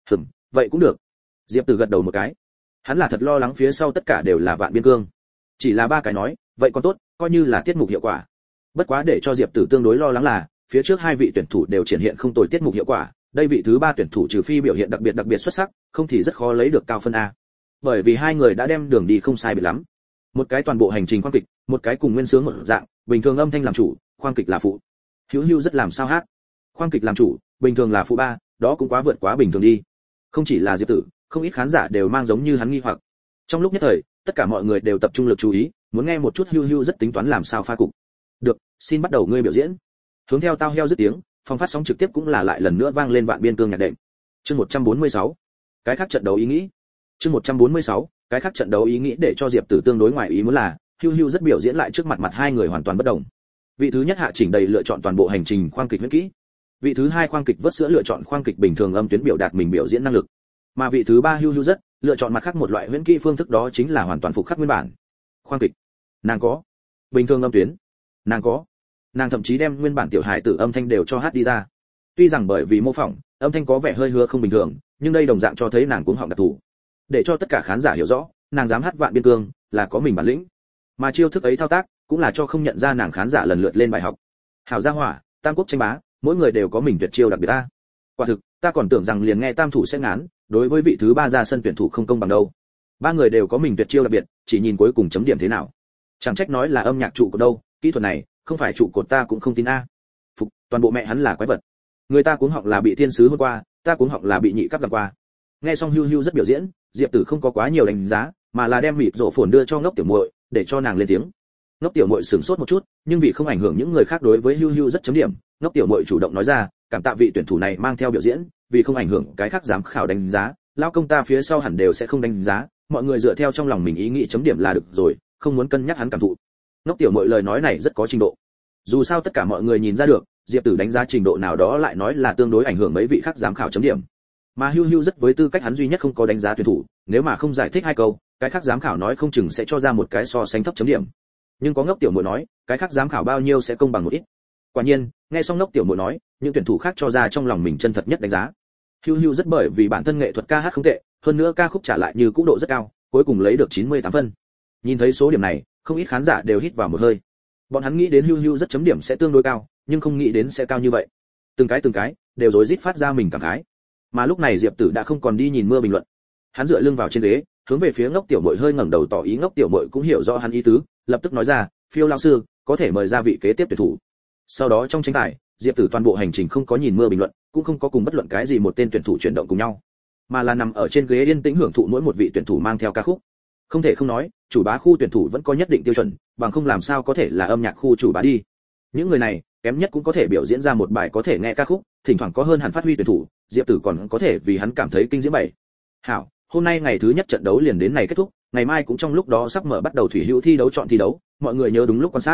Vậy cũng được. Diệp Tử gật đầu một cái. Hắn là thật lo lắng phía sau tất cả đều là Vạn Biên Cương. Chỉ là 3 cái nói, vậy còn tốt, coi như là tiết mục hiệu quả. Bất quá để cho Diệp Tử tương đối lo lắng là, phía trước 2 vị tuyển thủ đều triển hiện không tồi tiết mục hiệu quả, đây vị thứ 3 tuyển thủ trừ phi biểu hiện đặc biệt xuất sắc, không thì rất khó lấy được cao phân a. Bởi vì 2 người đã đem đường đi không sai biệt lắm. Một cái toàn bộ hành trình khoang kịch, một cái cùng nguyên sướng một dạng, bình thường âm thanh làm chủ, khoang kịch là phụ. Hữu Hữu rất làm sao hát. Khoang kịch làm chủ, bình thường là phụ ba, đó cũng quá vượt quá bình thường đi. Không chỉ là Diệp Tử, không ít khán giả đều mang giống như hắn nghi hoặc. Trong lúc nhất thời, tất cả mọi người đều tập trung lực chú ý, muốn nghe một chút Hữu Hữu rất tính toán làm sao pha cục. Được, xin bắt đầu ngươi biểu diễn. Hướng theo tao heo dứt tiếng, phòng phát sóng trực tiếp cũng là lại lần nữa vang lên Vạn Biên Cương nhạc đệm. Chương 146. Cái khác trận đấu ý nghĩ. Chương 146. Cái khác trận đấu ý nghĩ để cho Diệp Tử tương đối ngoài ý muốn là, Hưu Hưu rất biểu diễn lại trước mặt 2 người hoàn toàn bất đồng. Vị thứ nhất Hạ Chỉnh đầy lựa chọn toàn bộ hành trình khoang kịch huyễn kỹ. Vị thứ 2 khoang kịch vớt sữa lựa chọn khoang kịch bình thường âm tuyến biểu đạt mình biểu diễn năng lực. Mà vị thứ 3 Hưu Hưu rất lựa chọn mặt khác một loại huyễn kỹ phương thức, đó chính là hoàn toàn phục khắc nguyên bản. Khoang kịch, nàng có. Bình thường âm tuyến, nàng có. Nàng thậm chí đem nguyên bản tiểu hài tử âm thanh đều cho hát đi ra. Tuy rằng bởi vì mô phỏng, âm thanh có vẻ hơi hứa không bình thường, nhưng đây đồng dạng cho thấy nàng cuống họng đặc thù. Để cho tất cả khán giả hiểu rõ, nàng dám hát Vạn Biên Cương là có mình bản lĩnh. Mà chiêu thức ấy thao tác, cũng là cho không nhận ra nàng khán giả lần lượt lên bài học. Hảo gia hỏa, tam quốc tranh bá, mỗi người đều có mình tuyệt chiêu đặc biệt ta. Quả thực, ta còn tưởng rằng liền nghe tam thủ sẽ ngán, đối với vị thứ 3 ra sân tuyển thủ không công bằng đâu. 3 người đều có mình tuyệt chiêu đặc biệt, chỉ nhìn cuối cùng chấm điểm thế nào. Chẳng trách nói là âm nhạc trụ cột đâu, kỹ thuật này, không phải trụ cột ta cũng không tin a. Phục, toàn bộ mẹ hắn là quái vật. Người ta cuống họng là bị thiên sứ hôn qua, ta cuống họng là bị nhị cấp gặp qua. Nghe xong Hưu Hưu rất biểu diễn, Diệp Tử không có quá nhiều đánh giá, mà là đem mịt rộ phồn đưa cho Ngốc Tiểu Muội, để cho nàng lên tiếng. Ngốc Tiểu Muội sửng sốt một chút, nhưng vì không ảnh hưởng những người khác đối với Hưu Hưu rất chấm điểm, Ngốc Tiểu Muội chủ động nói ra, cảm tạ vị tuyển thủ này mang theo biểu diễn, vì không ảnh hưởng cái khác giám khảo đánh giá, lao công ta phía sau hẳn đều sẽ không đánh giá, mọi người dựa theo trong lòng mình ý nghĩ chấm điểm là được rồi, không muốn cân nhắc hắn cảm thụ. Ngốc Tiểu Muội lời nói này rất có trình độ. Dù sao tất cả mọi người nhìn ra được, Diệp Tử đánh giá trình độ nào đó lại nói là tương đối ảnh hưởng mấy vị khác giám khảo chấm điểm. Mà Hưu Hưu rất với tư cách hắn duy nhất không có đánh giá tuyển thủ, nếu mà không giải thích 2 câu, cái khác giám khảo nói không chừng sẽ cho ra một cái so sánh thấp chấm điểm. Nhưng có Ngốc Tiểu Muội nói, cái khác giám khảo bao nhiêu sẽ công bằng một ít. Quả nhiên, nghe xong Ngốc Tiểu Muội nói, những tuyển thủ khác cho ra trong lòng mình chân thật nhất đánh giá. Hưu Hưu rất bởi vì bản thân nghệ thuật ca hát không tệ, hơn nữa ca khúc trả lại như cũ độ rất cao, cuối cùng lấy được 98 phân. Nhìn thấy số điểm này, không ít khán giả đều hít vào một hơi. Bọn hắn nghĩ đến Hưu Hưu rất chấm điểm sẽ tương đối cao, nhưng không nghĩ đến sẽ cao như vậy. Từng cái đều rối rít phát ra mình cảm khái. Mà lúc này Diệp Tử đã không còn đi nhìn mưa bình luận. Hắn dựa lưng vào trên ghế, hướng về phía Ngốc Tiểu Muội hơi ngẩng đầu tỏ ý Ngốc Tiểu Muội cũng hiểu rõ hắn ý tứ, lập tức nói ra, "Phiêu lão sư, có thể mời ra vị kế tiếp tuyển thủ." Sau đó trong tranh tài, Diệp Tử toàn bộ hành trình không có nhìn mưa bình luận, cũng không có cùng bất luận cái gì một tên tuyển thủ chuyển động cùng nhau, mà là nằm ở trên ghế yên tĩnh hưởng thụ mỗi một vị tuyển thủ mang theo ca khúc. Không thể không nói, chủ bá khu tuyển thủ vẫn có nhất định tiêu chuẩn, bằng không làm sao có thể là âm nhạc khu chủ bá đi. Những người này, kém nhất cũng có thể biểu diễn ra một bài có thể nghe ca khúc, thỉnh thoảng có hơn hẳn phát huy tuyển thủ, Diệp Tử còn có thể vì hắn cảm thấy kinh diễm bảy. Hảo, hôm nay ngày thứ nhất trận đấu liền đến này kết thúc, ngày mai cũng trong lúc đó sắp mở bắt đầu thủy hữu thi đấu chọn thi đấu, mọi người nhớ đúng lúc quan sát.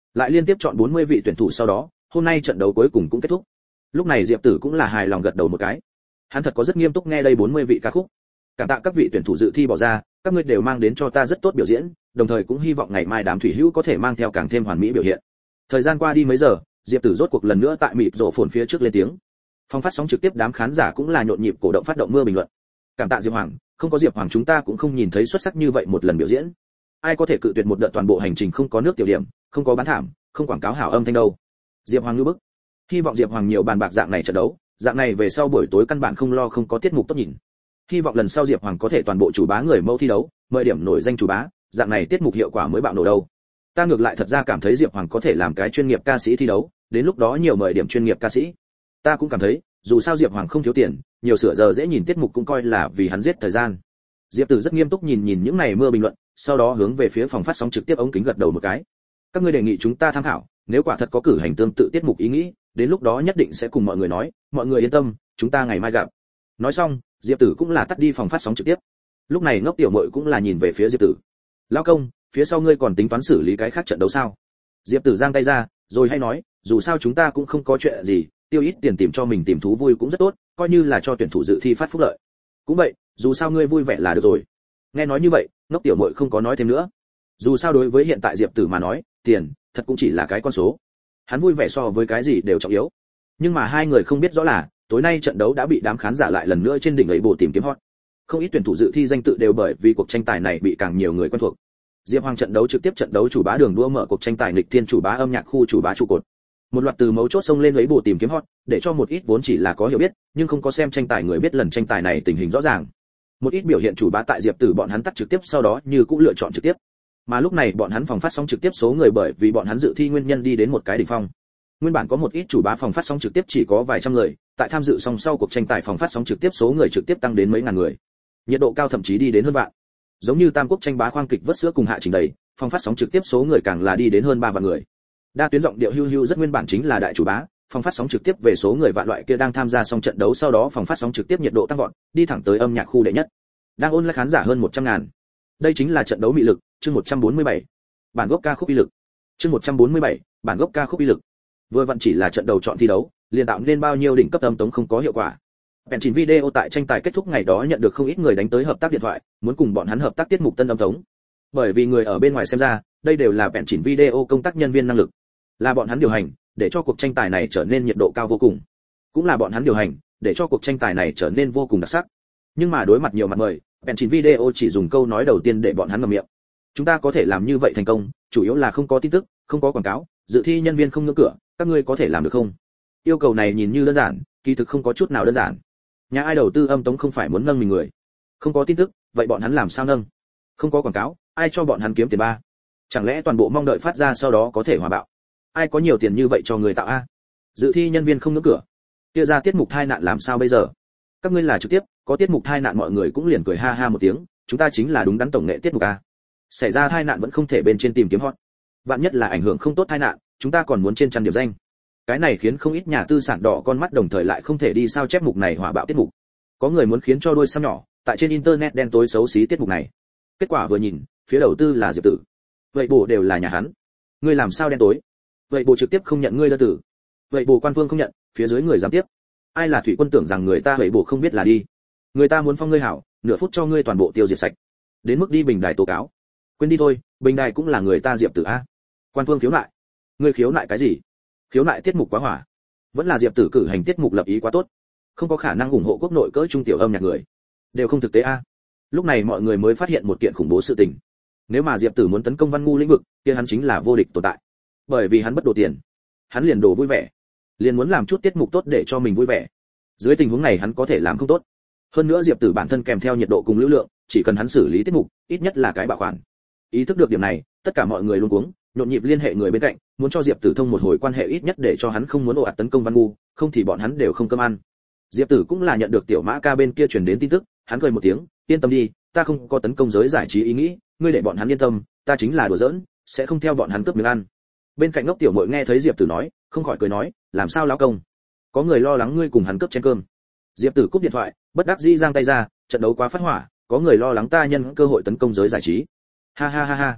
Lại liên tiếp chọn 40 vị tuyển thủ sau đó, hôm nay trận đấu cuối cùng cũng kết thúc. Lúc này Diệp Tử cũng là hài lòng gật đầu một cái. Hắn thật có rất nghiêm túc nghe đây 40 vị ca khúc. Cảm tạ các vị tuyển thủ dự thi bỏ ra, các ngươi đều mang đến cho ta rất tốt biểu diễn, đồng thời cũng hy vọng ngày mai đám thủy hữu có thể mang theo càng thêm hoàn mỹ biểu hiện. Thời gian qua đi mấy giờ, Diệp Tử rốt cuộc lần nữa tại mịt rộ phồn phía trước lên tiếng. Phòng phát sóng trực tiếp đám khán giả cũng là nhộn nhịp cổ động phát động mưa bình luận. Cảm tạ Diệp Hoàng, không có Diệp Hoàng chúng ta cũng không nhìn thấy xuất sắc như vậy một lần biểu diễn. Ai có thể cự tuyệt một đợt toàn bộ hành trình không có nước tiểu điểm, không có bán thảm, không quảng cáo hảo âm thanh đâu. Diệp Hoàng như bức. Hy vọng Diệp Hoàng nhiều bàn bạc dạng này trận đấu, dạng này về sau buổi tối căn bản không lo không có tiết mục tốt nhìn. Hy vọng lần sau Diệp Hoàng có thể toàn bộ chủ bá người mẫu thi đấu, mời điểm nổi danh chủ bá, dạng này tiết mục hiệu quả mới bạo nổ đâu. Ta ngược lại thật ra cảm thấy Diệp Hoàng có thể làm cái chuyên nghiệp ca sĩ thi đấu, đến lúc đó nhiều mời điểm chuyên nghiệp ca sĩ. Ta cũng cảm thấy, dù sao Diệp Hoàng không thiếu tiền, nhiều sửa giờ dễ nhìn tiết mục cũng coi là vì hắn giết thời gian. Diệp Tử rất nghiêm túc nhìn những này mưa bình luận, sau đó hướng về phía phòng phát sóng trực tiếp ống kính gật đầu một cái. Các ngươi đề nghị chúng ta tham khảo, nếu quả thật có cử hành tương tự tiết mục ý nghĩ, đến lúc đó nhất định sẽ cùng mọi người nói, mọi người yên tâm, chúng ta ngày mai gặp. Nói xong, Diệp Tử cũng là tắt đi phòng phát sóng trực tiếp. Lúc này Ngốc Tiểu Muội cũng là nhìn về phía Diệp Tử. Lão công, phía sau ngươi còn tính toán xử lý cái khác trận đấu sao? Diệp Tử giang tay ra, rồi hay nói, dù sao chúng ta cũng không có chuyện gì, tiêu ít tiền tìm cho mình tìm thú vui cũng rất tốt, coi như là cho tuyển thủ dự thi phát phúc lợi. Cũng vậy, dù sao ngươi vui vẻ là được rồi. Nghe nói như vậy, Ngốc Tiểu Muội không có nói thêm nữa. Dù sao đối với hiện tại Diệp Tử mà nói, tiền thật cũng chỉ là cái con số. Hắn vui vẻ so với cái gì đều trọng yếu. Nhưng mà hai người không biết rõ là, tối nay trận đấu đã bị đám khán giả lại lần nữa trên đỉnh ấy bộ tìm kiếm hot. Không ít tuyển thủ dự thi danh tự đều bởi vì cuộc tranh tài này bị càng nhiều người quen thuộc. Diệp Hoàng trận đấu trực tiếp trận đấu chủ bá đường đua mở cuộc tranh tài nghịch thiên chủ bá âm nhạc khu chủ bá trụ cột. Một loạt từ mấu chốt xông lên lấy bộ tìm kiếm hot, để cho một ít vốn chỉ là có hiểu biết, nhưng không có xem tranh tài người biết lần tranh tài này tình hình rõ ràng. Một ít biểu hiện chủ bá tại Diệp Tử bọn hắn tắt trực tiếp sau đó như cũng lựa chọn trực tiếp. Mà lúc này bọn hắn phòng phát sóng trực tiếp số người bởi vì bọn hắn dự thi nguyên nhân đi đến một cái đỉnh phong. Nguyên bản có một ít chủ bá phòng phát sóng trực tiếp chỉ có vài trăm người, tại tham dự song sau cuộc tranh tài phòng phát sóng trực tiếp số người trực tiếp tăng đến mấy ngàn người. Nhiệt độ cao thậm chí đi đến hơn vạn. Giống như Tam Quốc tranh bá khoang kịch vớt sữa cùng hạ trình đầy, phòng phát sóng trực tiếp số người càng là đi đến hơn 3 vạn người. Đa tuyến giọng điệu hưu hưu rất nguyên bản chính là đại chủ bá, phòng phát sóng trực tiếp về số người vạn loại kia đang tham gia xong trận đấu sau đó phòng phát sóng trực tiếp nhiệt độ tăng vọt, đi thẳng tới âm nhạc khu đệ nhất. Đang ôn lại khán giả hơn 100.000. Đây chính là trận đấu mị lực, chương 147. Bản gốc ca khúc uy lực. Chương 147, bản gốc ca khúc uy lực. Vừa vặn chỉ là trận đầu chọn thi đấu, liền tạo nên bao nhiêu đỉnh cấp âm tống không có hiệu quả. Bèn chỉnh video tại tranh tài kết thúc ngày đó nhận được không ít người đánh tới hợp tác điện thoại, muốn cùng bọn hắn hợp tác tiết mục tân âm tống. Bởi vì người ở bên ngoài xem ra, đây đều là bèn chỉnh video công tác nhân viên năng lực, là bọn hắn điều hành, để cho cuộc tranh tài này trở nên nhiệt độ cao vô cùng. Cũng là bọn hắn điều hành, để cho cuộc tranh tài này trở nên vô cùng đặc sắc. Nhưng mà đối mặt nhiều mặt mời, bèn chỉnh video chỉ dùng câu nói đầu tiên để bọn hắn ngậm miệng. Chúng ta có thể làm như vậy thành công, chủ yếu là không có tin tức, không có quảng cáo, dự thi nhân viên không ngưỡng cửa, các ngươi có thể làm được không? Yêu cầu này nhìn như đơn giản, kỳ thực không có chút nào đơn giản. Nhà ai đầu tư âm tống không phải muốn nâng mình người? Không có tin tức, vậy bọn hắn làm sao nâng? Không có quảng cáo, ai cho bọn hắn kiếm tiền ba? Chẳng lẽ toàn bộ mong đợi phát ra sau đó có thể hòa bạo? Ai có nhiều tiền như vậy cho người tạo a? Dự thi nhân viên không ngưỡng cửa, kia ra tiết mục thai nạn làm sao bây giờ? Các ngươi là trực tiếp, có tiết mục thai nạn mọi người cũng liền cười ha ha một tiếng, chúng ta chính là đúng đắn tổng nghệ tiết mục a. Xảy ra thai nạn vẫn không thể bên trên tìm kiếm hot. Vạn nhất là ảnh hưởng không tốt thai nạn, chúng ta còn muốn trên chăn điểm danh. Cái này khiến không ít nhà tư sản đỏ con mắt đồng thời lại không thể đi sao chép mục này hỏa bạo tiết mục. Có người muốn khiến cho đôi xăm nhỏ, tại trên internet đen tối xấu xí tiết mục này. Kết quả vừa nhìn, phía đầu tư là Diệp Tử. Vậy bổ đều là nhà hắn. Ngươi làm sao đen tối? Vậy bổ trực tiếp không nhận ngươi đơn tử. Vậy bổ quan phương không nhận, phía dưới người dám tiếp. Ai là thủy quân tưởng rằng người ta vậy bổ không biết là đi. Người ta muốn phong ngươi hảo, nửa phút cho ngươi toàn bộ tiêu diệt sạch. Đến mức đi bình đài tố cáo. Quên đi thôi, bình đài cũng là người ta Diệp Tử a. Quan phương khiếu nại. Ngươi khiếu nại cái gì? Khiếu nại tiết mục quá hỏa. Vẫn là Diệp Tử cử hành tiết mục lập ý quá tốt. Không có khả năng ủng hộ quốc nội cỡ trung tiểu âm nhạc người. Đều không thực tế a. Lúc này mọi người mới phát hiện một kiện khủng bố sự tình. Nếu mà Diệp Tử muốn tấn công văn ngu lĩnh vực, kia hắn chính là vô địch tồn tại. Bởi vì hắn bất đồ tiền. Hắn liền đồ vui vẻ. Liền muốn làm chút tiết mục tốt để cho mình vui vẻ. Dưới tình huống này hắn có thể làm không tốt. Hơn nữa Diệp Tử bản thân kèm theo nhiệt độ cùng lưu lượng, chỉ cần hắn xử lý tiết mục, ít nhất là cái bảo khoản. Ý thức được điểm này, tất cả mọi người luống cuống, nhộn nhịp liên hệ người bên cạnh, muốn cho Diệp Tử thông một hồi quan hệ ít nhất để cho hắn không muốn ồ ạt tấn công Văn Ngu, không thì bọn hắn đều không cơm ăn. Diệp Tử cũng là nhận được Tiểu Mã Ca bên kia truyền đến tin tức, hắn cười một tiếng, yên tâm đi, ta không có tấn công giới giải trí ý nghĩ, ngươi để bọn hắn yên tâm, ta chính là đùa giỡn, sẽ không theo bọn hắn cướp miếng ăn. Bên cạnh Ngốc Tiểu Muội nghe thấy Diệp Tử nói, không khỏi cười nói, làm sao lão công? Có người lo lắng ngươi cùng hắn cướp chén cơm. Diệp Tử cúp điện thoại, bất đắc dĩ giang tay ra, trận đấu quá phát hỏa, có người lo lắng ta nhân cơ hội tấn công giới giải trí. Ha ha ha ha.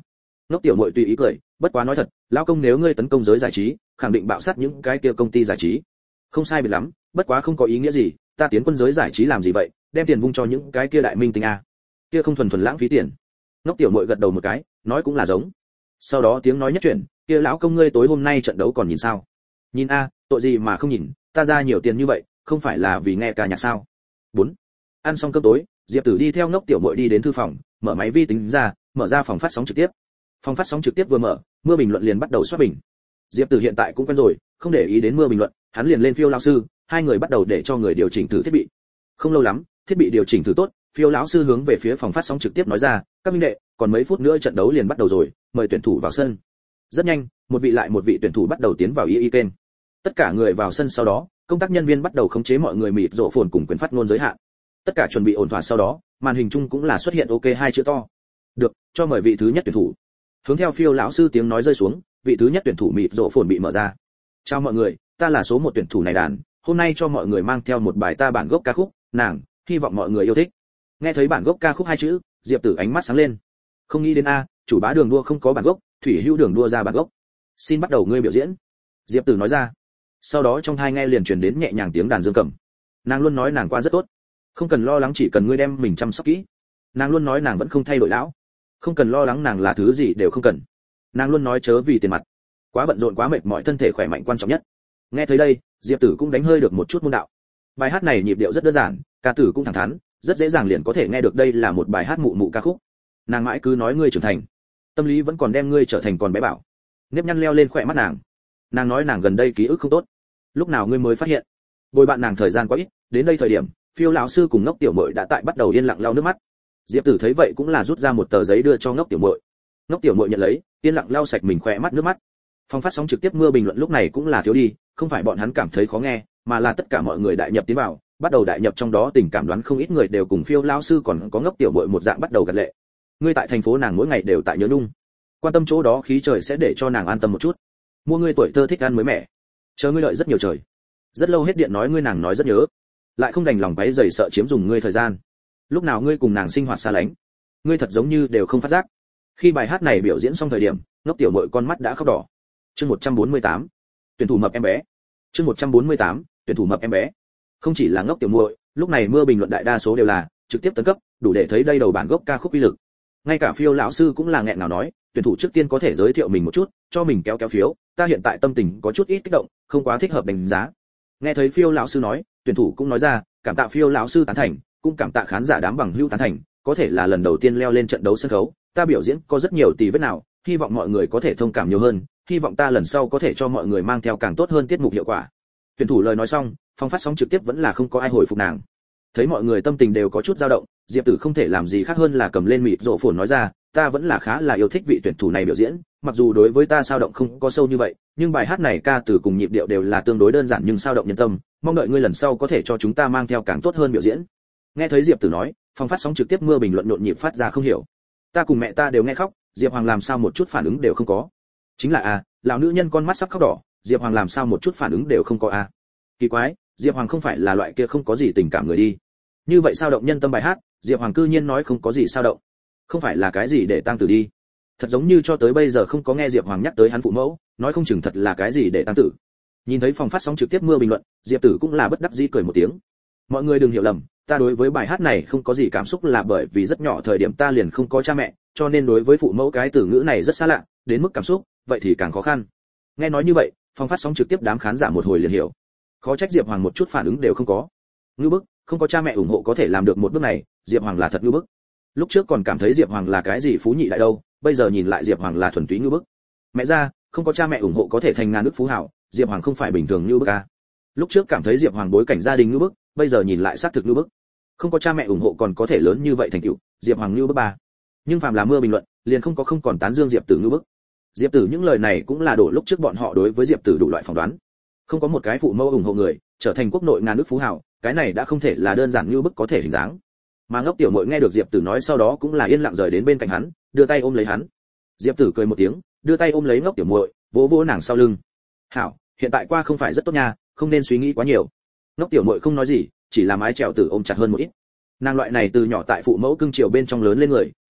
Ngốc tiểu muội tùy ý cười, bất quá nói thật, lão công nếu ngươi tấn công giới giải trí, khẳng định bạo sát những cái kia công ty giải trí. Không sai biệt lắm, bất quá không có ý nghĩa gì, ta tiến quân giới giải trí làm gì vậy, đem tiền vung cho những cái kia đại minh tinh a. Kia không thuần thuần lãng phí tiền. Ngốc tiểu muội gật đầu một cái, nói cũng là giống. Sau đó tiếng nói nhất chuyển, kia lão công ngươi tối hôm nay trận đấu còn nhìn sao? Nhìn a, tội gì mà không nhìn, ta ra nhiều tiền như vậy, không phải là vì nghe ca nhạc sao? 4. Ăn xong cơm tối, Diệp Tử đi theo Ngốc tiểu muội đi đến thư phòng, mở máy vi tính ra, mở ra phòng phát sóng trực tiếp. Phòng phát sóng trực tiếp vừa mở, mưa bình luận liền bắt đầu xoát bình. Diệp Tử hiện tại cũng quen rồi, không để ý đến mưa bình luận, hắn liền lên phiêu lão sư, hai người bắt đầu để cho người điều chỉnh thử thiết bị. Không lâu lắm, thiết bị điều chỉnh thử tốt, phiêu lão sư hướng về phía phòng phát sóng trực tiếp nói ra, các minh đệ, còn mấy phút nữa trận đấu liền bắt đầu rồi, mời tuyển thủ vào sân. Rất nhanh, một vị lại một vị tuyển thủ bắt đầu tiến vào y kênh. Tất cả người vào sân sau đó, công tác nhân viên bắt đầu khống chế mọi người mịt rộ phồn cùng quyền phát ngôn giới hạn. Tất cả chuẩn bị ổn thỏa sau đó, màn hình chung cũng là xuất hiện ok hai chữ to. Được, cho mời vị thứ nhất tuyển thủ. Hướng theo phiêu lão sư tiếng nói rơi xuống, vị thứ nhất tuyển thủ mịt rộ phồn bị mở ra. Chào mọi người, ta là số 1 tuyển thủ này đàn, hôm nay cho mọi người mang theo một bài ta bản gốc ca khúc, nàng, hy vọng mọi người yêu thích. Nghe thấy bản gốc ca khúc hai chữ, Diệp Tử ánh mắt sáng lên. Không nghĩ đến a, chủ bá đường đua không có bản gốc, thủy hữu đường đua ra bản gốc. Xin bắt đầu ngươi biểu diễn. Diệp Tử nói ra. Sau đó trong tai nghe liền truyền đến nhẹ nhàng tiếng đàn dương cầm. Nàng luôn nói nàng qua rất tốt, không cần lo lắng, chỉ cần ngươi đem mình chăm sóc kỹ. Nàng luôn nói nàng vẫn không thay đổi lão, không cần lo lắng, nàng là thứ gì đều không cần. Nàng luôn nói chớ vì tiền mặt, quá bận rộn quá mệt mỏi, thân thể khỏe mạnh quan trọng nhất. Nghe thấy đây, Diệp Tử cũng đánh hơi được một chút môn đạo. Bài hát này nhịp điệu rất đơn giản, ca từ cũng thẳng thắn, rất dễ dàng liền có thể nghe được đây là một bài hát mụ mụ ca khúc. Nàng mãi cứ nói ngươi trưởng thành, tâm lý vẫn còn đem ngươi trở thành con bé bảo. Nếp nhăn leo lên khỏe mắt nàng. Nàng nói nàng gần đây ký ức không tốt. Lúc nào ngươi mới phát hiện? Bồi bạn nàng thời gian quá ít, đến đây thời điểm, phiêu lão sư cùng Ngốc tiểu muội đã tại bắt đầu yên lặng lau nước mắt. Diệp Tử thấy vậy cũng là rút ra một tờ giấy đưa cho Ngốc tiểu muội. Ngốc tiểu muội nhận lấy, yên lặng lau sạch mình khỏe mắt nước mắt. Phòng phát sóng trực tiếp mưa bình luận lúc này cũng là thiếu đi, không phải bọn hắn cảm thấy khó nghe, mà là tất cả mọi người đại nhập tiến vào, bắt đầu đại nhập trong đó, tình cảm đoán không ít người đều cùng phiêu lão sư còn có Ngốc tiểu muội một dạng bắt đầu gật lệ. Ngươi tại thành phố nàng mỗi ngày đều tại nhớ nhung, quan tâm chỗ đó khí trời sẽ để cho nàng an tâm một chút. Mua ngươi tuổi thơ thích ăn mới mẻ, chờ ngươi đợi rất nhiều trời, rất lâu hết điện nói ngươi, nàng nói rất nhớ, lại không đành lòng váy dày sợ chiếm dùng ngươi thời gian. Lúc nào ngươi cùng nàng sinh hoạt xa lánh, ngươi thật giống như đều không phát giác. Khi bài hát này biểu diễn xong thời điểm, Ngốc tiểu muội con mắt đã khóc đỏ. Chương 148. Tuyển thủ mập em bé. Chương 148. Tuyển thủ mập em bé. Không chỉ là Ngốc tiểu muội, lúc này mưa bình luận đại đa số đều là trực tiếp tấn cấp, đủ để thấy đây đầu bản gốc ca khúc uy lực. Ngay cả phiêu lão sư cũng là nghẹn ngào nói, tuyển thủ trước tiên có thể giới thiệu mình một chút, cho mình kéo phiếu, ta hiện tại tâm tình có chút ít kích động, không quá thích hợp đánh giá. Nghe thấy phiêu lão sư nói, tuyển thủ cũng nói ra, cảm tạ phiêu lão sư tán thành, cũng cảm tạ khán giả đám bằng hữu tán thành, có thể là lần đầu tiên leo lên trận đấu sân khấu, ta biểu diễn có rất nhiều tì vết nào, hy vọng mọi người có thể thông cảm nhiều hơn, hy vọng ta lần sau có thể cho mọi người mang theo càng tốt hơn tiết mục hiệu quả. Tuyển thủ lời nói xong, phòng phát sóng trực tiếp vẫn là không có ai hồi phục nàng. Thấy mọi người tâm tình đều có chút dao động, Diệp Tử không thể làm gì khác hơn là cầm lên mịt rộ phồn nói ra, ta vẫn là khá là yêu thích vị tuyển thủ này biểu diễn, mặc dù đối với ta sao động không có sâu như vậy, nhưng bài hát này ca từ cùng nhịp điệu đều là tương đối đơn giản nhưng sao động nhân tâm, mong đợi ngươi lần sau có thể cho chúng ta mang theo càng tốt hơn biểu diễn. Nghe thấy Diệp Tử nói, phòng phát sóng trực tiếp mưa bình luận nhộn nhịp phát ra không hiểu. Ta cùng mẹ ta đều nghe khóc, Diệp Hoàng làm sao một chút phản ứng đều không có. Chính là lão nữ nhân con mắt sắp khóc đỏ, Diệp Hoàng làm sao một chút phản ứng đều không có Kỳ quái, Diệp Hoàng không phải là loại kia không có gì tình cảm người đi. Như vậy sao động nhân tâm bài hát, Diệp Hoàng cư nhiên nói không có gì sao động. Không phải là cái gì để tăng tử đi. Thật giống như cho tới bây giờ không có nghe Diệp Hoàng nhắc tới hắn phụ mẫu, nói không chừng thật là cái gì để tăng tử. Nhìn thấy phòng phát sóng trực tiếp mưa bình luận, Diệp Tử cũng là bất đắc dĩ cười một tiếng. Mọi người đừng hiểu lầm, ta đối với bài hát này không có gì cảm xúc là bởi vì rất nhỏ thời điểm ta liền không có cha mẹ, cho nên đối với phụ mẫu cái từ ngữ này rất xa lạ, đến mức cảm xúc, vậy thì càng khó khăn. Nghe nói như vậy, phòng phát sóng trực tiếp đám khán giả một hồi liền hiểu. Khó trách Diệp Hoàng một chút phản ứng đều không có. Ngưu bức, không có cha mẹ ủng hộ có thể làm được một bước này, Diệp Hoàng là thật ngưu bức. Lúc trước còn cảm thấy Diệp Hoàng là cái gì phú nhị đại đâu, bây giờ nhìn lại Diệp Hoàng là thuần túy ngưu bức. Mẹ ra, không có cha mẹ ủng hộ có thể thành ngàn nước phú hảo, Diệp Hoàng không phải bình thường ngưu bức Lúc trước cảm thấy Diệp Hoàng bối cảnh gia đình ngưu bức, bây giờ nhìn lại xác thực ngưu bức. Không có cha mẹ ủng hộ còn có thể lớn như vậy thành tựu, Diệp Hoàng ngưu bức Nhưng phàm là mưa bình luận, liền không còn tán dương Diệp Tử ngưu bức. Diệp Tử những lời này cũng là đổ lúc trước bọn họ đối với Diệp Tử đủ loại phỏng đoán. Không có một cái phụ mẫu ủng hộ người, trở thành quốc nội ngàn nước phú hảo, cái này đã không thể là đơn giản như bức có thể hình dáng. Mà Ngốc tiểu muội nghe được Diệp Tử nói sau đó cũng là yên lặng rời đến bên cạnh hắn, đưa tay ôm lấy hắn. Diệp Tử cười một tiếng, đưa tay ôm lấy Ngốc tiểu muội, vỗ vỗ nàng sau lưng. "Hảo, hiện tại qua không phải rất tốt nha, không nên suy nghĩ quá nhiều." Ngốc tiểu muội không nói gì, chỉ là mái chèo Tử ôm chặt hơn một ít. Nàng loại này từ nhỏ tại phụ mẫu cưng chiều bên trong lớn lên người,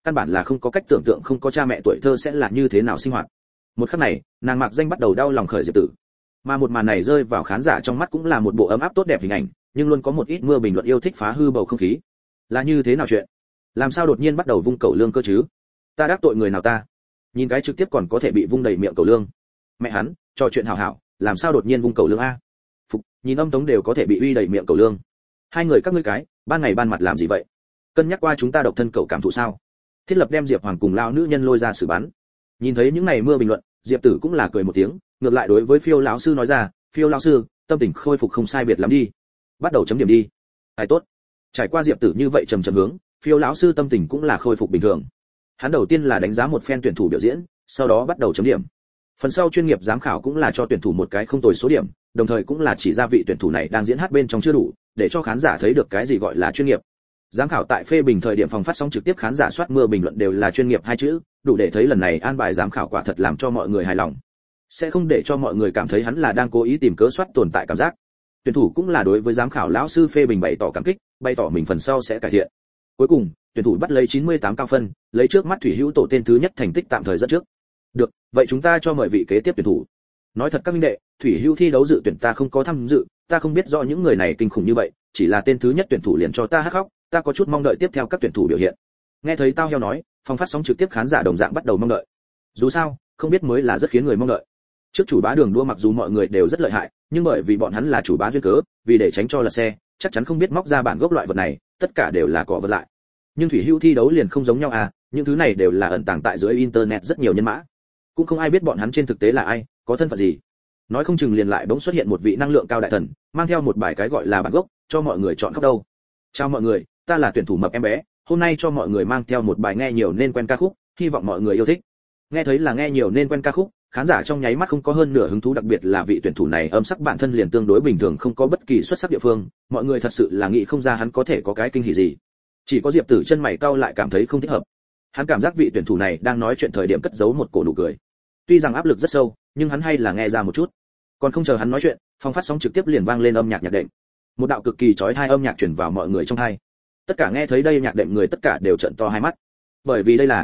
căn bản là không có cách tưởng tượng không có cha mẹ tuổi thơ sẽ là như thế nào sinh hoạt. Một khắc này, nàng Mạc Danh bắt đầu đau lòng khởi Diệp Tử. Mà một màn này rơi vào khán giả trong mắt cũng là một bộ ấm áp tốt đẹp hình ảnh, nhưng luôn có một ít mưa bình luận yêu thích phá hư bầu không khí. Là như thế nào chuyện? Làm sao đột nhiên bắt đầu vung cẩu lương cơ chứ? Ta đắc tội người nào ta? Nhìn cái trực tiếp còn có thể bị vung đầy miệng cẩu lương. Mẹ hắn, trò chuyện hảo hảo, làm sao đột nhiên vung cẩu lương a? Phục, nhìn âm tống đều có thể bị uy đầy miệng cẩu lương. Hai người các ngươi cái, ban ngày ban mặt làm gì vậy? Cân nhắc qua chúng ta độc thân cẩu cảm thụ sao? Thiết Lập đem Diệp Hoàng cùng lao nữ nhân lôi ra xử bắn. Nhìn thấy những này mưa bình luận, Diệp Tử cũng là cười một tiếng, ngược lại đối với Phiêu lão sư nói ra, Phiêu lão sư, tâm tình khôi phục không sai biệt lắm đi, bắt đầu chấm điểm đi. Ai tốt. Trải qua Diệp Tử như vậy trầm trầm hướng, Phiêu lão sư tâm tình cũng là khôi phục bình thường. Hắn đầu tiên là đánh giá một phen tuyển thủ biểu diễn, sau đó bắt đầu chấm điểm. Phần sau chuyên nghiệp giám khảo cũng là cho tuyển thủ một cái không tồi số điểm, đồng thời cũng là chỉ ra vị tuyển thủ này đang diễn hát bên trong chưa đủ, để cho khán giả thấy được cái gì gọi là chuyên nghiệp. Giám khảo tại phê bình thời điểm phòng phát sóng trực tiếp khán giả soát mưa bình luận đều là chuyên nghiệp hai chữ, đủ để thấy lần này an bài giám khảo quả thật làm cho mọi người hài lòng. Sẽ không để cho mọi người cảm thấy hắn là đang cố ý tìm cớ soát tồn tại cảm giác. Tuyển thủ cũng là đối với giám khảo lão sư phê bình bày tỏ cảm kích, bày tỏ mình phần sau sẽ cải thiện. Cuối cùng, tuyển thủ bắt lấy 98 cao phân, lấy trước mắt Thủy Hữu Tổ tên thứ nhất thành tích tạm thời dẫn trước. Được, vậy chúng ta cho mời vị kế tiếp tuyển thủ. Nói thật các minh đệ, Thủy Hữu thi đấu dự tuyển ta không có tham dự, ta không biết rõ những người này kinh khủng như vậy, chỉ là tên thứ nhất tuyển thủ liền cho ta hắc khóc, ta có chút mong đợi tiếp theo các tuyển thủ biểu hiện. Nghe thấy tao heo nói, phòng phát sóng trực tiếp khán giả đồng dạng bắt đầu mong đợi. Dù sao, không biết mới là rất khiến người mong đợi. Trước chủ bá đường đua mặc dù mọi người đều rất lợi hại, nhưng bởi vì bọn hắn là chủ bá duyên cớ, vì để tránh cho lật xe, chắc chắn không biết móc ra bản gốc loại vật này, tất cả đều là cọ vật lại. Nhưng Thủy Hữu thi đấu liền không giống nhau à, những thứ này đều là ẩn tàng tại dưới internet rất nhiều nhân mã, cũng không ai biết bọn hắn trên thực tế là ai, có thân phận gì. Nói không chừng liền lại bỗng xuất hiện một vị năng lượng cao đại thần, mang theo một bài cái gọi là bản gốc, cho mọi người chọn khóc đâu. Chào mọi người, ta là tuyển thủ mập em bé, hôm nay cho mọi người mang theo một bài nghe nhiều nên quen ca khúc, hy vọng mọi người yêu thích. Nghe thấy là nghe nhiều nên quen ca khúc, khán giả trong nháy mắt không có hơn nửa hứng thú, đặc biệt là vị tuyển thủ này âm sắc bản thân liền tương đối bình thường, không có bất kỳ xuất sắc địa phương, mọi người thật sự là nghĩ không ra hắn có thể có cái kinh hỉ gì. Chỉ có Diệp Tử chân mày cau lại cảm thấy không thích hợp. Hắn cảm giác vị tuyển thủ này đang nói chuyện thời điểm cất giấu một cổ nụ cười. Tuy rằng áp lực rất sâu, nhưng hắn hay là nghe ra một chút. Còn không chờ hắn nói chuyện, phòng phát sóng trực tiếp liền vang lên âm nhạc nhạc đệm. Một đạo cực kỳ chói tai âm nhạc truyền vào mọi người trong tai. Tất cả nghe thấy đây nhạc đệm người tất cả đều trợn to hai mắt. Bởi vì đây là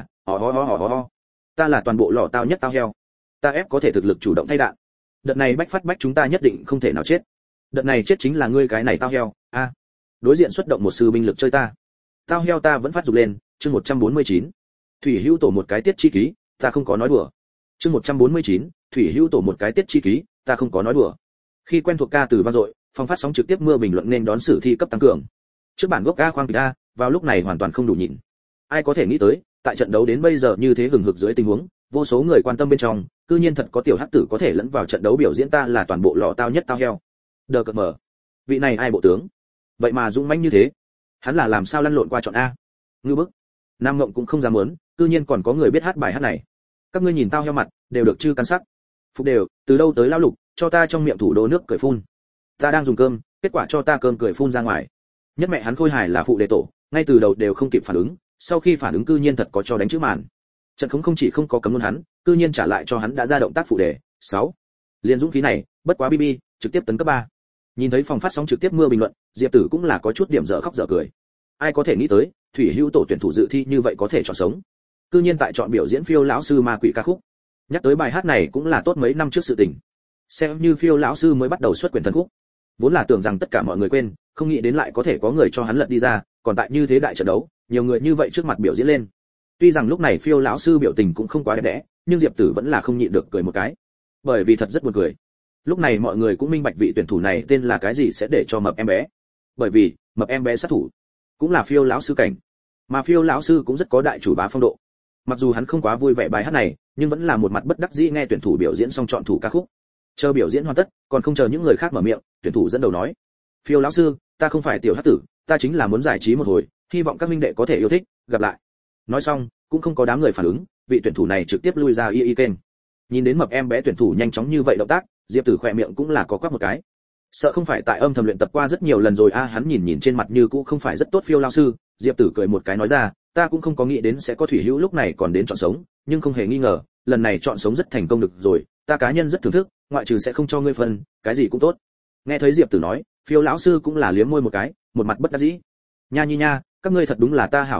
ho. Ta là toàn bộ lò tao nhất tao heo. Ta ép có thể thực lực chủ động thay đạn. Đợt này bách phát bách chúng ta nhất định không thể nào chết. Đợt này chết chính là ngươi cái này tao heo. A. Đối diện xuất động một sư binh lực chơi ta. Tao heo ta vẫn phát dục lên, chương 149. Thủy Hữu Tổ một cái tiết chi ký, ta không có nói đùa. Chương 149, Thủy Hữu Tổ một cái tiết chi ký, ta không có nói đùa. Khi quen thuộc ca từ vang dội, phòng phát sóng trực tiếp mưa bình luận nên đón sử thi cấp tăng cường. Trước bản gốc ca khoang kịch a, vào lúc này hoàn toàn không đủ nhìn. Ai có thể nghĩ tới, tại trận đấu đến bây giờ như thế hừng hực dưới tình huống, vô số người quan tâm bên trong, cư nhiên thật có tiểu hắc tử có thể lẫn vào trận đấu biểu diễn ta là toàn bộ lò tao nhất tao heo. Đờ cợt mở. Vị này ai bộ tướng? Vậy mà dũng mãnh như thế. Hắn là làm sao lăn lộn qua chọn a? Ngư bức. Nam Ngộng cũng không dám muốn, cư nhiên còn có người biết hát bài hát này. Các ngươi nhìn tao heo mặt, đều được chư cắn sắc. Phục đều, từ đâu tới lao lục, cho ta trong miệng thủ đô nước cười phun. Ta đang dùng cơm, kết quả cho ta cơm cười phun ra ngoài. Nhất mẹ hắn khôi hài là phụ đề tổ, ngay từ đầu đều không kịp phản ứng, sau khi phản ứng cư nhiên thật có cho đánh chữ màn. Trận không chỉ không có cấm luôn hắn, cư nhiên trả lại cho hắn đã ra động tác phụ đề. 6. Liên dũng khí này, bất quá BB, trực tiếp tấn cấp 3. Nhìn thấy phòng phát sóng trực tiếp mưa bình luận, Diệp Tử cũng là có chút điểm dở khóc dở cười. Ai có thể nghĩ tới, Thủy Hữu Tổ tuyển thủ dự thi như vậy có thể chọn sống. Cư nhiên tại chọn biểu diễn Phiêu lão sư ma quỷ ca khúc. Nhắc tới bài hát này cũng là tốt mấy năm trước sự tình. Xem như Phiêu lão sư mới bắt đầu xuất quyển thần khúc. Vốn là tưởng rằng tất cả mọi người quên, không nghĩ đến lại có thể có người cho hắn lật đi ra, còn tại như thế đại trận đấu, nhiều người như vậy trước mặt biểu diễn lên. Tuy rằng lúc này Phiêu lão sư biểu tình cũng không quá đẹp đẽ, nhưng Diệp Tử vẫn là không nhịn được cười một cái. Bởi vì thật rất buồn cười. Lúc này mọi người cũng minh bạch vị tuyển thủ này tên là cái gì sẽ để cho mập em bé. Bởi vì, mập em bé sát thủ cũng là Phiêu lão sư cảnh. Mà Phiêu lão sư cũng rất có đại chủ bá phong độ. Mặc dù hắn không quá vui vẻ bài hát này, nhưng vẫn là một mặt bất đắc dĩ nghe tuyển thủ biểu diễn xong chọn thủ ca khúc. Chờ biểu diễn hoàn tất, còn không chờ những người khác mở miệng, tuyển thủ dẫn đầu nói: "Phiêu lão sư, ta không phải tiểu hắc tử, ta chính là muốn giải trí một hồi, hy vọng các minh đệ có thể yêu thích, gặp lại." Nói xong, cũng không có đám người phản ứng, vị tuyển thủ này trực tiếp lui ra y kênh. Nhìn đến mập em bé tuyển thủ nhanh chóng như vậy động tác, Diệp Tử khỏe miệng cũng là có quắc một cái. Sợ không phải tại âm thầm luyện tập qua rất nhiều lần rồi a, hắn nhìn trên mặt như cũ không phải rất tốt Phiêu lão sư, Diệp Tử cười một cái nói ra, ta cũng không có nghĩ đến sẽ có Thủy Hữu lúc này còn đến chọn sống, nhưng không hề nghi ngờ, lần này chọn sống rất thành công được rồi, ta cá nhân rất thưởng thức, ngoại trừ sẽ không cho ngươi phân, cái gì cũng tốt. Nghe thấy Diệp Tử nói, Phiêu lão sư cũng là liếm môi một cái, một mặt bất đắc dĩ. Nha nhi nha, các ngươi thật đúng là ta hảo huynh đệ,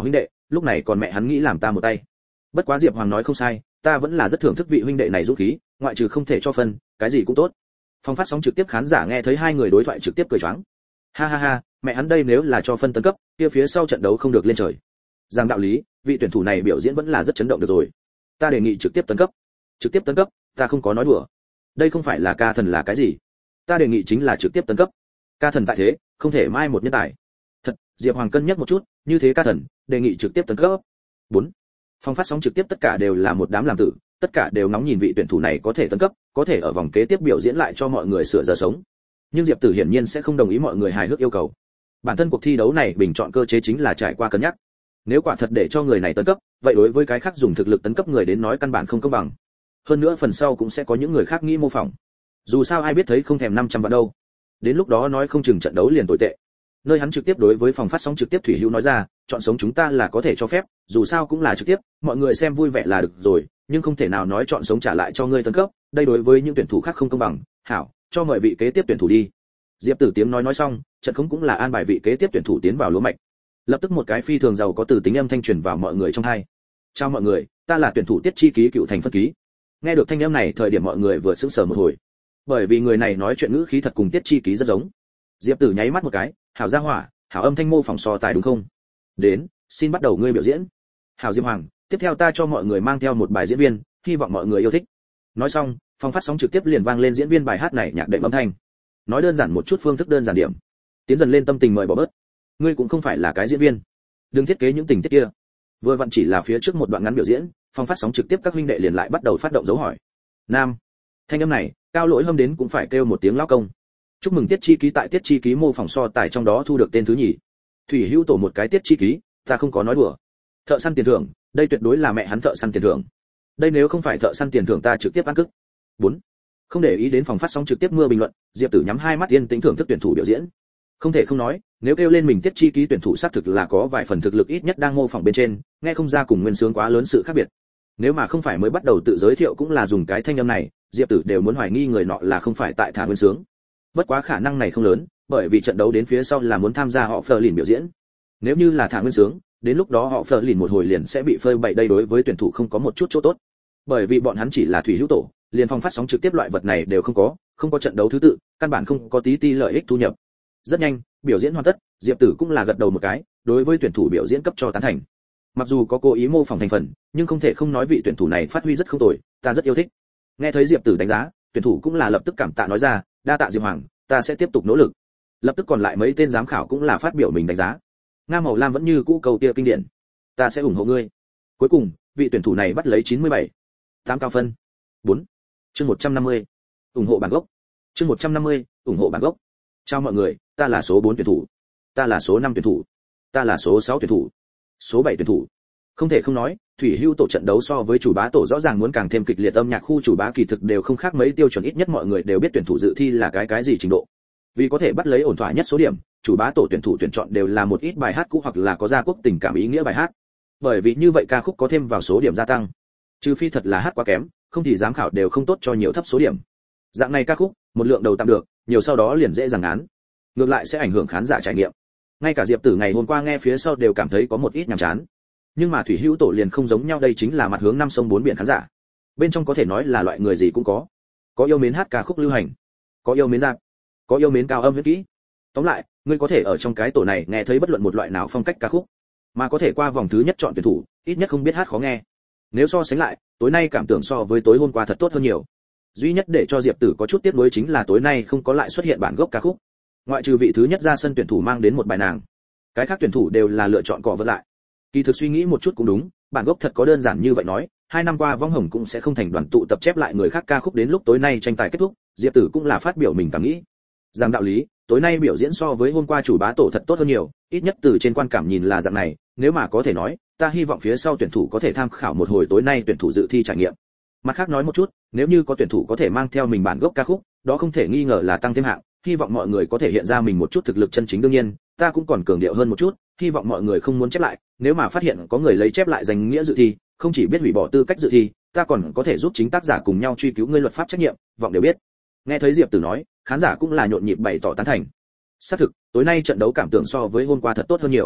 lúc này còn mẹ hắn nghĩ làm ta một tay. Bất quá Diệp Hoàng nói không sai, ta vẫn là rất thưởng thức vị huynh đệ này dũng khí, ngoại trừ không thể cho phân, cái gì cũng tốt. Phòng phát sóng trực tiếp khán giả nghe thấy hai người đối thoại trực tiếp cười choáng. Ha ha ha, mẹ hắn đây nếu là cho phân tấn cấp, kia phía sau trận đấu không được lên trời. Giang đạo lý, vị tuyển thủ này biểu diễn vẫn là rất chấn động được rồi. Ta đề nghị trực tiếp tấn cấp. Trực tiếp tấn cấp, ta không có nói đùa. Đây không phải là ca thần là cái gì? Ta đề nghị chính là trực tiếp tấn cấp. Ca thần tại thế, không thể mai một nhân tài. Thật, Diệp Hoàng cân nhắc một chút, như thế ca thần, đề nghị trực tiếp tấn cấp. 4. Phòng phát sóng trực tiếp tất cả đều là một đám làm tử, tất cả đều ngóng nhìn vị tuyển thủ này có thể tấn cấp, có thể ở vòng kế tiếp biểu diễn lại cho mọi người sửa giờ sống. Nhưng Diệp Tử hiển nhiên sẽ không đồng ý mọi người hài hước yêu cầu. Bản thân cuộc thi đấu này bình chọn cơ chế chính là trải qua cân nhắc. Nếu quả thật để cho người này tấn cấp, vậy đối với cái khác dùng thực lực tấn cấp người đến nói căn bản không công bằng. Hơn nữa phần sau cũng sẽ có những người khác nghĩ mô phỏng. Dù sao ai biết thấy không thèm 500 vạn đâu. Đến lúc đó nói không chừng trận đấu liền tồi tệ. Nơi hắn trực tiếp đối với phòng phát sóng trực tiếp Thủy Hữu nói ra, chọn sống chúng ta là có thể cho phép, dù sao cũng là trực tiếp, mọi người xem vui vẻ là được rồi, nhưng không thể nào nói chọn sống trả lại cho ngươi tấn cấp, đây đối với những tuyển thủ khác không công bằng. Hảo, cho mời vị kế tiếp tuyển thủ đi. Diệp Tử tiếng nói xong, trận không cũng là an bài vị kế tiếp tuyển thủ tiến vào lúa mạch. Lập tức một cái phi thường giàu có từ tính âm thanh truyền vào mọi người trong tai. Chào mọi người, ta là tuyển thủ Tiết Chi Ký cựu thành phân ký. Nghe được thanh âm này, thời điểm mọi người vừa sững sờ một hồi, bởi vì người này nói chuyện ngữ khí thật cùng Tiết Chi Ký rất giống. Diệp Tử nháy mắt một cái, hảo gia hỏa, hảo âm thanh mô phỏng so tài đúng không? Đến, xin bắt đầu ngươi biểu diễn. Hảo Diệp Hoàng, tiếp theo ta cho mọi người mang theo một bài diễn viên, hy vọng mọi người yêu thích. Nói xong, phòng phát sóng trực tiếp liền vang lên diễn viên bài hát này nhạc đệm âm thanh. Nói đơn giản một chút phương thức đơn giản điểm. Tiến dần lên tâm tình mời bỏ bớt. Ngươi cũng không phải là cái diễn viên, đừng thiết kế những tình tiết kia. Vừa vặn chỉ là phía trước một đoạn ngắn biểu diễn, phòng phát sóng trực tiếp các huynh đệ liền lại bắt đầu phát động dấu hỏi. Nam, thanh âm này, Cao Lỗi Hâm đến cũng phải kêu một tiếng lão công. Chúc mừng Tiết Chi Ký tại Tiết Chi Ký mô phỏng so tài trong đó thu được tên thứ nhì. Thủy Hữu tổ một cái Tiết Chi Ký, ta không có nói đùa. Thợ săn tiền thưởng, đây tuyệt đối là mẹ hắn thợ săn tiền thưởng. Đây nếu không phải thợ săn tiền thưởng ta trực tiếp ăn cức. 4. Không để ý đến phòng phát sóng trực tiếp mưa bình luận, Diệp Tử nhắm hai mắt yên tĩnh thưởng thức tuyển thủ biểu diễn. Không thể không nói, nếu kêu lên mình Tiết Chi Ký tuyển thủ xác thực là có vài phần thực lực ít nhất đang mô phỏng bên trên, nghe không ra cùng Nguyên Sướng quá lớn sự khác biệt. Nếu mà không phải mới bắt đầu tự giới thiệu cũng là dùng cái thanh âm này, Diệp Tử đều muốn hoài nghi người nọ là không phải tại Thả Nguyên Sướng. Bất quá khả năng này không lớn, bởi vì trận đấu đến phía sau là muốn tham gia họ Fleur lìn biểu diễn. Nếu như là Thả Nguyên Sướng, đến lúc đó họ Fleur lìn một hồi liền sẽ bị phơi bày, đây đối với tuyển thủ không có một chút chỗ tốt. Bởi vì bọn hắn chỉ là Thủy Hữu tổ, liền phòng phát sóng trực tiếp loại vật này đều không có trận đấu thứ tự, căn bản không có tí lợi ích thu nhập. Rất nhanh, biểu diễn hoàn tất, Diệp Tử cũng là gật đầu một cái, đối với tuyển thủ biểu diễn cấp cho tán thành. Mặc dù có cố ý mô phỏng thành phần, nhưng không thể không nói vị tuyển thủ này phát huy rất không tồi, ta rất yêu thích. Nghe thấy Diệp Tử đánh giá, tuyển thủ cũng là lập tức cảm tạ nói ra, đa tạ Diệp Hoàng, ta sẽ tiếp tục nỗ lực. Lập tức còn lại mấy tên giám khảo cũng là phát biểu mình đánh giá. Nga Màu Lam vẫn như cũ câu tia kinh điển, ta sẽ ủng hộ ngươi. Cuối cùng, vị tuyển thủ này bắt lấy 97. 8 cao phân. 4. Chương 150. Ủng hộ bản gốc. Chương 150, ủng hộ bản gốc. Chào mọi người, ta là số 4 tuyển thủ. Ta là số 5 tuyển thủ. Ta là số 6 tuyển thủ. Số 7 tuyển thủ. Không thể không nói, Thủy Hữu tổ trận đấu so với chủ bá tổ rõ ràng muốn càng thêm kịch liệt, âm nhạc khu chủ bá kỳ thực đều không khác mấy tiêu chuẩn, ít nhất mọi người đều biết tuyển thủ dự thi là cái gì trình độ. Vì có thể bắt lấy ổn thỏa nhất số điểm, chủ bá tổ tuyển thủ tuyển chọn đều là một ít bài hát cũ hoặc là có gia quốc tình cảm ý nghĩa bài hát. Bởi vì như vậy ca khúc có thêm vào số điểm gia tăng. Trừ phi thật là hát quá kém, không thì giám khảo đều không tốt cho nhiều thấp số điểm. Dạng này ca khúc, một lượng đầu tạm được, nhiều sau đó liền dễ dàng án. Ngược lại sẽ ảnh hưởng khán giả trải nghiệm. Ngay cả Diệp Tử ngày hôm qua nghe phía sau đều cảm thấy có một ít nhàm chán. Nhưng mà Thủy Hữu tổ liền không giống nhau, đây chính là mặt hướng năm sông bốn biển khán giả. Bên trong có thể nói là loại người gì cũng có yêu mến hát ca khúc lưu hành, có yêu mến rap, có yêu mến cao âm viết kỹ. Tóm lại, ngươi có thể ở trong cái tổ này nghe thấy bất luận một loại nào phong cách ca khúc, mà có thể qua vòng thứ nhất chọn tuyển thủ, ít nhất không biết hát khó nghe. Nếu so sánh lại, tối nay cảm tưởng so với tối hôm qua thật tốt hơn nhiều. Duy nhất để cho Diệp Tử có chút tiếc nuối chính là tối nay không có lại xuất hiện bản gốc ca khúc. Ngoại trừ vị thứ nhất ra sân tuyển thủ mang đến một bài nàng, cái khác tuyển thủ đều là lựa chọn cọ vớt lại. Kỳ thực suy nghĩ một chút cũng đúng, bản gốc thật có đơn giản như vậy nói, 2 năm qua Vong Hồng cũng sẽ không thành đoàn tụ tập chép lại người khác ca khúc, đến lúc tối nay tranh tài kết thúc, Diệp Tử cũng là phát biểu mình cảm nghĩ. Rằng đạo lý, tối nay biểu diễn so với hôm qua chủ bá tổ thật tốt hơn nhiều, ít nhất từ trên quan cảm nhìn là dạng này, nếu mà có thể nói, ta hy vọng phía sau tuyển thủ có thể tham khảo một hồi tối nay tuyển thủ dự thi trải nghiệm. Mặt khác nói một chút, nếu như có tuyển thủ có thể mang theo mình bản gốc ca khúc, đó không thể nghi ngờ là tăng thêm hạng, hy vọng mọi người có thể hiện ra mình một chút thực lực chân chính, đương nhiên, ta cũng còn cường điệu hơn một chút, hy vọng mọi người không muốn chép lại, nếu mà phát hiện có người lấy chép lại danh nghĩa dự thi, không chỉ biết hủy bỏ tư cách dự thi, ta còn có thể giúp chính tác giả cùng nhau truy cứu ngươi luật pháp trách nhiệm, vọng đều biết. Nghe thấy Diệp Tử nói, khán giả cũng là nhộn nhịp bày tỏ tán thành. Xác thực, tối nay trận đấu cảm tưởng so với hôm qua thật tốt hơn nhiều.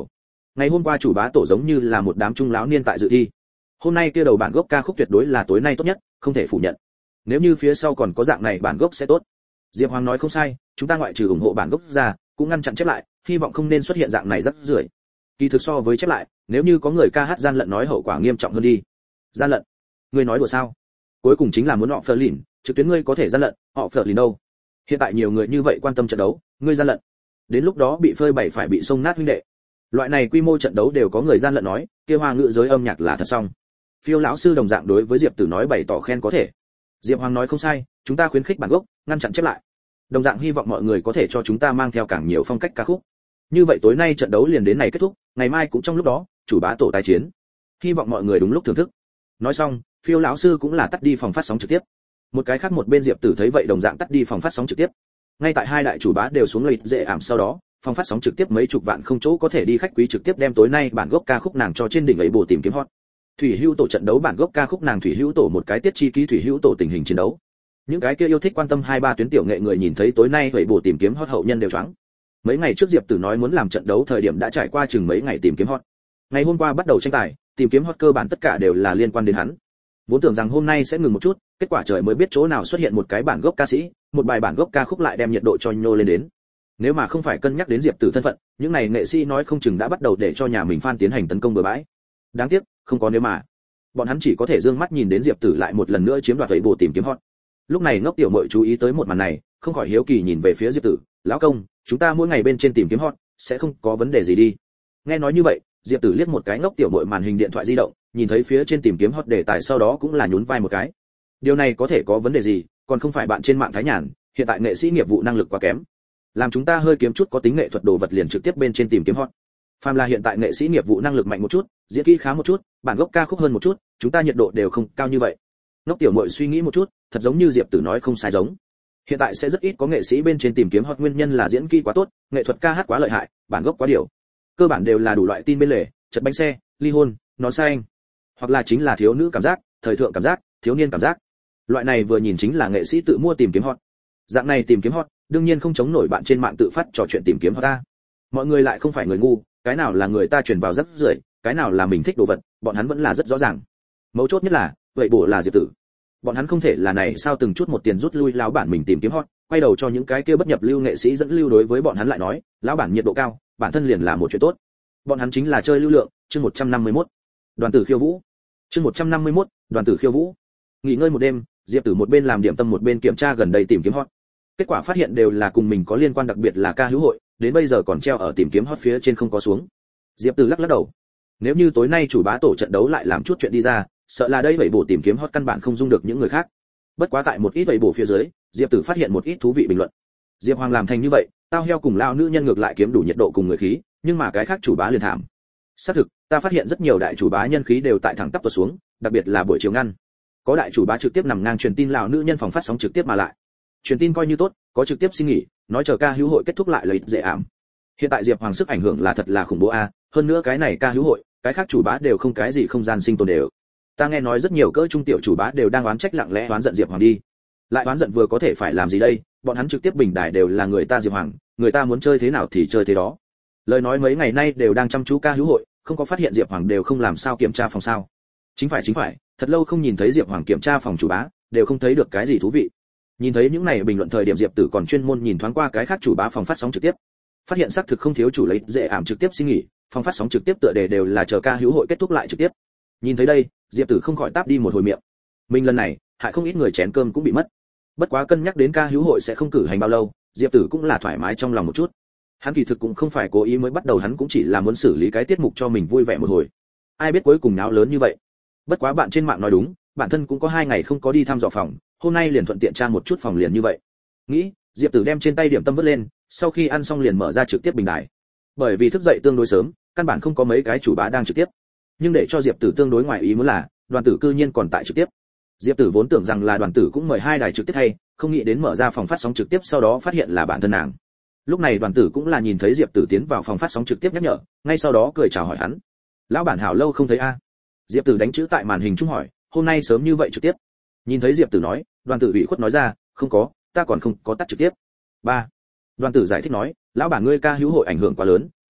Ngày hôm qua chủ bá tổ giống như là một đám trung lão niên tại dự thi. Hôm nay kia đầu bản gốc ca khúc tuyệt đối là tối nay tốt nhất, không thể phủ nhận. Nếu như phía sau còn có dạng này bản gốc sẽ tốt. Diệp Hoàng nói không sai, chúng ta ngoại trừ ủng hộ bản gốc ra, cũng ngăn chặn chép lại, hy vọng không nên xuất hiện dạng này rắc rưởi. Kỳ thực so với chép lại, nếu như có người ca hát gian lận nói hậu quả nghiêm trọng hơn đi. Gian lận? Ngươi nói đùa sao? Cuối cùng chính là muốn họ phờ lìn, trực tuyến ngươi có thể gian lận, họ phờ lìn đâu? Hiện tại nhiều người như vậy quan tâm trận đấu, ngươi gian lận. Đến lúc đó bị phơi bày phải bị xông nát huynh đệ. Loại này quy mô trận đấu đều có người gian lận nói, kia hoa ngữ giới âm nhạc là thật xong. Phiêu lão sư đồng dạng đối với Diệp Tử nói bày tỏ khen có thể. Diệp Hoàng nói không sai, chúng ta khuyến khích bản gốc, ngăn chặn chép lại. Đồng dạng hy vọng mọi người có thể cho chúng ta mang theo càng nhiều phong cách ca khúc. Như vậy tối nay trận đấu liền đến này kết thúc, ngày mai cũng trong lúc đó, chủ bá tổ tái chiến. Hy vọng mọi người đúng lúc thưởng thức. Nói xong, Phiêu lão sư cũng là tắt đi phòng phát sóng trực tiếp. Một cái khác một bên Diệp Tử thấy vậy đồng dạng tắt đi phòng phát sóng trực tiếp. Ngay tại hai đại chủ bá đều xuống lệch dễ ảm sau đó, phòng phát sóng trực tiếp mấy chục vạn không chỗ có thể đi khách quý trực tiếp đem tối nay bản gốc ca khúc nàng cho trên đỉnh ấy bổ tìm kiếm hot. Thủy Hữu tổ trận đấu bản gốc ca khúc nàng Thủy Hữu tổ một cái tiết chi ký Thủy Hữu tổ tình hình chiến đấu. Những cái kia yêu thích quan tâm 2-3 tuyến tiểu nghệ người nhìn thấy tối nay vậy bổ tìm kiếm hot hậu nhân đều choáng. Mấy ngày trước Diệp Tử nói muốn làm trận đấu thời điểm đã trải qua chừng mấy ngày tìm kiếm hot. Ngày hôm qua bắt đầu tranh tài, tìm kiếm hot cơ bản tất cả đều là liên quan đến hắn. Vốn tưởng rằng hôm nay sẽ ngừng một chút, kết quả trời mới biết chỗ nào xuất hiện một cái bản gốc ca sĩ, một bài bản gốc ca khúc lại đem nhiệt độ cho nhô lên đến. Nếu mà không phải cân nhắc đến Diệp Tử thân phận, những này nghệ sĩ nói không chừng đã bắt đầu để cho nhà mình fan tiến hành tấn công bừa bãi. Đáng tiếc, không có nếu mà. Bọn hắn chỉ có thể dương mắt nhìn đến Diệp Tử lại một lần nữa chiếm đoạt vậy bộ tìm kiếm hot. Lúc này ngốc tiểu muội chú ý tới một màn này, không khỏi hiếu kỳ nhìn về phía Diệp Tử, "Lão công, chúng ta mỗi ngày bên trên tìm kiếm hot, sẽ không có vấn đề gì đi?" Nghe nói như vậy, Diệp Tử liếc một cái ngốc tiểu muội màn hình điện thoại di động, nhìn thấy phía trên tìm kiếm hot đề tài sau đó cũng là nhún vai một cái. Điều này có thể có vấn đề gì, còn không phải bạn trên mạng thái nhàn, hiện tại nghệ sĩ nghiệp vụ năng lực quá kém. Làm chúng ta hơi kiếm chút có tính nghệ thuật đồ vật liền trực tiếp bên trên tìm kiếm hot. Phàm là hiện tại nghệ sĩ nghiệp vụ năng lực mạnh một chút, diễn kỹ khá một chút, bản gốc ca khúc hơn một chút, chúng ta nhiệt độ đều không cao như vậy. Ngốc tiểu muội suy nghĩ một chút, thật giống như Diệp Tử nói không sai giống. Hiện tại sẽ rất ít có nghệ sĩ bên trên tìm kiếm hot nguyên nhân là diễn kỹ quá tốt, nghệ thuật ca hát quá lợi hại, bản gốc quá điều. Cơ bản đều là đủ loại tin bên lề, chật bánh xe, ly hôn, nón xanh, hoặc là chính là thiếu nữ cảm giác, thời thượng cảm giác, thiếu niên cảm giác. Loại này vừa nhìn chính là nghệ sĩ tự mua tìm kiếm hot. Dạng này tìm kiếm hot, đương nhiên không chống nổi bạn trên mạng tự phát trò chuyện tìm kiếm hot ta. Mọi người lại không phải người ngu, cái nào là người ta truyền vào rất rưởi, cái nào là mình thích đồ vật, bọn hắn vẫn là rất rõ ràng. Mấu chốt nhất là, vậy bổ là Diệp Tử. Bọn hắn không thể là này sao từng chút một tiền rút lui lão bản mình tìm kiếm hot, quay đầu cho những cái kia bất nhập lưu nghệ sĩ dẫn lưu đối với bọn hắn lại nói, lão bản nhiệt độ cao, bản thân liền là một chuyện tốt. Bọn hắn chính là chơi lưu lượng, chương 151. Đoàn tử khiêu vũ. Chương 151, đoàn tử khiêu vũ. Nghỉ ngơi một đêm, Diệp Tử một bên làm điểm tâm một bên kiểm tra gần đây tìm kiếm hot. Kết quả phát hiện đều là cùng mình có liên quan, đặc biệt là ca hữu hội, đến bây giờ còn treo ở tìm kiếm hot phía trên không có xuống. Diệp Tử lắc lắc đầu. Nếu như tối nay chủ bá tổ trận đấu lại làm chút chuyện đi ra, sợ là đây vậy bổ tìm kiếm hot căn bản không dung được những người khác. Bất quá tại một ít vậy bổ phía dưới, Diệp Tử phát hiện một ít thú vị bình luận. Diệp Hoàng làm thành như vậy, tao heo cùng lao nữ nhân ngược lại kiếm đủ nhiệt độ cùng người khí, nhưng mà cái khác chủ bá liền thảm. Xác thực, ta phát hiện rất nhiều đại chủ bá nhân khí đều tại thẳng tắp tuột xuống, đặc biệt là buổi chiều ngăn. Có đại chủ bá trực tiếp nằm ngang truyền tin lão nữ nhân phòng phát sóng trực tiếp mà lại. Truyền tin coi như tốt, có trực tiếp xin nghỉ, nói chờ ca hữu hội kết thúc lại lấy dễ ảm. Hiện tại Diệp Hoàng sức ảnh hưởng là thật là khủng bố a, hơn nữa cái này ca hữu hội, cái khác chủ bá đều không cái gì không gian sinh tồn đều. Ta nghe nói rất nhiều cỡ trung tiểu chủ bá đều đang oán trách lặng lẽ oán giận Diệp Hoàng đi. Lại oán giận vừa có thể phải làm gì đây, bọn hắn trực tiếp bình đài đều là người ta Diệp Hoàng, người ta muốn chơi thế nào thì chơi thế đó. Lời nói mấy ngày nay đều đang chăm chú ca hữu hội, không có phát hiện Diệp Hoàng đều không làm sao kiểm tra phòng sao. Chính phải, thật lâu không nhìn thấy Diệp Hoàng kiểm tra phòng chủ bá, đều không thấy được cái gì thú vị. Nhìn thấy những này bình luận thời điểm Diệp Tử còn chuyên môn nhìn thoáng qua cái khác chủ bá phòng phát sóng trực tiếp. Phát hiện xác thực không thiếu chủ lấy dễ ảm trực tiếp xin nghỉ, phòng phát sóng trực tiếp tựa đề đều là chờ ca hữu hội kết thúc lại trực tiếp. Nhìn thấy đây, Diệp Tử không khỏi táp đi một hồi miệng. Mình lần này, hại không ít người chén cơm cũng bị mất. Bất quá cân nhắc đến ca hữu hội sẽ không cử hành bao lâu, Diệp Tử cũng là thoải mái trong lòng một chút. Hắn kỳ thực cũng không phải cố ý mới bắt đầu, hắn cũng chỉ là muốn xử lý cái tiết mục cho mình vui vẻ một hồi. Ai biết cuối cùng náo lớn như vậy. Bất quá bạn trên mạng nói đúng, bản thân cũng có 2 ngày không có đi thăm dò phòng, hôm nay liền thuận tiện tra một chút phòng liền như vậy. Nghĩ, Diệp Tử đem trên tay điểm tâm vứt lên, sau khi ăn xong liền mở ra trực tiếp bình đài. Bởi vì thức dậy tương đối sớm, căn bản không có mấy cái chủ bá đang trực tiếp. Nhưng để cho Diệp Tử tương đối ngoài ý muốn là, Đoàn Tử cư nhiên còn tại trực tiếp. Diệp Tử vốn tưởng rằng là Đoàn Tử cũng mời 2 đài trực tiếp thay, không nghĩ đến mở ra phòng phát sóng trực tiếp sau đó phát hiện là bản thân nàng. Lúc này Đoàn Tử cũng là nhìn thấy Diệp Tử tiến vào phòng phát sóng trực tiếp nhắc nhở, ngay sau đó cười chào hỏi hắn. Lão bản hảo lâu không thấy a. Diệp Tử đánh chữ tại màn hình trung hỏi, hôm nay sớm như vậy trực tiếp. Nhìn thấy Diệp Tử nói, Đoàn Tử ủy khuất nói ra, không có, ta còn không có tắt trực tiếp. 3. Đoàn Tử giải thích nói, lão bản ngươi ca hữu hội ảnh hưởng quá lớn,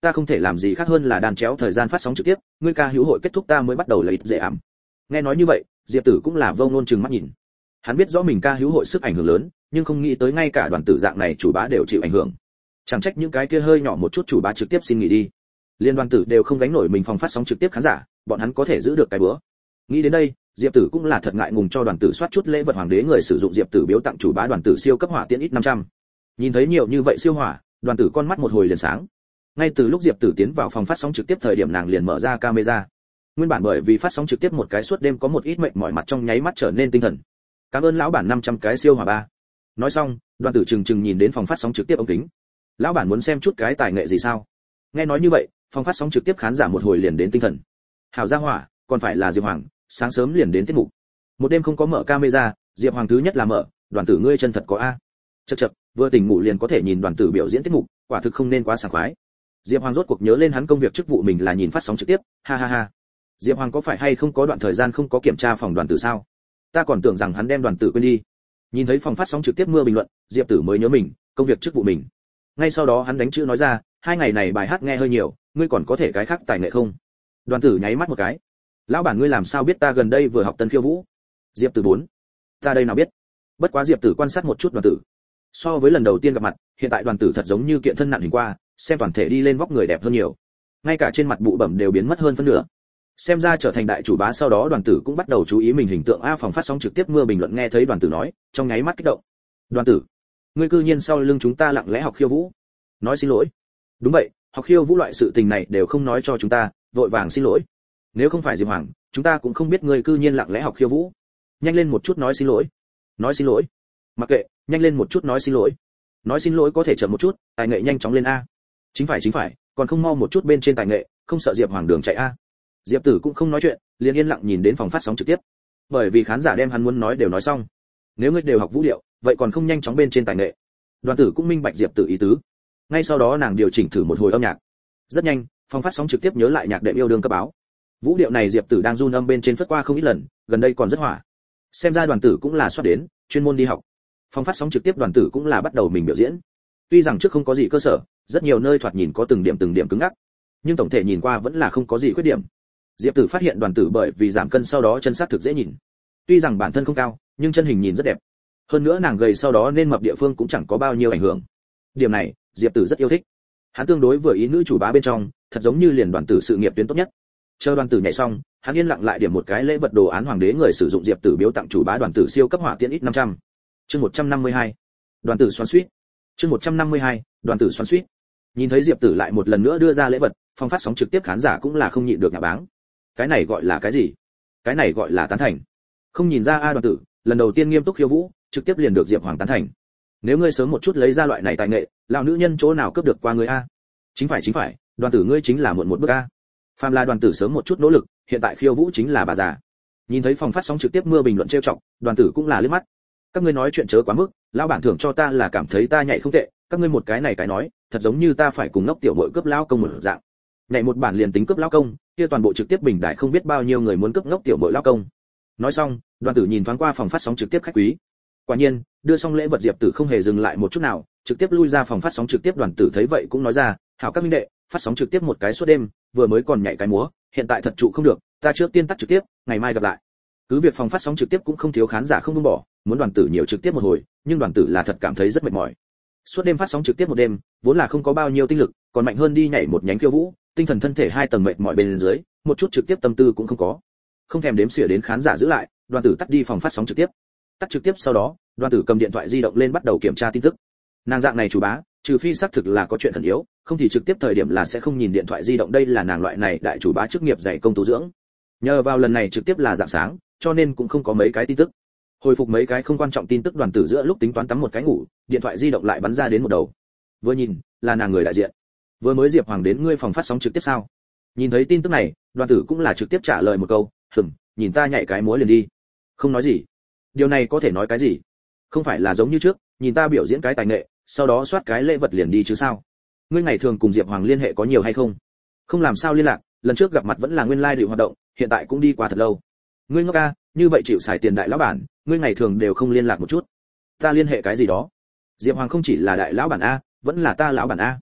ta không thể làm gì khác hơn là đan chéo thời gian phát sóng trực tiếp, ngươi ca hữu hội kết thúc ta mới bắt đầu lấy dễ ảm. Nghe nói như vậy, Diệp Tử cũng là vông nôn chừng mắt nhìn. Hắn biết rõ mình ca hữu hội sức ảnh hưởng lớn, nhưng không nghĩ tới ngay cả đoàn tử dạng này chủ bá đều chịu ảnh hưởng. Chẳng trách những cái kia hơi nhỏ một chút chủ bá trực tiếp xin nghỉ đi. Liên đoàn tử đều không gánh nổi mình phòng phát sóng trực tiếp khán giả, bọn hắn có thể giữ được cái bữa. Nghĩ đến đây, Diệp Tử cũng là thật ngại ngùng cho đoàn tử soát chút lễ vật hoàng đế người sử dụng Diệp Tử biếu tặng chủ bá đoàn tử siêu cấp hỏa tiễn ít 500. Nhìn thấy nhiều như vậy siêu hỏa, đoàn tử con mắt một hồi liền sáng. Ngay từ lúc Diệp Tử tiến vào phòng phát sóng trực tiếp thời điểm nàng liền mở ra camera. Nguyên bản bởi vì phát sóng trực tiếp một cái suốt đêm có một ít mệt mỏi mặt trong nháy mắt trở nên tinh thần. Cảm ơn lão bản 500 cái siêu hỏa ba. Nói xong, đoàn tử chừng nhìn đến phòng phát sóng trực tiếp ống kính. Lão bản muốn xem chút cái tài nghệ gì sao? Nghe nói như vậy, phòng phát sóng trực tiếp khán giả một hồi liền đến tinh thần. Hảo gia hỏa, còn phải là Diệp Hoàng, sáng sớm liền đến tiết mục. Một đêm không có mở camera, Diệp Hoàng thứ nhất là mở, đoàn tử ngươi chân thật có a. Chậc, vừa tỉnh ngủ liền có thể nhìn đoàn tử biểu diễn tiết mục, quả thực không nên quá sảng khoái. Diệp Hoàng rốt cuộc nhớ lên hắn công việc chức vụ mình là nhìn phát sóng trực tiếp, ha ha ha. Diệp Hoàng có phải hay không có đoạn thời gian không có kiểm tra phòng đoàn tử sao? Ta còn tưởng rằng hắn đem đoàn tử quên đi. Nhìn thấy phòng phát sóng trực tiếp mưa bình luận, Diệp Tử mới nhớ mình, công việc chức vụ mình. Ngay sau đó hắn đánh chữ nói ra, 2 ngày này bài hát nghe hơi nhiều, ngươi còn có thể cái khác tài nghệ không? Đoàn tử nháy mắt một cái. Lão bản ngươi làm sao biết ta gần đây vừa học tân khiêu vũ? Diệp Tử 4. Ta đây nào biết. Bất quá Diệp Tử quan sát một chút đoàn tử. So với lần đầu tiên gặp mặt, hiện tại đoàn tử thật giống như kiện thân nặng hình qua, xem toàn thể đi lên vóc người đẹp hơn nhiều. Ngay cả trên mặt bụ bẩm đều biến mất hơn phân nửa. Xem ra trở thành đại chủ bá sau đó đoàn tử cũng bắt đầu chú ý mình hình tượng a. Phòng phát sóng trực tiếp mưa bình luận nghe thấy đoàn tử nói, trong nháy mắt kích động. Đoàn tử, ngươi cư nhiên sau lưng chúng ta lặng lẽ học khiêu vũ. Nói xin lỗi. Đúng vậy, học khiêu vũ loại sự tình này đều không nói cho chúng ta, vội vàng xin lỗi. Nếu không phải Diệp Hoàng, chúng ta cũng không biết ngươi cư nhiên lặng lẽ học khiêu vũ. Nhanh lên một chút nói xin lỗi. Nói xin lỗi. Mặc kệ, nhanh lên một chút nói xin lỗi. Nói xin lỗi có thể chậm một chút, tài nghệ nhanh chóng lên a. Chính phải, còn không mau một chút bên trên tài nghệ, không sợ Diệp Hoàng đường chạy a. Diệp Tử cũng không nói chuyện, liền yên lặng nhìn đến phòng phát sóng trực tiếp. Bởi vì khán giả đem hắn muốn nói đều nói xong. Nếu ngươi đều học vũ điệu, vậy còn không nhanh chóng bên trên tài nghệ. Đoàn Tử cũng minh bạch Diệp Tử ý tứ. Ngay sau đó nàng điều chỉnh thử một hồi âm nhạc. Rất nhanh, phòng phát sóng trực tiếp nhớ lại nhạc đệm yêu đương cấp báo. Vũ điệu này Diệp Tử đang run âm bên trên phất qua không ít lần, gần đây còn rất hỏa. Xem ra Đoàn Tử cũng là soát đến, chuyên môn đi học. Phòng phát sóng trực tiếp Đoàn Tử cũng là bắt đầu mình biểu diễn. Tuy rằng trước không có gì cơ sở, rất nhiều nơi thoạt nhìn có từng điểm cứng ngắc, nhưng tổng thể nhìn qua vẫn là không có gì khuyết điểm. Diệp Tử phát hiện Đoàn Tử bởi vì giảm cân sau đó chân xác thực dễ nhìn. Tuy rằng bản thân không cao, nhưng chân hình nhìn rất đẹp. Hơn nữa nàng gầy sau đó nên mập địa phương cũng chẳng có bao nhiêu ảnh hưởng. Điểm này, Diệp Tử rất yêu thích. Hắn tương đối vừa ý nữ chủ bá bên trong, thật giống như liền Đoàn Tử sự nghiệp tuyến tốt nhất. Chờ Đoàn Tử nhảy xong, hắn yên lặng lại điểm một cái lễ vật đồ án hoàng đế người sử dụng Diệp Tử biếu tặng chủ bá Đoàn Tử siêu cấp hỏa tiễn ít 500. Chương 152. Đoàn Tử xoắn xuýt. Chương 152. Đoàn Tử xoắn xuýt. Nhìn thấy Diệp Tử lại một lần nữa đưa ra lễ vật, phòng phát sóng trực tiếp khán giả cũng là không nhịn được nhạ báng. Cái này gọi là cái gì? Cái này gọi là tán thành. Không nhìn ra a Đoàn Tử, lần đầu tiên nghiêm túc khiêu vũ, trực tiếp liền được Diệp Hoàng tán thành. Nếu ngươi sớm một chút lấy ra loại này tài nghệ, lão nữ nhân chỗ nào cướp được qua ngươi a? Chính phải, Đoàn Tử ngươi chính là muộn một bước a. Phàm là Đoàn Tử sớm một chút nỗ lực, hiện tại khiêu vũ chính là bà già. Nhìn thấy phòng phát sóng trực tiếp mưa bình luận trêu chọc, Đoàn Tử cũng là liếc mắt. Các ngươi nói chuyện chớ quá mức, lão bản thưởng cho ta là cảm thấy ta nhảy không tệ, các ngươi một cái này cái nói, thật giống như ta phải cùng ngốc tiểu muội cướp lão công một dạng. Nhảy một bản liền tính cướp lão công, kia toàn bộ trực tiếp bình đại không biết bao nhiêu người muốn cướp ngốc tiểu muội lão công. Nói xong, Đoàn Tử nhìn thoáng qua phòng phát sóng trực tiếp khách quý. Quả nhiên, đưa xong lễ vật Diệp Tử không hề dừng lại một chút nào, trực tiếp lui ra phòng phát sóng trực tiếp. Đoàn Tử thấy vậy cũng nói ra, hảo các minh đệ, phát sóng trực tiếp một cái suốt đêm, vừa mới còn nhảy cái múa, hiện tại thật trụ không được, ta trước tiên tắt trực tiếp, ngày mai gặp lại. Cứ việc phòng phát sóng trực tiếp cũng không thiếu khán giả không buông bỏ, muốn Đoàn Tử nhiều trực tiếp một hồi, nhưng Đoàn Tử là thật cảm thấy rất mệt mỏi. Suốt đêm phát sóng trực tiếp một đêm, vốn là không có bao nhiêu tinh lực, còn mạnh hơn đi nhảy một nhánh khiêu vũ, tinh thần thân thể 2 tầng mệt mỏi bên dưới, một chút trực tiếp tâm tư cũng không có. Không thèm đếm xỉa đến khán giả giữ lại, Đoàn Tử tắt đi phòng phát sóng trực tiếp. Tắt trực tiếp sau đó, Đoàn Tử cầm điện thoại di động lên bắt đầu kiểm tra tin tức. Nàng dạng này chủ bá, trừ phi xác thực là có chuyện khẩn yếu, không thì trực tiếp thời điểm là sẽ không nhìn điện thoại di động, đây là nàng loại này đại chủ bá chức nghiệp dạy công tu dưỡng. Nhờ vào lần này trực tiếp là dạng sáng, cho nên cũng không có mấy cái tin tức. Hồi phục mấy cái không quan trọng tin tức, Đoàn Tử giữa lúc tính toán tắm một cái ngủ, điện thoại di động lại bắn ra đến một đầu. Vừa nhìn, là nàng người đại diện. Vừa mới Diệp Hoàng đến ngươi phòng phát sóng trực tiếp sao? Nhìn thấy tin tức này, Đoàn Tử cũng là trực tiếp trả lời một câu, nhìn ta nhảy cái múa liền đi. Không nói gì. Điều này có thể nói cái gì? Không phải là giống như trước, nhìn ta biểu diễn cái tài nghệ, sau đó soát cái lễ vật liền đi chứ sao? Ngươi ngày thường cùng Diệp Hoàng liên hệ có nhiều hay không? Không làm sao liên lạc, lần trước gặp mặt vẫn là nguyên lai hoạt động, hiện tại cũng đi qua thật lâu. Ngươi ngốc a, như vậy chịu xài tiền đại lão bản, ngươi ngày thường đều không liên lạc một chút. Ta liên hệ cái gì đó? Diệp Hoàng không chỉ là đại lão bản a, vẫn là ta lão bản a.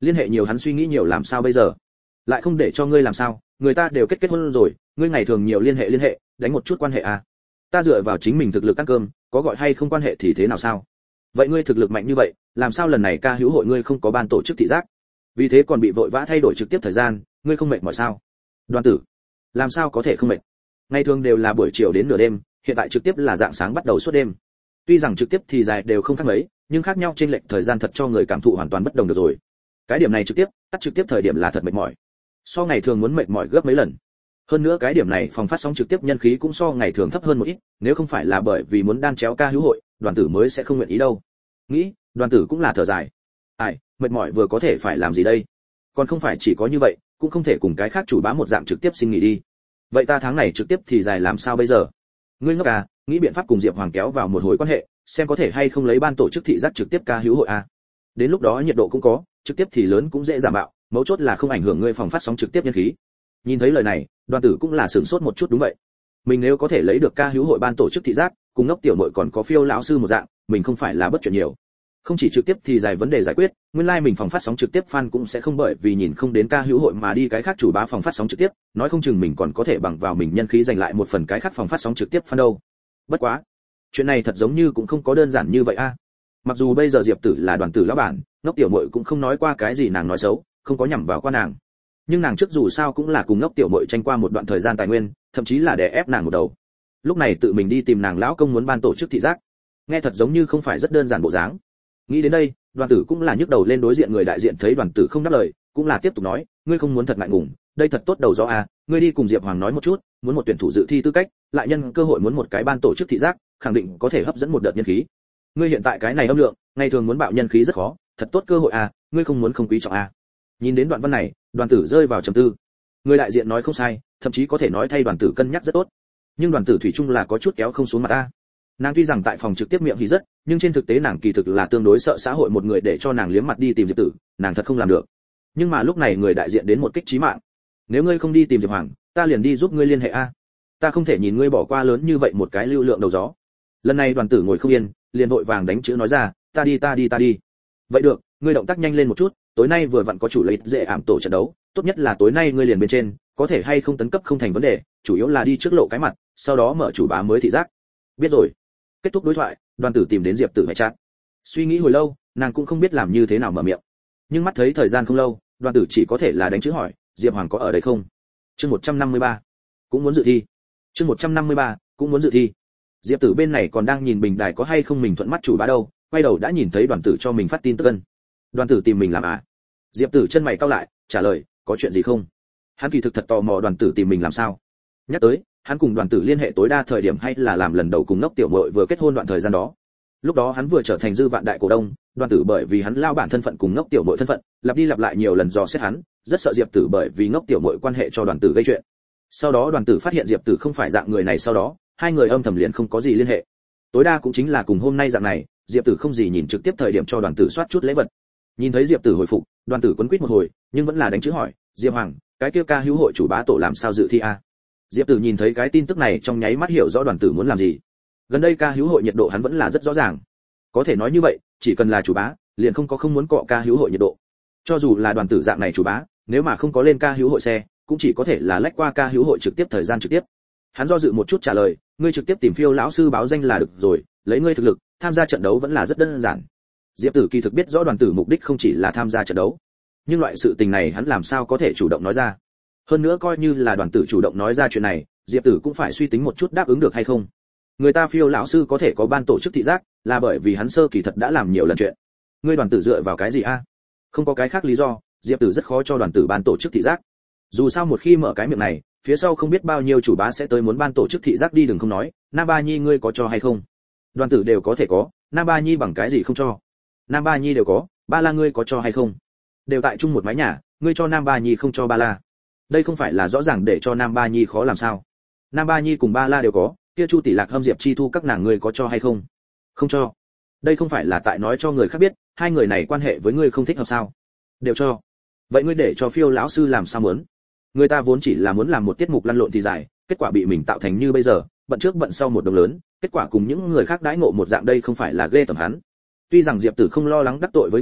Liên hệ nhiều hắn suy nghĩ nhiều làm sao bây giờ? Lại không để cho ngươi làm sao, người ta đều kết hôn rồi, ngươi ngày thường nhiều liên hệ, đánh một chút quan hệ à? Ta dựa vào chính mình thực lực ăn cơm, có gọi hay không quan hệ thì thế nào sao? Vậy ngươi thực lực mạnh như vậy, làm sao lần này ca hữu hội ngươi không có ban tổ chức thị giác? Vì thế còn bị vội vã thay đổi trực tiếp thời gian, ngươi không mệt mỏi sao? Đoàn tử, làm sao có thể không mệt? Ngày thường đều là buổi chiều đến nửa đêm, hiện tại trực tiếp là dạng sáng bắt đầu suốt đêm. Tuy rằng trực tiếp thì dài đều không khác mấy, nhưng khác nhau trên lệch thời gian thật cho người cảm thụ hoàn toàn bất đồng được rồi. Cái điểm này trực tiếp, tắt trực tiếp thời điểm là thật mệt mỏi. So ngày thường muốn mệt mỏi gấp mấy lần. Hơn nữa cái điểm này phòng phát sóng trực tiếp nhân khí cũng so ngày thường thấp hơn một ít, nếu không phải là bởi vì muốn đan chéo ca hữu hội, Đoàn tử mới sẽ không nguyện ý đâu. Nghĩ, Đoàn tử cũng là thở dài. Ai, mệt mỏi vừa có thể phải làm gì đây? Còn không phải chỉ có như vậy, cũng không thể cùng cái khác chủ bá một dạng trực tiếp xin nghỉ đi. Vậy ta tháng này trực tiếp thì dài làm sao bây giờ? Ngươi ngốc à, nghĩ biện pháp cùng Diệp Hoàng kéo vào một hồi quan hệ, xem có thể hay không lấy ban tổ chức thị giác trực tiếp ca hữu hội à. Đến lúc đó nhiệt độ cũng có, trực tiếp thì lớn cũng dễ giảm bạo, mấu chốt là không ảnh hưởng ngươi phòng phát sóng trực tiếp nhân khí. Nhìn thấy lời này, Đoàn tử cũng là sửng sốt một chút. Đúng vậy, mình nếu có thể lấy được ca hữu hội ban tổ chức thị giác, cùng ngốc tiểu muội còn có Phiêu lão sư một dạng, mình không phải là bất chuyện nhiều. Không chỉ trực tiếp thì giải vấn đề giải quyết, nguyên lai mình phòng phát sóng trực tiếp fan cũng sẽ không bởi vì nhìn không đến ca hữu hội mà đi cái khác chủ bá phòng phát sóng trực tiếp, nói không chừng mình còn có thể bằng vào mình nhân khí giành lại một phần cái khác phòng phát sóng trực tiếp fan đâu. Bất quá, chuyện này thật giống như cũng không có đơn giản như vậy a. Mặc dù bây giờ Diệp Tử là Đoàn tử lão bản, ngốc tiểu muội cũng không nói qua cái gì nàng nói xấu, không có nhằm vào qua nàng. Nhưng nàng trước dù sao cũng là cùng ngốc tiểu muội tranh qua một đoạn thời gian tài nguyên, thậm chí là đè ép nàng một đầu. Lúc này tự mình đi tìm nàng lão công muốn ban tổ chức thị giác, nghe thật giống như không phải rất đơn giản bộ dáng. Nghĩ đến đây, Đoàn tử cũng là nhức đầu lên đối diện người đại diện thấy Đoàn tử không đáp lời, cũng là tiếp tục nói, ngươi không muốn thật ngại ngùng, đây thật tốt đầu rõ à, ngươi đi cùng Diệp Hoàng nói một chút, muốn một tuyển thủ dự thi tư cách, lại nhân cơ hội muốn một cái ban tổ chức thị giác, khẳng định có thể hấp dẫn một đợt nhân khí. Ngươi hiện tại cái này âm lượng, ngày thường muốn bạo nhân khí rất khó, thật tốt cơ hội à, ngươi không muốn không quý trọng à. Nhìn đến đoạn văn này, Đoàn tử rơi vào trầm tư. Người đại diện nói không sai, thậm chí có thể nói thay Đoàn tử cân nhắc rất tốt. Nhưng Đoàn tử thủy chung là có chút kéo không xuống mặt ta. Nàng tuy rằng tại phòng trực tiếp miệng thì rất, nhưng trên thực tế nàng kỳ thực là tương đối sợ xã hội một người để cho nàng liếm mặt đi tìm Diệp Tử, nàng thật không làm được. Nhưng mà lúc này người đại diện đến một kích chí mạng. Nếu ngươi không đi tìm Diệp Hoàng, ta liền đi giúp ngươi liên hệ a. Ta không thể nhìn ngươi bỏ qua lớn như vậy một cái lưu lượng đầu gió. Lần này Đoàn tử ngồi không yên, liền vội vàng đánh chữ nói ra, ta đi. Vậy được, ngươi động tác nhanh lên một chút, tối nay vừa vặn có chủ lấy dễ ảm tổ trận đấu, tốt nhất là tối nay ngươi liền bên trên, có thể hay không tấn cấp không thành vấn đề, chủ yếu là đi trước lộ cái mặt, sau đó mở chủ bá mới thị giác. Biết rồi. Kết thúc đối thoại, Đoàn tử tìm đến Diệp Tử mẹ chat. Suy nghĩ hồi lâu, nàng cũng không biết làm như thế nào mở miệng. Nhưng mắt thấy thời gian không lâu, Đoàn tử chỉ có thể là đánh chữ hỏi, Diệp Hoàng có ở đây không? Chương 153. Cũng muốn dự thi. Chương 153, cũng muốn dự thi. Diệp Tử bên này còn đang nhìn bình đài có hay không mình thuận mắt chủ bá đâu, quay đầu đã nhìn thấy Đoàn tử cho mình phát tin tức ân. Đoàn tử tìm mình làm à? Diệp Tử chân mày cau lại, trả lời, có chuyện gì không? Hắn kỳ thực thật tò mò Đoàn tử tìm mình làm sao. Nhắc tới, hắn cùng Đoàn tử liên hệ tối đa thời điểm hay là làm lần đầu cùng ngốc tiểu muội vừa kết hôn đoạn thời gian đó. Lúc đó hắn vừa trở thành dư vạn đại cổ đông, Đoàn tử bởi vì hắn lao bản thân phận cùng ngốc tiểu muội thân phận, lặp đi lặp lại nhiều lần dò xét hắn, rất sợ Diệp Tử bởi vì ngốc tiểu muội quan hệ cho Đoàn tử gây chuyện. Sau đó Đoàn tử phát hiện Diệp Tử không phải dạng người này, sau đó hai người âm thầm liền không có gì liên hệ. Tối đa cũng chính là cùng hôm nay dạng này, Diệp Tử không gì nhìn trực tiếp thời điểm cho Đoàn tử soát chút lễ vật. Nhìn thấy Diệp Tử hồi phục, Đoàn tử quấn quýt một hồi, nhưng vẫn là đánh chữ hỏi, Diệp Hoàng, cái kia ca hữu hội chủ bá tổ làm sao dự thi a? Diệp Tử nhìn thấy cái tin tức này trong nháy mắt hiểu rõ Đoàn tử muốn làm gì. Gần đây ca hữu hội nhiệt độ hắn vẫn là rất rõ ràng. Có thể nói như vậy, chỉ cần là chủ bá, liền không muốn cọ ca hữu hội nhiệt độ. Cho dù là Đoàn tử dạng này chủ bá, nếu mà không có lên ca hữu hội xe, cũng chỉ có thể là lách qua ca hữu hội trực tiếp thời gian trực tiếp. Hắn do dự một chút trả lời, ngươi trực tiếp tìm Phiêu lão sư báo danh là được rồi, lấy ngươi thực lực, tham gia trận đấu vẫn là rất đơn giản. Diệp Tử kỳ thực biết rõ Đoàn tử mục đích không chỉ là tham gia trận đấu, nhưng loại sự tình này hắn làm sao có thể chủ động nói ra. Hơn nữa coi như là Đoàn tử chủ động nói ra chuyện này, Diệp Tử cũng phải suy tính một chút đáp ứng được hay không. Người ta Phiêu lão sư có thể có ban tổ chức thị giác, là bởi vì hắn sơ kỳ thật đã làm nhiều lần chuyện. Ngươi Đoàn tử dựa vào cái gì a? Không có cái khác lý do, Diệp Tử rất khó cho Đoàn tử ban tổ chức thị giác. Dù sao một khi mở cái miệng này, phía sau không biết bao nhiêu chủ bá sẽ tới muốn ban tổ chức thị giác đi, đừng không nói, Nam Ba Nhi ngươi có cho hay không? Đoàn tử đều có thể có, Nam Ba Nhi bằng cái gì không cho? Nam Ba Nhi đều có, Ba La ngươi có cho hay không? Đều tại chung một mái nhà, ngươi cho Nam Ba Nhi không cho Ba La. Đây không phải là rõ ràng để cho Nam Ba Nhi khó làm sao? Nam Ba Nhi cùng Ba La đều có, kia Chu Tỷ Lạc Hâm Diệp Chi Thu các nàng ngươi có cho hay không? Không cho. Đây không phải là tại nói cho người khác biết, hai người này quan hệ với ngươi không thích hợp sao? Đều cho. Vậy ngươi để cho Phiêu lão sư làm sao muốn? Người ta vốn chỉ là muốn làm một tiết mục lăn lộn thì dài, kết quả bị mình tạo thành như bây giờ, bận trước bận sau một đồng lớn, kết quả cùng những người khác đãi ngộ một dạng, đây không phải là ghê tởm hắn. Tuy rằng Diệp Tử không lo lắng đắc tội với người,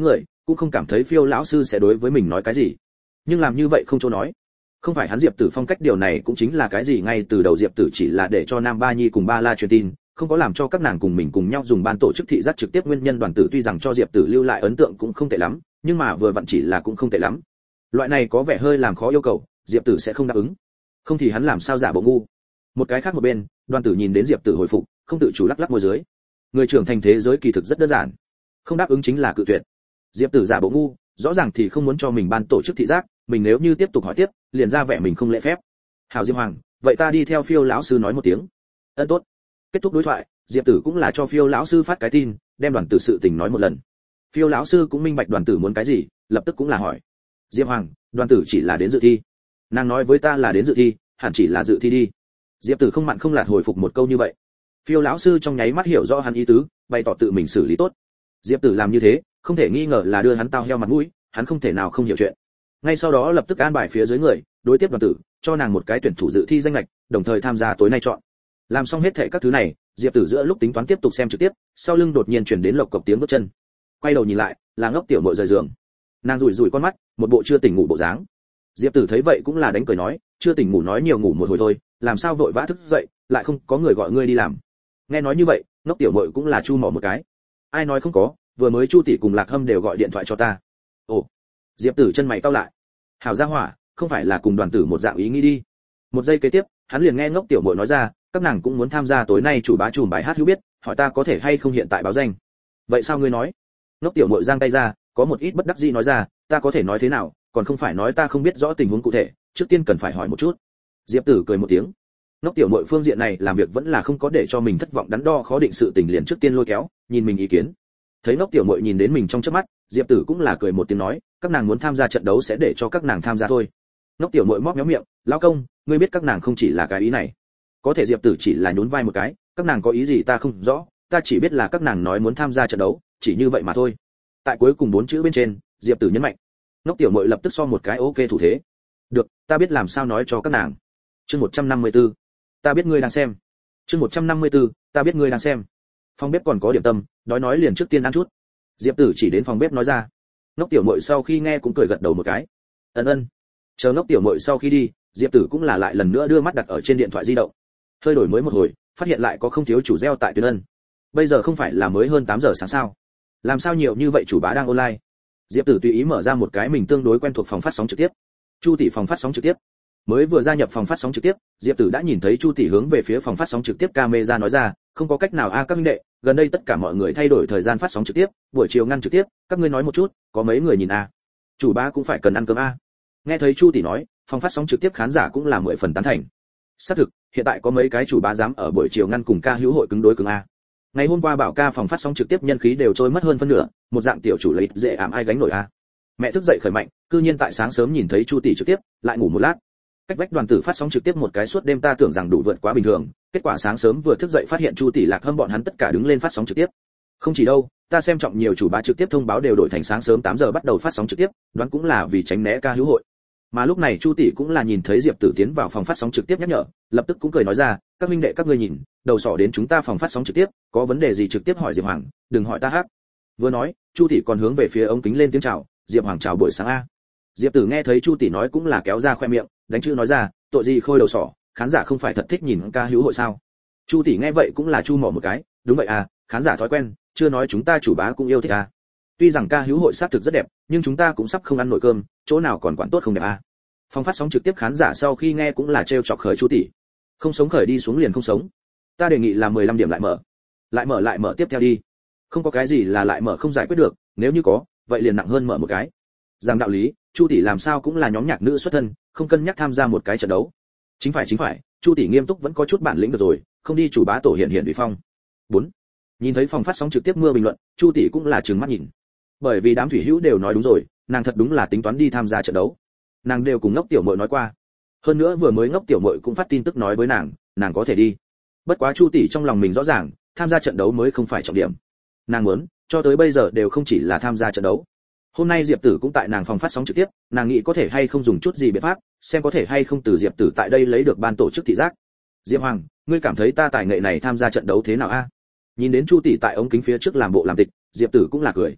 cũng không cảm thấy Phiêu lão sư sẽ đối với mình nói cái gì. Nhưng làm như vậy không chỗ nói. Không phải hắn Diệp Tử phong cách, điều này cũng chính là cái gì, ngay từ đầu Diệp Tử chỉ là để cho Nam Ba Nhi cùng Ba La truyền tin, không có làm cho các nàng cùng mình cùng nhau dùng ban tổ chức thị giác trực tiếp. Nguyên nhân Đoàn Tử tuy rằng cho Diệp Tử lưu lại ấn tượng cũng không tệ lắm, nhưng mà vừa vặn chỉ là cũng không tệ lắm. Loại này có vẻ hơi làm khó yêu cầu, Diệp Tử sẽ không đáp ứng. Không thì hắn làm sao giả bộ ngu. Một cái khác một bên, Đoàn Tử nhìn đến Diệp Tử hồi phục, không tự chủ lắc lắc môi dưới. Người trưởng thành thế giới kỳ thực rất đơn giản, không đáp ứng chính là cự tuyệt. Diệp Tử giả bộ ngu, rõ ràng thì không muốn cho mình ban tổ chức thị giác, mình nếu như tiếp tục hỏi tiếp, liền ra vẻ mình không lễ phép. Hảo Diệp Hoàng, vậy ta đi theo Phiêu lão sư nói một tiếng. Ân tốt. Kết thúc đối thoại, Diệp Tử cũng là cho Phiêu lão sư phát cái tin, đem Đoàn Tử sự tình nói một lần. Phiêu lão sư cũng minh bạch Đoàn Tử muốn cái gì, lập tức cũng là hỏi. Diệp Hoàng, Đoàn Tử chỉ là đến dự thi. Nàng nói với ta là đến dự thi, hẳn chỉ là dự thi đi. Diệp Tử không mặn không lạt hồi phục một câu như vậy. Phiêu lão sư trong nháy mắt hiểu rõ hắn ý tứ, bày tỏ tự mình xử lý tốt. Diệp Tử làm như thế, không thể nghi ngờ là đưa hắn tao heo mặt mũi, hắn không thể nào không hiểu chuyện. Ngay sau đó lập tức an bài phía dưới người, đối tiếp Đoàn Tử, cho nàng một cái tuyển thủ dự thi danh ngạch, đồng thời tham gia tối nay chọn. Làm xong hết thảy các thứ này, Diệp Tử giữa lúc tính toán tiếp tục xem trực tiếp, sau lưng đột nhiên truyền đến lộc cộc tiếng bước chân. Quay đầu nhìn lại, là Ngốc Tiểu Muội rời giường. Nàng rủi rủi con mắt, một bộ chưa tỉnh ngủ bộ dáng. Diệp Tử thấy vậy cũng là đánh cười nói, chưa tỉnh ngủ nói nhiều ngủ một hồi thôi, làm sao vội vã thức dậy, lại không có người gọi ngươi đi làm. Nghe nói như vậy, Ngốc Tiểu Muội cũng là chu mỏ một cái. Ai nói không có, vừa mới Chu tỷ cùng Lạc Hâm đều gọi điện thoại cho ta. Ồ. Diệp Tử chân mày cau lại. Hảo gia hỏa, không phải là cùng Đoàn Tử một dạng ý nghĩ đi. Một giây kế tiếp, hắn liền nghe Ngốc Tiểu Muội nói ra, các nàng cũng muốn tham gia tối nay chủ bá chùm bài hát hữu biết, hỏi ta có thể hay không hiện tại báo danh. Vậy sao ngươi nói? Ngốc Tiểu Muội giang tay ra, có một ít bất đắc dĩ nói ra, ta có thể nói thế nào, còn không phải nói ta không biết rõ tình huống cụ thể, trước tiên cần phải hỏi một chút. Diệp Tử cười một tiếng. Ngốc Tiểu Muội phương diện này làm việc vẫn là không có để cho mình thất vọng, đắn đo khó định sự tình liền trước tiên lôi kéo, nhìn mình ý kiến. Thấy Ngốc Tiểu Muội nhìn đến mình trong chớp mắt, Diệp Tử cũng là cười một tiếng nói, các nàng muốn tham gia trận đấu sẽ để cho các nàng tham gia thôi. Ngốc Tiểu Muội móc méo miệng, lão công, ngươi biết các nàng không chỉ là cái ý này. Có thể Diệp Tử chỉ là nhún vai một cái, các nàng có ý gì ta không rõ, ta chỉ biết là các nàng nói muốn tham gia trận đấu, chỉ như vậy mà thôi. Tại cuối cùng 4 chữ bên trên, Diệp Tử nhấn mạnh. Ngốc Tiểu Muội lập tức so một cái ok thủ thế. Được, ta biết làm sao nói cho các nàng. Chương 154. Ta biết ngươi đang xem. Chương 154. Ta biết ngươi đang xem. Phòng bếp còn có điểm tâm, nói liền trước tiên ăn chút. Diệp Tử chỉ đến phòng bếp nói ra. Ngốc Tiểu Muội sau khi nghe cũng cười gật đầu một cái. Ân. Chờ Ngốc Tiểu Muội sau khi đi, Diệp Tử cũng là lại lần nữa đưa mắt đặt ở trên điện thoại di động. Hơi đổi mới một hồi, phát hiện lại có không thiếu chủ gieo tại Tuyên Ân. Bây giờ không phải là mới hơn 8 giờ sáng sao? Làm sao nhiều như vậy chủ bá đang online? Diệp Tử tùy ý mở ra một cái mình tương đối quen thuộc phòng phát sóng trực tiếp. Chu tỷ phòng phát sóng trực tiếp. Mới vừa gia nhập phòng phát sóng trực tiếp, Diệp Tử đã nhìn thấy Chu tỷ hướng về phía phòng phát sóng trực tiếp camera nói ra, không có cách nào a các huynh đệ, gần đây tất cả mọi người thay đổi thời gian phát sóng trực tiếp, buổi chiều ngăn trực tiếp, các ngươi nói một chút, có mấy người nhìn a? Chủ bá cũng phải cần ăn cơm a. Nghe thấy Chu tỷ nói, phòng phát sóng trực tiếp khán giả cũng là 10 phần tán thành. Xác thực, hiện tại có mấy cái chủ bá dám ở buổi chiều ngăn cùng ca hữu hội cứng đối cứng a. Ngày hôm qua bảo ca phòng phát sóng trực tiếp nhân khí đều trôi mất hơn phân nửa, một dạng tiểu chủ lấy dễ ảm ai gánh nổi a. Mẹ thức dậy khởi mạnh, cư nhiên tại sáng sớm nhìn thấy Chu tỷ trực tiếp, lại ngủ một lát. Cách vách Đoàn Tử phát sóng trực tiếp một cái suốt đêm ta tưởng rằng đủ vượt quá bình thường, kết quả sáng sớm vừa thức dậy phát hiện Chu tỷ Lạc Hâm bọn hắn tất cả đứng lên phát sóng trực tiếp. Không chỉ đâu, ta xem trọng nhiều chủ bá trực tiếp thông báo đều đổi thành sáng sớm 8 giờ bắt đầu phát sóng trực tiếp, đoán cũng là vì tránh né ca hữu hội. Mà lúc này Chu tỷ cũng là nhìn thấy Diệp Tử tiến vào phòng phát sóng trực tiếp nhắc nhở, lập tức cũng cười nói ra, các huynh đệ các ngươi nhìn, đầu sỏ đến chúng ta phòng phát sóng trực tiếp, có vấn đề gì trực tiếp hỏi Diệp Hoàng, đừng hỏi ta hát. Vừa nói, Chu tỷ còn hướng về phía ống kính lên tiếng chào, Diệp Hoàng chào buổi sáng a. Diệp Tử nghe thấy Chu tỷ nói cũng là kéo ra khoe miệng, đánh chữ nói ra, tội gì khôi đầu sỏ, khán giả không phải thật thích nhìn ca hữu hội sao? Chu tỷ nghe vậy cũng là chu mỏ một cái, đúng vậy à, khán giả thói quen, chưa nói chúng ta chủ bá cũng yêu thích à. Tuy rằng ca hữu hội xác thực rất đẹp, nhưng chúng ta cũng sắp không ăn nổi cơm, chỗ nào còn quản tốt không đẹp à. Phòng phát sóng trực tiếp khán giả sau khi nghe cũng là trêu chọc khởi Chu tỷ. Không sống khởi đi xuống liền không sống. Ta đề nghị là 15 điểm lại mở. Lại mở tiếp theo đi. Không có cái gì là lại mở không giải quyết được, nếu như có, vậy liền nặng hơn mở một cái. Rằng đạo lý, Chu tỷ làm sao cũng là nhóm nhạc nữ xuất thân, không cân nhắc tham gia một cái trận đấu. Chính phải, Chu tỷ nghiêm túc vẫn có chút bản lĩnh được rồi, không đi chủ bá tổ hiện uy phong. 4. Nhìn thấy phòng phát sóng trực tiếp mưa bình luận, Chu tỷ cũng là trừng mắt nhìn. Bởi vì đám thủy hữu đều nói đúng rồi, nàng thật đúng là tính toán đi tham gia trận đấu. Nàng đều cùng Ngốc Tiểu Muội nói qua. Hơn nữa vừa mới Ngốc Tiểu Muội cũng phát tin tức nói với nàng có thể đi. Bất quá Chu tỷ trong lòng mình rõ ràng, tham gia trận đấu mới không phải trọng điểm. Nàng muốn, cho tới bây giờ đều không chỉ là tham gia trận đấu. Hôm nay Diệp Tử cũng tại nàng phòng phát sóng trực tiếp, nàng nghĩ có thể hay không dùng chút gì biện pháp, xem có thể hay không từ Diệp Tử tại đây lấy được ban tổ chức thị giác. Diệp Hoàng, ngươi cảm thấy ta tài nghệ này tham gia trận đấu thế nào a? Nhìn đến Chu tỷ tại ống kính phía trước làm bộ làm tịch, Diệp Tử cũng là cười.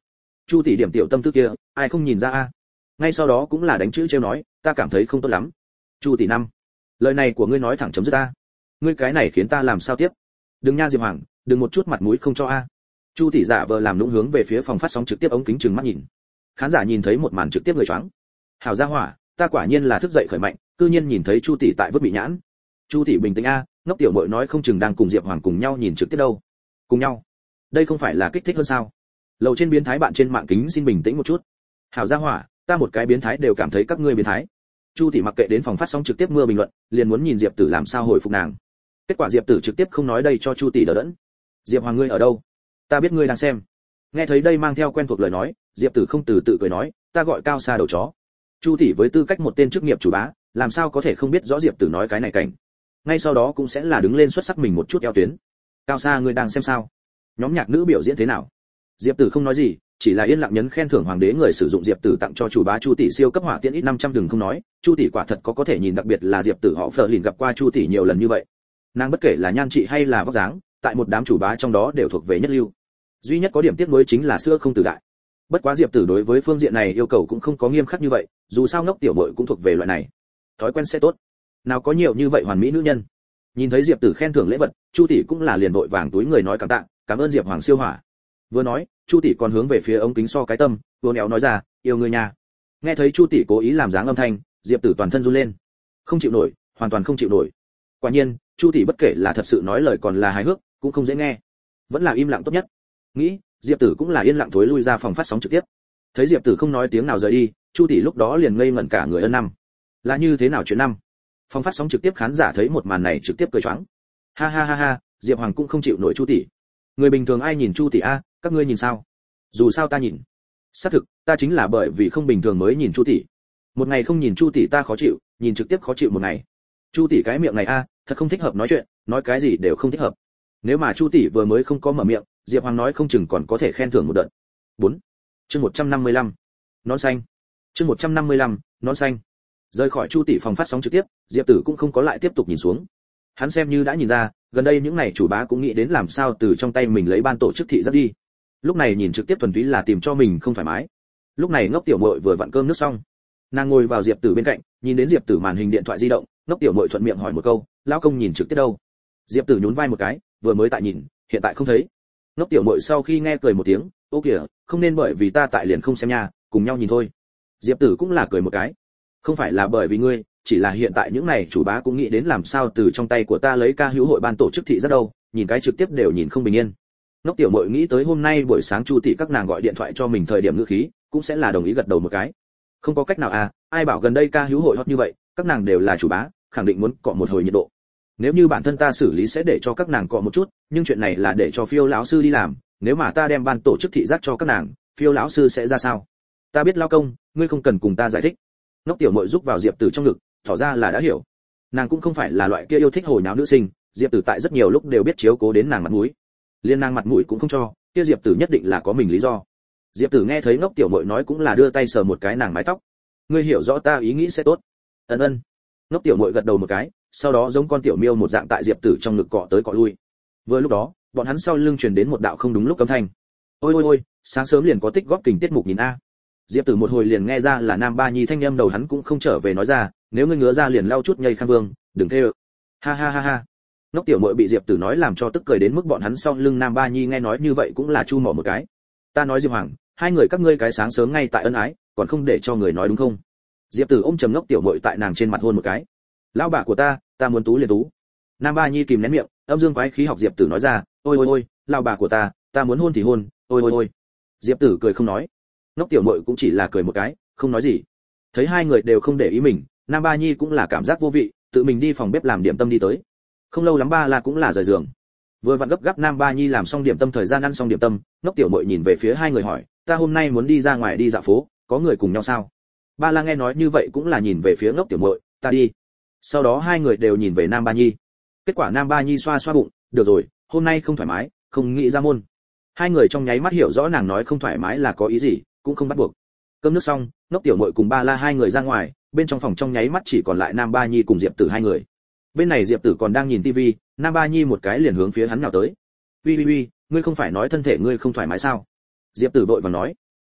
Chu tỷ điểm tiểu tâm tư kia ai không nhìn ra a. Ngay sau đó cũng là đánh chữ trêu nói, ta cảm thấy không tốt lắm. Chu tỷ năm, lời này của ngươi nói thẳng chấm dứt ta. Ngươi cái này khiến ta làm sao tiếp. Đừng nha Diệp Hoàng, đừng một chút mặt mũi không cho a. Chu tỷ giả vờ làm lũng hướng về phía phòng phát sóng trực tiếp ống kính trừng mắt nhìn. Khán giả nhìn thấy một màn trực tiếp người choáng. Hảo gia hỏa, ta quả nhiên là thức dậy khởi mạnh, cư nhiên nhìn thấy Chu tỷ tại vứt bị nhãn. Chu tỷ bình tĩnh a, ngốc tiểu muội nói không chừng đang cùng Diệp Hoàng cùng nhau nhìn trực tiếp đâu. Cùng nhau? Đây không phải là kích thích hơn sao? Lầu trên biến thái bạn trên mạng kính xin bình tĩnh một chút. Hảo gia hỏa, ta một cái biến thái đều cảm thấy các ngươi biến thái. Chu tỷ mặc kệ đến phòng phát sóng trực tiếp mưa bình luận, liền muốn nhìn Diệp Tử làm sao hồi phục nàng. Kết quả Diệp Tử trực tiếp không nói đây cho Chu tỷ đỡ đẫn. Diệp Hoàng ngươi ở đâu? Ta biết ngươi đang xem. Nghe thấy đây mang theo quen thuộc lời nói, Diệp Tử không từ tự cười nói, ta gọi Cao Sa đầu chó. Chu tỷ với tư cách một tên chức nghiệp chủ bá, làm sao có thể không biết rõ Diệp Tử nói cái này cảnh. Ngay sau đó cũng sẽ là đứng lên xuất sắc mình một chút eo tuyến. Cao Sa ngươi đang xem sao? Nhóm nhạc nữ biểu diễn thế nào? Diệp Tử không nói gì, chỉ là yên lặng nhấn khen thưởng hoàng đế người sử dụng Diệp Tử tặng cho chủ bá Chu tỷ siêu cấp hỏa tiễn ít 500 đừng không nói, Chu tỷ quả thật có thể nhìn, đặc biệt là Diệp Tử họ Fleur liền gặp qua Chu tỷ nhiều lần như vậy. Nàng bất kể là nhan trị hay là vóc dáng, tại một đám chủ bá trong đó đều thuộc về nhất lưu. Duy nhất có điểm tiếc nuối chính là xưa không từ đại. Bất quá Diệp Tử đối với phương diện này yêu cầu cũng không có nghiêm khắc như vậy, dù sao ngốc tiểu muội cũng thuộc về loại này. Thói quen sẽ tốt. Nào có nhiều như vậy hoàn mỹ nữ nhân. Nhìn thấy Diệp Tử khen thưởng lễ vật, Chu tỷ cũng là liền vội vàng túi người nói cảm tạ, cảm ơn Diệp Hoàng siêu hỏa. Vừa nói, Chu tỷ còn hướng về phía ống kính so cái tâm, vừa néo nói ra, yêu người nhà. Nghe thấy Chu tỷ cố ý làm dáng âm thanh, Diệp Tử toàn thân run lên. Không chịu nổi, hoàn toàn không chịu nổi. Quả nhiên, Chu tỷ bất kể là thật sự nói lời còn là hài hước, cũng không dễ nghe. Vẫn là im lặng tốt nhất. Nghĩ, Diệp Tử cũng là yên lặng thối lui ra phòng phát sóng trực tiếp. Thấy Diệp Tử không nói tiếng nào rời đi, Chu tỷ lúc đó liền ngây ngẩn cả người ân năm. Là như thế nào chuyện năm? Phòng phát sóng trực tiếp khán giả thấy một màn này trực tiếp cười choáng. Ha ha ha ha, Diệp Hoàng cũng không chịu nổi Chu tỷ. Người bình thường ai nhìn Chu tỷ a, các ngươi nhìn sao? Dù sao ta nhìn. Xác thực, ta chính là bởi vì không bình thường mới nhìn Chu tỷ. Một ngày không nhìn Chu tỷ ta khó chịu, nhìn trực tiếp khó chịu một ngày. Chu tỷ cái miệng này a, thật không thích hợp nói chuyện, nói cái gì đều không thích hợp. Nếu mà Chu tỷ vừa mới không có mở miệng, Diệp Hoàng nói không chừng còn có thể khen thưởng một đợt. 4. Chương 155. Nón xanh. Chương 155. Nón xanh. Rời khỏi Chu tỷ phòng phát sóng trực tiếp, Diệp Tử cũng không có lại tiếp tục nhìn xuống. Hắn xem như đã nhìn ra, gần đây những này chủ bá cũng nghĩ đến làm sao từ trong tay mình lấy ban tổ chức thị giác đi. Lúc này nhìn trực tiếp thuần túy là tìm cho mình không thoải mái. Lúc này ngốc tiểu muội vừa vặn cơm nước xong, nàng ngồi vào Diệp Tử bên cạnh, nhìn đến Diệp Tử màn hình điện thoại di động, ngốc tiểu muội thuận miệng hỏi một câu, lão công nhìn trực tiếp đâu? Diệp Tử nhún vai một cái, vừa mới tại nhìn, hiện tại không thấy. Ngốc tiểu muội sau khi nghe cười một tiếng, ô kìa, không nên bởi vì ta tại liền không xem nha, cùng nhau nhìn thôi. Diệp Tử cũng là cười một cái, không phải là bởi vì ngươi, chỉ là hiện tại những này chủ bá cũng nghĩ đến làm sao từ trong tay của ta lấy ca hữu hội ban tổ chức thị rất đâu, nhìn cái trực tiếp đều nhìn không bình yên. Ngốc tiểu muội nghĩ tới hôm nay buổi sáng Chu tỷ các nàng gọi điện thoại cho mình thời điểm ngữ khí, cũng sẽ là đồng ý gật đầu một cái. Không có cách nào à, ai bảo gần đây ca hữu hội hot như vậy, các nàng đều là chủ bá, khẳng định muốn cọ một hồi nhiệt độ. Nếu như bản thân ta xử lý sẽ để cho các nàng cọ một chút, nhưng chuyện này là để cho Phiêu lão sư đi làm, nếu mà ta đem ban tổ chức thị giác cho các nàng, Phiêu lão sư sẽ ra sao? Ta biết lão công, ngươi không cần cùng ta giải thích. Ngốc tiểu muội rúc vào Diệp Tử trong ngực, tỏ ra là đã hiểu. Nàng cũng không phải là loại kia yêu thích hồi nháo nữ sinh, Diệp Tử tại rất nhiều lúc đều biết chiếu cố đến nàng mặt mũi. Liên nàng mặt mũi cũng không cho, kia Diệp Tử nhất định là có mình lý do. Diệp Tử nghe thấy ngốc tiểu muội nói cũng là đưa tay sờ một cái nàng mái tóc. Ngươi hiểu rõ ta ý nghĩ sẽ tốt. Ân ân. Ngốc tiểu muội gật đầu một cái, sau đó giống con tiểu miêu một dạng tại Diệp Tử trong ngực cọ tới cọ lui. Vừa lúc đó, bọn hắn sau lưng truyền đến một đạo không đúng lúc âm thanh. Ôi ôi ôi, sáng sớm liền có tích góp kình tiết mục nhìn a. Diệp Tử một hồi liền nghe ra là Nam Ba Nhi thanh âm đầu, hắn cũng không trở về nói ra, nếu ngươi ngứa ra liền lau chút nhây Khang Vương, đừng thê. Ha ha ha ha. Ngốc tiểu muội bị Diệp Tử nói làm cho tức cười đến mức bọn hắn sau lưng Nam Ba Nhi nghe nói như vậy cũng là chu mỏ một cái. Ta nói Diệp Hoàng, hai người các ngươi cái sáng sớm ngay tại ân ái, còn không để cho người nói đúng không? Diệp Tử ôm chầm ngốc tiểu muội tại nàng trên mặt hôn một cái. Lão bà của ta muốn tú liền tú. Nam Ba Nhi kìm nén miệng, âm dương quái khí học Diệp Tử nói ra, ôi ôi ôi, lão bà của ta muốn hôn thì hôn, ôi ôi ôi. Diệp Tử cười không nói. Ngốc tiểu muội cũng chỉ là cười một cái, không nói gì. Thấy hai người đều không để ý mình, Nam Ba Nhi cũng là cảm giác vô vị, tự mình đi phòng bếp làm điểm tâm đi tới. Không lâu lắm Ba La cũng là rời giường. Vừa vặn gấp gáp Nam Ba Nhi làm xong điểm tâm, thời gian ăn xong điểm tâm, Ngốc tiểu muội nhìn về phía hai người hỏi, ta hôm nay muốn đi ra ngoài đi dạo phố, có người cùng nhau sao? Ba La nghe nói như vậy cũng là nhìn về phía Ngốc tiểu muội, ta đi. Sau đó hai người đều nhìn về Nam Ba Nhi. Kết quả Nam Ba Nhi xoa xoa bụng, được rồi, hôm nay không thoải mái, không nghĩ ra môn. Hai người trong nháy mắt hiểu rõ nàng nói không thoải mái là có ý gì, cũng không bắt buộc. Cơm nước xong, Ngốc tiểu muội cùng Ba La hai người ra ngoài, bên trong phòng trong nháy mắt chỉ còn lại Nam Ba Nhi cùng Diệp Tử hai người. Bên này Diệp Tử còn đang nhìn tivi, Nam Ba Nhi một cái liền hướng phía hắn nhào tới. Uy, ngươi không phải nói thân thể ngươi không thoải mái sao? Diệp Tử vội vàng nói.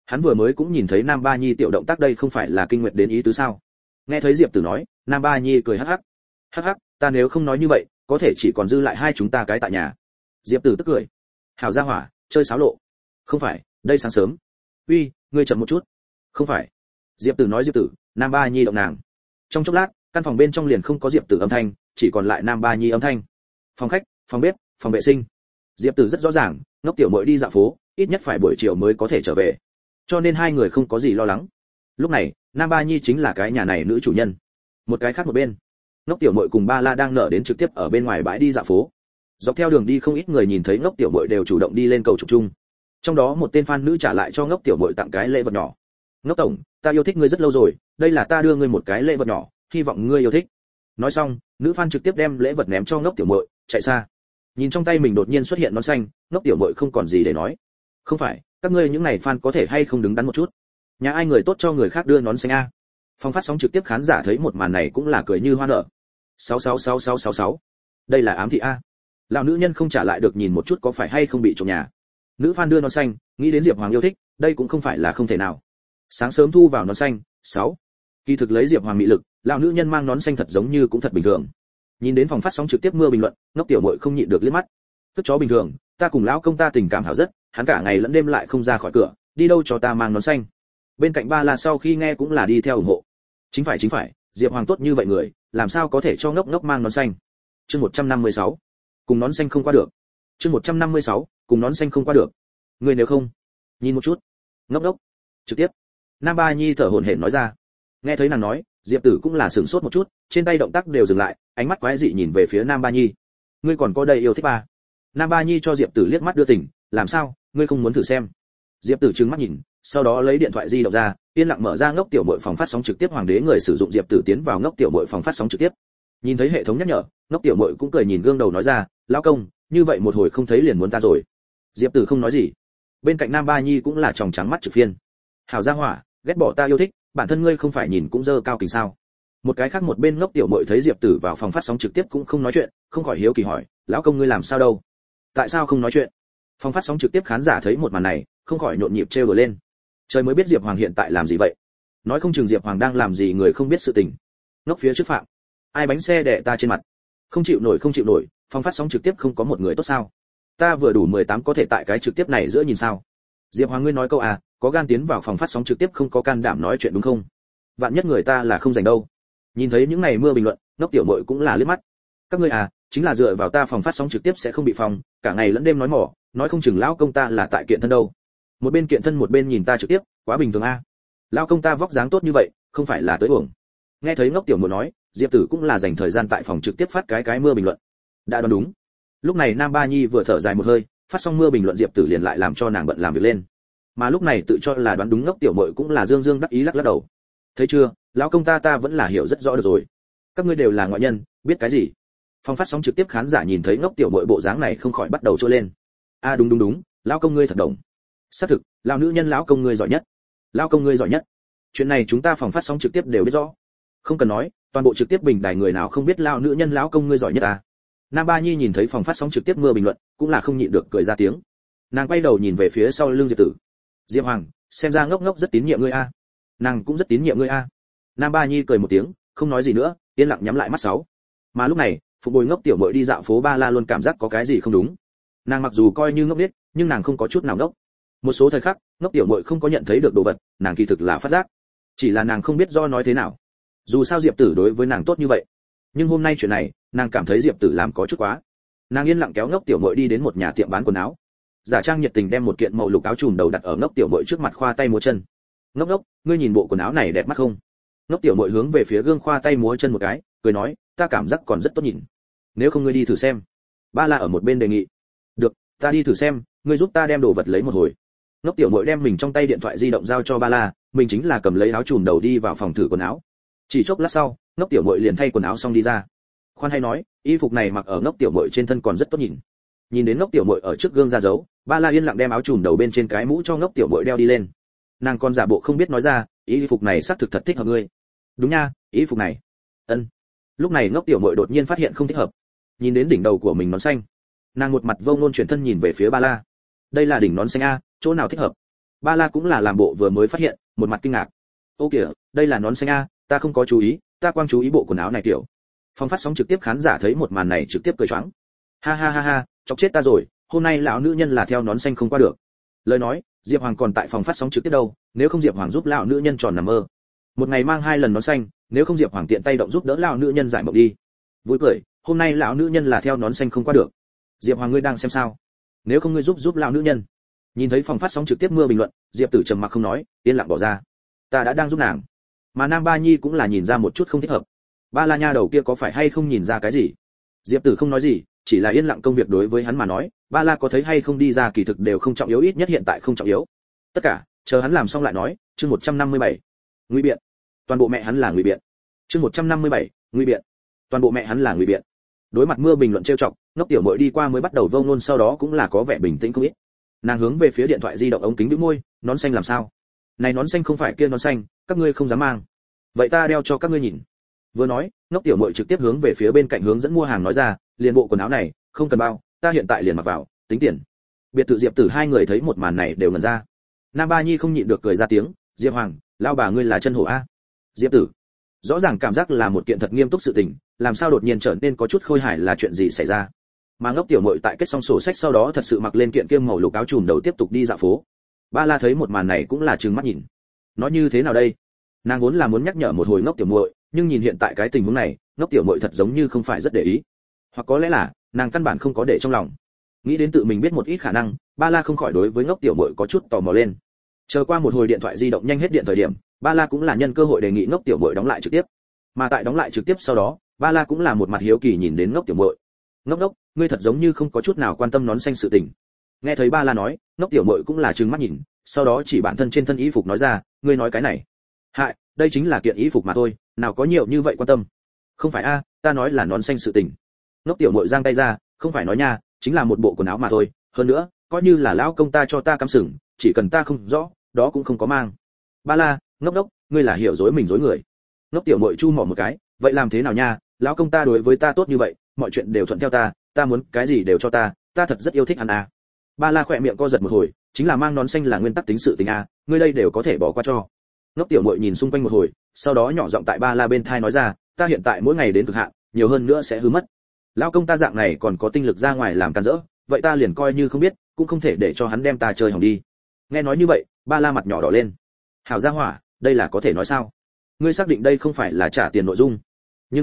Hắn vừa mới cũng nhìn thấy Nam Ba Nhi tiểu động tác, đây không phải là kinh nguyệt đến ý tứ sao? Nghe thấy Diệp Tử nói, Nam Ba Nhi cười hắc hắc. Hắc hắc, ta nếu không nói như vậy, có thể chỉ còn dư lại hai chúng ta cái tại nhà. Diệp Tử tức cười. Hảo gia hỏa, chơi xáo lộ. Không phải, đây sáng sớm. Uy, ngươi chậm một chút. Không phải. Diệp Tử nói Diệp Tử, Nam Ba Nhi động nàng. Trong chốc lát, căn phòng bên trong liền không có Diệp Tử âm thanh, chỉ còn lại Nam Ba Nhi âm thanh. Phòng khách, phòng bếp, phòng vệ sinh. Diệp Tử rất rõ ràng, ngốc tiểu muội đi dạo phố, ít nhất phải buổi chiều mới có thể trở về. Cho nên hai người không có gì lo lắng. Lúc này, Nam Ba Nhi chính là cái nhà này nữ chủ nhân. Một cái khác một bên, ngốc tiểu muội cùng Ba La đang nở đến trực tiếp ở bên ngoài bãi đi dạo phố. Dọc theo đường đi không ít người nhìn thấy ngốc tiểu muội đều chủ động đi lên cầu chụp chung. Trong đó một tên fan nữ trả lại cho ngốc tiểu muội tặng cái lễ vật nhỏ. Ngốc tổng, ta yêu thích ngươi rất lâu rồi, đây là ta đưa ngươi một cái lễ vật nhỏ, hy vọng ngươi yêu thích. Nói xong, nữ fan trực tiếp đem lễ vật ném cho ngốc tiểu muội, chạy xa. Nhìn trong tay mình đột nhiên xuất hiện nón xanh, ngốc tiểu muội không còn gì để nói. Không phải, các ngươi những này fan có thể hay không đứng đắn một chút? Nhà ai người tốt cho người khác đưa nón xanh a? Phòng phát sóng trực tiếp khán giả thấy một màn này cũng là cười như hoa nở. 666666. Đây là ám thị a. Lão nữ nhân không trả lại được, nhìn một chút có phải hay không bị trộm nhà. Nữ fan đưa nón xanh, nghĩ đến Diệp Hoàng yêu thích, đây cũng không phải là không thể nào. Sáng sớm thu vào nón xanh, 6. Kỳ thực lấy Diệp Hoàng mị lực, lão nữ nhân mang nón xanh thật giống như cũng thật bình thường. Nhìn đến phòng phát sóng trực tiếp mưa bình luận, ngốc tiểu muội không nhịn được liếc mắt. Cất chó bình thường, ta cùng lão công ta tình cảm hảo rất, hắn cả ngày lẫn đêm lại không ra khỏi cửa, đi đâu cho ta mang nón xanh. Bên cạnh Ba La sau khi nghe cũng là đi theo ủng hộ. Chính phải, Diệp Hoàng tốt như vậy người, làm sao có thể cho ngốc ngốc mang nón xanh. Chương 156. Cùng nón xanh không qua được. Chương 156. Cùng nón xanh không qua được. Người nếu không, nhìn một chút. Ngốc ngốc. Trực tiếp. Nam Ba Nhi thở hổn hển nói ra. Nghe thấy nàng nói, Diệp Tử cũng là sửng sốt một chút, trên tay động tác đều dừng lại, ánh mắt quái dị nhìn về phía Nam Ba Nhi. Ngươi còn có đây yêu thích ba? Nam Ba Nhi cho Diệp Tử liếc mắt đưa tình, làm sao, ngươi không muốn thử xem? Diệp Tử trừng mắt nhìn, sau đó lấy điện thoại di động ra, yên lặng mở ra ngốc tiểu muội phòng phát sóng trực tiếp. Hoàng đế người sử dụng Diệp Tử tiến vào ngốc tiểu muội phòng phát sóng trực tiếp. Nhìn thấy hệ thống nhắc nhở, ngốc tiểu muội cũng cười nhìn gương đầu nói ra, lão công, như vậy một hồi không thấy liền muốn ta rồi. Diệp Tử không nói gì. Bên cạnh Nam Ba Nhi cũng là tròng trắng mắt trực phiên. Hảo gia hỏa, ghét bỏ ta yêu thích, bản thân ngươi không phải nhìn cũng dơ cao kính sao? Một cái khác một bên ngốc tiểu muội thấy Diệp Tử vào phòng phát sóng trực tiếp cũng không nói chuyện, không khỏi hiếu kỳ hỏi, lão công ngươi làm sao đâu? Tại sao không nói chuyện? Phòng phát sóng trực tiếp khán giả thấy một màn này, không khỏi nhộn nhịp trêu đùa lên. Trời mới biết Diệp Hoàng hiện tại làm gì vậy? Nói không chừng Diệp Hoàng đang làm gì người không biết sự tình. Ngốc phía trước phạm. Ai bánh xe đè ta trên mặt? Không chịu nổi, phòng phát sóng trực tiếp không có một người tốt sao? Ta vừa đủ 18 có thể tại cái trực tiếp này giữa nhìn sao? Diệp Hoàng ngươi nói câu à, có gan tiến vào phòng phát sóng trực tiếp không có can đảm nói chuyện đúng không? Vạn nhất người ta là không dành đâu. Nhìn thấy những này mưa bình luận, ngốc tiểu muội cũng là liếc mắt. Các ngươi à, chính là dựa vào ta phòng phát sóng trực tiếp sẽ không bị phòng, cả ngày lẫn đêm nói mỏ, nói không chừng lão công ta là tại kiện thân đâu. Một bên kiện thân một bên nhìn ta trực tiếp, quá bình thường a. Lão công ta vóc dáng tốt như vậy, không phải là tới uổng. Nghe thấy ngốc tiểu muội nói, Diệp Tử cũng là dành thời gian tại phòng trực tiếp phát cái mưa bình luận. Đã đoán đúng. Lúc này Nam Ba Nhi vừa thở dài một hơi, phát xong mưa bình luận Diệp Tử liền lại làm cho nàng bận làm việc lên. Mà lúc này tự cho là đoán đúng ngốc tiểu muội cũng là dương dương đắc ý lắc lắc đầu. Thấy chưa, lão công ta vẫn là hiểu rất rõ được rồi. Các ngươi đều là ngoại nhân, biết cái gì? Phòng phát sóng trực tiếp khán giả nhìn thấy ngốc tiểu muội bộ dáng này không khỏi bắt đầu trôi lên. A đúng, lão công ngươi thật đồng. Xác thực, lão nữ nhân lão công ngươi giỏi nhất. Lão công ngươi giỏi nhất. Chuyện này chúng ta phòng phát sóng trực tiếp đều biết rõ. Không cần nói, toàn bộ trực tiếp bình đài người nào không biết lão nữ nhân lão công ngươi giỏi nhất à? Nam Ba Nhi nhìn thấy phòng phát sóng trực tiếp mưa bình luận, cũng là không nhịn được cười ra tiếng. Nàng quay đầu nhìn về phía sau lưng Diệp Tử. Diệp Hoàng, xem ra ngốc ngốc rất tín nhiệm ngươi a. Nàng cũng rất tín nhiệm ngươi a. Nam Ba Nhi cười một tiếng, không nói gì nữa, yên lặng nhắm lại mắt sáu. Mà lúc này, Phục Bồi ngốc tiểu muội đi dạo phố Ba La luôn cảm giác có cái gì không đúng. Nàng mặc dù coi như ngốc biết, nhưng nàng không có chút nào ngốc. Một số thời khắc, ngốc tiểu muội không có nhận thấy được đồ vật, nàng kỳ thực là phát giác. Chỉ là nàng không biết do nói thế nào. Dù sao Diệp Tử đối với nàng tốt như vậy, nhưng hôm nay chuyện này, nàng cảm thấy Diệp Tử làm có chút quá. Nàng yên lặng kéo ngốc tiểu muội đi đến một nhà tiệm bán quần áo. Giả trang nhiệt tình đem một kiện màu lục áo trùm đầu đặt ở ngốc tiểu muội trước mặt khoa tay múa chân. Ngốc, ngươi nhìn bộ quần áo này đẹp mắt không? Ngốc tiểu muội hướng về phía gương khoa tay múa chân một cái, cười nói, ta cảm giác còn rất tốt nhìn. Nếu không ngươi đi thử xem. Ba La ở một bên đề nghị. Được, ta đi thử xem, ngươi giúp ta đem đồ vật lấy một hồi. Ngốc tiểu muội đem mình trong tay điện thoại di động giao cho Ba La, mình chính là cầm lấy áo trùm đầu đi vào phòng thử quần áo. Chỉ chốc lát sau, ngốc tiểu muội liền thay quần áo xong đi ra. Khoan hay nói, y phục này mặc ở ngốc tiểu muội trên thân còn rất tốt nhìn. Nhìn đến ngốc tiểu muội ở trước gương ra dấu, Ba La yên lặng đem áo trùm đầu bên trên cái mũ cho ngốc tiểu muội đeo đi lên. Nàng còn giả bộ không biết nói ra, y phục này xác thực thật thích hợp ngươi. Đúng nha, y phục này. Ân. Lúc này ngốc tiểu muội đột nhiên phát hiện không thích hợp. Nhìn đến đỉnh đầu của mình nón xanh, nàng một mặt vô ngôn chuyển thân nhìn về phía Ba La. Đây là đỉnh nón xanh a, chỗ nào thích hợp? Ba La cũng là làm bộ vừa mới phát hiện, một mặt kinh ngạc. Ô kìa, đây là nón xanh a, ta không có chú ý, ta quang chú ý bộ quần áo này kiểu. Phòng phát sóng trực tiếp khán giả thấy một màn này trực tiếp cười choáng. Ha ha ha ha, chọc chết ta rồi, hôm nay lão nữ nhân là theo nón xanh không qua được. Lời nói, Diệp Hoàng còn tại phòng phát sóng trực tiếp đâu, nếu không Diệp Hoàng giúp lão nữ nhân tròn nằm mơ. Một ngày mang 2 lần nón xanh, nếu không Diệp Hoàng tiện tay động giúp đỡ lão nữ nhân giải mộng đi. Vui cười, hôm nay lão nữ nhân là theo nón xanh không qua được. Diệp Hoàng ngươi đang xem sao? Nếu không ngươi giúp lão nữ nhân. Nhìn thấy phòng phát sóng trực tiếp mưa bình luận, Diệp Tử trầm mặc không nói, yên lặng bỏ ra. Ta đã đang giúp nàng. Mà Nam Ba Nhi cũng là nhìn ra một chút không thích hợp. Ba La nha đầu kia có phải hay không nhìn ra cái gì? Diệp Tử không nói gì, chỉ là yên lặng công việc đối với hắn mà nói, Ba La có thấy hay không đi ra kỳ thực đều không trọng yếu, ít nhất hiện tại không trọng yếu. Tất cả, chờ hắn làm xong lại nói, chương 157. Ngụy biện. Toàn bộ mẹ hắn là ngụy biện. Chương 157, ngụy biện. Toàn bộ mẹ hắn là ngụy biện. Đối mặt mưa bình luận trêu chọc, Ngốc Tiểu Muội đi qua mới bắt đầu vông nôn, sau đó cũng là có vẻ bình tĩnh không ít. Nàng hướng về phía điện thoại di động ống kính bĩu môi, nón xanh làm sao? Này nón xanh không phải kia nón xanh, các ngươi không dám mang. Vậy ta đeo cho các ngươi nhìn. Vừa nói, Ngốc Tiểu Muội trực tiếp hướng về phía bên cạnh hướng dẫn mua hàng nói ra, liền bộ quần áo này, không cần bao, ta hiện tại liền mặc vào, tính tiền. Biệt thự Diệp Tử hai người thấy một màn này đều ngẩn ra. Nam Ba Nhi không nhịn được cười ra tiếng, Diệp Hoàng, lao bà ngươi là chân hổ a. Diệp Tử, rõ ràng cảm giác là một kiện thật nghiêm túc sự tình, làm sao đột nhiên trở nên có chút khôi hài, là chuyện gì xảy ra? Mà Ngốc Tiểu Muội tại kết xong sổ sách sau đó thật sự mặc lên kiện kiêm màu lục áo trùm đầu tiếp tục đi dạo phố. Ba La thấy một màn này cũng là trừng mắt nhìn. Nói như thế nào đây? Nàng vốn là muốn nhắc nhở một hồi Ngốc Tiểu Muội, nhưng nhìn hiện tại cái tình huống này, Ngốc Tiểu Muội thật giống như không phải rất để ý, hoặc có lẽ là nàng căn bản không có để trong lòng. Nghĩ đến tự mình biết một ít khả năng, Ba La không khỏi đối với Ngốc Tiểu Muội có chút tò mò lên. Chờ qua một hồi điện thoại di động nhanh hết điện thời điểm, Ba La cũng là nhân cơ hội đề nghị Ngốc Tiểu Muội đóng lại trực tiếp. Mà tại đóng lại trực tiếp sau đó, Ba La cũng là một mặt hiếu kỳ nhìn đến Ngốc Tiểu Muội. Ngốc, ngươi thật giống như không có chút nào quan tâm nón xanh sự tình. Nghe thấy Ba La nói, Ngốc Tiểu Muội cũng là trừng mắt nhìn, sau đó chỉ bản thân trên thân y phục nói ra, ngươi nói cái này. Hại, đây chính là kiện y phục mà thôi, nào có nhiều như vậy quan tâm. Không phải a, ta nói là nón xanh sự tình. Ngốc Tiểu Muội giang tay ra, không phải nói nha, chính là một bộ quần áo mà thôi, hơn nữa, coi như là lão công ta cho ta cắm sừng, chỉ cần ta không rõ, đó cũng không có mang. Ba La, ngốc, ngươi là hiểu dối mình dối người. Ngốc Tiểu Muội chu mỏ một cái, vậy làm thế nào nha, lão công ta đối với ta tốt như vậy, mọi chuyện đều thuận theo ta muốn cái gì đều cho ta thật rất yêu thích hắn à. Ba La khỏe miệng co giật một hồi, chính là mang nón xanh là nguyên tắc tính sự tình à, ngươi đây đều có thể bỏ qua cho. Ngốc Tiểu Muội nhìn xung quanh một hồi, sau đó nhỏ giọng tại Ba La bên tai nói ra, ta hiện tại mỗi ngày đến cực hạn, nhiều hơn nữa sẽ hư mất. Lão công ta dạng này còn có tinh lực ra ngoài làm càn rỡ, vậy ta liền coi như không biết, cũng không thể để cho hắn đem ta chơi hỏng đi. Nghe nói như vậy, Ba La mặt nhỏ đỏ lên. Hảo gia hỏa, đây là có thể nói sao? Ngươi xác định đây không phải là trả tiền nội dung? Nhưng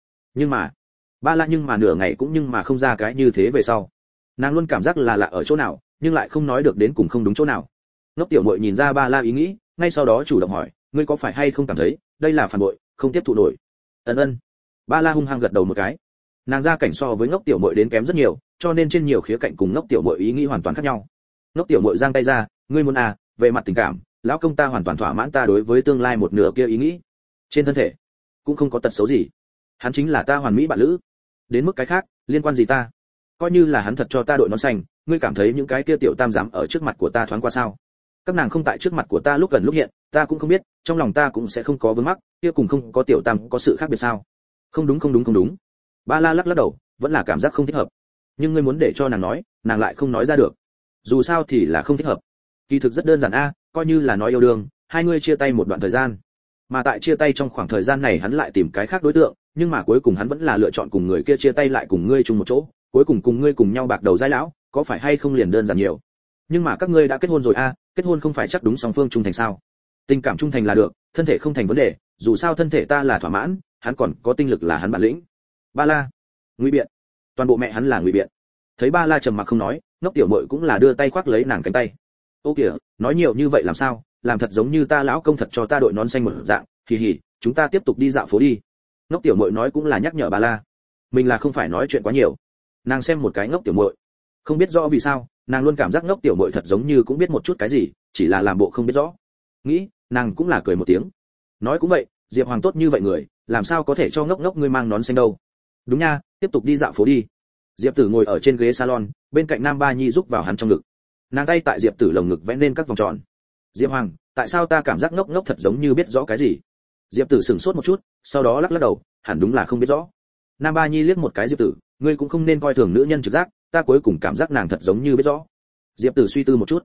mà Ba La nhưng mà nửa ngày cũng nhưng mà không ra cái như thế về sau. Nàng luôn cảm giác là lạ ở chỗ nào, nhưng lại không nói được đến cùng không đúng chỗ nào. Ngốc Tiểu Muội nhìn ra Ba La ý nghĩ, ngay sau đó chủ động hỏi, ngươi có phải hay không cảm thấy đây là phản bội, không tiếp thụ nổi? Ân. Ba La hung hăng gật đầu một cái. Nàng ra cảnh so với Ngốc Tiểu Muội đến kém rất nhiều, cho nên trên nhiều khía cạnh cùng Ngốc Tiểu Muội ý nghĩ hoàn toàn khác nhau. Ngốc Tiểu Muội giang tay ra, ngươi muốn à, về mặt tình cảm, lão công ta hoàn toàn thỏa mãn ta đối với tương lai một nửa kia ý nghĩ. Trên thân thể cũng không có tật xấu gì. Hắn chính là ta hoàn mỹ bạn lữ. Đến mức cái khác, liên quan gì ta? Coi như là hắn thật cho ta đội nón xanh, ngươi cảm thấy những cái kia tiểu tam dám ở trước mặt của ta thoáng qua sao? Các nàng không tại trước mặt của ta lúc gần lúc hiện, ta cũng không biết, trong lòng ta cũng sẽ không có vướng mắc, kia cùng không có tiểu tam có sự khác biệt sao? Không đúng. Ba La lắc đầu, vẫn là cảm giác không thích hợp. Nhưng ngươi muốn để cho nàng nói, nàng lại không nói ra được. Dù sao thì là không thích hợp. Kỳ thực rất đơn giản a, coi như là nói yêu đương, hai người chia tay một đoạn thời gian. Mà tại chia tay trong khoảng thời gian này hắn lại tìm cái khác đối tượng, nhưng mà cuối cùng hắn vẫn là lựa chọn cùng người kia chia tay lại cùng ngươi chung một chỗ, cuối cùng ngươi cùng nhau bạc đầu giai lão, có phải hay không liền đơn giản nhiều. Nhưng mà các ngươi đã kết hôn rồi a, kết hôn không phải chắc đúng song phương trung thành sao? Tình cảm trung thành là được, thân thể không thành vấn đề, dù sao thân thể ta là thỏa mãn, hắn còn có tinh lực là hắn bản lĩnh. Ba La, ngụy biện. Toàn bộ mẹ hắn là ngụy biện. Thấy Ba La trầm mặc không nói, Ngốc Tiểu Muội cũng là đưa tay khoác lấy nàng cánh tay. Ô kìa, nói nhiều như vậy làm sao, làm thật giống như ta lão công thật cho ta đội nón xanh một dạng, hì, chúng ta tiếp tục đi dạo phố đi. Ngốc Tiểu Muội nói cũng là nhắc nhở Ba La, mình là không phải nói chuyện quá nhiều. Nàng xem một cái Ngốc Tiểu Muội, không biết rõ vì sao, nàng luôn cảm giác Ngốc Tiểu Muội thật giống như cũng biết một chút cái gì, chỉ là làm bộ không biết rõ. Nghĩ, nàng cũng là cười một tiếng. Nói cũng vậy, Diệp Hoàng tốt như vậy người, làm sao có thể cho ngốc ngươi mang nón xanh đâu? Đúng nha, tiếp tục đi dạo phố đi. Diệp Tử ngồi ở trên ghế salon, bên cạnh Nam Ba Nhi giúp vào hắn trong ngực. Nàng tay tại Diệp Tử lồng ngực vẽ lên các vòng tròn. Diệp Hoàng, tại sao ta cảm giác ngốc thật giống như biết rõ cái gì? Diệp Tử sững sốt một chút, sau đó lắc đầu, hẳn đúng là không biết rõ. Nam Ba Nhi liếc một cái Diệp Tử, ngươi cũng không nên coi thường nữ nhân trực giác, ta cuối cùng cảm giác nàng thật giống như biết rõ. Diệp Tử suy tư một chút,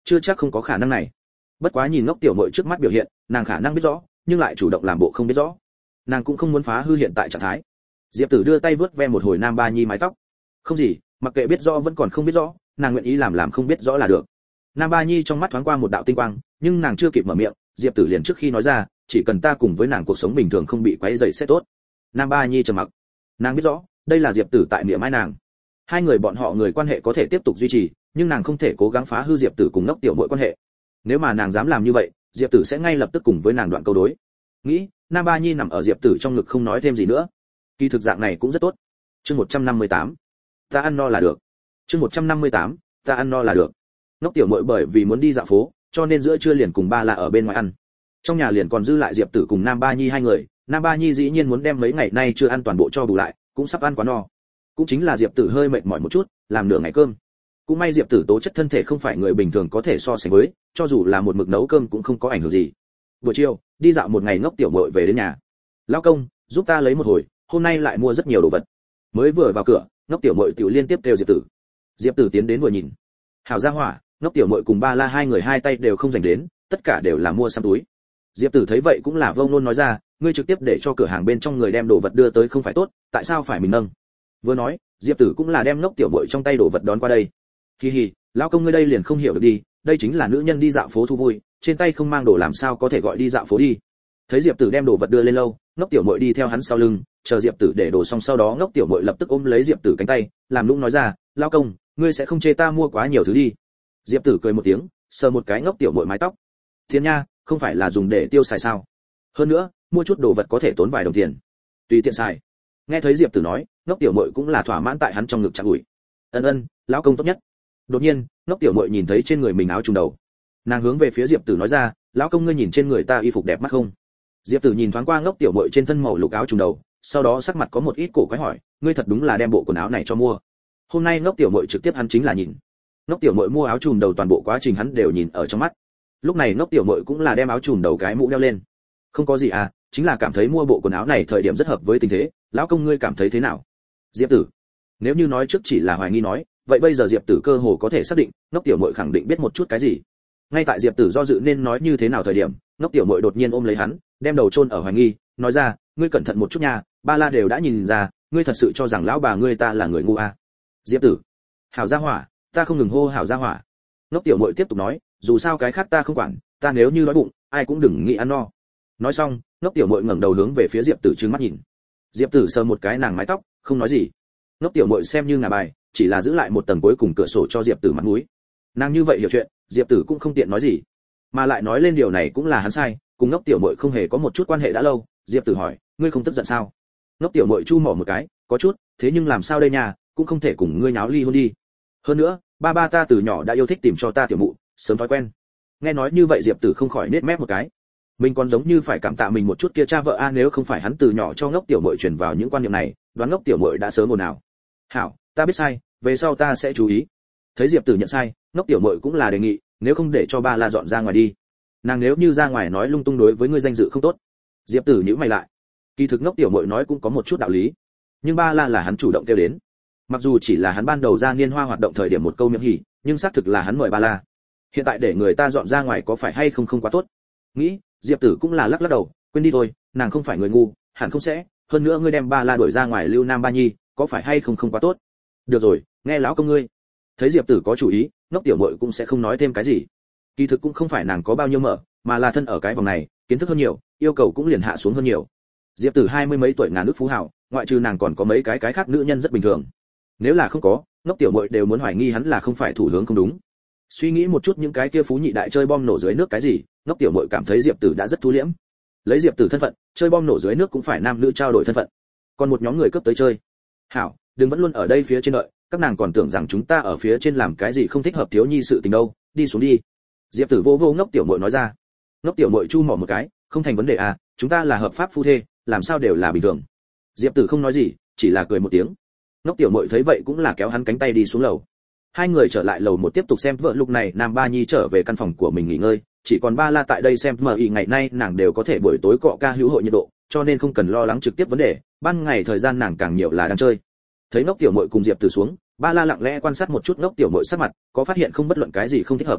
chưa chắc không có khả năng này. Bất quá nhìn ngốc tiểu muội trước mắt biểu hiện, nàng khả năng biết rõ, nhưng lại chủ động làm bộ không biết rõ. Nàng cũng không muốn phá hư hiện tại trạng thái. Diệp Tử đưa tay vớt ve một hồi Nam Ba Nhi mái tóc. Không gì, mặc kệ biết rõ vẫn còn không biết rõ, nàng nguyện ý làm không biết rõ là được. Nam Ba Nhi trong mắt thoáng qua một đạo tinh quang, nhưng nàng chưa kịp mở miệng, Diệp Tử liền trước khi nói ra, chỉ cần ta cùng với nàng cuộc sống bình thường không bị quấy rầy sẽ tốt. Nam Ba Nhi trầm mặc. Nàng biết rõ, đây là Diệp Tử tại niệm ai nàng. Hai người bọn họ người quan hệ có thể tiếp tục duy trì, nhưng nàng không thể cố gắng phá hư Diệp Tử cùng ngốc tiểu muội quan hệ. Nếu mà nàng dám làm như vậy, Diệp Tử sẽ ngay lập tức cùng với nàng đoạn câu đối. Nghĩ, Nam Ba Nhi nằm ở Diệp Tử trong ngực không nói thêm gì nữa. Kỳ thực dạng này cũng rất tốt. Chương 158. Ta ăn no là được. Chương 158. Ta ăn no là được. Ngốc tiểu muội bởi vì muốn đi dạo phố, cho nên giữa trưa liền cùng ba là ở bên ngoài ăn. Trong nhà liền còn dư lại Diệp Tử cùng Nam Ba Nhi hai người, Nam Ba Nhi dĩ nhiên muốn đem mấy ngày nay chưa ăn toàn bộ cho bù lại, cũng sắp ăn quá no. Cũng chính là Diệp Tử hơi mệt mỏi một chút, làm nửa ngày cơm. Cũng may Diệp Tử tố chất thân thể không phải người bình thường có thể so sánh với, cho dù là một mực nấu cơm cũng không có ảnh hưởng gì. Buổi chiều, đi dạo một ngày ngốc tiểu muội về đến nhà. Lão công, giúp ta lấy một hồi, hôm nay lại mua rất nhiều đồ vật. Mới vừa vào cửa, ngốc tiểu muội tiểu liên tiếp kêu Diệp Tử. Diệp Tử tiến đến vừa nhìn. Hảo gia hỏa, ngốc tiểu muội cùng ba la hai người hai tay đều không dành đến, tất cả đều là mua xăm túi. Diệp Tử thấy vậy cũng là vông nôn nói ra, ngươi trực tiếp để cho cửa hàng bên trong người đem đồ vật đưa tới không phải tốt, tại sao phải mình nâng? Vừa nói, Diệp Tử cũng là đem ngốc tiểu muội trong tay đồ vật đón qua đây. Hi hi, lão công ngươi đây liền không hiểu được đi, đây chính là nữ nhân đi dạo phố thu vui, trên tay không mang đồ làm sao có thể gọi đi dạo phố đi. Thấy Diệp Tử đem đồ vật đưa lên lâu, ngốc tiểu muội đi theo hắn sau lưng, chờ Diệp Tử để đồ xong sau đó ngốc tiểu muội lập tức ôm lấy Diệp Tử cánh tay, làm nũng nói ra, lão công, ngươi sẽ không chê ta mua quá nhiều thứ đi. Diệp Tử cười một tiếng, sờ một cái ngốc tiểu muội mái tóc. Thiên nha, không phải là dùng để tiêu xài sao? Hơn nữa, mua chút đồ vật có thể tốn vài đồng tiền. Tùy tiện xài. Nghe thấy Diệp Tử nói, ngốc tiểu muội cũng là thỏa mãn tại hắn trong ngực chạm ủi. Ân, lão công tốt nhất. Đột nhiên, ngốc tiểu muội nhìn thấy trên người mình áo trùng đầu. Nàng hướng về phía Diệp Tử nói ra, lão công ngươi nhìn trên người ta y phục đẹp mắt không? Diệp Tử nhìn thoáng qua ngốc tiểu muội trên thân màu lục áo trùng đầu, sau đó sắc mặt có một ít cổ quái hỏi, ngươi thật đúng là đem bộ quần áo này cho mua. Hôm nay ngốc tiểu muội trực tiếp hắn chính là nhìn. Ngốc tiểu muội mua áo trùm đầu toàn bộ quá trình hắn đều nhìn ở trong mắt. Lúc này ngốc tiểu muội cũng là đem áo trùm đầu cái mũ đeo lên. Không có gì à, chính là cảm thấy mua bộ quần áo này thời điểm rất hợp với tình thế, lão công ngươi cảm thấy thế nào? Diệp Tử, nếu như nói trước chỉ là hoài nghi nói, vậy bây giờ Diệp Tử cơ hồ có thể xác định, ngốc tiểu muội khẳng định biết một chút cái gì. Ngay tại Diệp Tử do dự nên nói như thế nào thời điểm, ngốc tiểu muội đột nhiên ôm lấy hắn, đem đầu chôn ở hoài nghi, nói ra, ngươi cẩn thận một chút nha, ba la đều đã nhìn ra, ngươi thật sự cho rằng lão bà ngươi ta là người ngu à? Diệp Tử, hảo gia hỏa, ta không ngừng hô hảo gia hỏa. Ngốc tiểu muội tiếp tục nói, dù sao cái khác ta không quản, ta nếu như đói bụng, ai cũng đừng nghĩ ăn no. Nói xong, ngốc tiểu muội ngẩng đầu hướng về phía Diệp Tử trừng mắt nhìn. Diệp Tử sờ một cái nàng mái tóc, không nói gì. Ngốc tiểu muội xem như ngả bài, chỉ là giữ lại một tầng cuối cùng cửa sổ cho Diệp Tử mặt mũi. Nàng như vậy hiểu chuyện, Diệp Tử cũng không tiện nói gì, mà lại nói lên điều này cũng là hắn sai, cùng ngốc tiểu muội không hề có một chút quan hệ đã lâu. Diệp Tử hỏi, ngươi không tức giận sao? Ngốc tiểu muội chu mỏ một cái, có chút, thế nhưng làm sao đây nha, cũng không thể cùng ngươi náo ly hôn đi. Hơn nữa, ba ta từ nhỏ đã yêu thích tìm cho ta tiểu mụ, sớm thói quen. Nghe nói như vậy Diệp Tử không khỏi nết mép một cái. Mình còn giống như phải cảm tạ mình một chút kia cha vợ a, nếu không phải hắn từ nhỏ cho ngốc tiểu muội truyền vào những quan niệm này, đoán ngốc tiểu muội đã sớm ồn ào. Hảo, ta biết sai, về sau ta sẽ chú ý. Thấy Diệp Tử nhận sai, ngốc tiểu muội cũng là đề nghị, nếu không để cho ba la dọn ra ngoài đi. Nàng nếu như ra ngoài nói lung tung đối với ngươi danh dự không tốt. Diệp Tử nhíu mày lại. Kỳ thực ngốc tiểu muội nói cũng có một chút đạo lý, nhưng ba la là hắn chủ động kêu đến. Mặc dù chỉ là hắn ban đầu ra niên hoa hoạt động thời điểm một câu miệng hỉ, nhưng xác thực là hắn mời ba la. Hiện tại để người ta dọn ra ngoài có phải hay không quá tốt? Nghĩ, Diệp Tử cũng là lắc lắc đầu, quên đi thôi, nàng không phải người ngu, hẳn không sẽ, hơn nữa ngươi đem ba la đuổi ra ngoài lưu Nam Ba Nhi, có phải hay không quá tốt? Được rồi, nghe lão công ngươi. Thấy Diệp Tử có chủ ý, ngốc tiểu muội cũng sẽ không nói thêm cái gì. Kỳ thực cũng không phải nàng có bao nhiêu mở, mà là thân ở cái vòng này, kiến thức hơn nhiều, yêu cầu cũng liền hạ xuống hơn nhiều. Diệp Tử 20 mấy tuổi ngàn nước phú hào, ngoại trừ nàng còn có mấy cái khác nữ nhân rất bình thường. Nếu là không có, ngốc tiểu muội đều muốn hoài nghi hắn là không phải thủ hướng không đúng. Suy nghĩ một chút những cái kia phú nhị đại chơi bom nổ dưới nước cái gì, ngốc tiểu muội cảm thấy Diệp Tử đã rất thu liễm. Lấy Diệp Tử thân phận, chơi bom nổ dưới nước cũng phải nam nữ trao đổi thân phận. Còn một nhóm người cướp tới chơi. Hảo, đừng vẫn luôn ở đây phía trên đợi, các nàng còn tưởng rằng chúng ta ở phía trên làm cái gì không thích hợp thiếu nhi sự tình đâu, đi xuống đi. Diệp Tử vô ngốc tiểu muội nói ra. Ngốc tiểu muội chu mỏ một cái, không thành vấn đề à, chúng ta là hợp pháp phu thê, làm sao đều là bình thường. Diệp Tử không nói gì, chỉ là cười một tiếng. Ngốc tiểu muội thấy vậy cũng là kéo hắn cánh tay đi xuống lầu. Hai người trở lại lầu một tiếp tục xem vợ. Lúc này Nam Ba Nhi trở về căn phòng của mình nghỉ ngơi, chỉ còn ba la tại đây xem MI, ngày nay nàng đều có thể buổi tối cọ ca hữu hội nhiệt độ, cho nên không cần lo lắng trực tiếp vấn đề, ban ngày thời gian nàng càng nhiều là đang chơi. Thấy ngốc tiểu muội cùng Diệp Tử xuống, ba la lặng lẽ quan sát một chút ngốc tiểu muội sắc mặt, có phát hiện không bất luận cái gì không thích hợp.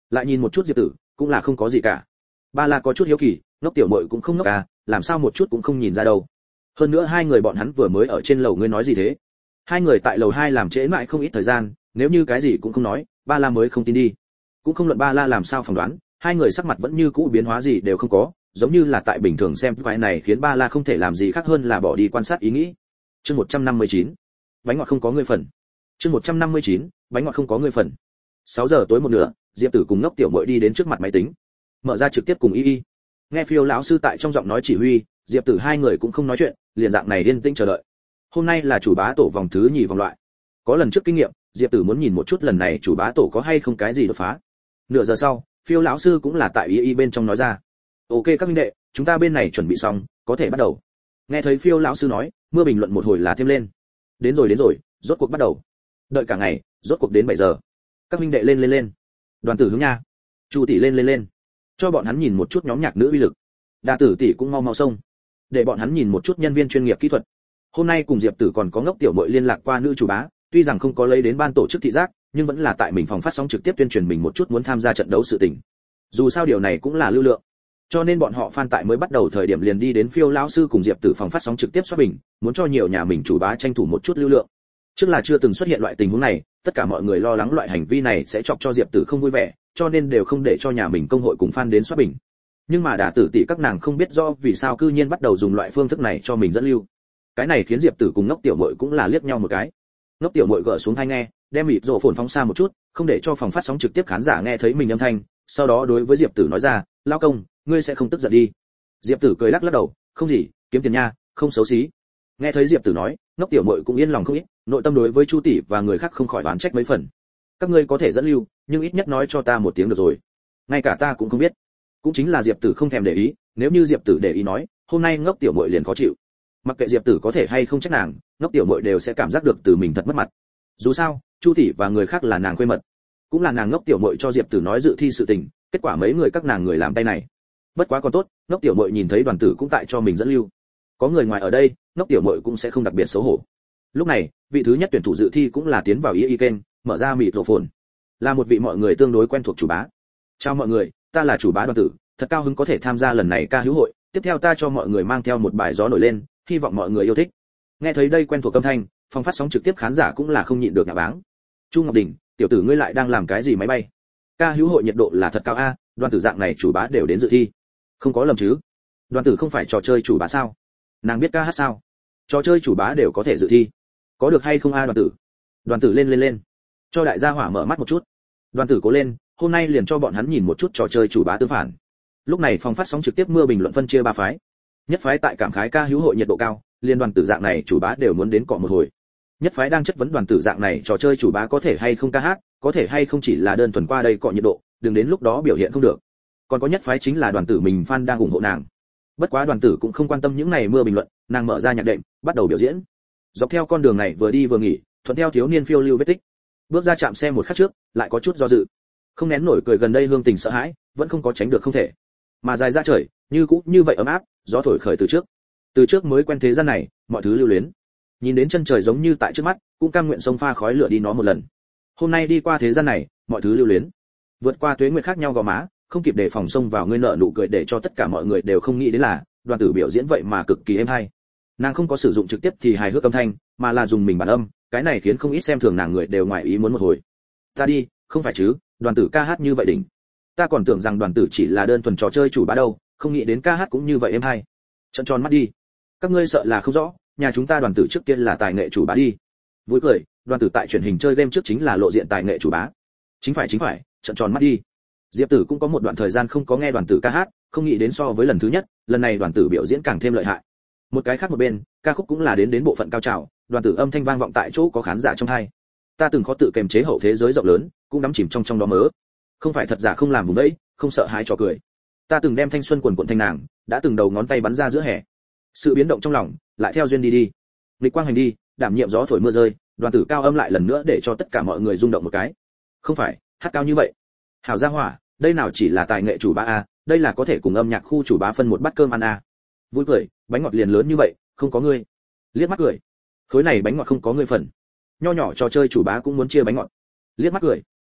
Lại nhìn một chút Diệp Tử, cũng là không có gì cả. Ba La có chút hiếu kỳ, ngốc tiểu muội cũng không ngốc à, làm sao một chút cũng không nhìn ra đâu. Hơn nữa hai người bọn hắn vừa mới ở trên lầu, ngươi nói gì thế? Hai người tại lầu 2 làm trễ mãi không ít thời gian, nếu như cái gì cũng không nói, Ba La mới không tin đi. Cũng không luận Ba La làm sao phỏng đoán, hai người sắc mặt vẫn như cũ biến hóa gì đều không có, giống như là tại bình thường xem cái này khiến Ba La không thể làm gì khác hơn là bỏ đi quan sát ý nghĩ. Chương 159. Bánh ngọt không có người phần. Chương 159. Bánh ngọt không có người phần. 6 giờ tối một nửa, Diệp Tử cùng ngốc tiểu muội đi đến trước mặt máy tính, mở ra trực tiếp cùng y. Nghe Phiêu lão sư tại trong giọng nói chỉ huy, Diệp Tử hai người cũng không nói chuyện, liền dạng này yên tĩnh chờ đợi. Hôm nay là chủ bá tổ vòng thứ nhì vòng loại. Có lần trước kinh nghiệm, Diệp Tử muốn nhìn một chút lần này chủ bá tổ có hay không cái gì đột phá. Nửa giờ sau, Phiêu lão sư cũng là tại y bên trong nói ra. Ok các huynh đệ, chúng ta bên này chuẩn bị xong, có thể bắt đầu. Nghe thấy Phiêu lão sư nói, mưa bình luận một hồi là thêm lên. Đến rồi, rốt cuộc bắt đầu. Đợi cả ngày, rốt cuộc đến 7 giờ. Các huynh đệ lên. Đoàn Tử hướng nha. Chu tỷ lên. Cho bọn hắn nhìn một chút nhóm nhạc nữ uy lực. Đa Tử tỷ cũng mau xông. Để bọn hắn nhìn một chút nhân viên chuyên nghiệp kỹ thuật. Hôm nay cùng Diệp Tử còn có ngốc tiểu muội liên lạc qua nữ chủ bá, tuy rằng không có lấy đến ban tổ chức thị giác, nhưng vẫn là tại mình phòng phát sóng trực tiếp tuyên truyền mình một chút muốn tham gia trận đấu sự tình. Dù sao điều này cũng là lưu lượng. Cho nên bọn họ fan tại mới bắt đầu thời điểm liền đi đến Phiêu lão sư cùng Diệp Tử phòng phát sóng trực tiếp xoát bình, muốn cho nhiều nhà mình chủ bá tranh thủ một chút lưu lượng. Trước là chưa từng xuất hiện loại tình huống này, tất cả mọi người lo lắng loại hành vi này sẽ chọc cho Diệp Tử không vui vẻ, cho nên đều không để cho nhà mình công hội cùng fan đến xoát bình. Nhưng mà Đả Tử tỷ các nàng không biết do vì sao cư nhiên bắt đầu dùng loại phương thức này cho mình dẫn lưu. Cái này khiến Diệp Tử cùng ngốc tiểu muội cũng là liếc nhau một cái. Ngốc tiểu muội gỡ xuống tai nghe, đem mịt rộ phồn phóng xa một chút, không để cho phòng phát sóng trực tiếp khán giả nghe thấy mình âm thanh, sau đó đối với Diệp Tử nói ra, "Lão công, ngươi sẽ không tức giận đi?" Diệp Tử cười lắc đầu, "Không gì, kiếm tiền nha, không xấu xí." Nghe thấy Diệp Tử nói, ngốc tiểu muội cũng yên lòng không ít, nội tâm đối với Chu tỷ và người khác không khỏi oán trách mấy phần. Các ngươi có thể dẫn lưu, nhưng ít nhất nói cho ta một tiếng được rồi. Ngay cả ta cũng không biết. Cũng chính là Diệp Tử không thèm để ý, nếu như Diệp Tử để ý nói, hôm nay ngốc tiểu muội liền khó chịu. Mặc kệ Diệp Tử có thể hay không trách nàng, ngốc tiểu muội đều sẽ cảm giác được từ mình thật mất mặt. Dù sao, Chu tỷ và người khác là nàng quê mật, cũng là nàng ngốc tiểu muội cho Diệp Tử nói dự thi sự tình, kết quả mấy người các nàng người làm tay này. Bất quá còn tốt, ngốc tiểu muội nhìn thấy Đoàn Tử cũng tại cho mình dẫn lưu. Có người ngoài ở đây, ngốc tiểu muội cũng sẽ không đặc biệt xấu hổ. Lúc này, vị thứ nhất tuyển thủ dự thi cũng là tiến vào y kênh, mở ra mịt rộ phồn. Là một vị mọi người tương đối quen thuộc chủ bá. "Chào mọi người, ta là chủ bá Đoàn Tử, thật cao hứng có thể tham gia lần này ca hữu hội, tiếp theo ta cho mọi người mang theo một bài gió nổi lên, hy vọng mọi người yêu thích." Nghe thấy đây quen thuộc âm thanh, phòng phát sóng trực tiếp khán giả cũng là không nhịn được nhạ báng. "Chu Ngọc Đình, tiểu tử ngươi lại đang làm cái gì máy bay? Ca hữu hội nhiệt độ là thật cao a, Đoàn Tử dạng này chủ bá đều đến dự thi. Không có lầm chứ? Đoàn Tử không phải trò chơi chủ bá sao? Nàng biết ca hát sao? Trò chơi chủ bá đều có thể dự thi. Có được hay không a Đoàn Tử? Đoàn Tử lên. Cho đại gia hỏa mở mắt một chút. Đoàn Tử cố lên, hôm nay liền cho bọn hắn nhìn một chút trò chơi chủ bá tương phản." Lúc này phòng phát sóng trực tiếp mưa bình luận phân chia ba phái. Nhất phái tại cảm khái ca hữu hội nhiệt độ cao, liên Đoàn Tử dạng này chủ bá đều muốn đến cọ một hồi. Nhất phái đang chất vấn Đoàn Tử dạng này trò chơi chủ bá có thể hay không ca hát, có thể hay không chỉ là đơn thuần qua đây cọ nhiệt độ, đừng đến lúc đó biểu hiện không được. Còn có nhất phái chính là Đoàn Tử mình fan đang ủng hộ nàng. Bất quá Đoàn Tử cũng không quan tâm những này mưa bình luận, nàng mở ra nhạc đệm, bắt đầu biểu diễn. Dọc theo con đường này vừa đi vừa nghỉ, thuận theo thiếu niên phiêu lưu vết tích. Bước ra chạm xe một khắc trước, lại có chút do dự. Không nén nổi cười gần đây hương tình sợ hãi, vẫn không có tránh được không thể. Mà dài ra trời, như cũ như vậy ấm áp, gió thổi khởi từ trước. Từ trước mới quen thế gian này, mọi thứ lưu luyến. Nhìn đến chân trời giống như tại trước mắt, cũng cam nguyện sông pha khói lửa đi nó một lần. Hôm nay đi qua thế gian này, mọi thứ lưu luyến. Vượt qua tuế nguyệt khác nhau gò má, không kịp đề phòng xông vào ngươi nợ nụ cười để cho tất cả mọi người đều không nghĩ đến là, Đoàn Tử biểu diễn vậy mà cực kỳ êm hay. Nàng không có sử dụng trực tiếp thì hài hước âm thanh, mà là dùng mình bản âm, cái này khiến không ít xem thường nàng người đều ngoài ý muốn một hồi. Ta đi, không phải chứ, Đoàn Tử ca hát như vậy đỉnh. Ta còn tưởng rằng Đoàn Tử chỉ là đơn thuần trò chơi chủ bá đâu, không nghĩ đến ca hát cũng như vậy êm hay. Trợn tròn mắt đi. Các ngươi sợ là không rõ, nhà chúng ta Đoàn Tử trước kia là tài nghệ chủ bá đi. Vui cười, Đoàn Tử tại truyền hình chơi game trước chính là lộ diện tài nghệ chủ bá. Chính phải, trợn tròn mắt đi. Diệp Tử cũng có một đoạn thời gian không có nghe Đoàn Tử ca hát, không nghĩ đến so với lần thứ nhất, lần này Đoàn Tử biểu diễn càng thêm lợi hại. Một cái khác một bên, ca khúc cũng là đến bộ phận cao trào, Đoàn Tử âm thanh vang vọng tại chỗ có khán giả trong tai. Ta từng khó tự kềm chế hậu thế giới rộng lớn, cũng đắm chìm trong đó mớ. Không phải thật giả không làm vùng đấy, không sợ hãi trò cười. Ta từng đem thanh xuân quần quần thanh nàng, đã từng đầu ngón tay bắn ra giữa hè. Sự biến động trong lòng, lại theo duyên đi. Lịch quang hành đi, đảm nhiệm gió thổi mưa rơi, Đoàn Tử cao âm lại lần nữa để cho tất cả mọi người rung động một cái. Không phải, hát cao như vậy. Hảo gia hỏa, đây nào chỉ là tài nghệ chủ bá a, đây là có thể cùng âm nhạc khu chủ bá phân một bát cơm ăn a. Vui cười, bánh ngọt liền lớn như vậy, không có ngươi. Liếc mắt cười. Khối này bánh ngọt không có ngươi phần. Nho nhỏ trò chơi chủ bá cũng muốn chia bánh ngọt. Liếc mắt cười.